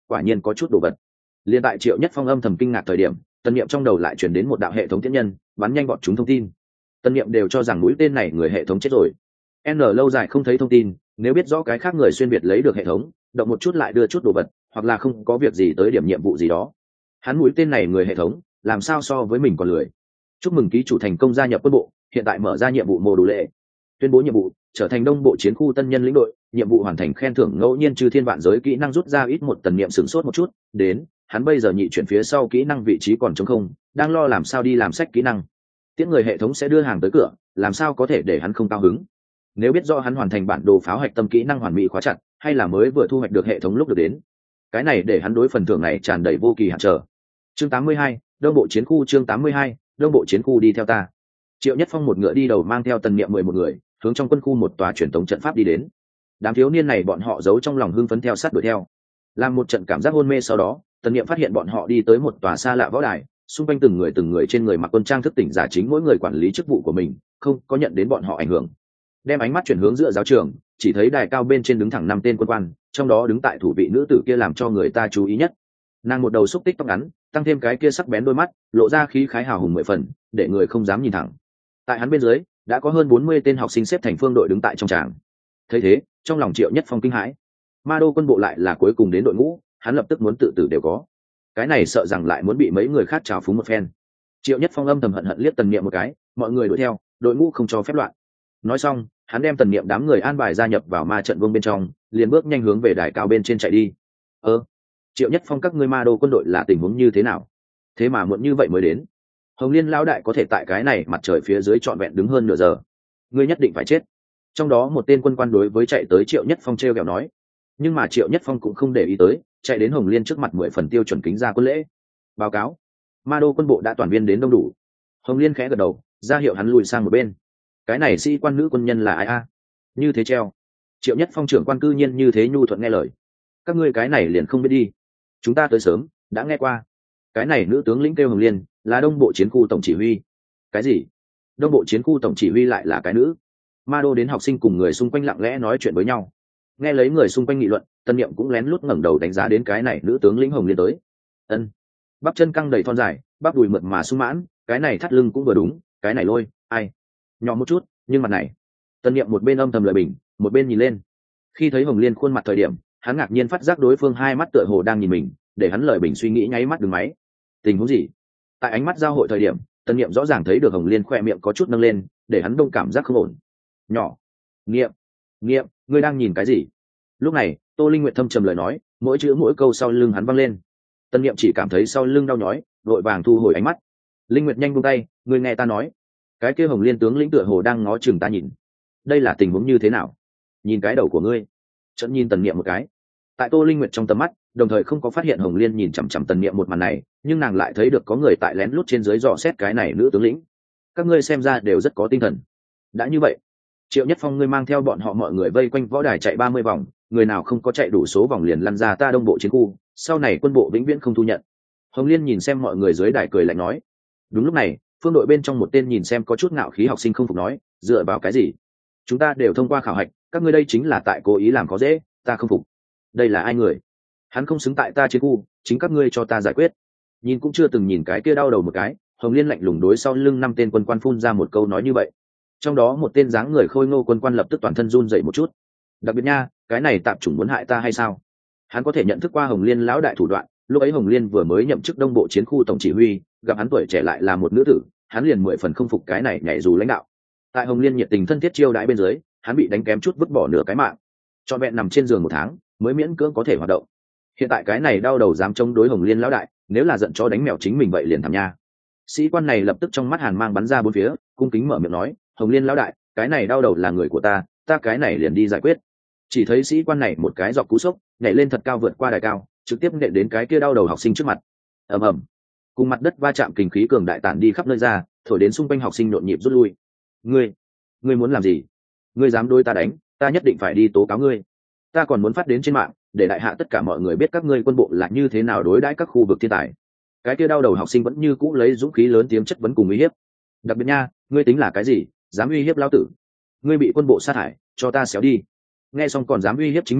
quả nhiên có chút đồ vật. Liên tại Triệu Nhất Phong âm thầm kinh ngạc thời điểm, Tần Niệm trong đầu lại chuyển đến một đạo hệ thống tiễn nhân, bắn nhanh bọn chúng thông tin. Tần Niệm đều cho rằng mũi tên này người hệ thống chết rồi. N lâu dài không thấy thông tin, nếu biết rõ cái khác người xuyên biệt lấy được hệ thống, động một chút lại đưa chút đồ vật, hoặc là không có việc gì tới điểm nhiệm vụ gì đó. Hắn mũi tên này người hệ thống, làm sao so với mình còn lười. Chúc mừng ký chủ thành công gia nhập quân bộ, hiện tại mở ra nhiệm vụ mô đủ lệ. Tuyên bố nhiệm vụ, trở thành đông bộ chiến khu tân nhân lĩnh đội, nhiệm vụ hoàn thành khen thưởng ngẫu nhiên trừ thiên vạn giới kỹ năng rút ra ít một. Tần Niệm sửng sốt một chút, đến, hắn bây giờ nhị chuyển phía sau kỹ năng vị trí còn trống không, đang lo làm sao đi làm sách kỹ năng. Tiễn người hệ thống sẽ đưa hàng tới cửa, làm sao có thể để hắn không cao hứng. Nếu biết rõ hắn hoàn thành bản đồ pháo hạch tâm kỹ năng hoàn mỹ khóa chặt, hay là mới vừa thu hoạch được hệ thống lúc được đến, cái này để hắn đối phần thưởng này tràn đầy vô kỳ hạn trở. Chương tám mươi hai, đông bộ chiến khu. Chương tám mươi hai, đông bộ chiến khu. Đi theo ta. Triệu Nhất Phong một ngựa đi đầu mang theo Tần Niệm mười một người, hướng trong quân khu một tòa truyền thống trận pháp đi đến. Đám thiếu niên này bọn họ giấu trong lòng hưng phấn theo sát đuổi theo. Làm một trận cảm giác hôn mê sau đó, Tần Niệm phát hiện bọn họ đi tới một tòa xa lạ võ đài, xung quanh từng người từng người trên người mặc quân trang thức tỉnh giả chính mỗi người quản lý chức vụ của mình, không có nhận đến bọn họ ảnh hưởng. Đem ánh mắt chuyển hướng giữa giáo trường, chỉ thấy đài cao bên trên đứng thẳng năm tên quân quan, trong đó đứng tại thủ vị nữ tử kia làm cho người ta chú ý nhất. Nàng một đầu xúc tích tóc ngắn, tăng thêm cái kia sắc bén đôi mắt, lộ ra khí khái hào hùng mười phần, để người không dám nhìn thẳng. Tại hắn bên dưới đã có hơn bốn mươi tên học sinh xếp thành phương đội đứng tại trong tràng. Thấy thế, trong lòng Triệu Nhất Phong kinh hãi. Ma đô quân bộ lại là cuối cùng đến đội ngũ, hắn lập tức muốn tự tử đều có. Cái này sợ rằng lại muốn bị mấy người khác trào phúng một phen. Triệu Nhất Phong âm thầm hận hận liếc Tần Niệm một cái, mọi người đuổi theo, đội ngũ không cho phép loạn. Nói xong, hắn đem Tần Niệm đám người an bài gia nhập vào ma trận vương bên trong, liền bước nhanh hướng về đài cao bên trên chạy đi. Ơ, Triệu Nhất Phong, các ngươi Ma đô quân đội là tình huống như thế nào? Thế mà muộn như vậy mới đến. Hồng Liên lão đại có thể tại cái này mặt trời phía dưới trọn vẹn đứng hơn nửa giờ, ngươi nhất định phải chết. Trong đó một tên quân quan đối với chạy tới Triệu Nhất Phong treo kẹo nói. Nhưng mà Triệu Nhất Phong cũng không để ý tới, chạy đến Hồng Liên trước mặt mười phần tiêu chuẩn kính ra quân lễ. Báo cáo, Ma đô quân bộ đã toàn viên đến đông đủ. Hồng Liên khẽ gật đầu, ra hiệu hắn lùi sang một bên. Cái này sĩ quan nữ quân nhân là ai a? Như thế treo. Triệu Nhất Phong trưởng quan cư nhiên như thế nhu thuận nghe lời. Các ngươi cái này liền không biết đi. Chúng ta tới sớm, đã nghe qua. Cái này nữ tướng lĩnh kêu Hồng Liên, là đông bộ chiến khu tổng chỉ huy. Cái gì? Đông bộ chiến khu tổng chỉ huy lại là cái nữ? Ma đô đến học sinh cùng người xung quanh lặng lẽ nói chuyện với nhau. Nghe lấy người xung quanh nghị luận, Tân Niệm cũng lén lút ngẩng đầu đánh giá đến cái này nữ tướng lĩnh Hồng Liên tới. Ân, bắp chân căng đầy thon dài, bắp đùi mượt mà sung mãn, cái này thắt lưng cũng vừa đúng, cái này lôi, ai, nhỏ một chút, nhưng mặt này. Tân Niệm một bên âm thầm lời bình, một bên nhìn lên. Khi thấy Hồng Liên khuôn mặt thời điểm, hắn ngạc nhiên phát giác đối phương hai mắt tựa hồ đang nhìn mình, để hắn lời bình suy nghĩ nháy mắt đừng máy. Tình huống gì? Tại ánh mắt giao hội thời điểm, Tân Niệm rõ ràng thấy được Hồng Liên khoe miệng có chút nâng lên, để hắn đông cảm giác không ổn. Nhỏ, Niệm, Niệm, ngươi đang nhìn cái gì? Lúc này, Tô Linh Nguyệt thâm trầm lời nói, mỗi chữ mỗi câu sau lưng hắn văng lên. Tân Niệm chỉ cảm thấy sau lưng đau nhói, vội vàng thu hồi ánh mắt. Linh Nguyệt nhanh buông tay, ngươi nghe ta nói. Cái kia Hồng Liên tướng lĩnh tựa hồ đang ngó chừng ta nhìn. Đây là tình huống như thế nào? Nhìn cái đầu của ngươi. Chợt nhìn Tần Niệm một cái. Tại Tô Linh Nguyệt trong tầm mắt, đồng thời không có phát hiện Hồng Liên nhìn chằm chằm Tần Niệm một màn này, nhưng nàng lại thấy được có người tại lén lút trên dưới dò xét cái này nữ tướng lĩnh. Các ngươi xem ra đều rất có tinh thần. Đã như vậy, Triệu Nhất Phong ngươi mang theo bọn họ mọi người vây quanh võ đài chạy ba mươi vòng, người nào không có chạy đủ số vòng liền lăn ra ta đông bộ chiến khu, sau này quân bộ vĩnh viễn không thu nhận. Hồng Liên nhìn xem mọi người dưới đài cười lạnh nói. Đúng lúc này, phương đội bên trong một tên nhìn xem có chút ngạo khí học sinh không phục nói, dựa vào cái gì? Chúng ta đều thông qua khảo hạch, các ngươi đây chính là tại cố ý làm khó dễ, ta không phục. Đây là ai người? Hắn không xứng tại ta chiến khu, chính các ngươi cho ta giải quyết. Nhìn cũng chưa từng nhìn cái kia đau đầu một cái, Hồng Liên lạnh lùng đối sau lưng năm tên quân quan phun ra một câu nói như vậy. Trong đó một tên dáng người khôi ngô quân quan lập tức toàn thân run dậy một chút. Đặc biệt nha, cái này tạp chủng muốn hại ta hay sao? Hắn có thể nhận thức qua Hồng Liên lão đại thủ đoạn, lúc ấy Hồng Liên vừa mới nhậm chức đông bộ chiến khu tổng chỉ huy, gặp hắn tuổi trẻ lại là một nữ tử, hắn liền mười phần không phục cái này nhảy dù lãnh đạo. Tại Hồng Liên nhiệt tình thân thiết chiêu đãi bên dưới, hắn bị đánh kém chút vứt bỏ nửa cái mạng, cho vẹn nằm trên giường một tháng mới miễn cưỡng có thể hoạt động. Hiện tại cái này đau đầu dám chống đối Hồng Liên lão đại, nếu là giận chó đánh mèo chính mình vậy liền thảm nha. Sĩ quan này lập tức trong mắt hàn mang bắn ra bốn phía, cung kính mở miệng nói, Hồng Liên lão đại, cái này đau đầu là người của ta, ta cái này liền đi giải quyết. Chỉ thấy sĩ quan này một cái dọc cú sốc, nhảy lên thật cao vượt qua đài cao, trực tiếp nện đến cái kia đau đầu học sinh trước mặt. Ầm ầm, cùng mặt đất va chạm kinh khí cường đại tản đi khắp nơi ra, thổi đến xung quanh học sinh nhộn nhịp rút lui. Ngươi, ngươi muốn làm gì? Ngươi dám đối ta đánh, ta nhất định phải đi tố cáo ngươi. Ta còn muốn phát đến trên mạng, để đại hạ tất cả mọi người biết các ngươi quân bộ là như thế nào đối đãi các khu vực thiên tài. Cái kia đau đầu học sinh vẫn như cũ lấy dũng khí lớn tiếng chất vấn cùng uy hiếp. Đặc biệt nha, ngươi tính là cái gì, dám uy hiếp lão tử? Ngươi bị quân bộ sát hại, cho ta xéo đi. Nghe xong còn dám uy hiếp chính mình,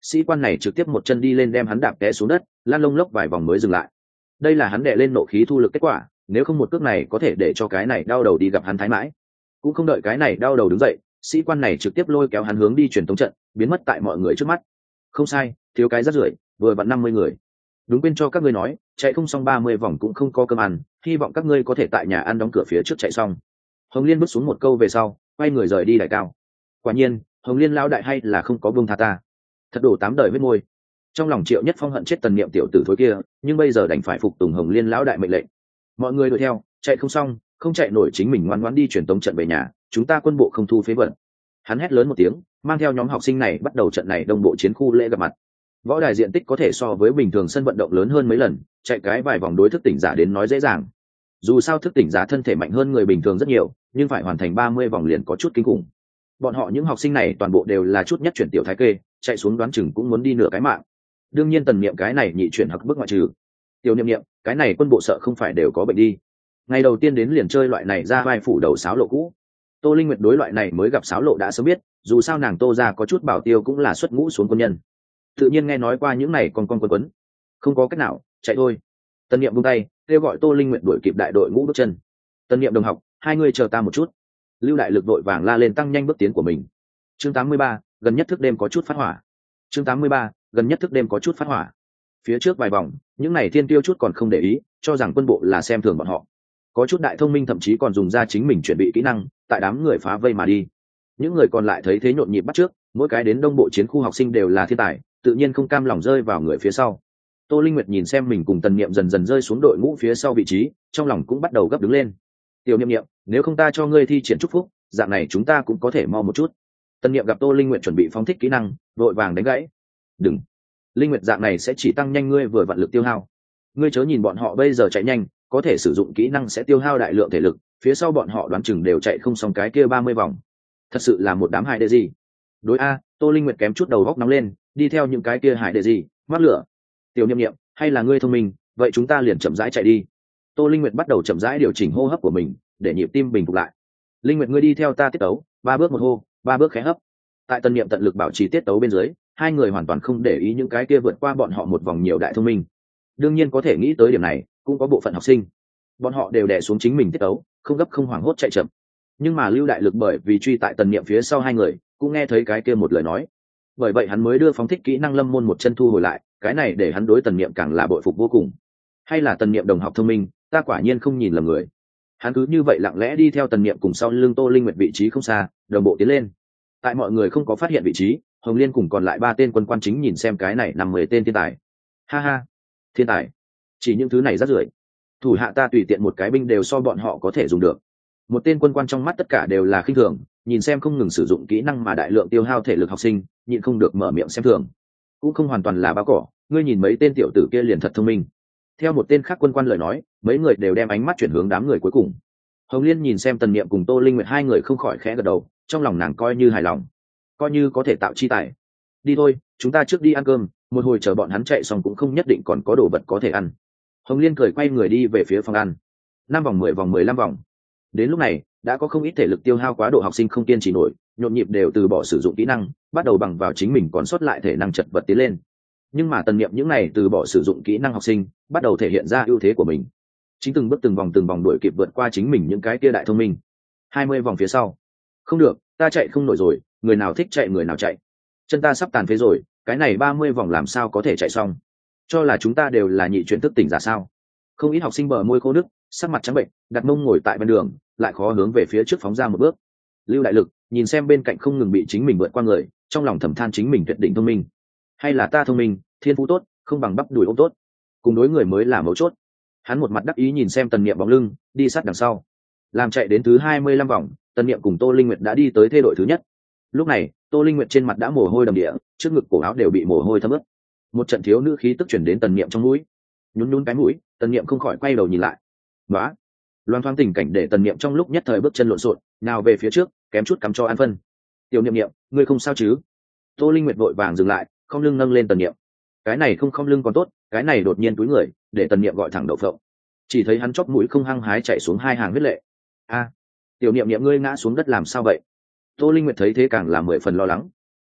sĩ quan này trực tiếp một chân đi lên đem hắn đạp té xuống đất, lan lông lốc vài vòng mới dừng lại. Đây là hắn đệ lên nộ khí thu lực kết quả, nếu không một cước này có thể để cho cái này đau đầu đi gặp hắn thái mãi. Cũng không đợi cái này đau đầu đứng dậy, sĩ quan này trực tiếp lôi kéo hắn hướng đi truyền tống trận, biến mất tại mọi người trước mắt. Không sai, thiếu cái rất rưởi, vừa vặn năm mươi người. Đúng, quên cho các ngươi nói, chạy không xong ba mươi vòng cũng không có cơm ăn, hy vọng các ngươi có thể tại nhà ăn đóng cửa phía trước chạy xong. Hồng Liên bước xuống một câu về sau, quay người rời đi đại cao. Quả nhiên, Hồng Liên lão đại hay là không có buông tha ta. Thật đổ tám đời huyết môi. Trong lòng Triệu Nhất Phong hận chết Tần Niệm tiểu tử thối kia, nhưng bây giờ đành phải phục tùng Hồng Liên lão đại mệnh lệnh. Mọi người đuổi theo, chạy không xong, không chạy nổi chính mình ngoan ngoãn đi truyền tống trận về nhà, chúng ta quân bộ không thu phế vận. Hắn hét lớn một tiếng, mang theo nhóm học sinh này bắt đầu trận này đông bộ chiến khu lễ gặp mặt. Võ đài diện tích có thể so với bình thường sân vận động lớn hơn mấy lần, chạy cái vài vòng đối thức tỉnh giả đến nói dễ dàng. Dù sao thức tỉnh giả thân thể mạnh hơn người bình thường rất nhiều, nhưng phải hoàn thành ba mươi vòng liền có chút kinh khủng. Bọn họ những học sinh này toàn bộ đều là chút nhất chuyển tiểu thái kê, chạy xuống đoán chừng cũng muốn đi nửa cái mạng. Đương nhiên Tần Niệm cái này nhị chuyển học bước ngoại trừ. Tiểu Niệm Niệm, cái này quân bộ sợ không phải đều có bệnh đi. Ngày đầu tiên đến liền chơi loại này ra vai phủ đầu sáo lộ cũ. Tô Linh Nguyệt đối loại này mới gặp sáo lộ đã sớm biết, dù sao nàng Tô gia có chút bảo tiêu cũng là xuất ngũ xuống quân nhân. Tự nhiên nghe nói qua những này còn con quân quấn. Không có cách nào, chạy thôi. Tần Niệm buông tay, kêu gọi Tô Linh Nguyệt đuổi kịp đại đội ngũ bước chân. Tần Niệm đồng học, hai người chờ ta một chút. Lưu Đại Lực đội vàng la lên tăng nhanh bước tiến của mình. Chương tám mươi ba, gần nhất thức đêm có chút phát hỏa. Chương tám mươi ba, gần nhất thức đêm có chút phát hỏa. Phía trước vài vòng, những này thiên tiêu chút còn không để ý, cho rằng quân bộ là xem thường bọn họ. Có chút đại thông minh thậm chí còn dùng ra chính mình chuẩn bị kỹ năng, tại đám người phá vây mà đi. Những người còn lại thấy thế nhộn nhịp bắt trước, mỗi cái đến đông bộ chiến khu học sinh đều là thiên tài, tự nhiên không cam lòng rơi vào người phía sau. Tô Linh Nguyệt nhìn xem mình cùng Tần Niệm dần dần rơi xuống đội ngũ phía sau vị trí, trong lòng cũng bắt đầu gấp đứng lên. Tiểu Niệm Niệm, nếu không ta cho ngươi thi triển chúc phúc, dạng này chúng ta cũng có thể mau một chút. Tần Niệm gặp Tô Linh Nguyệt chuẩn bị phóng thích kỹ năng, vội vàng đánh gãy. Đừng, Linh Nguyệt, dạng này sẽ chỉ tăng nhanh ngươi vừa vặn lực tiêu hao. Ngươi chớ nhìn bọn họ bây giờ chạy nhanh, có thể sử dụng kỹ năng sẽ tiêu hao đại lượng thể lực, phía sau bọn họ đoán chừng đều chạy không xong cái kia ba mươi vòng. Thật sự là một đám hại đệ gì. Đối a, Tô Linh Nguyệt kém chút đầu góc nóng lên, đi theo những cái kia hại đệ gì, mắc lửa. Tiểu Niệm Niệm, hay là ngươi thông minh, vậy chúng ta liền chậm rãi chạy đi. Tô Linh Nguyệt bắt đầu chậm rãi điều chỉnh hô hấp của mình, để nhịp tim bình phục lại. Linh Nguyệt, ngươi đi theo ta tiết tấu, ba bước một hô, ba bước khẽ hấp. Tại Tần Niệm tận lực bảo trì tiết tấu bên dưới, hai người hoàn toàn không để ý những cái kia vượt qua bọn họ một vòng nhiều đại thông minh. Đương nhiên có thể nghĩ tới điểm này, cũng có bộ phận học sinh. Bọn họ đều đè xuống chính mình tiết tấu, không gấp không hoảng hốt chạy chậm. Nhưng mà Lưu Đại Lực bởi vì truy tại Tần Niệm phía sau hai người, cũng nghe thấy cái kia một lời nói. Bởi vậy hắn mới đưa phóng thích kỹ năng Lâm Môn một chân thu hồi lại, cái này để hắn đối Tần Niệm càng là bội phục vô cùng. Hay là Tần Niệm đồng học thông minh, ta quả nhiên không nhìn lầm người. Hắn cứ như vậy lặng lẽ đi theo Tần Niệm cùng sau lưng Tô Linh Nguyệt vị trí không xa, đồng bộ tiến lên. Tại mọi người không có phát hiện vị trí, Hồng Liên cùng còn lại ba tên quân quan chính nhìn xem cái này nằm mười tên thiên tài. Ha ha, thiên tài, chỉ những thứ này rất rưởi. Thủ hạ ta tùy tiện một cái binh đều so bọn họ có thể dùng được. Một tên quân quan trong mắt tất cả đều là khinh thường, nhìn xem không ngừng sử dụng kỹ năng mà đại lượng tiêu hao thể lực học sinh, nhịn không được mở miệng xem thường. Cũng không hoàn toàn là báo cỏ, ngươi nhìn mấy tên tiểu tử kia liền thật thông minh. Theo một tên khác quân quan lời nói, mấy người đều đem ánh mắt chuyển hướng đám người cuối cùng. Hồng Liên nhìn xem Tần Niệm cùng Tô Linh Nguyệt hai người không khỏi khẽ gật đầu, trong lòng nàng coi như hài lòng, coi như có thể tạo chi tài. Đi thôi, chúng ta trước đi ăn cơm, một hồi chờ bọn hắn chạy xong cũng không nhất định còn có đồ vật có thể ăn. Hồng Liên cười quay người đi về phía phòng ăn. Năm vòng, mười vòng, mười lăm vòng. Đến lúc này, đã có không ít thể lực tiêu hao quá độ học sinh không kiên trì nổi, nhộn nhịp đều từ bỏ sử dụng kỹ năng, bắt đầu bằng vào chính mình còn sót lại thể năng chật vật tiến lên. Nhưng mà Tần Niệm những này từ bỏ sử dụng kỹ năng học sinh, bắt đầu thể hiện ra ưu thế của mình. Chính từng bước từng vòng từng vòng đuổi kịp vượt qua chính mình những cái kia đại thông minh. hai mươi vòng phía sau. Không được, ta chạy không nổi rồi, người nào thích chạy người nào chạy. Chân ta sắp tàn phế rồi, cái này ba mươi vòng làm sao có thể chạy xong? Cho là chúng ta đều là nhị chuyển thức tỉnh giả sao? Không ít học sinh bờ môi khô nứt, sắc mặt trắng bệnh, đặt mông ngồi tại bên đường, lại khó hướng về phía trước phóng ra một bước. Lưu Đại Lực nhìn xem bên cạnh không ngừng bị chính mình vượt qua người, trong lòng thầm than chính mình tuyệt đỉnh thông minh. Hay là ta thông minh, thiên phú tốt, không bằng bắp đùi ôm tốt. Cùng đối người mới là mấu chốt. Hắn một mặt đắc ý nhìn xem Tần Niệm bóng lưng, đi sát đằng sau. Làm chạy đến thứ hai mươi lăm vòng, Tần Niệm cùng Tô Linh Nguyệt đã đi tới thê đội thứ nhất. Lúc này, Tô Linh Nguyệt trên mặt đã mồ hôi đầm địa, trước ngực cổ áo đều bị mồ hôi thấm ướt. Một trận thiếu nữ khí tức chuyển đến Tần Niệm trong mũi. Nhún nhún cái mũi, Tần Niệm không khỏi quay đầu nhìn lại. Đó, loan thoáng tình cảnh để Tần Niệm trong lúc nhất thời bước chân lộn xộn, nào về phía trước, kém chút cắm cho ăn phân. Tiểu Niệm Niệm, ngươi không sao chứ? Tô Linh Nguyệt vội vàng dừng lại, không lưng nâng lên Tần Niệm. Cái này không không lưng còn tốt, cái này đột nhiên túi người, để Tần Niệm gọi thẳng đậu phộng. Chỉ thấy hắn chóp mũi không hăng hái chảy xuống hai hàng huyết lệ. A, Tiểu Niệm Niệm, ngươi ngã xuống đất làm sao vậy? Tô Linh Nguyệt thấy thế càng là mười phần lo lắng.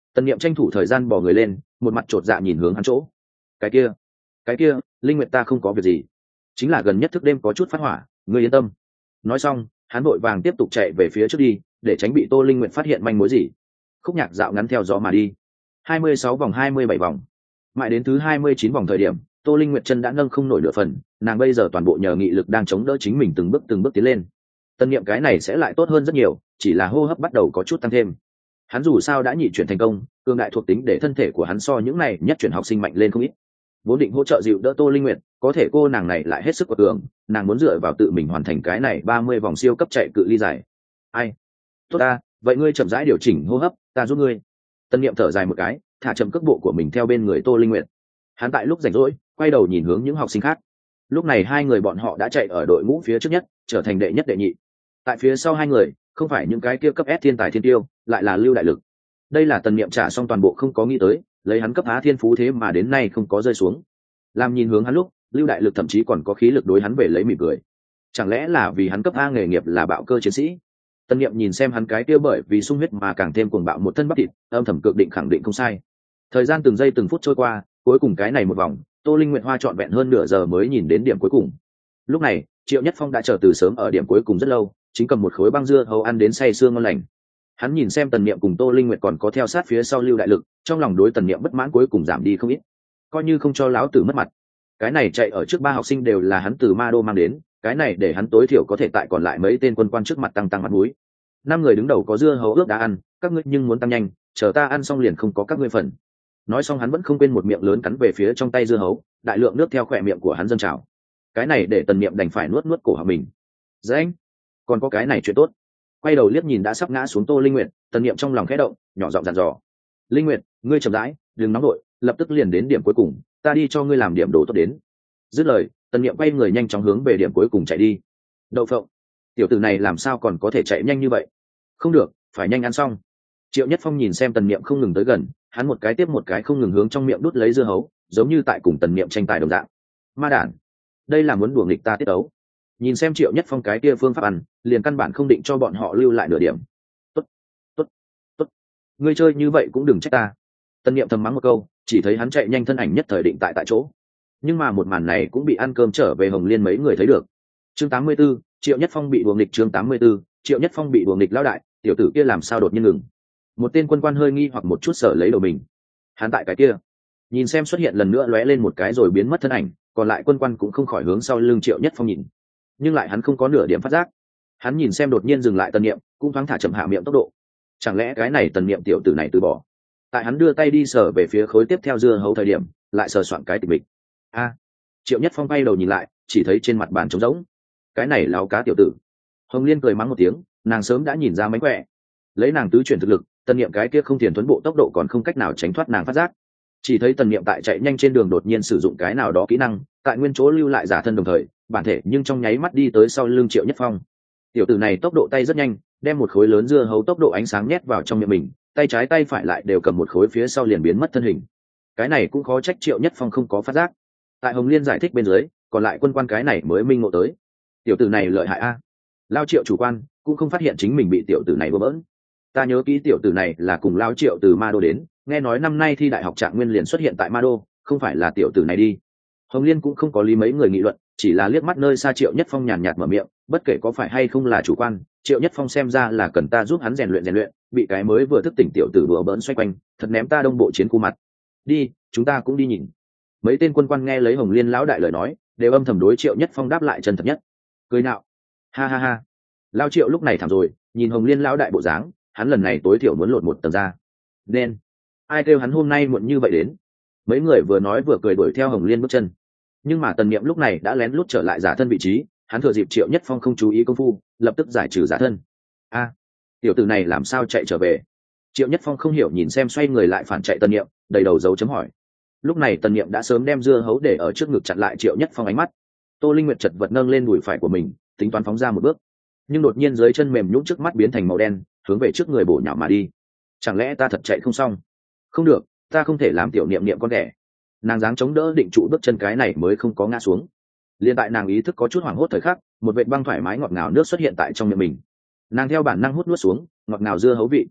Tần Niệm tranh thủ thời gian bò người lên, một mặt chột dạ nhìn hướng hắn chỗ. Cái kia, cái kia, Linh Nguyệt ta không có việc gì, chính là gần nhất thức đêm có chút phát hỏa, ngươi yên tâm. Nói xong, hắn vội vàng tiếp tục chạy về phía trước đi, để tránh bị Tô Linh Nguyệt phát hiện manh mối gì. Khúc nhạc dạo ngắn theo gió mà đi. hai mươi sáu vòng hai mươi bảy vòng. Mãi đến thứ hai mươi chín vòng thời điểm, Tô Linh Nguyệt chân đã nâng không nổi nửa phần, nàng bây giờ toàn bộ nhờ nghị lực đang chống đỡ chính mình từng bước từng bước tiến lên. Tân Niệm cái này sẽ lại tốt hơn rất nhiều, chỉ là hô hấp bắt đầu có chút tăng thêm. Hắn dù sao đã nhị chuyển thành công, cường đại thuộc tính để thân thể của hắn so những này nhất chuyển học sinh mạnh lên không ít. Vốn định hỗ trợ dịu đỡ Tô Linh Nguyệt, có thể cô nàng này lại hết sức quật cường, nàng muốn dựa vào tự mình hoàn thành cái này ba mươi vòng siêu cấp chạy cự ly dài. Ai? Tốt ta, vậy ngươi chậm rãi điều chỉnh hô hấp, ta giúp ngươi. Tân Niệm thở dài một cái, thả chậm cước bộ của mình theo bên người Tô Linh Nguyệt. Hắn tại lúc rảnh rỗi, quay đầu nhìn hướng những học sinh khác. Lúc này hai người bọn họ đã chạy ở đội ngũ phía trước nhất, trở thành đệ nhất đệ nhị. Tại phía sau hai người, không phải những cái kia cấp S thiên tài thiên tiêu, lại là Lưu Đại Lực. Đây là Tần Niệm trả xong toàn bộ không có nghĩ tới, lấy hắn cấp Á thiên phú thế mà đến nay không có rơi xuống. Làm nhìn hướng hắn lúc, Lưu Đại Lực thậm chí còn có khí lực đối hắn về lấy mỉm cười. Chẳng lẽ là vì hắn cấp A nghề nghiệp là bạo cơ chiến sĩ? Tần Niệm nhìn xem hắn cái kia bởi vì sung huyết mà càng thêm cuồng bạo một thân bắp thịt, âm thầm cực định khẳng định không sai. Thời gian từng giây từng phút trôi qua, cuối cùng cái này một vòng, Tô Linh Nguyệt Hoa trọn vẹn hơn nửa giờ mới nhìn đến điểm cuối cùng. Lúc này, Triệu Nhất Phong đã chờ từ sớm ở điểm cuối cùng rất lâu, chính cầm một khối băng dưa hấu ăn đến say sưa ngon lành. Hắn nhìn xem Tần Niệm cùng Tô Linh Nguyệt còn có theo sát phía sau Lưu Đại Lực, trong lòng đối Tần Niệm bất mãn cuối cùng giảm đi không ít. Coi như không cho lão tử mất mặt. Cái này chạy ở trước ba học sinh đều là hắn từ Ma Đô mang đến, cái này để hắn tối thiểu có thể tại còn lại mấy tên quân quan trước mặt tăng tăng mặt mũi. Năm người đứng đầu có dưa hấu ướp đã ăn, các ngươi nhưng muốn tăng nhanh, chờ ta ăn xong liền không có các ngươi phần. Nói xong hắn vẫn không quên một miệng lớn cắn về phía trong tay dưa hấu, đại lượng nước theo khỏe miệng của hắn dâng trào. Cái này để Tần Niệm đành phải nuốt nuốt cổ họng mình. Dễ anh, còn có cái này chuyện tốt. Quay đầu liếc nhìn đã sắp ngã xuống Tô Linh Nguyệt, Tần Niệm trong lòng khẽ động, nhỏ giọng dặn dò: Linh Nguyệt, ngươi chậm rãi, đừng nóng đội, lập tức liền đến điểm cuối cùng, ta đi cho ngươi làm điểm đồ tốt đến. Dứt lời, Tần Niệm quay người nhanh chóng hướng về điểm cuối cùng chạy đi. Đậu phộng, tiểu tử này làm sao còn có thể chạy nhanh như vậy? Không được, phải nhanh ăn xong. Triệu Nhất Phong nhìn xem Tần Niệm không ngừng tới gần, hắn một cái tiếp một cái không ngừng hướng trong miệng đút lấy dưa hấu, giống như tại cùng Tần Niệm tranh tài đồng dạng. Ma đản, đây là muốn đùa nghịch ta tiết tấu. Nhìn xem Triệu Nhất Phong cái kia phương pháp ăn, liền căn bản không định cho bọn họ lưu lại nửa điểm. Tốt, tốt, tốt, ngươi chơi như vậy cũng đừng trách ta. Tần Niệm thầm mắng một câu, chỉ thấy hắn chạy nhanh thân ảnh nhất thời định tại tại chỗ. Nhưng mà một màn này cũng bị ăn cơm trở về Hồng Liên mấy người thấy được. Chương tám mươi 84, Triệu Nhất Phong bị đùa nghịch. Chương tám mươi 84, Triệu Nhất Phong bị đùa nghịch. Lão đại, tiểu tử kia làm sao đột nhiên ngừng? Một tên quân quan hơi nghi hoặc một chút sở lấy đầu mình. Hắn tại cái kia, nhìn xem xuất hiện lần nữa lóe lên một cái rồi biến mất thân ảnh, còn lại quân quan cũng không khỏi hướng sau lưng Triệu Nhất Phong nhìn, nhưng lại hắn không có nửa điểm phát giác. Hắn nhìn xem đột nhiên dừng lại Tần Niệm, cũng thoáng thả chậm hạ miệng tốc độ. Chẳng lẽ cái này Tần Niệm tiểu tử này từ bỏ? Tại hắn đưa tay đi sờ về phía khối tiếp theo dưa hấu thời điểm, lại sờ soạn cái tịch mịch. A! Triệu Nhất Phong bay đầu nhìn lại, chỉ thấy trên mặt bàn trống rỗng. Cái này láo cá tiểu tử. Hồng Liên cười mắng một tiếng, nàng sớm đã nhìn ra mánh khỏe. Lấy nàng tứ chuyển thực lực, Tần Niệm cái kia không tiền tuấn bộ tốc độ còn không cách nào tránh thoát nàng phát giác. Chỉ thấy Tần Niệm tại chạy nhanh trên đường đột nhiên sử dụng cái nào đó kỹ năng, tại nguyên chỗ lưu lại giả thân đồng thời, bản thể nhưng trong nháy mắt đi tới sau lưng Triệu Nhất Phong. Tiểu tử này tốc độ tay rất nhanh, đem một khối lớn dưa hấu tốc độ ánh sáng nhét vào trong miệng mình, tay trái tay phải lại đều cầm một khối phía sau liền biến mất thân hình. Cái này cũng khó trách Triệu Nhất Phong không có phát giác. Tại Hồng Liên giải thích bên dưới, còn lại quân quan cái này mới minh ngộ tới. Tiểu tử này lợi hại a. Lao Triệu chủ quan cũng không phát hiện chính mình bị tiểu tử này bỡ bỡn. Ta nhớ kỹ tiểu tử này là cùng Lao Triệu từ Ma Đô đến, nghe nói năm nay thi đại học Trạng Nguyên liền xuất hiện tại Ma Đô, không phải là tiểu tử này đi. Hồng Liên cũng không có lý mấy người nghị luận, chỉ là liếc mắt nơi xa Triệu Nhất Phong nhàn nhạt mở miệng, bất kể có phải hay không là chủ quan, Triệu Nhất Phong xem ra là cần ta giúp hắn rèn luyện rèn luyện, bị cái mới vừa thức tỉnh tiểu tử đùa bỡn xoay quanh, thật ném ta đông bộ chiến khu mặt. Đi, chúng ta cũng đi nhìn. Mấy tên quân quan nghe lấy Hồng Liên lão đại lời nói, đều âm thầm đối Triệu Nhất Phong đáp lại chân thật nhất. Cười nạo, ha ha ha. Lao Triệu lúc này thảm rồi, nhìn Hồng Liên lão đại bộ dáng, hắn lần này tối thiểu muốn lột một tầng ra. Nên, ai kêu hắn hôm nay muộn như vậy đến? Mấy người vừa nói vừa cười đuổi theo Hồng Liên bước chân. Nhưng mà Tần Niệm lúc này đã lén lút trở lại giả thân vị trí, hắn thừa dịp Triệu Nhất Phong không chú ý công phu, lập tức giải trừ giả thân. A, tiểu tử này làm sao chạy trở về? Triệu Nhất Phong không hiểu nhìn xem xoay người lại phản chạy Tần Niệm, đầy đầu dấu chấm hỏi. Lúc này Tần Niệm đã sớm đem dưa hấu để ở trước ngực chặn lại Triệu Nhất Phong ánh mắt. Tô Linh Nguyệt chật vật nâng lên đùi phải của mình, tính toán phóng ra một bước, nhưng đột nhiên dưới chân mềm nhũn trước mắt biến thành màu đen, hướng về trước người bổ nhào mà đi. Chẳng lẽ ta thật chạy không xong? Không được, ta không thể làm tiểu Niệm Niệm con đẻ. Nàng dáng chống đỡ định trụ bước chân cái này mới không có ngã xuống. Liên tại nàng ý thức có chút hoảng hốt thời khắc, một vệt băng thoải mái ngọt ngào nước xuất hiện tại trong miệng mình. Nàng theo bản năng hút nuốt xuống, ngọt ngào dưa hấu vị.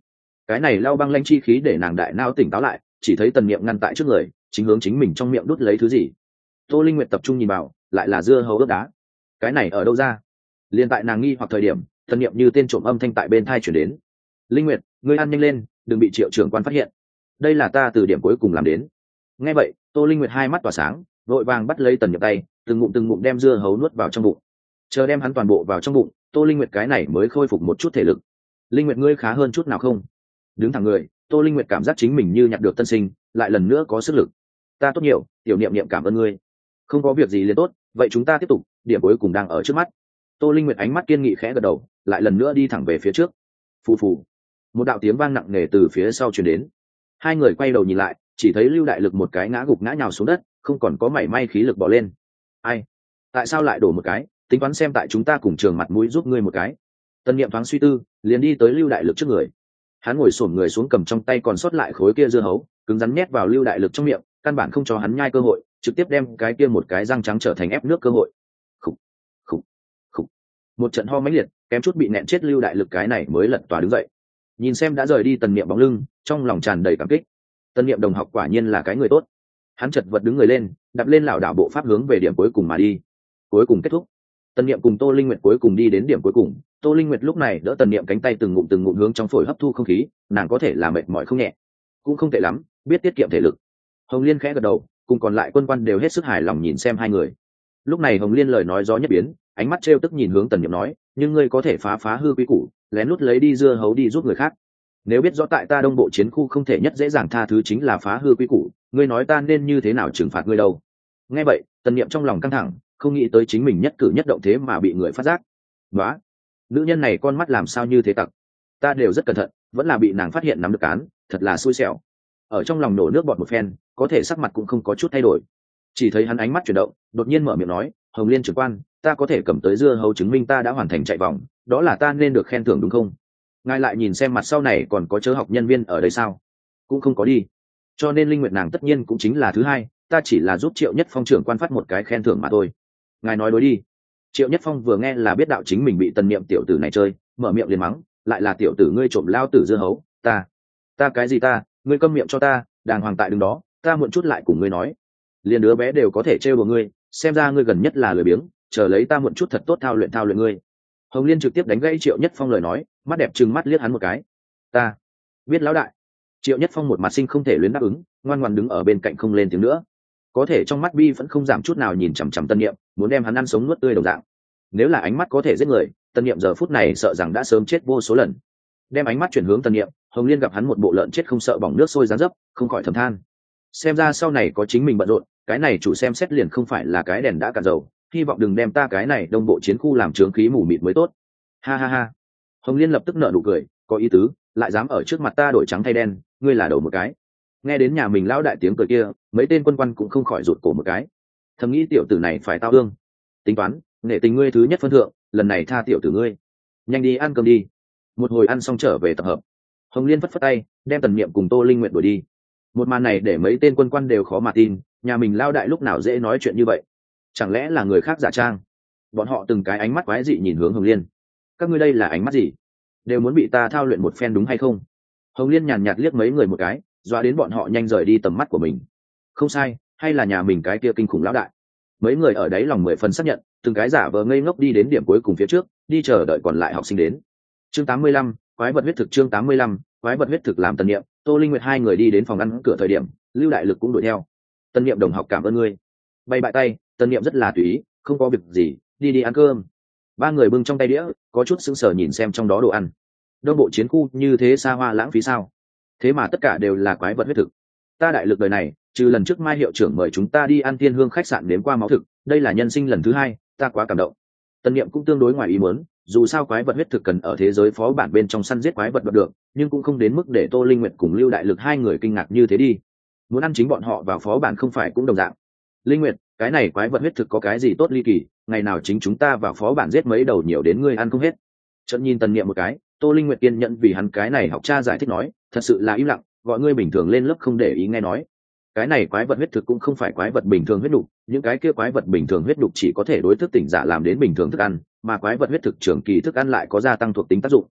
cái này lau băng lanh chi khí để nàng đại não tỉnh táo lại, chỉ thấy tần niệm ngăn tại trước người, chính hướng chính mình trong miệng đút lấy thứ gì. Tô Linh Nguyệt tập trung nhìn vào, lại là dưa hấu ướp đá. Cái này ở đâu ra? Liên tại nàng nghi hoặc thời điểm, tần niệm như tên trộm âm thanh tại bên thai chuyển đến. Linh Nguyệt, ngươi ăn nhanh lên, đừng bị Triệu trưởng quan phát hiện. Đây là ta từ điểm cuối cùng làm đến. Nghe vậy, Tô Linh Nguyệt hai mắt tỏa sáng, vội vàng bắt lấy tần niệm tay, từng ngụm từng ngụm đem dưa hấu nuốt vào trong bụng. Chờ đem hắn toàn bộ vào trong bụng, Tô Linh Nguyệt cái này mới khôi phục một chút thể lực. Linh Nguyệt ngươi khá hơn chút nào không? Đứng thẳng người, Tô Linh Nguyệt cảm giác chính mình như nhặt được tân sinh, lại lần nữa có sức lực. Ta tốt nhiều, tiểu niệm niệm cảm ơn ngươi. Không có việc gì liền tốt, vậy chúng ta tiếp tục, điểm cuối cùng đang ở trước mắt. Tô Linh Nguyệt ánh mắt kiên nghị khẽ gật đầu, lại lần nữa đi thẳng về phía trước. Phù phù, một đạo tiếng vang nặng nề từ phía sau truyền đến. Hai người quay đầu nhìn lại, chỉ thấy Lưu Đại Lực một cái ngã gục ngã nhào xuống đất, không còn có mảy may khí lực bò lên. Ai? Tại sao lại đổ một cái? Tính toán xem tại chúng ta cùng trường mặt mũi giúp ngươi một cái. Tân Niệm thoáng suy tư, liền đi tới Lưu Đại Lực trước người. Hắn ngồi xổm người xuống cầm trong tay còn sót lại khối kia dưa hấu, cứng rắn nhét vào Lưu Đại Lực trong miệng, căn bản không cho hắn nhai cơ hội, trực tiếp đem cái kia một cái răng trắng trở thành ép nước cơ hội. Khục, khục, khục. Một trận ho mãnh liệt, kém chút bị nẹn chết Lưu Đại Lực cái này mới lật tòa đứng dậy. Nhìn xem đã rời đi Tần Niệm bóng lưng, trong lòng tràn đầy cảm kích. Tần Niệm đồng học quả nhiên là cái người tốt. Hắn chật vật đứng người lên, đạp lên lảo đảo bộ pháp hướng về điểm cuối cùng mà đi. Cuối cùng kết thúc. Tần Niệm cùng Tô Linh Nguyệt cuối cùng đi đến điểm cuối cùng. Tô Linh Nguyệt lúc này đỡ Tần Niệm cánh tay từng ngụm từng ngụm hướng trong phổi hấp thu không khí, nàng có thể là mệt mỏi không nhẹ, cũng không tệ lắm, biết tiết kiệm thể lực. Hồng Liên khẽ gật đầu, cùng còn lại quân quan đều hết sức hài lòng nhìn xem hai người. Lúc này Hồng Liên lời nói gió nhất biến, ánh mắt trêu tức nhìn hướng Tần Niệm nói, nhưng ngươi có thể phá phá hư quý củ, lén lút lấy đi dưa hấu đi giúp người khác. Nếu biết rõ tại ta Đông Bộ chiến khu không thể nhất dễ dàng tha thứ chính là phá hư quý củ, ngươi nói ta nên như thế nào trừng phạt ngươi đâu? Nghe vậy, Tần Niệm trong lòng căng thẳng, không nghĩ tới chính mình nhất cử nhất động thế mà bị người phát giác. Nóa, nữ nhân này con mắt làm sao như thế tặc? Ta đều rất cẩn thận, vẫn là bị nàng phát hiện nắm được cán, thật là xui xẻo. Ở trong lòng nổ nước bọt một phen, có thể sắc mặt cũng không có chút thay đổi. Chỉ thấy hắn ánh mắt chuyển động, đột nhiên mở miệng nói, Hồng Liên trưởng quan, ta có thể cầm tới dưa hấu chứng minh ta đã hoàn thành chạy vòng, đó là ta nên được khen thưởng đúng không? Ngài lại nhìn xem mặt sau này còn có chớ học nhân viên ở đây sao? Cũng không có đi. Cho nên Linh Nguyệt nàng tất nhiên cũng chính là thứ hai, ta chỉ là giúp Triệu Nhất Phong trưởng quan phát một cái khen thưởng mà thôi. Ngài nói đối đi. Triệu Nhất Phong vừa nghe là biết đạo chính mình bị Tần Niệm tiểu tử này chơi, mở miệng liền mắng, lại là tiểu tử ngươi trộm lao tử dưa hấu, ta, ta cái gì ta, ngươi câm miệng cho ta, đàng hoàng tại đứng đó, ta muộn chút lại cùng ngươi nói. Liền đứa bé đều có thể trêu đùa ngươi, xem ra ngươi gần nhất là lười biếng, chờ lấy ta muộn chút thật tốt thao luyện thao luyện ngươi. Hồng Liên trực tiếp đánh gãy Triệu Nhất Phong lời nói, mắt đẹp trừng mắt liếc hắn một cái. Ta biết lão đại. Triệu Nhất Phong một mặt sinh không thể luyến đáp ứng, ngoan ngoãn đứng ở bên cạnh không lên tiếng nữa. Có thể trong mắt Bi vẫn không giảm chút nào nhìn chằm chằm Tân Niệm, muốn đem hắn ăn sống nuốt tươi đồng dạng. Nếu là ánh mắt có thể giết người, Tân Niệm giờ phút này sợ rằng đã sớm chết vô số lần. Đem ánh mắt chuyển hướng Tân Niệm, Hồng Liên gặp hắn một bộ lợn chết không sợ bỏng nước sôi dáng dấp, không khỏi thầm than. Xem ra sau này có chính mình bận rộn, cái này chủ xem xét liền không phải là cái đèn đã cạn dầu, hy vọng đừng đem ta cái này Đông Bộ chiến khu làm chướng khí mù mịt mới tốt. Ha ha ha. Hồng Liên lập tức nở nụ cười, có ý tứ, lại dám ở trước mặt ta đổi trắng thay đen, ngươi là đầu một cái. Nghe đến nhà mình lão đại tiếng cười kia, mấy tên quân quan cũng không khỏi rụt cổ một cái. Thầm nghĩ tiểu tử này phải tao ương. Tính toán, nể tình ngươi thứ nhất phân thượng, lần này tha tiểu tử ngươi. Nhanh đi ăn cơm đi. Một hồi ăn xong trở về tập hợp. Hồng Liên phất phất tay, đem Tần Niệm cùng Tô Linh Nguyệt đuổi đi. Một màn này để mấy tên quân quan đều khó mà tin, nhà mình lão đại lúc nào dễ nói chuyện như vậy? Chẳng lẽ là người khác giả trang? Bọn họ từng cái ánh mắt quái dị nhìn hướng Hồng Liên. Các ngươi đây là ánh mắt gì? Đều muốn bị ta thao luyện một phen đúng hay không? Hồng Liên nhàn nhạt liếc mấy người một cái, dọa đến bọn họ nhanh rời đi tầm mắt của mình. Không sai, hay là nhà mình cái kia kinh khủng lão đại. Mấy người ở đấy lòng mười phần xác nhận, từng cái giả vờ ngây ngốc đi đến điểm cuối cùng phía trước, đi chờ đợi còn lại học sinh đến. Chương tám mươi lăm, quái vật huyết thực. Chương tám mươi lăm, quái vật huyết thực. Làm Tần Niệm, Tô Linh Nguyệt hai người đi đến phòng ăn cửa thời điểm, Lưu Đại Lực cũng đuổi theo. Tần Niệm đồng học cảm ơn ngươi. Bay bại tay, Tần Niệm rất là tùy ý, không có việc gì, đi đi ăn cơm. Ba người bưng trong tay đĩa, có chút sững sờ nhìn xem trong đó đồ ăn. Đông Bộ chiến khu như thế xa hoa lãng phí sao? Thế mà tất cả đều là quái vật huyết thực. Ta Đại Lực đời này, trừ lần trước Mai hiệu trưởng mời chúng ta đi ăn Thiên Hương khách sạn nếm qua máu thực, đây là nhân sinh lần thứ hai, ta quá cảm động. Tần Niệm cũng tương đối ngoài ý muốn, dù sao quái vật huyết thực cần ở thế giới phó bản bên trong săn giết quái vật đoạt được, nhưng cũng không đến mức để Tô Linh Nguyệt cùng Lưu Đại Lực hai người kinh ngạc như thế đi. Muốn ăn chính bọn họ vào phó bản không phải cũng đồng dạng. Linh Nguyệt, cái này quái vật huyết thực có cái gì tốt ly kỳ, ngày nào chính chúng ta vào phó bản giết mấy đầu nhiều đến ngươi ăn không hết. Chợt nhìn Tần Niệm một cái, Tô Linh Nguyệt kiên nhẫn vì hắn cái này học cha giải thích nói, thật sự là im lặng, gọi ngươi bình thường lên lớp không để ý nghe nói. Cái này quái vật huyết thực cũng không phải quái vật bình thường huyết đục, những cái kia quái vật bình thường huyết đục chỉ có thể đối thức tỉnh giả làm đến bình thường thức ăn, mà quái vật huyết thực trưởng kỳ thức ăn lại có gia tăng thuộc tính tác dụng.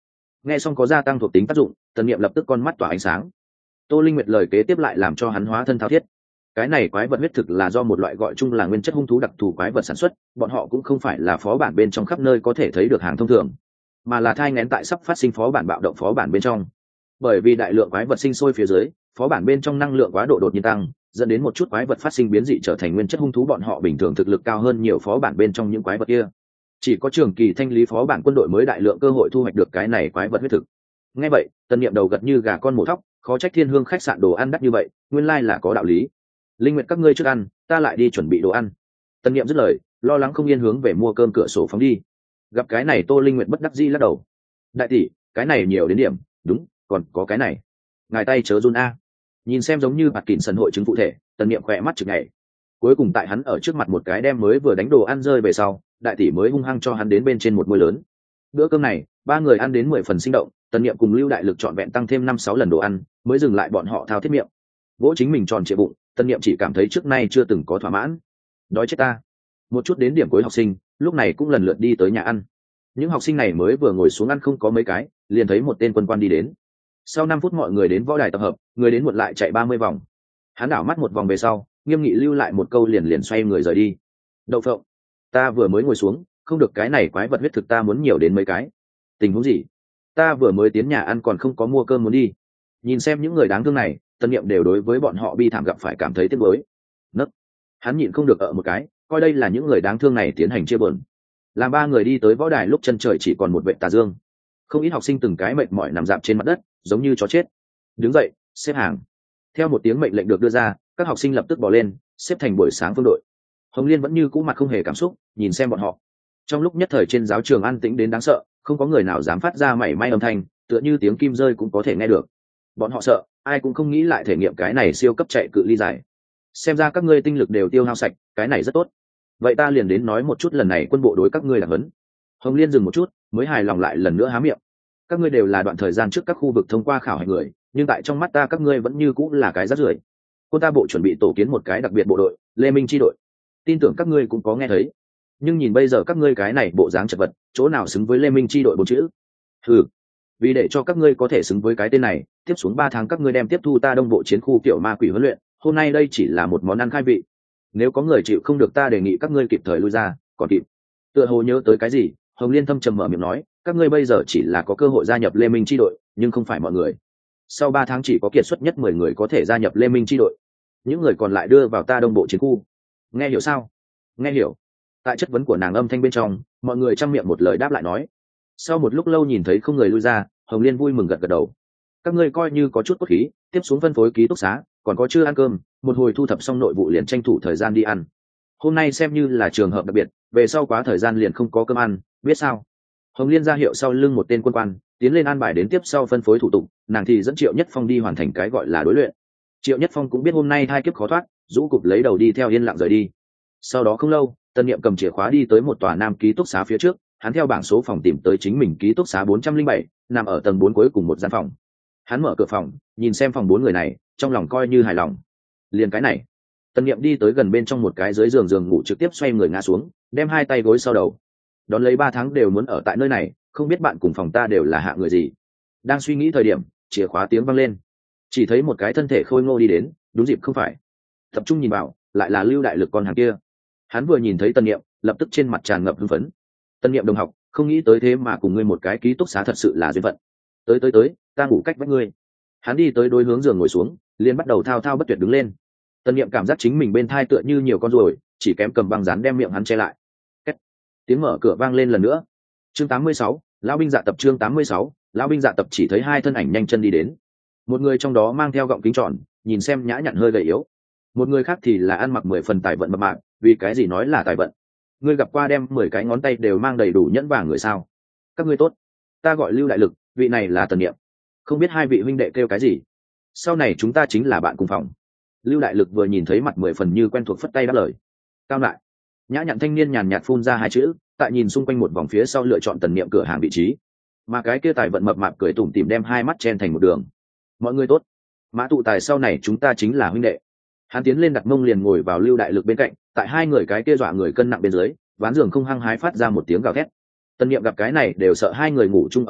Nghe xong có gia tăng thuộc tính tác dụng, tần niệm lập tức con mắt tỏa ánh sáng. Tô Linh Nguyệt lời kế tiếp lại làm cho hắn hóa thân thao thiết. Cái này quái vật huyết thực là do một loại gọi chung là nguyên chất hung thú đặc thù quái vật sản xuất, bọn họ cũng không phải là phó bản bên trong khắp nơi có thể thấy được hàng thông thường, mà là thai nghén tại sắp phát sinh phó bản bạo động phó bản bên trong. Bởi vì đại lượng quái vật sinh sôi phía dưới, phó bản bên trong năng lượng quá độ đột nhiên tăng, dẫn đến một chút quái vật phát sinh biến dị trở thành nguyên chất hung thú, bọn họ bình thường thực lực cao hơn nhiều phó bản bên trong những quái vật kia. Chỉ có trường kỳ thanh lý phó bản quân đội mới đại lượng cơ hội thu hoạch được cái này quái vật huyết thực. Nghe vậy, Tần Niệm đầu gật như gà con mổ thóc, khó trách Thiên Hương khách sạn đồ ăn đắt như vậy, nguyên lai là có đạo lý. Linh Nguyệt các ngươi trước ăn, ta lại đi chuẩn bị đồ ăn. Tần Niệm dứt lời, lo lắng không yên hướng về mua cơm cửa sổ phóng đi. Gặp cái này Tô Linh Nguyệt bất đắc dĩ lắc đầu. Đại tỷ, cái này nhiều đến điểm, đúng, còn có cái này. Ngài tay chớ run a. Nhìn xem giống như bạt kỉnh sần hội chứng phụ thể, Tần Niệm khỏe mắt chực nhảy. Cuối cùng tại hắn ở trước mặt một cái đem mới vừa đánh đồ ăn rơi về sau, đại tỷ mới hung hăng cho hắn đến bên trên một muôi lớn. Bữa cơm này, ba người ăn đến mười phần sinh động, Tần Niệm cùng Lưu Đại Lực trọn vẹn tăng thêm năm sáu lần đồ ăn, mới dừng lại bọn họ thao thiết miệng. Vỗ chính mình tròn trịa bụng, Tần Niệm chỉ cảm thấy trước nay chưa từng có thỏa mãn. Đói chết ta. Một chút đến điểm cuối học sinh, lúc này cũng lần lượt đi tới nhà ăn. Những học sinh này mới vừa ngồi xuống ăn không có mấy cái, liền thấy một tên quân quan đi đến. Sau năm phút mọi người đến võ đài tập hợp, người đến muộn lại chạy ba mươi vòng. Hắn đảo mắt một vòng về sau, nghiêm nghị lưu lại một câu liền liền xoay người rời đi. Đậu phộng, ta vừa mới ngồi xuống, không được cái này quái vật huyết thực ta muốn nhiều đến mấy cái. Tình huống gì? Ta vừa mới tiến nhà ăn còn không có mua cơm muốn đi. Nhìn xem những người đáng thương này, Tần Niệm đều đối với bọn họ bi thảm gặp phải cảm thấy tiếc nuối. Nấc, hắn nhịn không được ở một cái, coi đây là những người đáng thương này tiến hành chia buồn. Làm ba người đi tới võ đài lúc chân trời chỉ còn một vệt tà dương. Không ít học sinh từng cái mệt mỏi nằm dạp trên mặt đất, giống như chó chết. Đứng dậy, xếp hàng. Theo một tiếng mệnh lệnh được đưa ra, các học sinh lập tức bỏ lên, xếp thành buổi sáng phương đội. Hồng Liên vẫn như cũ mặt không hề cảm xúc, nhìn xem bọn họ. Trong lúc nhất thời trên giáo trường an tĩnh đến đáng sợ, không có người nào dám phát ra mảy may âm thanh, tựa như tiếng kim rơi cũng có thể nghe được. Bọn họ sợ, ai cũng không nghĩ lại thể nghiệm cái này siêu cấp chạy cự ly dài. Xem ra các ngươi tinh lực đều tiêu hao sạch, cái này rất tốt. Vậy ta liền đến nói một chút lần này quân bộ đối các ngươi là vấn. Hồng Liên dừng một chút, mới hài lòng lại lần nữa há miệng. Các ngươi đều là đoạn thời gian trước các khu vực thông qua khảo hạch người, nhưng tại trong mắt ta các ngươi vẫn như cũng là cái rác rưởi. Quân ta bộ chuẩn bị tổ kiến một cái đặc biệt bộ đội, Lê Minh chi đội. Tin tưởng các ngươi cũng có nghe thấy. Nhưng nhìn bây giờ các ngươi cái này bộ dáng chật vật, chỗ nào xứng với Lê Minh chi đội bốn chữ? Ừ, vì để cho các ngươi có thể xứng với cái tên này, tiếp xuống ba tháng các ngươi đem tiếp thu ta đông bộ chiến khu kiểu ma quỷ huấn luyện, hôm nay đây chỉ là một món ăn khai vị. Nếu có người chịu không được ta đề nghị các ngươi kịp thời lui ra, còn kịp. Tựa hồ nhớ tới cái gì, Hồng Liên thâm trầm mở miệng nói, các ngươi bây giờ chỉ là có cơ hội gia nhập Lê Minh chi đội, nhưng không phải mọi người. Sau ba tháng chỉ có kiệt xuất nhất mười người có thể gia nhập Lê Minh chi đội. Những người còn lại đưa vào ta đông bộ chiến khu. Nghe hiểu sao? Nghe hiểu. Tại chất vấn của nàng âm thanh bên trong, mọi người chăm miệng một lời đáp lại nói. Sau một lúc lâu nhìn thấy không người lui ra, Hồng Liên vui mừng gật gật đầu. Các ngươi coi như có chút cốt khí, tiếp xuống phân phối ký túc xá, còn có chưa ăn cơm, một hồi thu thập xong nội vụ liền tranh thủ thời gian đi ăn. Hôm nay xem như là trường hợp đặc biệt, về sau quá thời gian liền không có cơm ăn, biết sao? Hồng Liên ra hiệu sau lưng một tên quân quan, tiến lên an bài đến tiếp sau phân phối thủ tục, nàng thì dẫn Triệu Nhất Phong đi hoàn thành cái gọi là đối luyện. Triệu Nhất Phong cũng biết hôm nay hai kiếp khó thoát, rũ cụp lấy đầu đi theo yên lặng rời đi. Sau đó không lâu, Tân Niệm cầm chìa khóa đi tới một tòa nam ký túc xá phía trước, hắn theo bảng số phòng tìm tới chính mình ký túc xá bốn trăm linh bảy, nằm ở tầng bốn cuối cùng một gian phòng. Hắn mở cửa phòng, nhìn xem phòng bốn người này, trong lòng coi như hài lòng. Liền cái này, Tân Niệm đi tới gần bên trong một cái dưới giường giường ngủ, trực tiếp xoay người ngã xuống, đem hai tay gối sau đầu. Đón lấy ba tháng đều muốn ở tại nơi này, không biết bạn cùng phòng ta đều là hạ người gì. Đang suy nghĩ thời điểm, chìa khóa tiếng vang lên, chỉ thấy một cái thân thể khôi ngô đi đến, đúng dịp không phải. Tập trung nhìn vào, lại là Lưu Đại Lực con hàng kia. Hắn vừa nhìn thấy Tân Niệm, lập tức trên mặt tràn ngập hưng phấn. Tân Niệm đồng học, không nghĩ tới thế mà cùng ngươi một cái ký túc xá, thật sự là duyên phận. Tới tới tới, ta ngủ cách vách ngươi. Hắn đi tới đối hướng giường ngồi xuống, liền bắt đầu thao thao bất tuyệt đứng lên. Tân Niệm cảm giác chính mình bên thai tựa như nhiều con ruồi, chỉ kém cầm băng dán đem miệng hắn che lại. Kết. Tiếng mở cửa vang lên lần nữa. Chương tám mươi sáu, lão binh dạ tập. Chương tám mươi sáu, lão binh dạ tập. Chỉ thấy hai thân ảnh nhanh chân đi đến. Một người trong đó mang theo gọng kính tròn, nhìn xem nhã nhặn hơi gầy yếu. Một người khác thì là ăn mặc mười phần tài vận mập mạp, vì cái gì nói là tài vận? Ngươi gặp qua đem mười cái ngón tay đều mang đầy đủ nhẫn vàng người sao? Các ngươi tốt, ta gọi Lưu Đại Lực, vị này là Tần Niệm. Không biết hai vị huynh đệ kêu cái gì? Sau này chúng ta chính là bạn cùng phòng. Lưu Đại Lực vừa nhìn thấy mặt mười phần như quen thuộc, phất tay đáp lời. Cao lại, nhã nhặn thanh niên nhàn nhạt phun ra hai chữ, tại nhìn xung quanh một vòng phía sau lựa chọn Tần Niệm cửa hàng vị trí. Mà cái kia tài vận mập mạp cười tủm tỉm đem hai mắt chen thành một đường. Mọi người tốt, Mã tụ tài, sau này chúng ta chính là huynh đệ. Hắn tiến lên đặt mông liền ngồi vào Lưu Đại Lực bên cạnh, tại hai người cái kia dọa người cân nặng bên dưới, ván giường không hăng hái phát ra một tiếng gào thét. Tân Niệm gặp cái này đều sợ hai người ngủ chung ở mặt,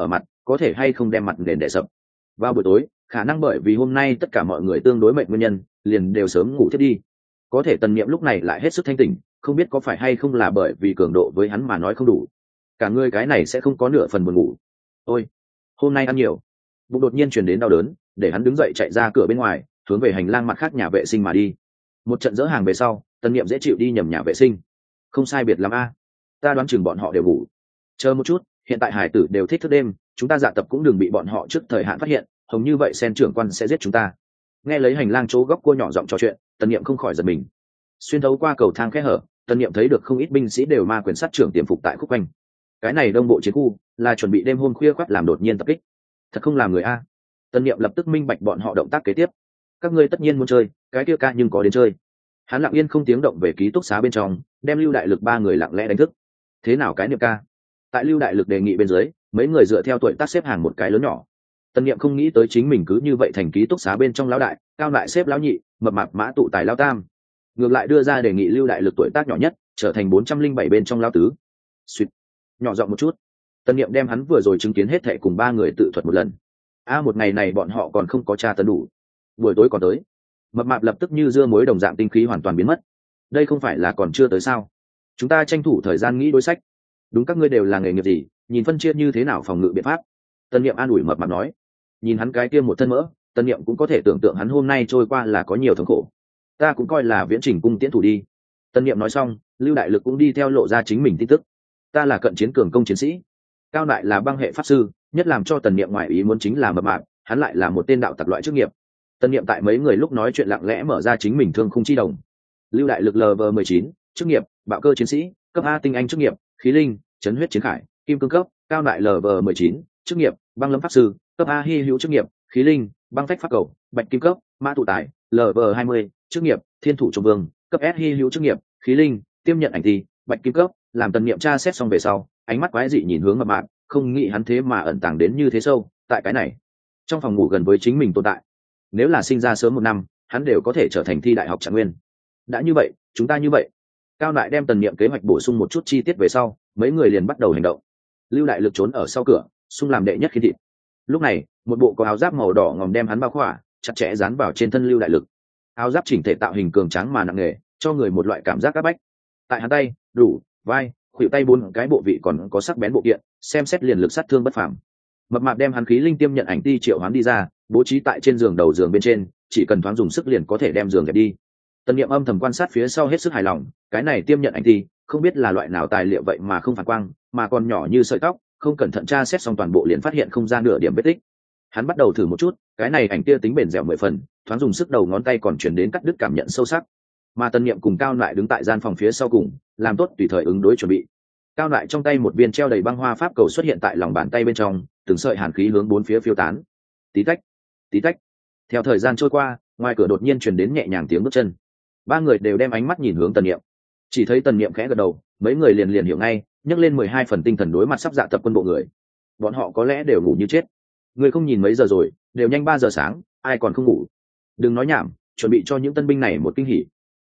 có thể hay không đem mặt nền đè sập. Vào buổi tối, khả năng bởi vì hôm nay tất cả mọi người tương đối mệt nguyên nhân, liền đều sớm ngủ thiết đi. Có thể Tần Niệm lúc này lại hết sức thanh tỉnh, không biết có phải hay không là bởi vì cường độ với hắn mà nói không đủ, cả người cái này sẽ không có nửa phần buồn ngủ. Ôi, hôm nay ăn nhiều. Bụng đột nhiên truyền đến đau đớn, để hắn đứng dậy chạy ra cửa bên ngoài, hướng về hành lang mặt khác nhà vệ sinh mà đi. Một trận dỡ hàng về sau, Tần Niệm dễ chịu đi nhầm nhà vệ sinh. Không sai biệt lắm a, ta đoán chừng bọn họ đều ngủ. Chờ một chút, hiện tại hải tử đều thích thức đêm, chúng ta dạ tập cũng đừng bị bọn họ trước thời hạn phát hiện, hồng như vậy sen trưởng quan sẽ giết chúng ta. Nghe lấy hành lang chỗ góc cua nhỏ giọng trò chuyện, Tần Niệm không khỏi giật mình. Xuyên thấu qua cầu thang kẽ hở, Tần Niệm thấy được không ít binh sĩ đều ma quyền sát trưởng tiềm phục tại khúc quanh. Cái này đông bộ chiến khu là chuẩn bị đêm hôm khuya khoắt làm đột nhiên tập kích, thật không làm người a. Tần Niệm lập tức minh bạch bọn họ động tác kế tiếp. Các ngươi tất nhiên muốn chơi, cái kia ca nhưng có đến chơi. Hắn lặng yên không tiếng động về ký túc xá bên trong, đem Lưu Đại Lực ba người lặng lẽ đánh thức. Thế nào cái Niệm ca? Tại Lưu Đại Lực đề nghị bên dưới, mấy người dựa theo tuổi tác xếp hàng một cái lớn nhỏ. Tần Niệm không nghĩ tới chính mình cứ như vậy thành ký túc xá bên trong lão đại, cao lại xếp lão nhị, mập mạp mã tụ tài lão tam. Ngược lại đưa ra đề nghị Lưu Đại Lực tuổi tác nhỏ nhất, trở thành bốn trăm linh bảy bên trong lão tứ. Xuyệt. Nhỏ giọng một chút. Tần Niệm đem hắn vừa rồi chứng kiến hết thảy cùng ba người tự thuật một lần. A một ngày này bọn họ còn không có tra tấn đủ. Buổi tối còn tới. Mập mạp lập tức như dưa muối đồng dạng tinh khí hoàn toàn biến mất. Đây không phải là còn chưa tới sao? Chúng ta tranh thủ thời gian nghĩ đối sách. Đúng, các ngươi đều là nghề nghiệp gì, nhìn phân chia như thế nào phòng ngự biện pháp. Tần Niệm an ủi mập mạp nói. Nhìn hắn cái kia một thân mỡ, Tần Niệm cũng có thể tưởng tượng hắn hôm nay trôi qua là có nhiều thống khổ. Ta cũng coi là viễn trình cung tiễn thủ đi. Tần Niệm nói xong, Lưu Đại Lực cũng đi theo lộ ra chính mình tin tức. Ta là cận chiến cường công chiến sĩ, Cao Đại là băng hệ pháp sư, nhất làm cho Tần Niệm ngoại ý muốn chính là mập mạp, hắn lại là một tên đạo tặc loại chức nghiệp. Tần Niệm tại mấy người lúc nói chuyện lặng lẽ mở ra chính mình thương khung chi đồng. Lưu Đại Lực L V mười chín, chức nghiệp, bạo cơ chiến sĩ, cấp A tinh anh chức nghiệp, khí linh, chấn huyết chiến khải, kim cương cấp. Cao Đại L V mười chín, chức nghiệp, băng lâm pháp sư, cấp A hy hữu chức nghiệp, khí linh, băng phách pháp cầu, bạch kim cấp. Mã tụ tài L V hai mươi, chức nghiệp, thiên thủ trùng vương, cấp S hy hữu chức nghiệp, khí linh, tiêm nhận ảnh thi, bạch kim cấp. Làm Tần Niệm tra xét xong về sau, ánh mắt quái dị nhìn hướng mập mạp, không nghĩ hắn thế mà ẩn tàng đến như thế sâu, tại cái này trong phòng ngủ gần với chính mình tồn tại. Nếu là sinh ra sớm một năm, hắn đều có thể trở thành thi đại học trạng nguyên. Đã như vậy, chúng ta như vậy. Cao Đại đem Tần Niệm kế hoạch bổ sung một chút chi tiết về sau, mấy người liền bắt đầu hành động. Lưu Đại Lực trốn ở sau cửa, xung làm đệ nhất khi thịt. Lúc này, một bộ có áo giáp màu đỏ ngòm đem hắn bao khỏa, chặt chẽ dán vào trên thân Lưu Đại Lực. Áo giáp chỉnh thể tạo hình cường tráng mà nặng nề, cho người một loại cảm giác áp bách. Tại hắn tay, đủ, vai, khuỷu tay bốn cái bộ vị còn có sắc bén bộ kiện, xem xét liền lực sát thương bất phàm. Mập mạp đem hắn khí linh tiêm nhận ảnh ti triệu hoán đi ra, bố trí tại trên giường đầu giường bên trên, chỉ cần thoáng dùng sức liền có thể đem giường dẹp đi. Tần Niệm âm thầm quan sát phía sau hết sức hài lòng, cái này tiêm nhận ảnh ti, không biết là loại nào tài liệu vậy mà không phản quang, mà còn nhỏ như sợi tóc, không cẩn thận tra xét xong toàn bộ liền phát hiện không ra nửa điểm vết tích. Hắn bắt đầu thử một chút, cái này ảnh tia tính bền dẻo mười phần, thoáng dùng sức đầu ngón tay còn truyền đến cắt đứt cảm nhận sâu sắc. Mà Tần Niệm cùng Cao Lại đứng tại gian phòng phía sau cùng, làm tốt tùy thời ứng đối chuẩn bị. Cao Lại trong tay một viên treo đầy băng hoa pháp cầu xuất hiện tại lòng bàn tay bên trong, từng sợi hàn khí hướng bốn phía phiêu tán. Tí tách, tí tách. Theo thời gian trôi qua, ngoài cửa đột nhiên truyền đến nhẹ nhàng tiếng bước chân. Ba người đều đem ánh mắt nhìn hướng Tần Niệm. Chỉ thấy Tần Niệm khẽ gật đầu, mấy người liền liền hiểu ngay, nhấc lên mười hai phần tinh thần đối mặt sắp dạ tập quân bộ người. Bọn họ có lẽ đều ngủ như chết. Người không nhìn mấy giờ rồi, đều nhanh ba giờ sáng, ai còn không ngủ? Đừng nói nhảm, chuẩn bị cho những tân binh này một kinh hỉ.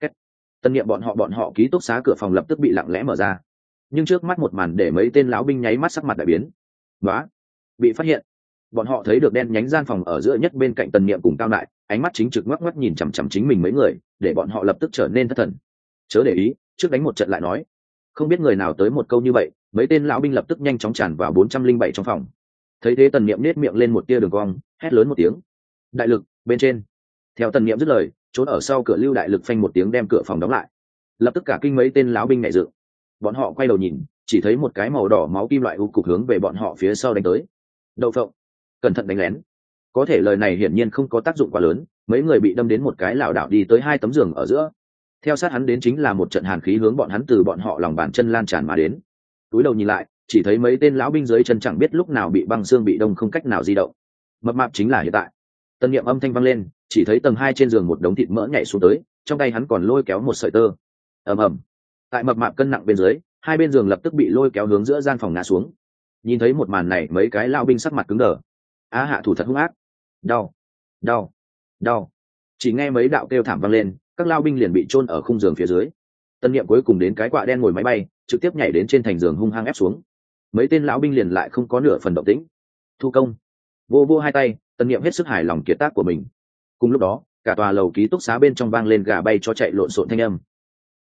Tần Niệm bọn họ bọn họ ký túc xá cửa phòng lập tức bị lặng lẽ mở ra, nhưng trước mắt một màn để mấy tên lão binh nháy mắt sắc mặt đại biến. Đó, bị phát hiện. Bọn họ thấy được đen nhánh gian phòng ở giữa nhất bên cạnh Tần Niệm cùng Cao Lại, ánh mắt chính trực ngoắc ngoắc nhìn chằm chằm chính mình mấy người, để bọn họ lập tức trở nên thất thần. Chớ để ý, trước đánh một trận lại nói. Không biết người nào tới một câu như vậy, mấy tên lão binh lập tức nhanh chóng tràn vào bốn trăm linh bảy trong phòng. Thấy thế Tần Niệm nét miệng lên một tia đường cong, hét lớn một tiếng. Đại Lực, bên trên. Theo Tần Niệm dứt lời, trốn ở sau cửa Lưu Đại Lực phanh một tiếng đem cửa phòng đóng lại. Lập tức cả kinh mấy tên lão binh nhảy dựng. Bọn họ quay đầu nhìn, chỉ thấy một cái màu đỏ máu kim loại u cục hướng về bọn họ phía sau đánh tới. Đậu phộng, cẩn thận đánh lén. Có thể lời này hiển nhiên không có tác dụng quá lớn, mấy người bị đâm đến một cái lảo đảo đi tới hai tấm giường ở giữa. Theo sát hắn đến chính là một trận hàn khí hướng bọn hắn từ bọn họ lòng bàn chân lan tràn mà đến. Túi đầu nhìn lại, chỉ thấy mấy tên lão binh dưới chân chẳng biết lúc nào bị băng xương bị đông không cách nào di động. Mập mạp chính là hiện tại. Tần Niệm âm thanh vang lên, chỉ thấy tầng hai trên giường một đống thịt mỡ nhảy xuống tới, trong tay hắn còn lôi kéo một sợi tơ. Ầm ầm. Tại mập mạp cân nặng bên dưới, hai bên giường lập tức bị lôi kéo hướng giữa gian phòng ngã xuống. Nhìn thấy một màn này, mấy cái lão binh sắc mặt cứng đờ. Á hạ thủ thật hung ác. Đau, đau, đau. Chỉ nghe mấy đạo kêu thảm vang lên, các lão binh liền bị chôn ở khung giường phía dưới. Tần Niệm cuối cùng đến cái quạ đen ngồi máy bay, trực tiếp nhảy đến trên thành giường hung hăng ép xuống. Mấy tên lão binh liền lại không có nửa phần động tĩnh. thu công. Vô vô hai tay, Tần Niệm hết sức hài lòng kiệt tác của mình. Cùng lúc đó, cả tòa lầu ký túc xá bên trong vang lên gà bay cho chạy lộn xộn thanh âm.